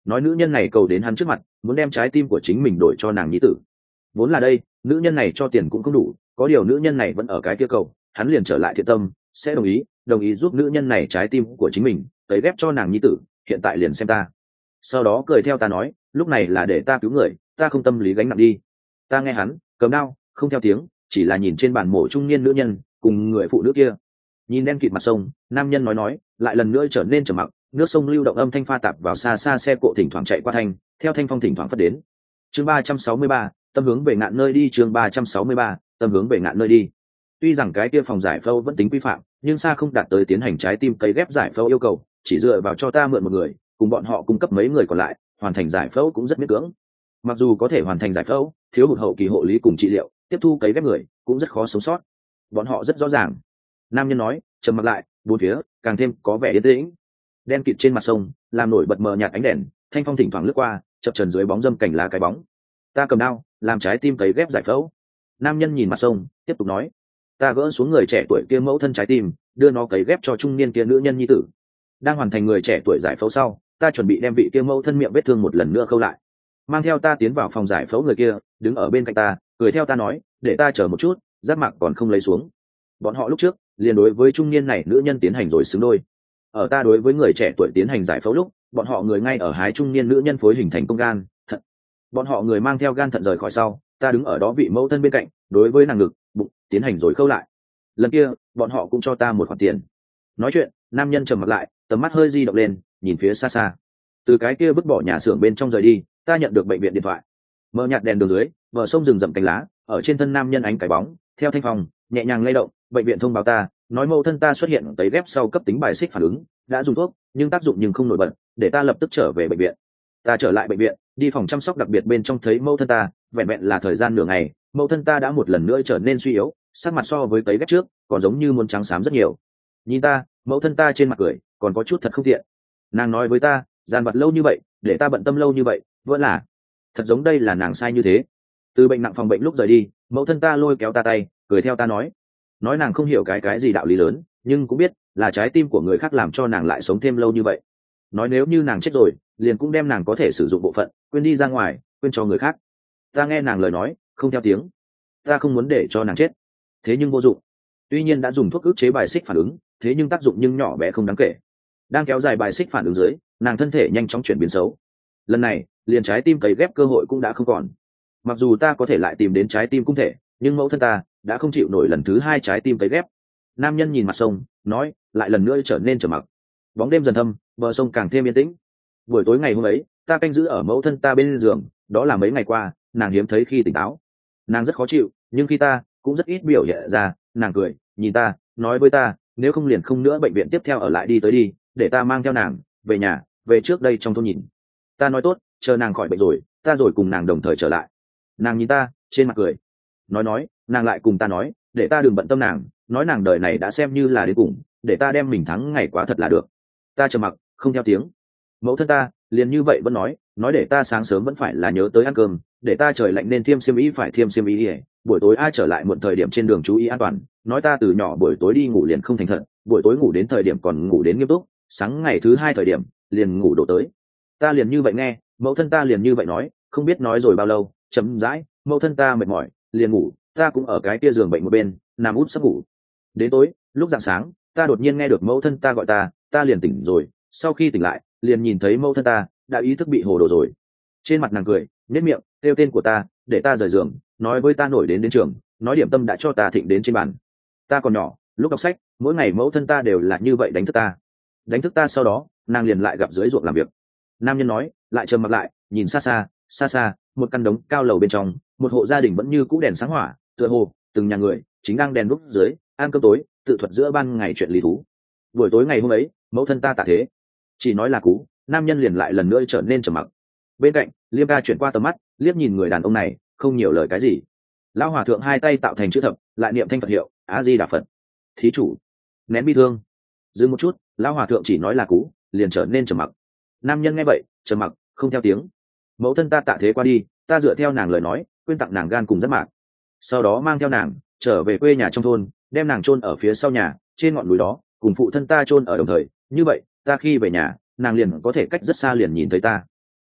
nói nữ nhân này cầu đến hắn trước mặt muốn đem trái tim của chính mình đổi cho nàng nhi tử. Vốn là đây, nữ nhân này cho tiền cũng không đủ, có điều nữ nhân này vẫn ở cái kia cầu, hắn liền trở lại thiện tâm, sẽ đồng ý giúp nữ nhân này trái tim của chính mình tấy ghép cho nàng nhi tử. Hiện tại liền xem ta. Sau đó cười theo ta nói, lúc này là để ta cứu người, ta không tâm lý gánh nặng đi. Ta nghe hắn cầm đao không theo tiếng, chỉ là nhìn trên bàn mổ trung niên nữ nhân cùng người phụ nữ kia. Nhìn đen kịt mặt sông, nam nhân nói lại lần nữa trở nên trầm mặc. Nước sông lưu động âm thanh pha tạp vào xa xa xe cộ thỉnh thoảng chạy qua thanh, theo thanh phong thỉnh thoảng phất đến. Chương 363, tâm hướng về ngạn nơi đi. Chương 363, tâm hướng về ngạn nơi đi. Tuy rằng cái kia phòng giải phẫu vẫn tính quy phạm, nhưng xa không đạt tới tiến hành trái tim cấy ghép giải phẫu yêu cầu, chỉ dựa vào cho ta mượn một người, cùng bọn họ cung cấp mấy người còn lại, hoàn thành giải phẫu cũng rất miễn cưỡng. Mặc dù có thể hoàn thành giải phẫu, thiếu hụt hậu kỳ hộ lý cùng trị liệu, tiếp thu cấy ghép người cũng rất khó sống sót. Bọn họ rất rõ ràng. Nam nhân nói, trầm mặc lại, bốn phía càng thêm có vẻ yên tĩnh. Đen kịt trên mặt sông làm nổi bật mờ nhạt ánh đèn, thanh phong thỉnh thoảng lướt qua, chập trần dưới bóng dâm cảnh lá cái bóng. Ta cầm đao làm trái tim cấy ghép giải phẫu. Nam nhân nhìn mặt sông tiếp tục nói, ta gỡ xuống người trẻ tuổi kia mẫu thân trái tim, đưa nó cấy ghép cho trung niên kia nữ nhân nhi tử. Đang hoàn thành người trẻ tuổi giải phẫu sau, ta chuẩn bị đem vị kia mẫu thân miệng vết thương một lần nữa khâu lại. Mang theo ta tiến vào phòng giải phẫu, người kia đứng ở bên cạnh ta, cười theo ta nói, để ta chờ một chút, giáp mạc còn không lấy xuống. Bọn họ lúc trước liền đối với trung niên này nữ nhân tiến hành rồi xứng đôi. Ở ta đối với người trẻ tuổi tiến hành giải phẫu lúc, bọn họ người ngay ở hái trung niên nữ nhân phối hình thành công gan thận. Bọn họ người mang theo gan thận rời khỏi sau, ta đứng ở đó vị mẫu thân bên cạnh, đối với nàng ngực bụng tiến hành rồi khâu lại. Lần kia bọn họ cũng cho ta một khoản tiền. Nói chuyện, nam nhân trầm mặt lại, tầm mắt hơi di động lên, nhìn phía xa xa. Từ cái kia vứt bỏ nhà xưởng bên trong rời đi, ta nhận được bệnh viện điện thoại. Mờ nhạt đèn đường dưới, bờ sông rừng rậm cánh lá, ở trên thân nam nhân ánh cái bóng theo thanh phong nhẹ nhàng lay động. Bệnh viện thông báo ta, nói mẫu thân ta xuất hiện tấy ghép sau cấp tính bài xích phản ứng, đã dùng thuốc nhưng tác dụng nhưng không nổi bật, để ta lập tức trở về bệnh viện. Ta trở lại bệnh viện, đi phòng chăm sóc đặc biệt bên trong thấy mẫu thân ta, vẹn vẹn là thời gian nửa ngày, mẫu thân ta đã một lần nữa trở nên suy yếu, sắc mặt so với tấy ghép trước còn giống như muốn trắng xám rất nhiều. Nhìn ta, mẫu thân ta trên mặt cười còn có chút thật không tiện. Nàng nói với ta, gian vật lâu như vậy, để ta bận tâm lâu như vậy, vẫn là thật giống đây là nàng sai như thế. Từ bệnh nặng phòng bệnh lúc rời đi, mẫu thân ta lôi kéo ta tay, cười theo ta nói nàng không hiểu cái gì đạo lý lớn, nhưng cũng biết là trái tim của người khác làm cho nàng lại sống thêm lâu như vậy. Nói nếu như nàng chết rồi, liền cũng đem nàng có thể sử dụng bộ phận quên đi ra ngoài, quên cho người khác. Ta nghe nàng lời nói không theo tiếng. Ta không muốn để cho nàng chết, thế nhưng vô dụng. Tuy nhiên đã dùng thuốc ức chế bài xích phản ứng, thế nhưng tác dụng nhưng nhỏ bé không đáng kể. Đang kéo dài bài xích phản ứng dưới, nàng thân thể nhanh chóng chuyển biến xấu. Lần này liền trái tim cấy ghép cơ hội cũng đã không còn. Mặc dù ta có thể lại tìm đến trái tim cung thể, nhưng mẫu thân ta đã không chịu nổi lần thứ hai trái tim cấy ghép. Nam nhân nhìn mặt sông nói, lại lần nữa trở nên trầm mặc. Bóng đêm dần thâm, bờ sông càng thêm yên tĩnh. Buổi tối ngày hôm ấy, ta canh giữ ở mẫu thân ta bên giường, đó là mấy ngày qua nàng hiếm thấy khi tỉnh táo. Nàng rất khó chịu, nhưng khi ta cũng rất ít biểu hiện ra. Nàng cười nhìn ta, nói với ta, nếu không liền không nữa bệnh viện tiếp theo ở lại đi tới đi, để ta mang theo nàng về nhà, về trước đây trong thôn nhìn. Ta nói tốt, chờ nàng khỏi bệnh rồi, ta rồi cùng nàng đồng thời trở lại. Nàng nhìn ta trên mặt cười, nói nàng lại cùng ta nói, để ta đừng bận tâm nàng, nói nàng đời này đã xem như là đến cùng, để ta đem mình thắng ngày quá thật là được. Ta trầm mặc không theo tiếng. Mẫu thân ta liền như vậy vẫn nói để ta sáng sớm vẫn phải là nhớ tới ăn cơm, để ta trời lạnh nên thiêm xiêm y phải thiêm xiêm y, buổi tối ai trở lại muộn thời điểm trên đường chú ý an toàn, nói ta từ nhỏ buổi tối đi ngủ liền không thành thật, buổi tối ngủ đến thời điểm còn ngủ đến nghiêm túc, sáng ngày thứ hai thời điểm liền ngủ đổ tới. Ta liền như vậy nghe, mẫu thân ta liền như vậy nói, không biết nói rồi bao lâu, chấm dãi, mẫu thân ta mệt mỏi liền ngủ, ta cũng ở cái kia giường bệnh một bên nằm úp sắp ngủ. Đến tối lúc rạng sáng, ta đột nhiên nghe được mẫu thân ta gọi ta liền tỉnh rồi. Sau khi tỉnh lại liền nhìn thấy mẫu thân ta đã ý thức bị hồ đồ rồi. Trên mặt nàng cười nhếch miệng kêu tên của ta, để ta rời giường, nói với ta nổi đến trường, nói điểm tâm đã cho ta thịnh đến trên bàn. Ta còn nhỏ, lúc đọc sách mỗi ngày mẫu thân ta đều là như vậy đánh thức ta sau đó nàng liền lại gặp dưới ruộng làm việc. Nam nhân nói lại trầm mặt lại, nhìn xa xa một căn đống cao lầu bên trong, một hộ gia đình vẫn như cũ đèn sáng hỏa, tựa hồ từng nhà người chính đang đèn đuốc dưới ăn cơm tối, tự thuật giữa ban ngày chuyện lý thú. Buổi tối ngày hôm ấy, mẫu thân ta tạ thế, chỉ nói là cú. Nam nhân liền lại lần nữa trở nên trầm mặc. Bên cạnh Liêm ca chuyển qua tầm mắt, liếc nhìn người đàn ông này, không nhiều lời cái gì. Lão hòa thượng hai tay tạo thành chữ thập, lại niệm thanh Phật hiệu A Di Đà Phật. Thí chủ nén bi thương. Dừng một chút, lão hòa thượng chỉ nói là cú, liền trở nên trầm mặc. Nam nhân nghe vậy trầm mặc không theo tiếng. Mẫu thân ta tạ thế qua đi, ta dựa theo nàng lời nói quyên tặng nàng gan cùng rất mạc, sau đó mang theo nàng trở về quê nhà trong thôn, đem nàng chôn ở phía sau nhà trên ngọn núi đó, cùng phụ thân ta chôn ở đồng thời. Như vậy ta khi về nhà, nàng liền có thể cách rất xa liền nhìn thấy ta.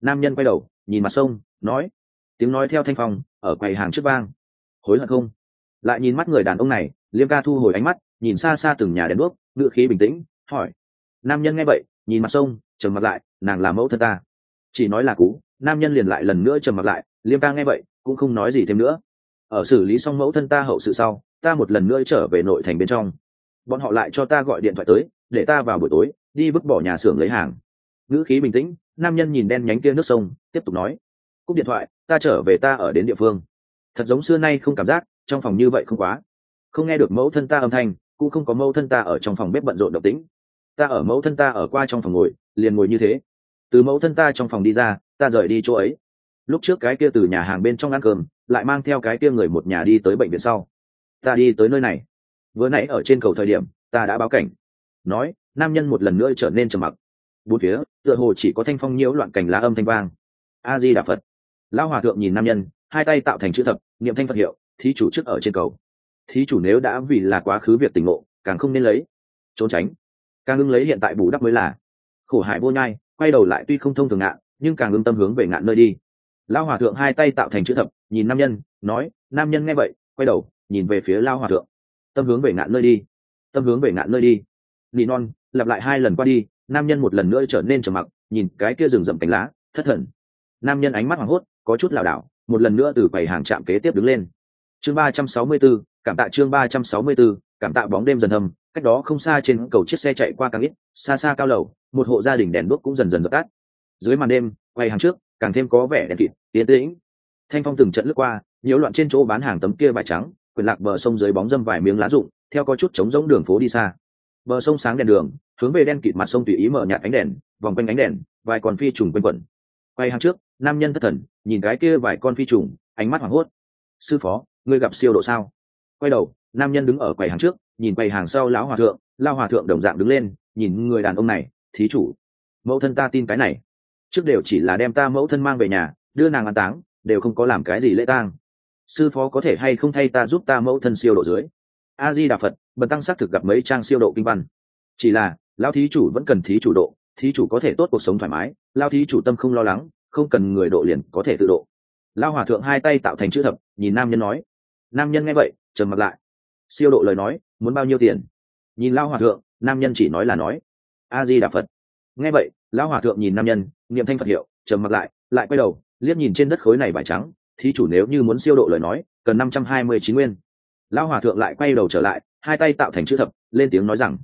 Nam nhân quay đầu nhìn mặt sông nói, tiếng nói theo thanh phong ở quầy hàng trước vang. Hối hận không? Lại nhìn mắt người đàn ông này, Liêm ca thu hồi ánh mắt, nhìn xa xa từng nhà đèn đuốc, ngữ khí bình tĩnh hỏi. Nam nhân nghe vậy nhìn mặt sông trầm mặt lại, nàng là mẫu thân ta. Chỉ nói là cú, nam nhân liền lại lần nữa trầm mặt lại. Liêm ca nghe vậy cũng không nói gì thêm nữa. Ở xử lý xong mẫu thân ta hậu sự sau, ta một lần nữa trở về nội thành bên trong. Bọn họ lại cho ta gọi điện thoại tới, để ta vào buổi tối đi vứt bỏ nhà xưởng lấy hàng. Ngữ khí bình tĩnh, nam nhân nhìn đen nhánh kia nước sông, tiếp tục nói. Cúp điện thoại, ta trở về ta ở đến địa phương. Thật giống xưa nay không cảm giác trong phòng như vậy không quá. Không nghe được mẫu thân ta âm thanh, cũng không có mẫu thân ta ở trong phòng bếp bận rộn động tĩnh. Ta ở mẫu thân ta ở qua trong phòng ngồi, liền ngồi như thế. Từ mẫu thân ta trong phòng đi ra, ta rời đi chỗ ấy. Lúc trước cái kia từ nhà hàng bên trong ăn cơm, lại mang theo cái kia người một nhà đi tới bệnh viện sau. Ta đi tới nơi này. Vừa nãy ở trên cầu thời điểm, ta đã báo cảnh. Nói, nam nhân một lần nữa trở nên trầm mặc. Bốn phía tựa hồ chỉ có thanh phong nhiễu loạn cảnh lá âm thanh vang. A Di Đà Phật. Lão hòa thượng nhìn nam nhân, hai tay tạo thành chữ thập, niệm thanh Phật hiệu, thí chủ trước ở trên cầu. Thí chủ nếu đã vì là quá khứ việc tỉnh ngộ, càng không nên lấy trốn tránh, càng ưng lấy hiện tại bù đắp mới là. Khổ hại vô nhai, quay đầu lại tuy không thông thường ngạn, nhưng càng ưng tâm hướng về ngạn nơi đi. Lão hòa thượng hai tay tạo thành chữ thập, nhìn nam nhân, nói. Nam nhân nghe vậy quay đầu nhìn về phía Lão hòa thượng. Tâm hướng về ngạn nơi đi, tâm hướng về ngạn nơi đi. Nỉ non lặp lại hai lần qua đi, nam nhân một lần nữa trở nên trầm mặc, nhìn cái kia rừng rậm cánh lá, thất thần. Nam nhân ánh mắt hoảng hốt, có chút lảo đảo, một lần nữa từ quầy hàng trạm kế tiếp đứng lên. Chương 364, cảm tạ. Chương 364, cảm tạ. Bóng đêm dần thâm, cách đó không xa trên cầu chiếc xe chạy qua càng ít, xa xa cao lầu, một hộ gia đình đèn đuốc cũng dần dần dập tắt. Dưới màn đêm, quầy hàng trước càng thêm có vẻ đèn kịt, yên tĩnh. Thanh phong từng trận lướt qua, nhiễu loạn trên chỗ bán hàng tấm kia vải trắng, quyển lạc bờ sông dưới bóng dâm vài miếng lá rụng, theo có chút trống rỗng đường phố đi xa. Bờ sông sáng đèn đường, hướng về đen kịt mặt sông tùy ý mở nhạt ánh đèn, vòng quanh ánh đèn, vài con phi trùng quanh quẩn. Quay hàng trước, nam nhân thất thần, nhìn cái kia vài con phi trùng, ánh mắt hoảng hốt. Sư phó, ngươi gặp siêu độ sao? Quay đầu, nam nhân đứng ở quầy hàng trước, nhìn quầy hàng sau lão hòa thượng, lão hòa thượng đồng dạng đứng lên, nhìn người đàn ông này, thí chủ, mẫu thân ta tin cái này, trước đều chỉ là đem ta mẫu thân mang về nhà, đưa nàng an táng, đều không có làm cái gì lễ tang. Sư phó có thể hay không thay ta giúp ta mẫu thân siêu độ dưới? A Di Đà Phật, bần tăng xác thực gặp mấy trang siêu độ kinh văn, chỉ là lão thí chủ vẫn cần thí chủ độ, thí chủ có thể tốt cuộc sống thoải mái, lão thí chủ tâm không lo lắng, không cần người độ liền có thể tự độ. Lão hòa thượng hai tay tạo thành chữ thập, nhìn nam nhân nói. Nam nhân nghe vậy trầm mặt lại. Siêu độ lời nói, muốn bao nhiêu tiền? Nhìn lão hòa thượng, nam nhân chỉ nói là nói. A Di Đà Phật. Nghe vậy lão hòa thượng nhìn nam nhân, niệm thanh Phật hiệu, trầm mặt lại, lại quay đầu liếc nhìn trên đất khối này vải trắng. Thí chủ nếu như muốn siêu độ lời nói, cần 529 nguyên. Lão hòa thượng lại quay đầu trở lại, hai tay tạo thành chữ thập, lên tiếng nói rằng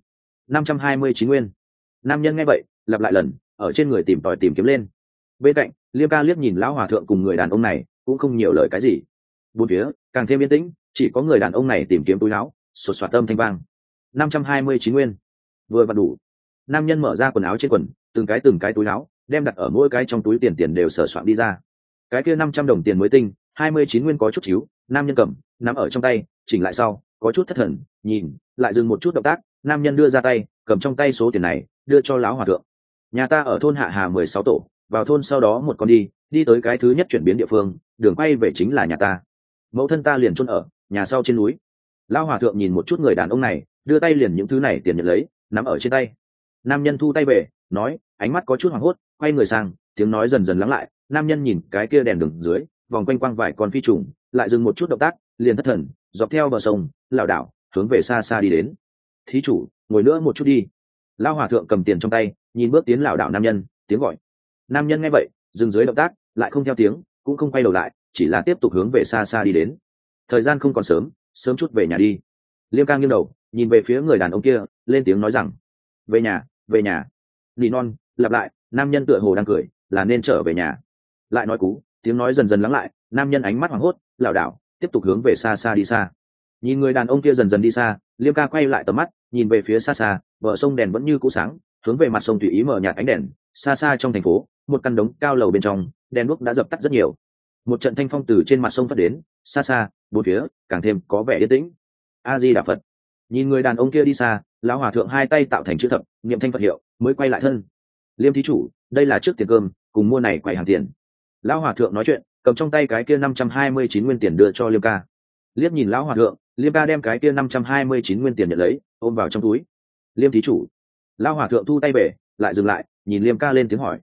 529 nguyên. Nam nhân nghe vậy lặp lại lần, ở trên người tìm tòi tìm kiếm lên. Bên cạnh Liêm ca liếc nhìn lão hòa thượng cùng người đàn ông này, cũng không nhiều lời cái gì. Bốn phía càng thêm yên tĩnh, chỉ có người đàn ông này tìm kiếm túi áo, sột soạt tâm thanh vang. 529 nguyên, vừa vặn đủ. Nam nhân mở ra quần áo trên quần, từng cái túi áo, đem đặt ở mỗi cái trong túi tiền đều sờ soạn đi ra. Cái kia 500 đồng tiền mới tinh, 29 nguyên có chút chiếu, nam nhân cầm, nắm ở trong tay, chỉnh lại sau, có chút thất thần, nhìn, lại dừng một chút động tác, nam nhân đưa ra tay, cầm trong tay số tiền này, đưa cho lão hòa thượng. Nhà ta ở thôn Hạ Hà 16 tổ, vào thôn sau đó một con đi tới cái thứ nhất chuyển biến địa phương, đường quay về chính là nhà ta. Mẫu thân ta liền chôn ở nhà sau trên núi. Lão hòa thượng nhìn một chút người đàn ông này, đưa tay liền những thứ này tiền nhận lấy, nắm ở trên tay. Nam nhân thu tay về, nói, ánh mắt có chút hoảng hốt, quay người sang, tiếng nói dần dần lắng lại. Nam nhân nhìn cái kia đèn đường dưới, vòng quanh quang vài con phi trùng, lại dừng một chút động tác, liền thất thần, dọc theo bờ sông lảo đảo hướng về xa xa đi đến. Thí chủ, ngồi nữa một chút đi. Lão hòa thượng cầm tiền trong tay, nhìn bước tiến lảo đảo nam nhân, tiếng gọi. Nam nhân nghe vậy dừng dưới động tác, lại không theo tiếng, cũng không quay đầu lại, chỉ là tiếp tục hướng về xa xa đi đến. Thời gian không còn sớm, sớm chút về nhà đi. Liêm ca nghiêng đầu nhìn về phía người đàn ông kia, lên tiếng nói rằng, về nhà, về nhà. Nỉ non lặp lại, nam nhân tựa hồ đang cười, là nên trở về nhà. Lại nói cú, tiếng nói dần dần lắng lại, nam nhân ánh mắt hoảng hốt, lảo đảo tiếp tục hướng về xa xa đi xa. Nhìn người đàn ông kia dần dần đi xa, Liêm ca quay lại tầm mắt, nhìn về phía xa xa, bờ sông đèn vẫn như cũ sáng, hướng về mặt sông tùy ý mở nhạt ánh đèn. Xa xa trong thành phố, một căn đống cao lầu bên trong, đèn đuốc đã dập tắt rất nhiều. Một trận thanh phong từ trên mặt sông phát đến, xa xa bốn phía càng thêm có vẻ yên tĩnh. A Di Đà Phật. Nhìn người đàn ông kia đi xa, lão hòa thượng hai tay tạo thành chữ thập, niệm thanh Phật hiệu, mới quay lại thân. Liêm thí chủ, đây là trước tiền cơm, cùng mua này quầy hàng tiền. Lão hòa thượng nói chuyện, cầm trong tay cái kia 529 nguyên tiền đưa cho Liêm ca. Liếc nhìn lão hòa thượng, Liêm ca đem cái kia 529 nguyên tiền nhận lấy, ôm vào trong túi. Liêm thí chủ. Lão hòa thượng thu tay về, lại dừng lại, nhìn Liêm ca lên tiếng hỏi.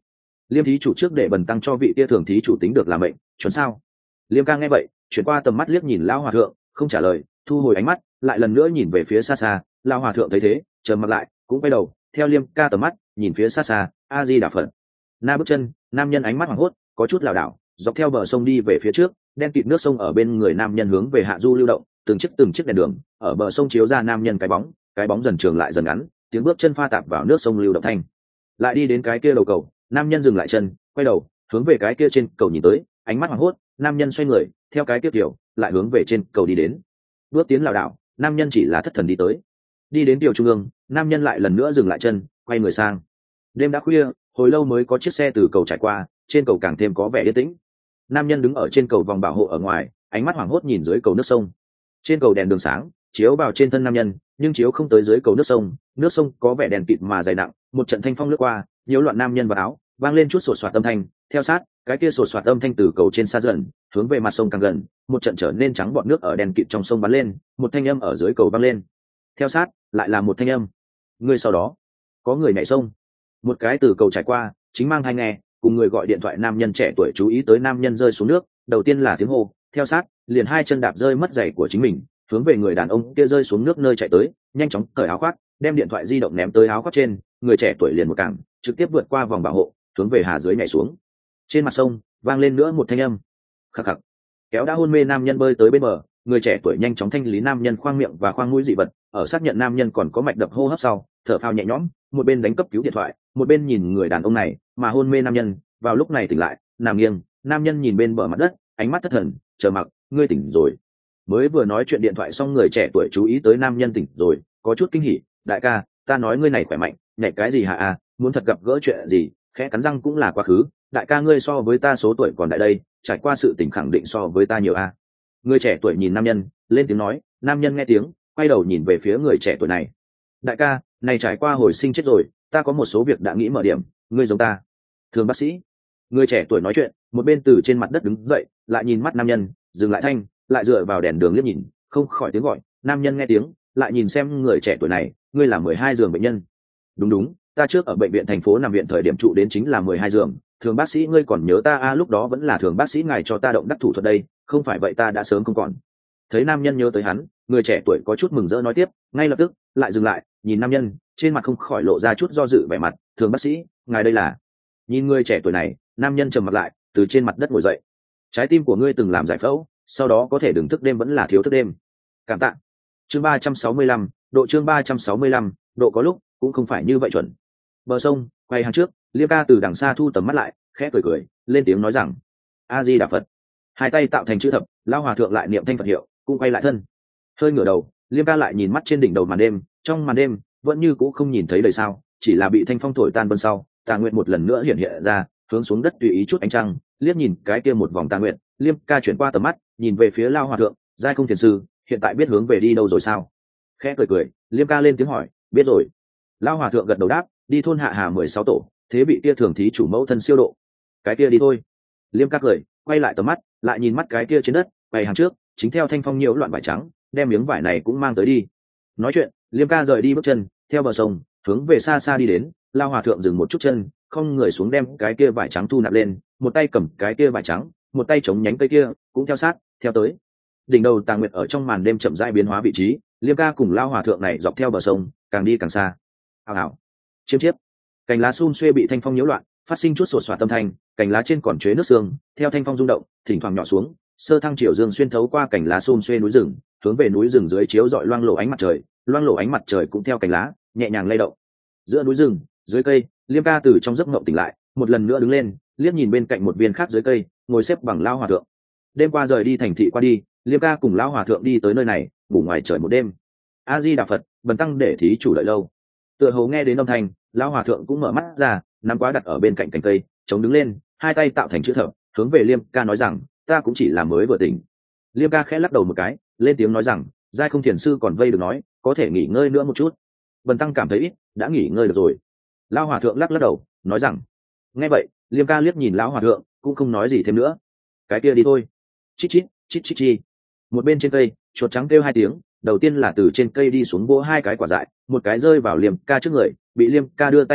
Liêm thí chủ trước để bần tăng cho vị tia thường thí chủ tính được làm mệnh chuẩn sao? Liêm ca nghe vậy chuyển qua tầm mắt liếc nhìn lão hòa thượng, không trả lời, thu hồi ánh mắt, lại lần nữa nhìn về phía xa xa. Lão hòa thượng thấy thế trầm mặt lại, cũng quay đầu theo Liêm ca tầm mắt nhìn phía xa xa. A Di Đà Phật. Na bước chân, nam nhân ánh mắt hoảng hốt, có chút lảo đảo, dọc theo bờ sông đi về phía trước. Đen kịt nước sông ở bên người nam nhân hướng về hạ du lưu động, từng chiếc đèn đường ở bờ sông chiếu ra nam nhân cái bóng dần trường lại dần ngắn, tiếng bước chân pha tạp vào nước sông lưu động thanh. Lại đi đến cái kia đầu cầu, nam nhân dừng lại chân, quay đầu hướng về cái kia trên cầu nhìn tới, ánh mắt hoảng hốt. Nam nhân xoay người theo cái kia kiểu lại hướng về trên cầu đi đến. Bước tiến lảo đảo, nam nhân chỉ là thất thần đi tới. Đi đến tiểu trung ương, nam nhân lại lần nữa dừng lại chân, quay người sang. Đêm đã khuya, hồi lâu mới có chiếc xe từ cầu trải qua, trên cầu càng thêm có vẻ yên tĩnh. Nam nhân đứng ở trên cầu vòng bảo hộ ở ngoài, ánh mắt hoảng hốt nhìn dưới cầu nước sông. Trên cầu đèn đường sáng chiếu vào trên thân nam nhân, nhưng chiếu không tới dưới cầu nước sông có vẻ đèn kịt mà dày nặng. Một trận thanh phong lướt qua, nhiễu loạn nam nhân vào áo, vang lên chút sột soạt âm thanh. Theo sát cái kia sột soạt âm thanh từ cầu trên xa dần hướng về mặt sông càng gần, một trận trở nên trắng bọt nước ở đèn kịt trong sông bắn lên, một thanh âm ở dưới cầu vang lên. Theo sát lại là một thanh âm. Người sau đó có người nhảy sông. Một cái từ cầu trải qua, chính mang hai nghe, cùng người gọi điện thoại nam nhân trẻ tuổi chú ý tới nam nhân rơi xuống nước, đầu tiên là tiếng hô, theo sát liền hai chân đạp rơi mất giày của chính mình, hướng về người đàn ông kia rơi xuống nước nơi chạy tới, nhanh chóng cởi áo khoác, đem điện thoại di động ném tới áo khoác trên. Người trẻ tuổi liền một cẳng trực tiếp vượt qua vòng bảo hộ, hướng về hà dưới nhảy xuống. Trên mặt sông vang lên nữa một thanh âm, khắc khắc. Kéo đã hôn mê nam nhân bơi tới bên bờ, người trẻ tuổi nhanh chóng thanh lý nam nhân khoang miệng và khoang mũi dị vật, ở xác nhận nam nhân còn có mạch đập hô hấp sau, thở phào nhẹ nhõm, một bên đánh cấp cứu điện thoại, một bên nhìn người đàn ông này mà hôn mê nam nhân. Vào lúc này tỉnh lại, nằm nghiêng, nam nhân nhìn bên bờ mặt đất, ánh mắt thất thần, chờ mặc. Ngươi tỉnh rồi? Mới vừa nói chuyện điện thoại xong, người trẻ tuổi chú ý tới nam nhân tỉnh rồi, có chút kinh hỉ. Đại ca, ta nói ngươi này khỏe mạnh, nhảy cái gì hả? À, muốn thật gặp gỡ chuyện gì? Khẽ cắn răng cũng là quá khứ. Đại ca ngươi so với ta số tuổi còn đại đây, trải qua sự tỉnh khẳng định so với ta nhiều a. Người trẻ tuổi nhìn nam nhân, lên tiếng nói. Nam nhân nghe tiếng, quay đầu nhìn về phía người trẻ tuổi này. Đại ca, này trải qua hồi sinh chết rồi, ta có một số việc đã nghĩ mở điểm, ngươi giống ta. Thường bác sĩ. Người trẻ tuổi nói chuyện, một bên từ trên mặt đất đứng dậy, lại nhìn mắt nam nhân, dừng lại thanh, lại dựa vào đèn đường liếc nhìn, không khỏi tiếng gọi. Nam nhân nghe tiếng, lại nhìn xem người trẻ tuổi này. Ngươi là 12 giường bệnh nhân? Đúng, ta trước ở bệnh viện thành phố nằm viện thời điểm trụ đến chính là 12 giường. Thường bác sĩ ngươi còn nhớ ta à? Lúc đó vẫn là thường bác sĩ ngài cho ta động đắc thủ thuật đây, không phải vậy ta đã sớm không còn. Thấy nam nhân nhớ tới hắn, người trẻ tuổi có chút mừng rỡ nói tiếp, ngay lập tức lại dừng lại, nhìn nam nhân, trên mặt không khỏi lộ ra chút do dự vẻ mặt. Thường bác sĩ, ngài đây là? Nhìn người trẻ tuổi này, nam nhân trầm mặt lại, từ trên mặt đất ngồi dậy. Trái tim của ngươi từng làm giải phẫu, sau đó có thể đừng thức đêm vẫn là thiếu thức đêm. Cảm tạ. Chương 365, độ chương 365, độ có lúc cũng không phải như vậy chuẩn. Bờ sông, quay hàng trước, Liêm ca từ đằng xa thu tầm mắt lại, khẽ cười, lên tiếng nói rằng: A Di Đà Phật. Hai tay tạo thành chữ thập, lão hòa thượng lại niệm thanh Phật hiệu, cũng quay lại thân. Hơi ngửa đầu, Liêm ca lại nhìn mắt trên đỉnh đầu màn đêm, trong màn đêm vẫn như cũ không nhìn thấy đời sao, chỉ là bị thanh phong thổi tan bên sau, tà nguyện một lần nữa hiện ra, hướng xuống đất tùy ý chút ánh trăng. Liếc nhìn cái kia một vòng tà nguyện, Liêm ca chuyển qua tầm mắt, nhìn về phía lão hòa thượng. Giai không thiền sư, hiện tại biết hướng về đi đâu rồi sao? Khẽ cười, Liêm ca lên tiếng hỏi. Biết rồi. Lão hòa thượng gật đầu đáp. Đi thôn Hạ Hà 16 tổ, thế bị kia thường thí chủ mẫu thân siêu độ. Cái kia đi thôi. Liêm ca cười, quay lại tầm mắt, lại nhìn mắt cái kia trên đất, bày hàng trước, chính theo thanh phong nhiễu loạn vải trắng, đem miếng vải này cũng mang tới đi. Nói chuyện, Liêm ca rời đi bước chân, theo bờ sông, hướng về xa xa đi đến. Lão hòa thượng dừng một chút chân, không người xuống đem cái kia vải trắng thu nạp lên, một tay cầm cái kia vải trắng, một tay chống nhánh cây kia, cũng theo sát, theo tới. Đỉnh đầu tà nguyệt ở trong màn đêm chậm rãi biến hóa vị trí, Liêm ca cùng lão hòa thượng này dọc theo bờ sông, càng đi càng xa. Hào, chiếp, cành lá sum xuê bị thanh phong nhiễu loạn, phát sinh chút sột soạt âm thanh, cành lá trên còn chế nước sương, theo thanh phong rung động, thỉnh thoảng nhỏ xuống. Sơ thăng chiều dương xuyên thấu qua cành lá sum xuê núi rừng, hướng về núi rừng dưới chiếu rọi loang lổ ánh mặt trời, loang lổ ánh mặt trời cũng theo cành lá nhẹ nhàng lay động. Giữa núi rừng, dưới cây, Liêm ca từ trong giấc mộng tỉnh lại, một lần nữa đứng lên, liếc nhìn bên cạnh một viên khác dưới cây, ngồi xếp bằng lão hòa thượng. Đêm qua rời đi thành thị qua đi, Liêm ca cùng lão hòa thượng đi tới nơi này, ngủ ngoài trời một đêm. A Di Đà Phật, bần tăng để thí chủ đợi lâu. Tựa hồ nghe đến âm thanh, lão hòa thượng cũng mở mắt ra, nắm quá đặt ở bên cạnh cành cây, chống đứng lên, hai tay tạo thành chữ thập, hướng về Liêm ca nói rằng: ta cũng chỉ là mới vừa tỉnh. Liêm ca khẽ lắc đầu một cái, lên tiếng nói rằng: Giai không thiền sư còn vây được nói, có thể nghỉ ngơi nữa một chút. Bần tăng cảm thấy ít, đã nghỉ ngơi được rồi. Lão hòa thượng lắc đầu, nói rằng. Nghe vậy, Liêm ca liếc nhìn lão hòa thượng, cũng không nói gì thêm nữa. Cái kia đi thôi. Chít chít chi. Một bên trên cây, chuột trắng kêu hai tiếng, đầu tiên là từ trên cây đi xuống vỗ hai cái quả dại, một cái rơi vào Liêm ca trước người, bị Liêm ca đưa tay tiếp được,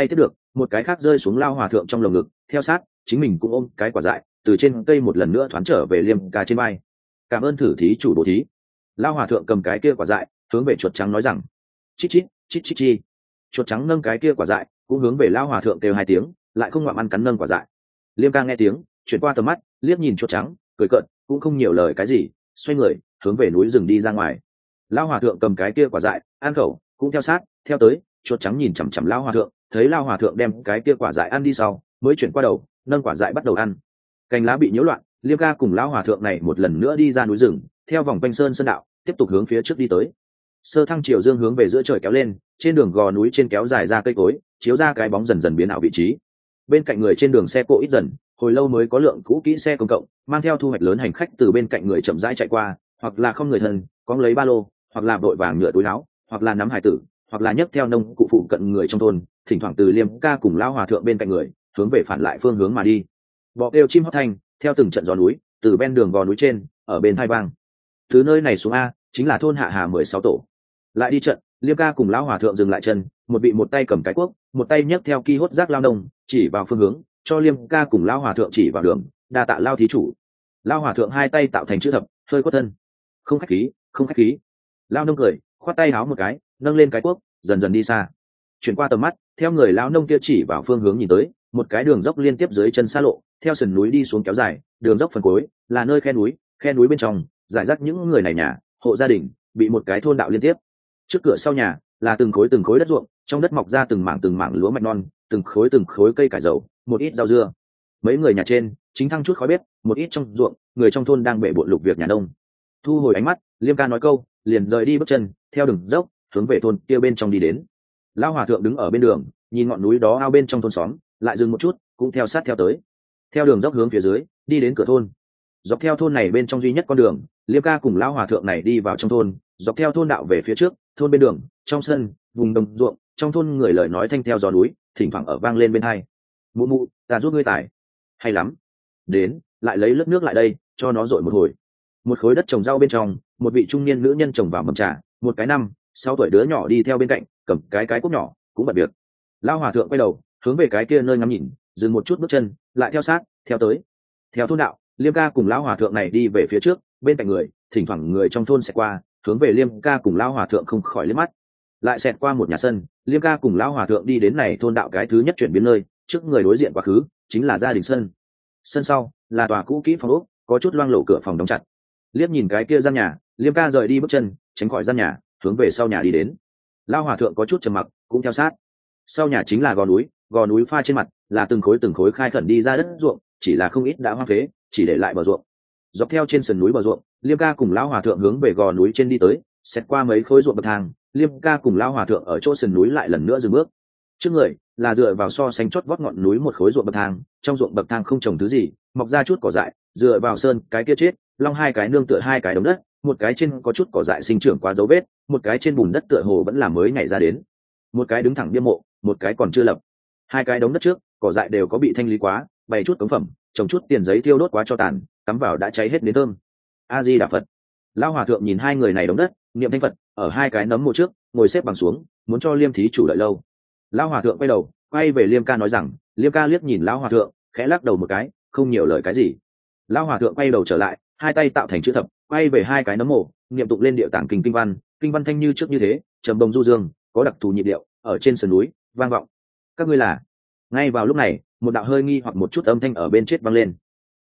một cái khác rơi xuống lao hòa thượng trong lồng ngực, theo sát chính mình cũng ôm cái quả dại từ trên cây một lần nữa thoáng trở về Liêm ca trên vai. Cảm ơn thử thí chủ bố thí. Lao hòa thượng cầm cái kia quả dại hướng về chuột trắng nói rằng chít chít chít chít chi. Chuột trắng nâng cái kia quả dại cũng hướng về lao hòa thượng kêu hai tiếng, lại không ngoạm ăn cắn nâng quả dại. Liêm ca nghe tiếng chuyển qua tầm mắt liếc nhìn chuột trắng cười cợt, cũng không nhiều lời cái gì, xoay người hướng về núi rừng đi ra ngoài. Lao hòa thượng cầm cái kia quả dại ăn khẩu cũng theo sát theo tới. Chuột trắng nhìn chằm chằm lao hòa thượng, thấy lao hòa thượng đem cái kia quả dại ăn đi sau mới chuyển qua đầu nâng quả dại bắt đầu ăn. Cành lá bị nhiễu loạn, Liêm ca cùng lao hòa thượng này một lần nữa đi ra núi rừng, theo vòng quanh sơn đạo tiếp tục hướng phía trước đi tới. Sơ thăng chiều dương hướng về giữa trời kéo lên, trên đường gò núi trên kéo dài ra cây cối, chiếu ra cái bóng dần dần biến ảo vị trí. Bên cạnh người trên đường xe cộ ít dần, hồi lâu mới có lượng cũ kỹ xe công cộng mang theo thu hoạch lớn hành khách từ bên cạnh người chậm rãi chạy qua, hoặc là không người thân có lấy ba lô, hoặc là vội vàng nhựa túi áo, hoặc là nắm hải tử, hoặc là nhấc theo nông cụ phụ cận người trong thôn, thỉnh thoảng từ Liêm ca cùng lao hòa thượng bên cạnh người hướng về phản lại phương hướng mà đi. Bọ kêu chim hót thanh theo từng trận gió núi từ bên đường gò núi trên ở bên hai vang. Từ nơi này xuống a chính là thôn Hạ Hà 16 tổ. Lại đi trận, Liêm ca cùng lão hòa thượng dừng lại chân, một vị một tay cầm cái cuốc, một tay nhấc theo ki hốt rác lao nông, chỉ vào phương hướng, cho Liêm ca cùng lão hòa thượng chỉ vào đường, đa tạ lao thí chủ. Lão hòa thượng hai tay tạo thành chữ thập, hơi quất thân. Không khách khí, không khách khí. Lao nông cười, khoát tay háo một cái, nâng lên cái cuốc, dần dần đi xa. Chuyển qua tầm mắt, theo người lão nông kia chỉ vào phương hướng nhìn tới, một cái đường dốc liên tiếp dưới chân xa lộ, theo sườn núi đi xuống kéo dài, đường dốc phần cuối là nơi khe núi bên trong giải rác những người này nhà, hộ gia đình bị một cái thôn đạo liên tiếp. Trước cửa sau nhà là từng khối đất ruộng, trong đất mọc ra từng mảng lúa mạch non, từng khối cây cải dầu, một ít rau dưa. Mấy người nhà trên chính thăng chút khói bếp, một ít trong ruộng người trong thôn đang bể bộn lục việc nhà nông. Thu hồi ánh mắt, Liêm ca nói câu liền rời đi bước chân theo đường dốc hướng về thôn kia bên trong đi đến. Lão hòa thượng đứng ở bên đường nhìn ngọn núi đó ao bên trong thôn xóm, lại dừng một chút cũng theo sát theo tới. Theo đường dốc hướng phía dưới đi đến cửa thôn. Dọc theo thôn này bên trong duy nhất con đường, Liêm ca cùng lão hòa thượng này đi vào trong thôn, dọc theo thôn đạo về phía trước. Thôn bên đường, trong sân, vùng đồng ruộng, trong thôn người lời nói thanh theo gió núi thỉnh thoảng ở vang lên bên hai. Mụ mụ, ta giúp ngươi tải. Hay lắm. Đến, lại lấy lớp nước lại đây cho nó dội một hồi. Một khối đất trồng rau bên trong, một vị trung niên nữ nhân trồng vào mầm trà, một cái 5-6 tuổi đứa nhỏ đi theo bên cạnh cầm cái cuốc nhỏ cũng bật việc. Lão hòa thượng quay đầu hướng về cái kia nơi ngắm nhìn, dừng một chút bước chân lại theo sát theo tới. Theo thôn đạo, Liêm ca cùng lão hòa thượng này đi về phía trước, bên cạnh người thỉnh thoảng người trong thôn sẽ qua, hướng về Liêm ca cùng lão hòa thượng không khỏi liếc mắt. Lại xẹt qua một nhà sân, Liêm ca cùng lão hòa thượng đi đến này thôn đạo cái thứ nhất chuyển biến nơi, trước người đối diện quá khứ chính là gia đình sân. Sân sau là tòa cũ kỹ phòng ốc, có chút loang lổ cửa phòng đóng chặt. Liếc nhìn cái kia gian nhà, Liêm ca rời đi bước chân tránh khỏi gian nhà, hướng về sau nhà đi đến. Lão hòa thượng có chút trầm mặc cũng theo sát. Sau nhà chính là gò núi pha trên mặt là từng khối khai khẩn đi ra đất ruộng, chỉ là không ít đã hoang phế, chỉ để lại bờ ruộng. Dọc theo trên sườn núi bờ ruộng, Liêm ca cùng lão hòa thượng hướng về gò núi trên đi tới, xét qua mấy khối ruộng bậc thang, Liêm ca cùng lão hòa thượng ở chỗ sườn núi lại lần nữa dừng bước. Trước người là dựa vào so sánh chót vót ngọn núi một khối ruộng bậc thang, trong ruộng bậc thang không trồng thứ gì, mọc ra chút cỏ dại, dựa vào sơn cái kia chết, long hai cái nương tựa hai cái đống đất, một cái trên có chút cỏ dại sinh trưởng qua dấu vết, một cái trên bùn đất tựa hồ vẫn là mới nhảy ra đến. Một cái đứng thẳng bia mộ, một cái còn chưa lập. Hai cái đống đất trước, cỏ dại đều có bị thanh lý quá, bày chút cống phẩm, trồng chút tiền giấy tiêu đốt quá cho tàn, cắm vào đã cháy hết đến thơm. A Di Đà Phật. Lão hòa thượng nhìn hai người này đống đất, niệm thanh Phật, ở hai cái nấm mộ trước, ngồi xếp bằng xuống, muốn cho Liêm thí chủ đợi lâu. Lão hòa thượng quay đầu, quay về Liêm ca nói rằng, Liêm ca liếc nhìn lão hòa thượng, khẽ lắc đầu một cái, không nhiều lời cái gì. Lão hòa thượng quay đầu trở lại, hai tay tạo thành chữ thập, quay về hai cái nấm mộ, niệm tụng lên điệu tạng kinh văn thanh như trước như thế, trầm bồng du dương, có đặc thù nhịp điệu, ở trên sườn núi vang vọng. Các ngươi là? Ngay vào lúc này, một đạo hơi nghi hoặc một chút âm thanh ở bên chết vang lên.